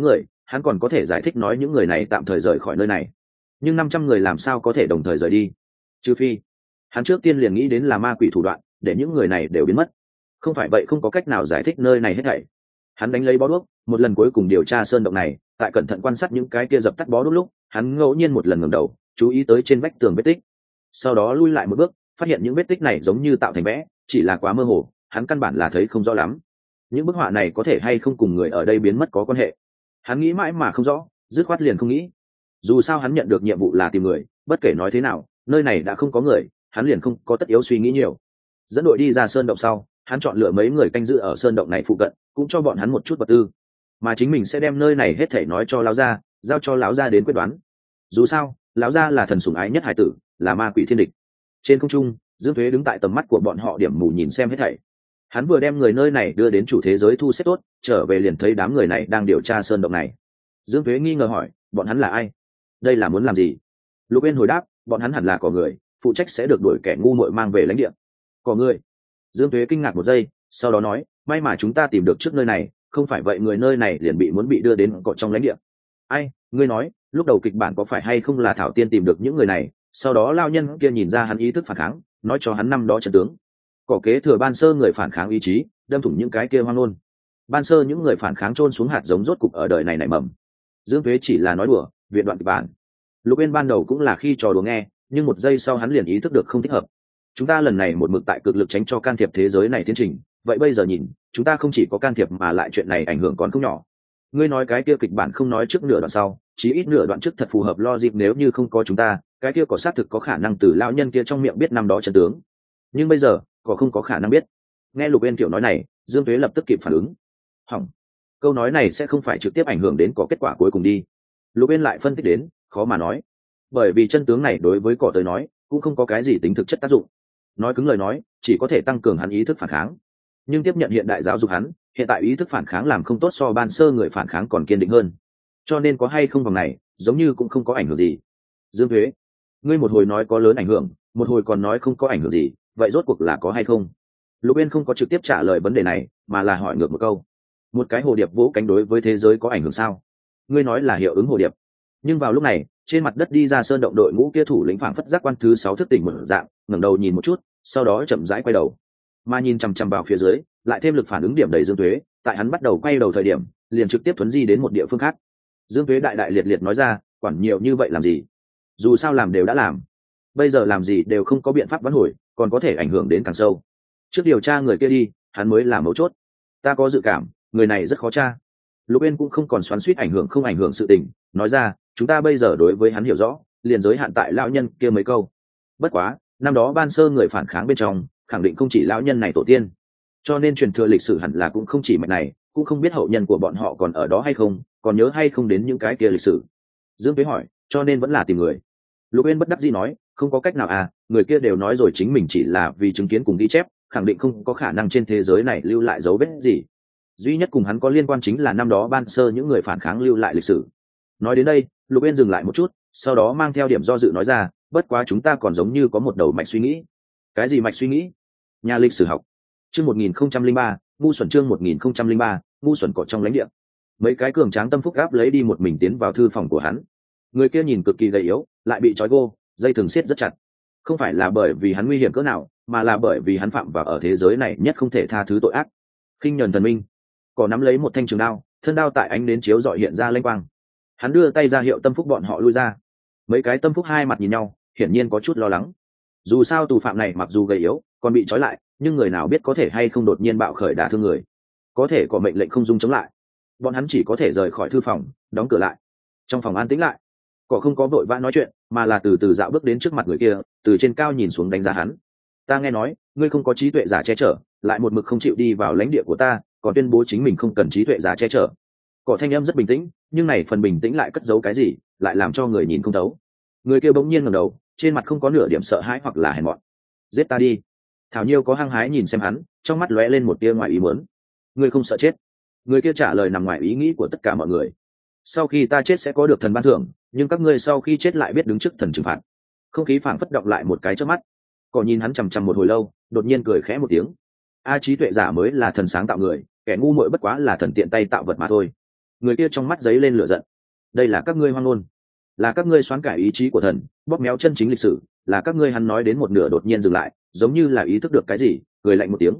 hắn còn có thể giải thích nói những người này tạm thời rời khỏi nơi này, nhưng 500 người làm sao có thể đồng thời rời đi? Trừ phi hắn trước tiên liền nghĩ đến là ma quỷ thủ đoạn để những người này đều biến mất, không phải vậy không có cách nào giải thích nơi này hết thảy. Hắn đánh lấy bó đuốc, một lần cuối cùng điều tra sơn động này, tại cẩn thận quan sát những cái kia dập tắt bó đuốc lúc, hắn ngẫu nhiên một lần ngẩng đầu chú ý tới trên vách tường vết tích, sau đó lui lại một bước, phát hiện những vết tích này giống như tạo thành vẽ, chỉ là quá mơ hồ, hắn căn bản là thấy không rõ lắm. Những bức họa này có thể hay không cùng người ở đây biến mất có quan hệ? Hắn nghĩ mãi mà không rõ, dứt khoát liền không nghĩ. Dù sao hắn nhận được nhiệm vụ là tìm người, bất kể nói thế nào, nơi này đã không có người, hắn liền không có tất yếu suy nghĩ nhiều. Dẫn đội đi ra sơn động sau, hắn chọn lựa mấy người canh giữ ở sơn động này phụ cận, cũng cho bọn hắn một chút vật tư, mà chính mình sẽ đem nơi này hết thảy nói cho lão gia, giao cho lão gia đến quyết đoán. Dù sao lão gia là thần sủng ái nhất hải tử, là ma quỷ thiên địch. Trên không trung, Dương Thuế đứng tại tầm mắt của bọn họ điểm mù nhìn xem hết thảy. Hắn vừa đem người nơi này đưa đến chủ thế giới thu xếp tốt, trở về liền thấy đám người này đang điều tra sơn động này. Dương Thuế nghi ngờ hỏi, bọn hắn là ai? Đây là muốn làm gì? Lục Uyên hồi đáp, bọn hắn hẳn là có người, phụ trách sẽ được đuổi kẻ ngu muội mang về lãnh địa. Có người? Dương Thuế kinh ngạc một giây, sau đó nói, may mà chúng ta tìm được trước nơi này, không phải vậy người nơi này liền muốn bị đưa đến cỏ trong lãnh địa. Ai, ngươi nói, lúc đầu kịch bản có phải hay không là Thảo Tiên tìm được những người này, sau đó lao nhân kia nhìn ra hắn ý thức phản kháng, nói cho hắn năm đó trận tướng. Cỏ kế thừa ban sơ người phản kháng ý chí, đâm thủng những cái kia hoang ngôn. Ban sơ những người phản kháng chôn xuống hạt giống rốt cục ở đời này nảy mầm. Dương Thuế chỉ là nói đùa, viện đoạn kịch bản. Lục Uyên ban đầu cũng là khi trò đùa nghe, nhưng một giây sau hắn liền ý thức được không thích hợp. Chúng ta lần này một mực tại cực lực tránh cho can thiệp thế giới này tiến trình, vậy bây giờ nhìn, chúng ta không chỉ có can thiệp mà lại chuyện này ảnh hưởng còn không nhỏ. Ngươi nói cái kia kịch bản không nói trước nửa đoạn sau, chí ít nửa đoạn trước thật phù hợp logic, nếu như không có chúng ta, cái kia có xác thực có khả năng từ lão nhân kia trong miệng biết năm đó trận tướng. Nhưng bây giờ, có không có khả năng biết. Nghe Lục Uyên kiểu nói này, Dương Tuế lập tức kịp phản ứng. Hỏng, câu nói này sẽ không phải trực tiếp ảnh hưởng đến có kết quả cuối cùng đi. Lục Uyên lại phân tích đến, khó mà nói. Bởi vì chân tướng này đối với cỏ tới nói, cũng không có cái gì tính thực chất tác dụng. Nói cứng lời nói, chỉ có thể tăng cường hắn ý thức phản kháng. Nhưng tiếp nhận hiện đại giáo dục hắn, hiện tại ý thức phản kháng làm không tốt so ban sơ người phản kháng còn kiên định hơn. Cho nên có hay không vòng này, giống như cũng không có ảnh hưởng gì. Dương Thuế, ngươi một hồi nói có lớn ảnh hưởng, một hồi còn nói không có ảnh hưởng gì, vậy rốt cuộc là có hay không? Lục Uyên không có trực tiếp trả lời vấn đề này, mà là hỏi ngược một câu. Một cái hồ điệp vỗ cánh đối với thế giới có ảnh hưởng sao? Ngươi nói là hiệu ứng hồ điệp. Nhưng vào lúc này, trên mặt đất đi ra sơn động đội ngũ kia thủ lĩnh phảng phất giác quan thứ 6 thức tỉnh một dạng, ngẩng đầu nhìn một chút, sau đó chậm rãi quay đầu. Mà nhìn chằm chằm vào phía dưới, lại thêm lực phản ứng điểm đầy Dương Tuế, tại hắn bắt đầu quay đầu thời điểm, liền trực tiếp thuấn di đến một địa phương khác. Dương Tuế đại đại liệt liệt nói ra, quản nhiều như vậy làm gì? Dù sao làm đều đã làm, bây giờ làm gì đều không có biện pháp vãn hồi, còn có thể ảnh hưởng đến càng sâu. Trước điều tra người kia đi, hắn mới là mấu chốt. Ta có dự cảm, người này rất khó tra. Lục Uyên cũng không còn xoắn xuýt ảnh hưởng không ảnh hưởng sự tình, nói ra, chúng ta bây giờ đối với hắn hiểu rõ, liền giới hạn tại lão nhân kia mấy câu. Bất quá, năm đó ban sơ người phản kháng bên trong, khẳng định không chỉ lão nhân này tổ tiên, cho nên truyền thừa lịch sử hẳn là cũng không chỉ mạch này, cũng không biết hậu nhân của bọn họ còn ở đó hay không, còn nhớ hay không đến những cái kia lịch sử. Dương Tuế hỏi, cho nên vẫn là tìm người. Lục Uyên bất đắc dĩ nói, không có cách nào à, người kia đều nói rồi chính mình chỉ là vì chứng kiến cùng ghi chép, khẳng định không có khả năng trên thế giới này lưu lại dấu vết gì. Duy nhất cùng hắn có liên quan chính là năm đó ban sơ những người phản kháng lưu lại lịch sử. Nói đến đây, Lục Uyên dừng lại một chút, sau đó mang theo điểm do dự nói ra, bất quá chúng ta còn giống như có một đầu mạch suy nghĩ. Cái gì mạch suy nghĩ? Nhà lịch sử học. Chương 1003, ngu xuẩn chương 1003, ngu xuẩn cỏ trong lãnh địa. Mấy cái cường tráng tâm phúc gáp lấy đi một mình tiến vào thư phòng của hắn. Người kia nhìn cực kỳ gầy yếu, lại bị trói gô, dây thừng siết rất chặt. Không phải là bởi vì hắn nguy hiểm cỡ nào, mà là bởi vì hắn phạm vào ở thế giới này nhất không thể tha thứ tội ác. Khinh nhẫn thần minh. Cỏ nắm lấy một thanh trường đao, thân đao tại ánh nến chiếu rọi hiện ra lênh quang. Hắn đưa tay ra hiệu tâm phúc bọn họ lui ra. Mấy cái tâm phúc hai mặt nhìn nhau, hiển nhiên có chút lo lắng. Dù sao tù phạm này mặc dù gầy yếu, còn bị trói lại, nhưng người nào biết có thể hay không đột nhiên bạo khởi đả thương người. Có thể có mệnh lệnh không dung chống lại. Bọn hắn chỉ có thể rời khỏi thư phòng, đóng cửa lại. Trong phòng an tĩnh lại, cỏ không có vội vã nói chuyện, mà là từ từ dạo bước đến trước mặt người kia, từ trên cao nhìn xuống đánh giá hắn. Ta nghe nói, ngươi không có trí tuệ giả che chở, lại một mực không chịu đi vào lãnh địa của ta, còn tuyên bố chính mình không cần trí tuệ giả che chở. Cỏ thanh âm rất bình tĩnh, nhưng này phần bình tĩnh lại cất giấu cái gì, lại làm cho người nhìn không thấu. Người kia bỗng nhiên ngẩng đầu, trên mặt không có nửa điểm sợ hãi hoặc là hèn mọn. Giết ta đi. Thảo Nhiêu có hăng hái nhìn xem hắn, trong mắt lóe lên một tia ngoài ý muốn. Ngươi không sợ chết? Người kia trả lời nằm ngoài ý nghĩ của tất cả mọi người. Sau khi ta chết sẽ có được thần ban thưởng, nhưng các ngươi sau khi chết lại biết đứng trước thần trừng phạt. Không khí phảng phất động lại một cái trước mắt. Cỏ nhìn hắn chằm chằm một hồi lâu, đột nhiên cười khẽ một tiếng. A trí tuệ giả mới là thần sáng tạo người, kẻ ngu muội bất quá là thần tiện tay tạo vật mà thôi. Người kia trong mắt giấy lên lửa giận. Đây là các ngươi hoang ngôn, là các ngươi xoán cải ý chí của thần, bóp méo chân chính lịch sử, là các ngươi. Hắn nói đến một nửa đột nhiên dừng lại, giống như là ý thức được cái gì, cười lạnh một tiếng.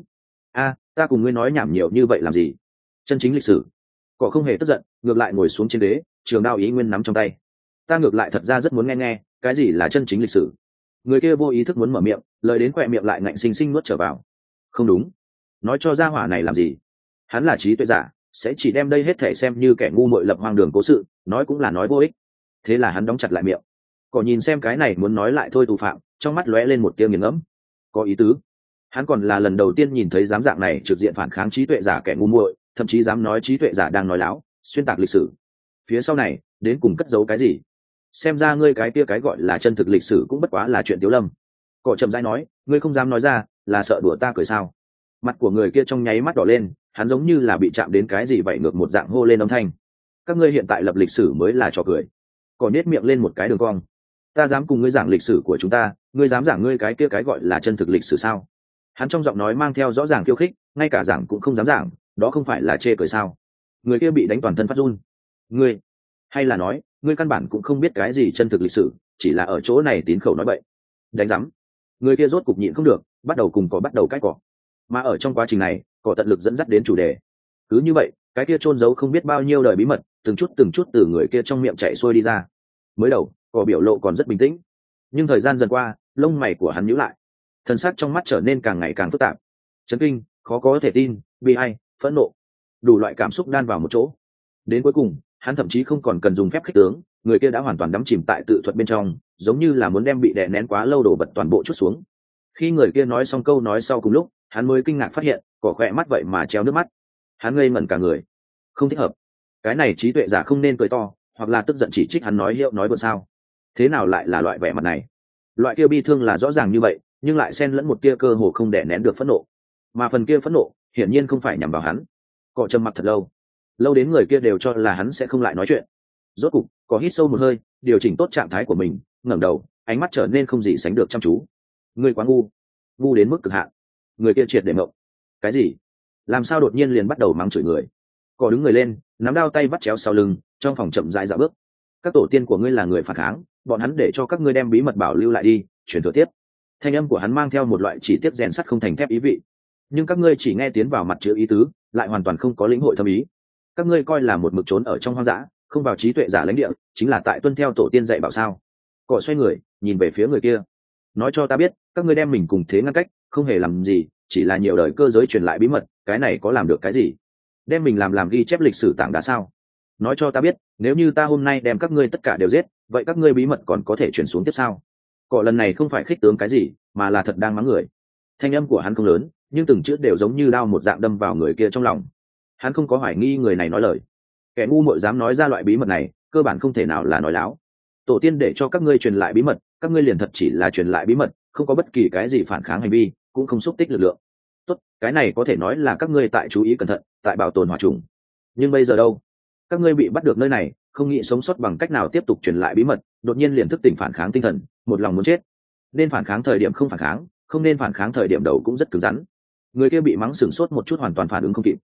Ta cùng ngươi nói nhảm nhiều như vậy làm gì? Chân chính lịch sử. Cỏ không hề tức giận, ngược lại ngồi xuống trên ghế, trường đao ý nguyên nắm trong tay. Ta ngược lại thật ra rất muốn nghe nghe cái gì là chân chính lịch sử. Người kia vô ý thức muốn mở miệng, lời đến khỏe miệng lại ngạnh xinh xinh nuốt trở vào. Không đúng, nói cho gia hỏa này làm gì? Hắn là trí tuệ giả, sẽ chỉ đem đây hết thể xem như kẻ ngu muội lập hoang đường cố sự, nói cũng là nói vô ích. Thế là hắn đóng chặt lại miệng. Cỏ nhìn xem cái này muốn nói lại thôi tù phạm, trong mắt lóe lên một tia nghiền ngẫm. Có ý tứ. Hắn còn là lần đầu tiên nhìn thấy dám dạng này trực diện phản kháng trí tuệ giả kẻ ngu muội, thậm chí dám nói trí tuệ giả đang nói láo, xuyên tạc lịch sử. Phía sau này đến cùng cất giấu cái gì? Xem ra ngươi cái kia cái gọi là chân thực lịch sử cũng bất quá là chuyện Tiếu Lâm. Cỏ chậm rãi nói, ngươi không dám nói ra, là sợ đùa ta cười sao? Mặt của người kia trong nháy mắt đỏ lên, hắn giống như là bị chạm đến cái gì vậy, ngược một dạng hô lên âm thanh. Các ngươi hiện tại lập lịch sử mới là trò cười. Cỏ nết miệng lên một cái đường cong. Ta dám cùng ngươi giảng lịch sử của chúng ta, ngươi dám giảng ngươi cái kia cái gọi là chân thực lịch sử sao? Hắn trong giọng nói mang theo rõ ràng khiêu khích, ngay cả giảng cũng không dám giảng, đó không phải là chê cười sao? Người kia bị đánh toàn thân phát run. Ngươi, hay là nói ngươi căn bản cũng không biết cái gì chân thực lịch sử, chỉ là ở chỗ này tín khẩu nói bậy? Đánh rắm. Người kia rốt cục nhịn không được, bắt đầu cùng cỏ bắt đầu cãi cỏ. Mà ở trong quá trình này, cỏ tận lực dẫn dắt đến chủ đề. Cứ như vậy, cái kia chôn giấu không biết bao nhiêu đời bí mật, từng chút từ người kia trong miệng chạy xuôi đi ra. Mới đầu, cỏ biểu lộ còn rất bình tĩnh, nhưng thời gian dần qua, lông mày của hắn nhíu lại, thân xác trong mắt trở nên càng ngày càng phức tạp. Chấn kinh, khó có thể tin, bi ai, phẫn nộ, đủ loại cảm xúc đan vào một chỗ. Đến cuối cùng, hắn thậm chí không còn cần dùng phép khích tướng, người kia đã hoàn toàn đắm chìm tại tự thuật bên trong, giống như là muốn đem bị đè nén quá lâu đổ vật toàn bộ chút xuống. Khi người kia nói xong câu nói sau cùng lúc, hắn mới kinh ngạc phát hiện, cỏ khỏe mắt vậy mà treo nước mắt. Hắn ngây ngẩn cả người. Không thích hợp. Cái này trí tuệ giả không nên cười to, hoặc là tức giận chỉ trích hắn nói hiệu nói vượt sao? Thế nào lại là loại vẻ mặt này? Loại kia bi thương là rõ ràng như vậy, nhưng lại xen lẫn một tia cơ hồ không đè nén được phẫn nộ. Mà phần kia phẫn nộ, hiển nhiên không phải nhằm vào hắn. Cỏ trầm mặc thật lâu, lâu đến người kia đều cho là hắn sẽ không lại nói chuyện. Rốt cục, có hít sâu một hơi, điều chỉnh tốt trạng thái của mình, ngẩng đầu, ánh mắt trở nên không gì sánh được chăm chú. Ngươi quá ngu, ngu đến mức cực hạn. Người kia triệt để ngộng. Cái gì? Làm sao đột nhiên liền bắt đầu mắng chửi người? Cỏ đứng người lên, nắm đao tay vắt chéo sau lưng, trong phòng chậm rãi dạo bước. Các tổ tiên của ngươi là người phản kháng, bọn hắn để cho các ngươi đem bí mật bảo lưu lại đi, truyền thừa tiếp. Thanh âm của hắn mang theo một loại chỉ tiết rèn sắt không thành thép ý vị. Nhưng các ngươi chỉ nghe tiến vào mặt chữ ý tứ, lại hoàn toàn không có lĩnh hội thâm ý. Các ngươi coi là một mực trốn ở trong hoang dã, không vào trí tuệ giả lãnh địa, chính là tại tuân theo tổ tiên dạy bảo sao? Cỏ xoay người, nhìn về phía người kia. Nói cho ta biết, các ngươi đem mình cùng thế ngăn cách, không hề làm gì, chỉ là nhiều đời cơ giới truyền lại bí mật, cái này có làm được cái gì? Đem mình làm ghi chép lịch sử tảng đá sao? Nói cho ta biết, nếu như ta hôm nay đem các ngươi tất cả đều giết, vậy các ngươi bí mật còn có thể truyền xuống tiếp sao? Cỏ lần này không phải khích tướng cái gì, mà là thật đang mắng người. Thanh âm của hắn không lớn, nhưng từng chữ đều giống như đao một dạng đâm vào người kia trong lòng. Hắn không có hoài nghi người này nói lời. Kẻ ngu muội dám nói ra loại bí mật này, cơ bản không thể nào là nói láo. Tổ tiên để cho các ngươi truyền lại bí mật, các ngươi liền thật chỉ là truyền lại bí mật, không có bất kỳ cái gì phản kháng hành vi, cũng không xúc tích lực lượng. Tốt, cái này có thể nói là các ngươi tại chú ý cẩn thận, tại bảo tồn hỏa trùng. Nhưng bây giờ đâu? Các ngươi bị bắt được nơi này, không nghĩ sống sót bằng cách nào tiếp tục truyền lại bí mật, đột nhiên liền thức tỉnh phản kháng tinh thần, một lòng muốn chết. Nên phản kháng thời điểm không phản kháng, không nên phản kháng thời điểm đầu cũng rất cứng rắn. Người kia bị mắng sửng sốt một chút, hoàn toàn phản ứng không kịp.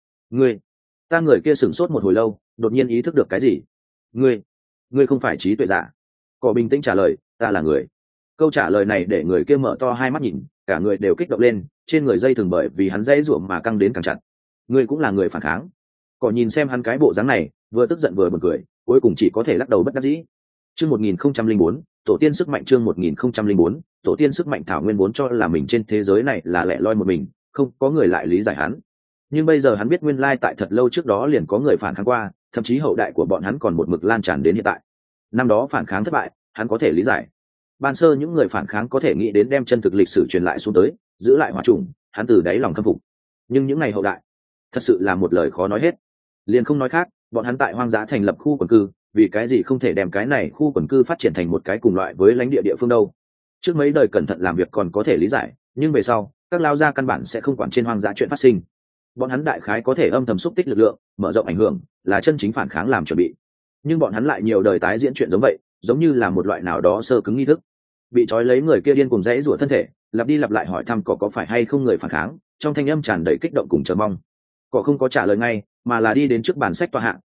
Người kia sửng sốt một hồi lâu, đột nhiên ý thức được cái gì. Ngươi không phải trí tuệ giả. Cỏ bình tĩnh trả lời, ta là người. Câu trả lời này để người kia mở to hai mắt nhìn, cả người đều kích động lên, trên người dây thường bởi vì hắn dãy ruộng mà căng đến càng chặt. Ngươi cũng là người phản kháng. Cỏ nhìn xem hắn cái bộ dáng này, vừa tức giận vừa buồn cười, cuối cùng chỉ có thể lắc đầu bất đắc dĩ. Chương 1004, tổ tiên sức mạnh. Chương 1004, tổ tiên sức mạnh. Thảo Nguyên vốn cho là mình trên thế giới này là lẻ loi một mình, không có người lại lý giải hắn. Nhưng bây giờ hắn biết nguyên lai tại thật lâu trước đó liền có người phản kháng qua, thậm chí hậu đại của bọn hắn còn một mực lan tràn đến hiện tại. Năm đó phản kháng thất bại, hắn có thể lý giải. Ban sơ những người phản kháng có thể nghĩ đến đem chân thực lịch sử truyền lại xuống tới, giữ lại hỏa trùng, hắn từ đáy lòng khâm phục. Nhưng những ngày hậu đại, thật sự là một lời khó nói hết. Liền không nói khác, bọn hắn tại hoang dã thành lập khu quần cư, vì cái gì không thể đem cái này khu quần cư phát triển thành một cái cùng loại với lãnh địa địa phương đâu? Trước mấy đời cẩn thận làm việc còn có thể lý giải, nhưng về sau, các lao gia căn bản sẽ không quản trên hoang dã chuyện phát sinh. Bọn hắn đại khái có thể âm thầm xúc tích lực lượng, mở rộng ảnh hưởng, là chân chính phản kháng làm chuẩn bị. Nhưng bọn hắn lại nhiều đời tái diễn chuyện giống vậy, giống như là một loại nào đó sơ cứng nghi thức. Bị trói lấy người kia điên cùng dãy rủa thân thể, lặp đi lặp lại hỏi thăm cỏ có phải hay không người phản kháng, trong thanh âm tràn đầy kích động cùng chờ mong. Cỏ không có trả lời ngay, mà là đi đến trước bàn sách tọa hạng,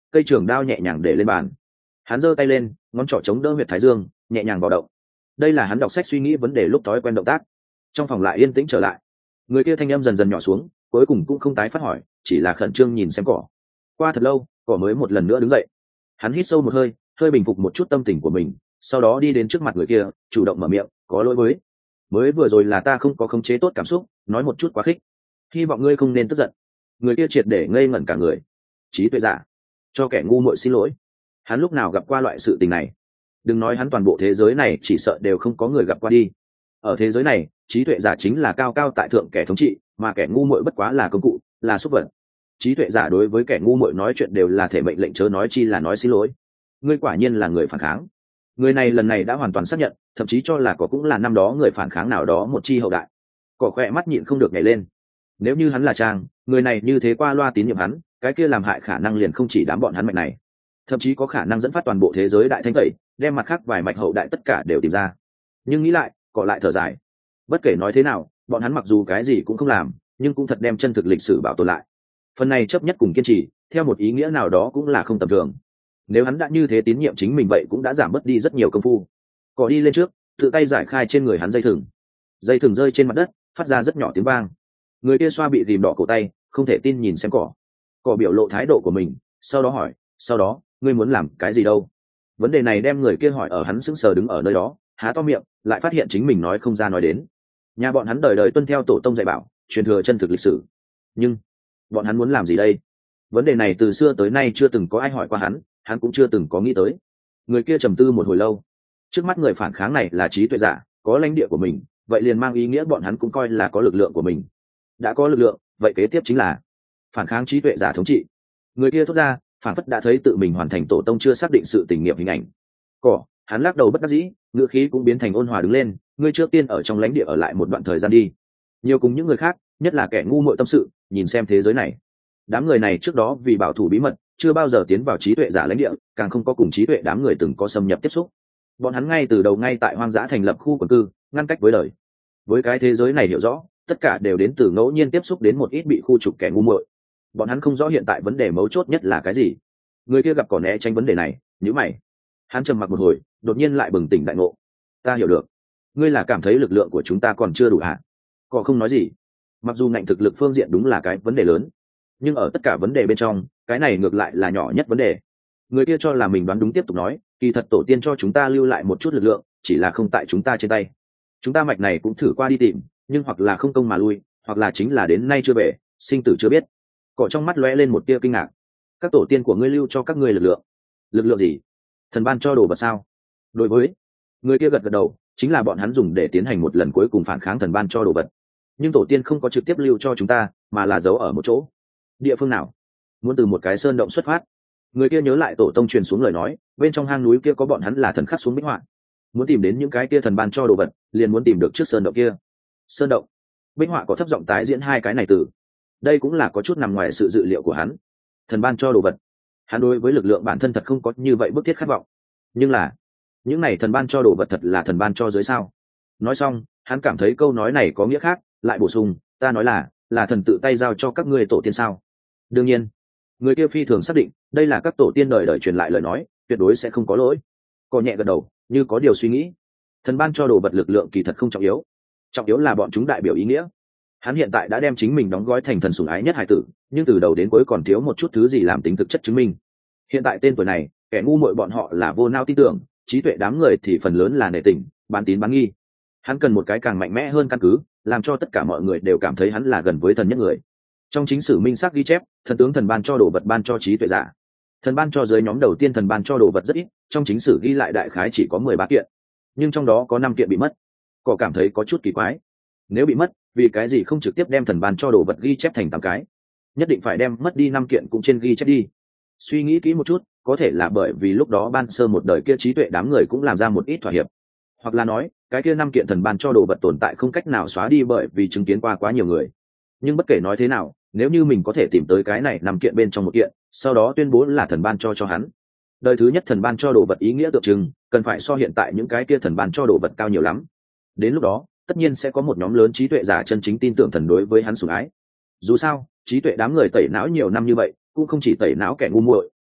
cây trường đao nhẹ nhàng để lên bàn. Hắn giơ tay lên, ngón trỏ chống đỡ huyệt thái dương, nhẹ nhàng vào động. Đây là hắn đọc sách suy nghĩ vấn đề lúc thói quen động tác. Trong phòng lại yên tĩnh trở lại. Người kia thanh âm dần dần nhỏ xuống, cuối cùng cũng không tái phát hỏi, chỉ là khẩn trương nhìn xem cỏ. Qua thật lâu, cỏ mới một lần nữa đứng dậy. Hắn hít sâu một hơi, hơi bình phục một chút tâm tình của mình, sau đó đi đến trước mặt người kia, chủ động mở miệng, có lỗi với. Mới vừa rồi là ta không có khống chế tốt cảm xúc, nói một chút quá khích. Hy vọng ngươi không nên tức giận. Người kia triệt để ngây ngẩn cả người. Trí tuệ giả, cho kẻ ngu muội xin lỗi. Hắn lúc nào gặp qua loại sự tình này? Đừng nói hắn, toàn bộ thế giới này chỉ sợ đều không có người gặp qua đi. Ở thế giới này, trí tuệ giả chính là cao cao tại thượng kẻ thống trị, mà kẻ ngu muội bất quá là công cụ, là súc vật. Trí tuệ giả đối với kẻ ngu muội nói chuyện đều là thể mệnh lệnh, chớ nói chi là nói xin lỗi. Ngươi quả nhiên là người phản kháng. Người này lần này đã hoàn toàn xác nhận, thậm chí cho là có cũng là năm đó người phản kháng nào đó một chi hậu đại. Cỏ khỏe mắt nhịn không được nhảy lên. Nếu như hắn là Trang, người này như thế qua loa tín nhiệm hắn, cái kia làm hại khả năng liền không chỉ đám bọn hắn mạch này, thậm chí có khả năng dẫn phát toàn bộ thế giới đại thanh tẩy, đem mặt khác vài mạch hậu đại tất cả đều tìm ra. Nhưng nghĩ lại, cọ lại thở dài. Bất kể nói thế nào, bọn hắn mặc dù cái gì cũng không làm, nhưng cũng thật đem chân thực lịch sử bảo tồn lại. Phần này chấp nhất cùng kiên trì, theo một ý nghĩa nào đó cũng là không tầm thường. Nếu hắn đã như thế tín nhiệm chính mình, vậy cũng đã giảm bớt đi rất nhiều công phu. Cọ đi lên trước, tự tay giải khai trên người hắn dây thừng. Dây thừng rơi trên mặt đất, phát ra rất nhỏ tiếng vang. Người kia xoa bị rìm đỏ cổ tay, không thể tin nhìn xem cỏ. Cỏ biểu lộ thái độ của mình, sau đó hỏi, sau đó ngươi muốn làm cái gì đâu? Vấn đề này đem người kia hỏi ở hắn sững sờ đứng ở nơi đó, há to miệng, lại phát hiện chính mình nói không ra nói đến. Nhà bọn hắn đời đời tuân theo tổ tông dạy bảo, truyền thừa chân thực lịch sử, nhưng bọn hắn muốn làm gì đây? Vấn đề này từ xưa tới nay chưa từng có ai hỏi qua hắn cũng chưa từng có nghĩ tới. Người kia trầm tư một hồi lâu. Trước mắt người phản kháng này là trí tuệ giả, có lãnh địa của mình, vậy liền mang ý nghĩa bọn hắn cũng coi là có lực lượng của mình. Đã có lực lượng, vậy kế tiếp chính là phản kháng trí tuệ giả thống trị. Người kia thốt ra, phản phất đã thấy tự mình hoàn thành tổ tông chưa xác định sự tình nghiệp hình ảnh. Cỏ, hắn lắc đầu bất đắc dĩ, ngữ khí cũng biến thành ôn hòa đứng lên. Ngươi trước tiên ở trong lãnh địa ở lại một đoạn thời gian đi, nhiều cùng những người khác, nhất là kẻ ngu muội tâm sự, nhìn xem thế giới này. Đám người này trước đó vì bảo thủ bí mật, chưa bao giờ tiến vào trí tuệ giả lãnh địa, càng không có cùng trí tuệ đám người từng có xâm nhập tiếp xúc. Bọn hắn ngay từ đầu ngay tại hoang dã thành lập khu quần cư, ngăn cách với đời. Với cái thế giới này hiểu rõ, tất cả đều đến từ ngẫu nhiên tiếp xúc đến một ít bị khu trục kẻ ngu muội. Bọn hắn không rõ hiện tại vấn đề mấu chốt nhất là cái gì. Người kia gặp cỏ né tránh vấn đề này, nhíu mày. Hắn trầm mặc một hồi, đột nhiên lại bừng tỉnh đại ngộ. Ta hiểu được, ngươi là cảm thấy lực lượng của chúng ta còn chưa đủ hả? Cỏ không nói gì. Mặc dù ngạnh thực lực phương diện đúng là cái vấn đề lớn, nhưng ở tất cả vấn đề bên trong, cái này ngược lại là nhỏ nhất vấn đề. Người kia cho là mình đoán đúng, tiếp tục nói, kỳ thật tổ tiên cho chúng ta lưu lại một chút lực lượng, chỉ là không tại chúng ta trên tay. Chúng ta mạch này cũng thử qua đi tìm, nhưng hoặc là không công mà lui, hoặc là chính là đến nay chưa về, sinh tử chưa biết. Cỏ trong mắt lóe lên một tia kinh ngạc. Các tổ tiên của ngươi lưu cho các ngươi lực lượng? Lực lượng gì? Thần ban cho đồ vật sao? Đối với người kia gật gật đầu, chính là bọn hắn dùng để tiến hành một lần cuối cùng phản kháng thần ban cho đồ vật. Nhưng tổ tiên không có trực tiếp lưu cho chúng ta, mà là giấu ở một chỗ. Địa phương nào? Muốn từ một cái sơn động xuất phát. Người kia nhớ lại tổ tông truyền xuống lời nói, bên trong hang núi kia có bọn hắn là thần khắc xuống bích họa. Muốn tìm đến những cái kia thần ban cho đồ vật, liền muốn tìm được trước sơn động kia. Sơn động, bích họa có thấp giọng tái diễn hai cái này từ. Đây cũng là có chút nằm ngoài sự dự liệu của hắn. Thần ban cho đồ vật, hắn đối với lực lượng bản thân thật không có như vậy bức thiết khát vọng. Nhưng là những này thần ban cho đồ vật thật là thần ban cho dưới sao? Nói xong, hắn cảm thấy câu nói này có nghĩa khác, lại bổ sung, ta nói là thần tự tay giao cho các ngươi tổ tiên sao? Đương nhiên. Người kia phi thường xác định, đây là các tổ tiên đời đời truyền lại lời nói, tuyệt đối sẽ không có lỗi. Cò nhẹ gật đầu, như có điều suy nghĩ. Thần ban cho đồ vật lực lượng kỳ thật không trọng yếu, trọng yếu là bọn chúng đại biểu ý nghĩa. Hắn hiện tại đã đem chính mình đóng gói thành thần sủng ái nhất hải tử, nhưng từ đầu đến cuối còn thiếu một chút thứ gì làm tính thực chất chứng minh. Hiện tại tên tuổi này, kẻ ngu muội bọn họ là vô nao tin tưởng, trí tuệ đám người thì phần lớn là nể tình, bán tín bán nghi. Hắn cần một cái càng mạnh mẽ hơn căn cứ, làm cho tất cả mọi người đều cảm thấy hắn là gần với thần nhất người. Trong chính sử minh xác ghi chép, thần tướng thần ban cho đồ vật ban cho trí tuệ giả. Thần ban cho dưới nhóm đầu tiên thần ban cho đồ vật rất ít, trong chính sử ghi lại đại khái chỉ có 13 kiện, nhưng trong đó có 5 kiện bị mất. Cỏ cảm thấy có chút kỳ quái. Nếu bị mất, vì cái gì không trực tiếp đem thần ban cho đồ vật ghi chép thành 8 cái, nhất định phải đem mất đi 5 kiện cũng trên ghi chép đi. Suy nghĩ kỹ một chút, có thể là bởi vì lúc đó ban sơ một đời kia trí tuệ đám người cũng làm ra một ít thỏa hiệp, hoặc là nói cái kia 5 kiện thần ban cho đồ vật tồn tại không cách nào xóa đi bởi vì chứng kiến qua quá nhiều người. Nhưng bất kể nói thế nào, nếu như mình có thể tìm tới cái này 5 kiện bên trong một kiện, sau đó tuyên bố là thần ban cho hắn, đời thứ nhất thần ban cho đồ vật ý nghĩa tượng trưng cần phải so hiện tại những cái kia thần ban cho đồ vật cao nhiều lắm. Đến lúc đó tất nhiên sẽ có một nhóm lớn trí tuệ giả chân chính tin tưởng thần đối với hắn sủng ái. Dù sao trí tuệ đám người tẩy não nhiều năm như vậy, cũng không chỉ tẩy não kẻ ngu muội,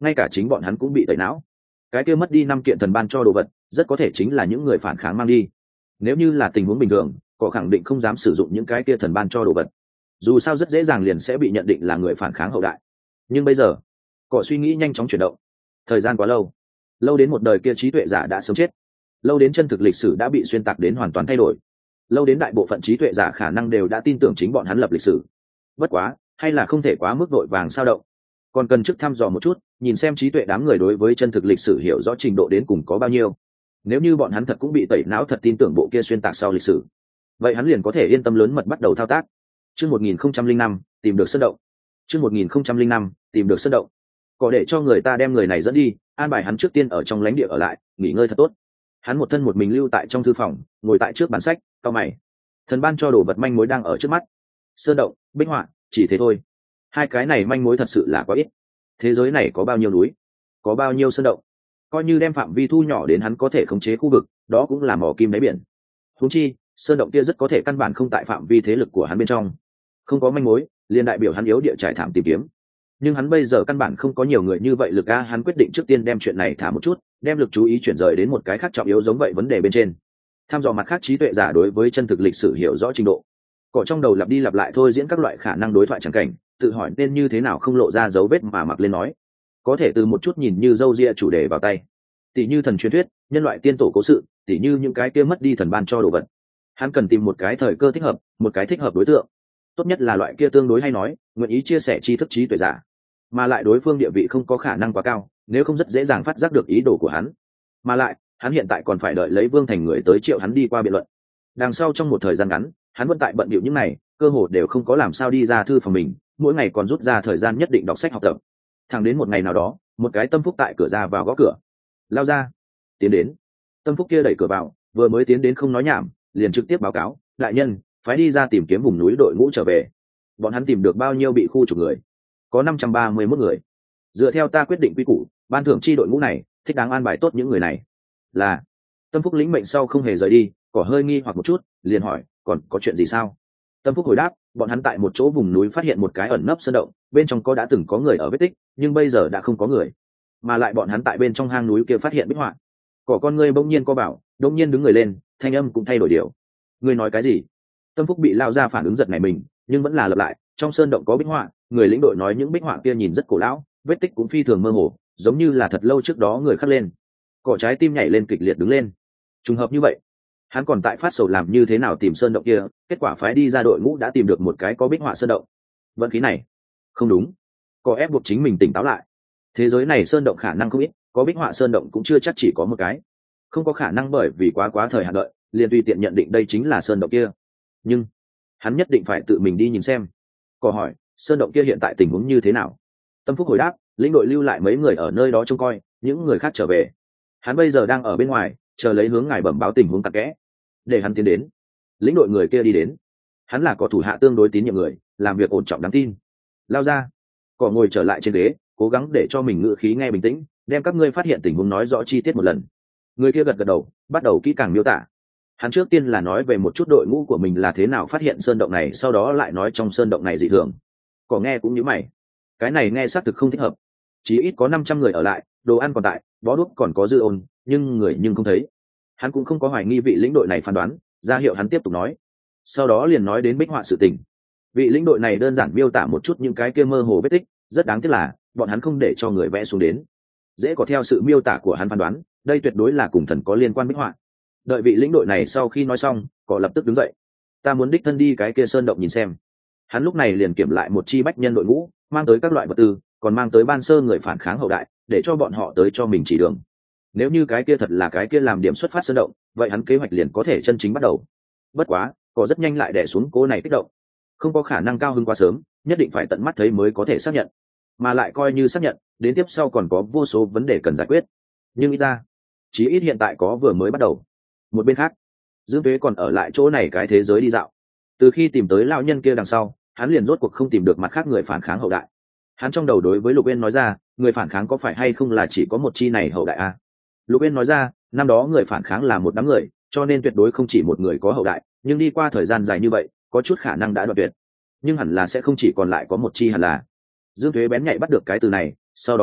ngay cả chính bọn hắn cũng bị tẩy não. Cái kia mất đi 5 kiện thần ban cho đồ vật rất có thể chính là những người phản kháng mang đi. Nếu như là tình huống bình thường, cỏ khẳng định không dám sử dụng những cái kia thần ban cho đồ vật, dù sao rất dễ dàng liền sẽ bị nhận định là người phản kháng hậu đại. Nhưng bây giờ cỏ suy nghĩ nhanh chóng chuyển động. Thời gian quá lâu, lâu đến một đời kia trí tuệ giả đã sớm chết, lâu đến chân thực lịch sử đã bị xuyên tạc đến hoàn toàn thay đổi, lâu đến đại bộ phận trí tuệ giả khả năng đều đã tin tưởng chính bọn hắn lập lịch sử. Bất quá hay là không thể quá mức vội vàng sao động, còn cần trước thăm dò một chút, nhìn xem trí tuệ đám người đối với chân thực lịch sử hiểu rõ trình độ đến cùng có bao nhiêu. Nếu như bọn hắn thật cũng bị tẩy não, thật tin tưởng bộ kia xuyên tạc sau lịch sử, vậy hắn liền có thể yên tâm lớn mật bắt đầu thao tác. Chương 1005 tìm được sơn động. Chương 1005 tìm được sơn động. Có để cho người ta đem người này dẫn đi, an bài hắn trước tiên ở trong lãnh địa ở lại, nghỉ ngơi thật tốt. Hắn một thân một mình lưu tại trong thư phòng, ngồi tại trước bàn sách, cau mày. Thần ban cho đồ vật manh mối đang ở trước mắt. Sơn động, bích họa, chỉ thế thôi. Hai cái này manh mối thật sự là quá ít. Thế giới này có bao nhiêu núi, có bao nhiêu sơn động, coi như đem phạm vi thu nhỏ đến hắn có thể khống chế khu vực, đó cũng là mỏ kim đáy biển. Huống chi sơn động kia rất có thể căn bản không tại phạm vi thế lực của hắn bên trong. Không có manh mối liền đại biểu hắn yếu địa trải thảm tìm kiếm, nhưng hắn bây giờ căn bản không có nhiều người như vậy lực a. Hắn quyết định trước tiên đem chuyện này thả một chút, đem lực chú ý chuyển rời đến một cái khác trọng yếu giống vậy vấn đề bên trên, tham dò mặt khác trí tuệ giả đối với chân thực lịch sử hiểu rõ trình độ. Cỏ trong đầu lặp đi lặp lại thôi diễn các loại khả năng đối thoại chẳng cảnh, tự hỏi nên như thế nào không lộ ra dấu vết mà mặc lên nói. Có thể từ một chút nhìn như dâu ria chủ đề vào tay, tỉ như thần truyền thuyết, nhân loại tiên tổ cố sự, tỉ như những cái kia mất đi thần ban cho đồ vật. Hắn cần tìm một cái thời cơ thích hợp, một cái thích hợp đối tượng, tốt nhất là loại kia tương đối hay nói, nguyện ý chia sẻ tri thức trí tuệ giả, mà lại đối phương địa vị không có khả năng quá cao, nếu không rất dễ dàng phát giác được ý đồ của hắn. Mà lại hắn hiện tại còn phải đợi lấy Vương Thành người tới triệu hắn đi qua biện luận. Đằng sau trong một thời gian ngắn, hắn vẫn tại bận bịu những này, cơ hội đều không có làm sao đi ra thư phòng mình, mỗi ngày còn rút ra thời gian nhất định đọc sách học tập. Thẳng đến một ngày nào đó, một cái tâm phúc tại cửa ra vào gõ cửa. Lao ra. Tiến đến. Tâm phúc kia đẩy cửa vào, vừa mới tiến đến không nói nhảm, liền trực tiếp báo cáo, đại nhân, phái đi ra tìm kiếm vùng núi đội ngũ trở về. Bọn hắn tìm được bao nhiêu bị khu trục người? Có 531 người. Dựa theo ta quyết định quy củ, ban thưởng chi đội ngũ này thích đáng an bài tốt những người này. Là. Tâm phúc lĩnh mệnh sau không hề rời đi, cỏ hơi nghi hoặc một chút, liền hỏi, còn có chuyện gì sao? Tâm phúc hồi đáp, bọn hắn tại một chỗ vùng núi phát hiện một cái ẩn nấp sơn động, bên trong đã từng có người ở vết tích, nhưng bây giờ đã không có người. Mà lại bọn hắn tại bên trong hang núi kia phát hiện bích họa. Cỏ con ngươi bỗng nhiên co bảo, đột nhiên đứng người lên, thanh âm cũng thay đổi điều. Ngươi nói cái gì? Tâm phúc bị lao ra phản ứng giật này mình, nhưng vẫn là lặp lại, trong sơn động có bích họa, người lĩnh đội nói những bích họa kia nhìn rất cổ lão, vết tích cũng phi thường mơ hồ, giống như là thật lâu trước đó người khắc lên. Cỏ trái tim nhảy lên kịch liệt đứng lên. Trùng hợp như vậy, hắn còn tại phát sầu làm như thế nào tìm sơn động kia, kết quả phái đi ra đội ngũ đã tìm được một cái có bích họa sơn động. Vận khí này không đúng. Có ép buộc chính mình tỉnh táo lại. Thế giới này sơn động khả năng không ít, có bích họa sơn động cũng chưa chắc chỉ có một cái, không có khả năng bởi vì quá thời hạn đợi liền tùy tiện nhận định đây chính là sơn động kia. Nhưng hắn nhất định phải tự mình đi nhìn xem. Có hỏi, sơn động kia hiện tại tình huống như thế nào? Tâm phúc hồi đáp, lĩnh đội lưu lại mấy người ở nơi đó trông coi, những người khác trở về. Hắn bây giờ đang ở bên ngoài, chờ lấy hướng ngài bẩm báo tình huống tặc kẽ, để hắn tiến đến. Lĩnh đội người kia đi đến. Hắn là có thủ hạ tương đối tín nhiệm người, làm việc ổn trọng đáng tin. Lao ra. Cỏ ngồi trở lại trên ghế, cố gắng để cho mình ngữ khí nghe bình tĩnh, đem các ngươi phát hiện tình huống nói rõ chi tiết một lần. Người kia gật gật đầu, bắt đầu kỹ càng miêu tả. Hắn trước tiên là nói về một chút đội ngũ của mình là thế nào phát hiện sơn động này, sau đó lại nói trong sơn động này dị thường. Cỏ nghe cũng như mày, cái này nghe xác thực không thích hợp. Chỉ ít có 500 người ở lại, đồ ăn còn tại, bó đuốc còn có dư ôn, nhưng người nhưng không thấy. Hắn cũng không có hoài nghi vị lĩnh đội này phán đoán, ra hiệu hắn tiếp tục nói. Sau đó liền nói đến bích họa sự tình. Vị lĩnh đội này đơn giản miêu tả một chút những cái kia mơ hồ vết tích, rất đáng tiếc là bọn hắn không để cho người vẽ xuống đến. Dễ có theo sự miêu tả của hắn phán đoán, đây tuyệt đối là cùng thần có liên quan bích họa. Đợi vị lĩnh đội này sau khi nói xong, cỏ lập tức đứng dậy. Ta muốn đích thân đi cái kia sơn động nhìn xem. Hắn lúc này liền kiểm lại một chi bách nhân đội ngũ, mang tới các loại vật tư, còn mang tới ban sơ người phản kháng hậu đại, để cho bọn họ tới cho mình chỉ đường. Nếu như cái kia thật là cái kia làm điểm xuất phát sơn động, vậy hắn kế hoạch liền có thể chân chính bắt đầu. Bất quá, cỏ rất nhanh lại đè xuống cố này kích động. Không có khả năng cao hơn quá sớm, nhất định phải tận mắt thấy mới có thể xác nhận. Mà lại coi như xác nhận, đến tiếp sau còn có vô số vấn đề cần giải quyết. Nhưng ít ra, chí ít hiện tại có vừa mới bắt đầu. Một bên khác, Dương Tuế còn ở lại chỗ này cái thế giới đi dạo. Từ khi tìm tới lão nhân kia đằng sau, hắn liền rốt cuộc không tìm được mặt khác người phản kháng hậu đại. Hắn trong đầu đối với Lục Uyên nói ra, người phản kháng có phải hay không là chỉ có một chi này hậu đại a? Lục Uyên nói ra, năm đó người phản kháng là một đám người, cho nên tuyệt đối không chỉ một người có hậu đại, nhưng đi qua thời gian dài như vậy, có chút khả năng đã đoạn tuyệt. Nhưng hẳn là sẽ không chỉ còn lại có một chi hẳn là. Dương Tuế bén nhạy bắt được cái từ này, sau đó nói,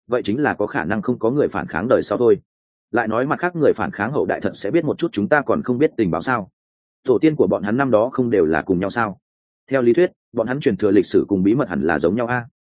vậy chính là có khả năng không có người phản kháng đời sau thôi. Lại nói mặt khác, người phản kháng hậu đại thật sẽ biết một chút chúng ta còn không biết tình báo sao? Tổ tiên của bọn hắn năm đó không đều là cùng nhau sao? Theo lý thuyết bọn hắn truyền thừa lịch sử cùng bí mật hẳn là giống nhau a.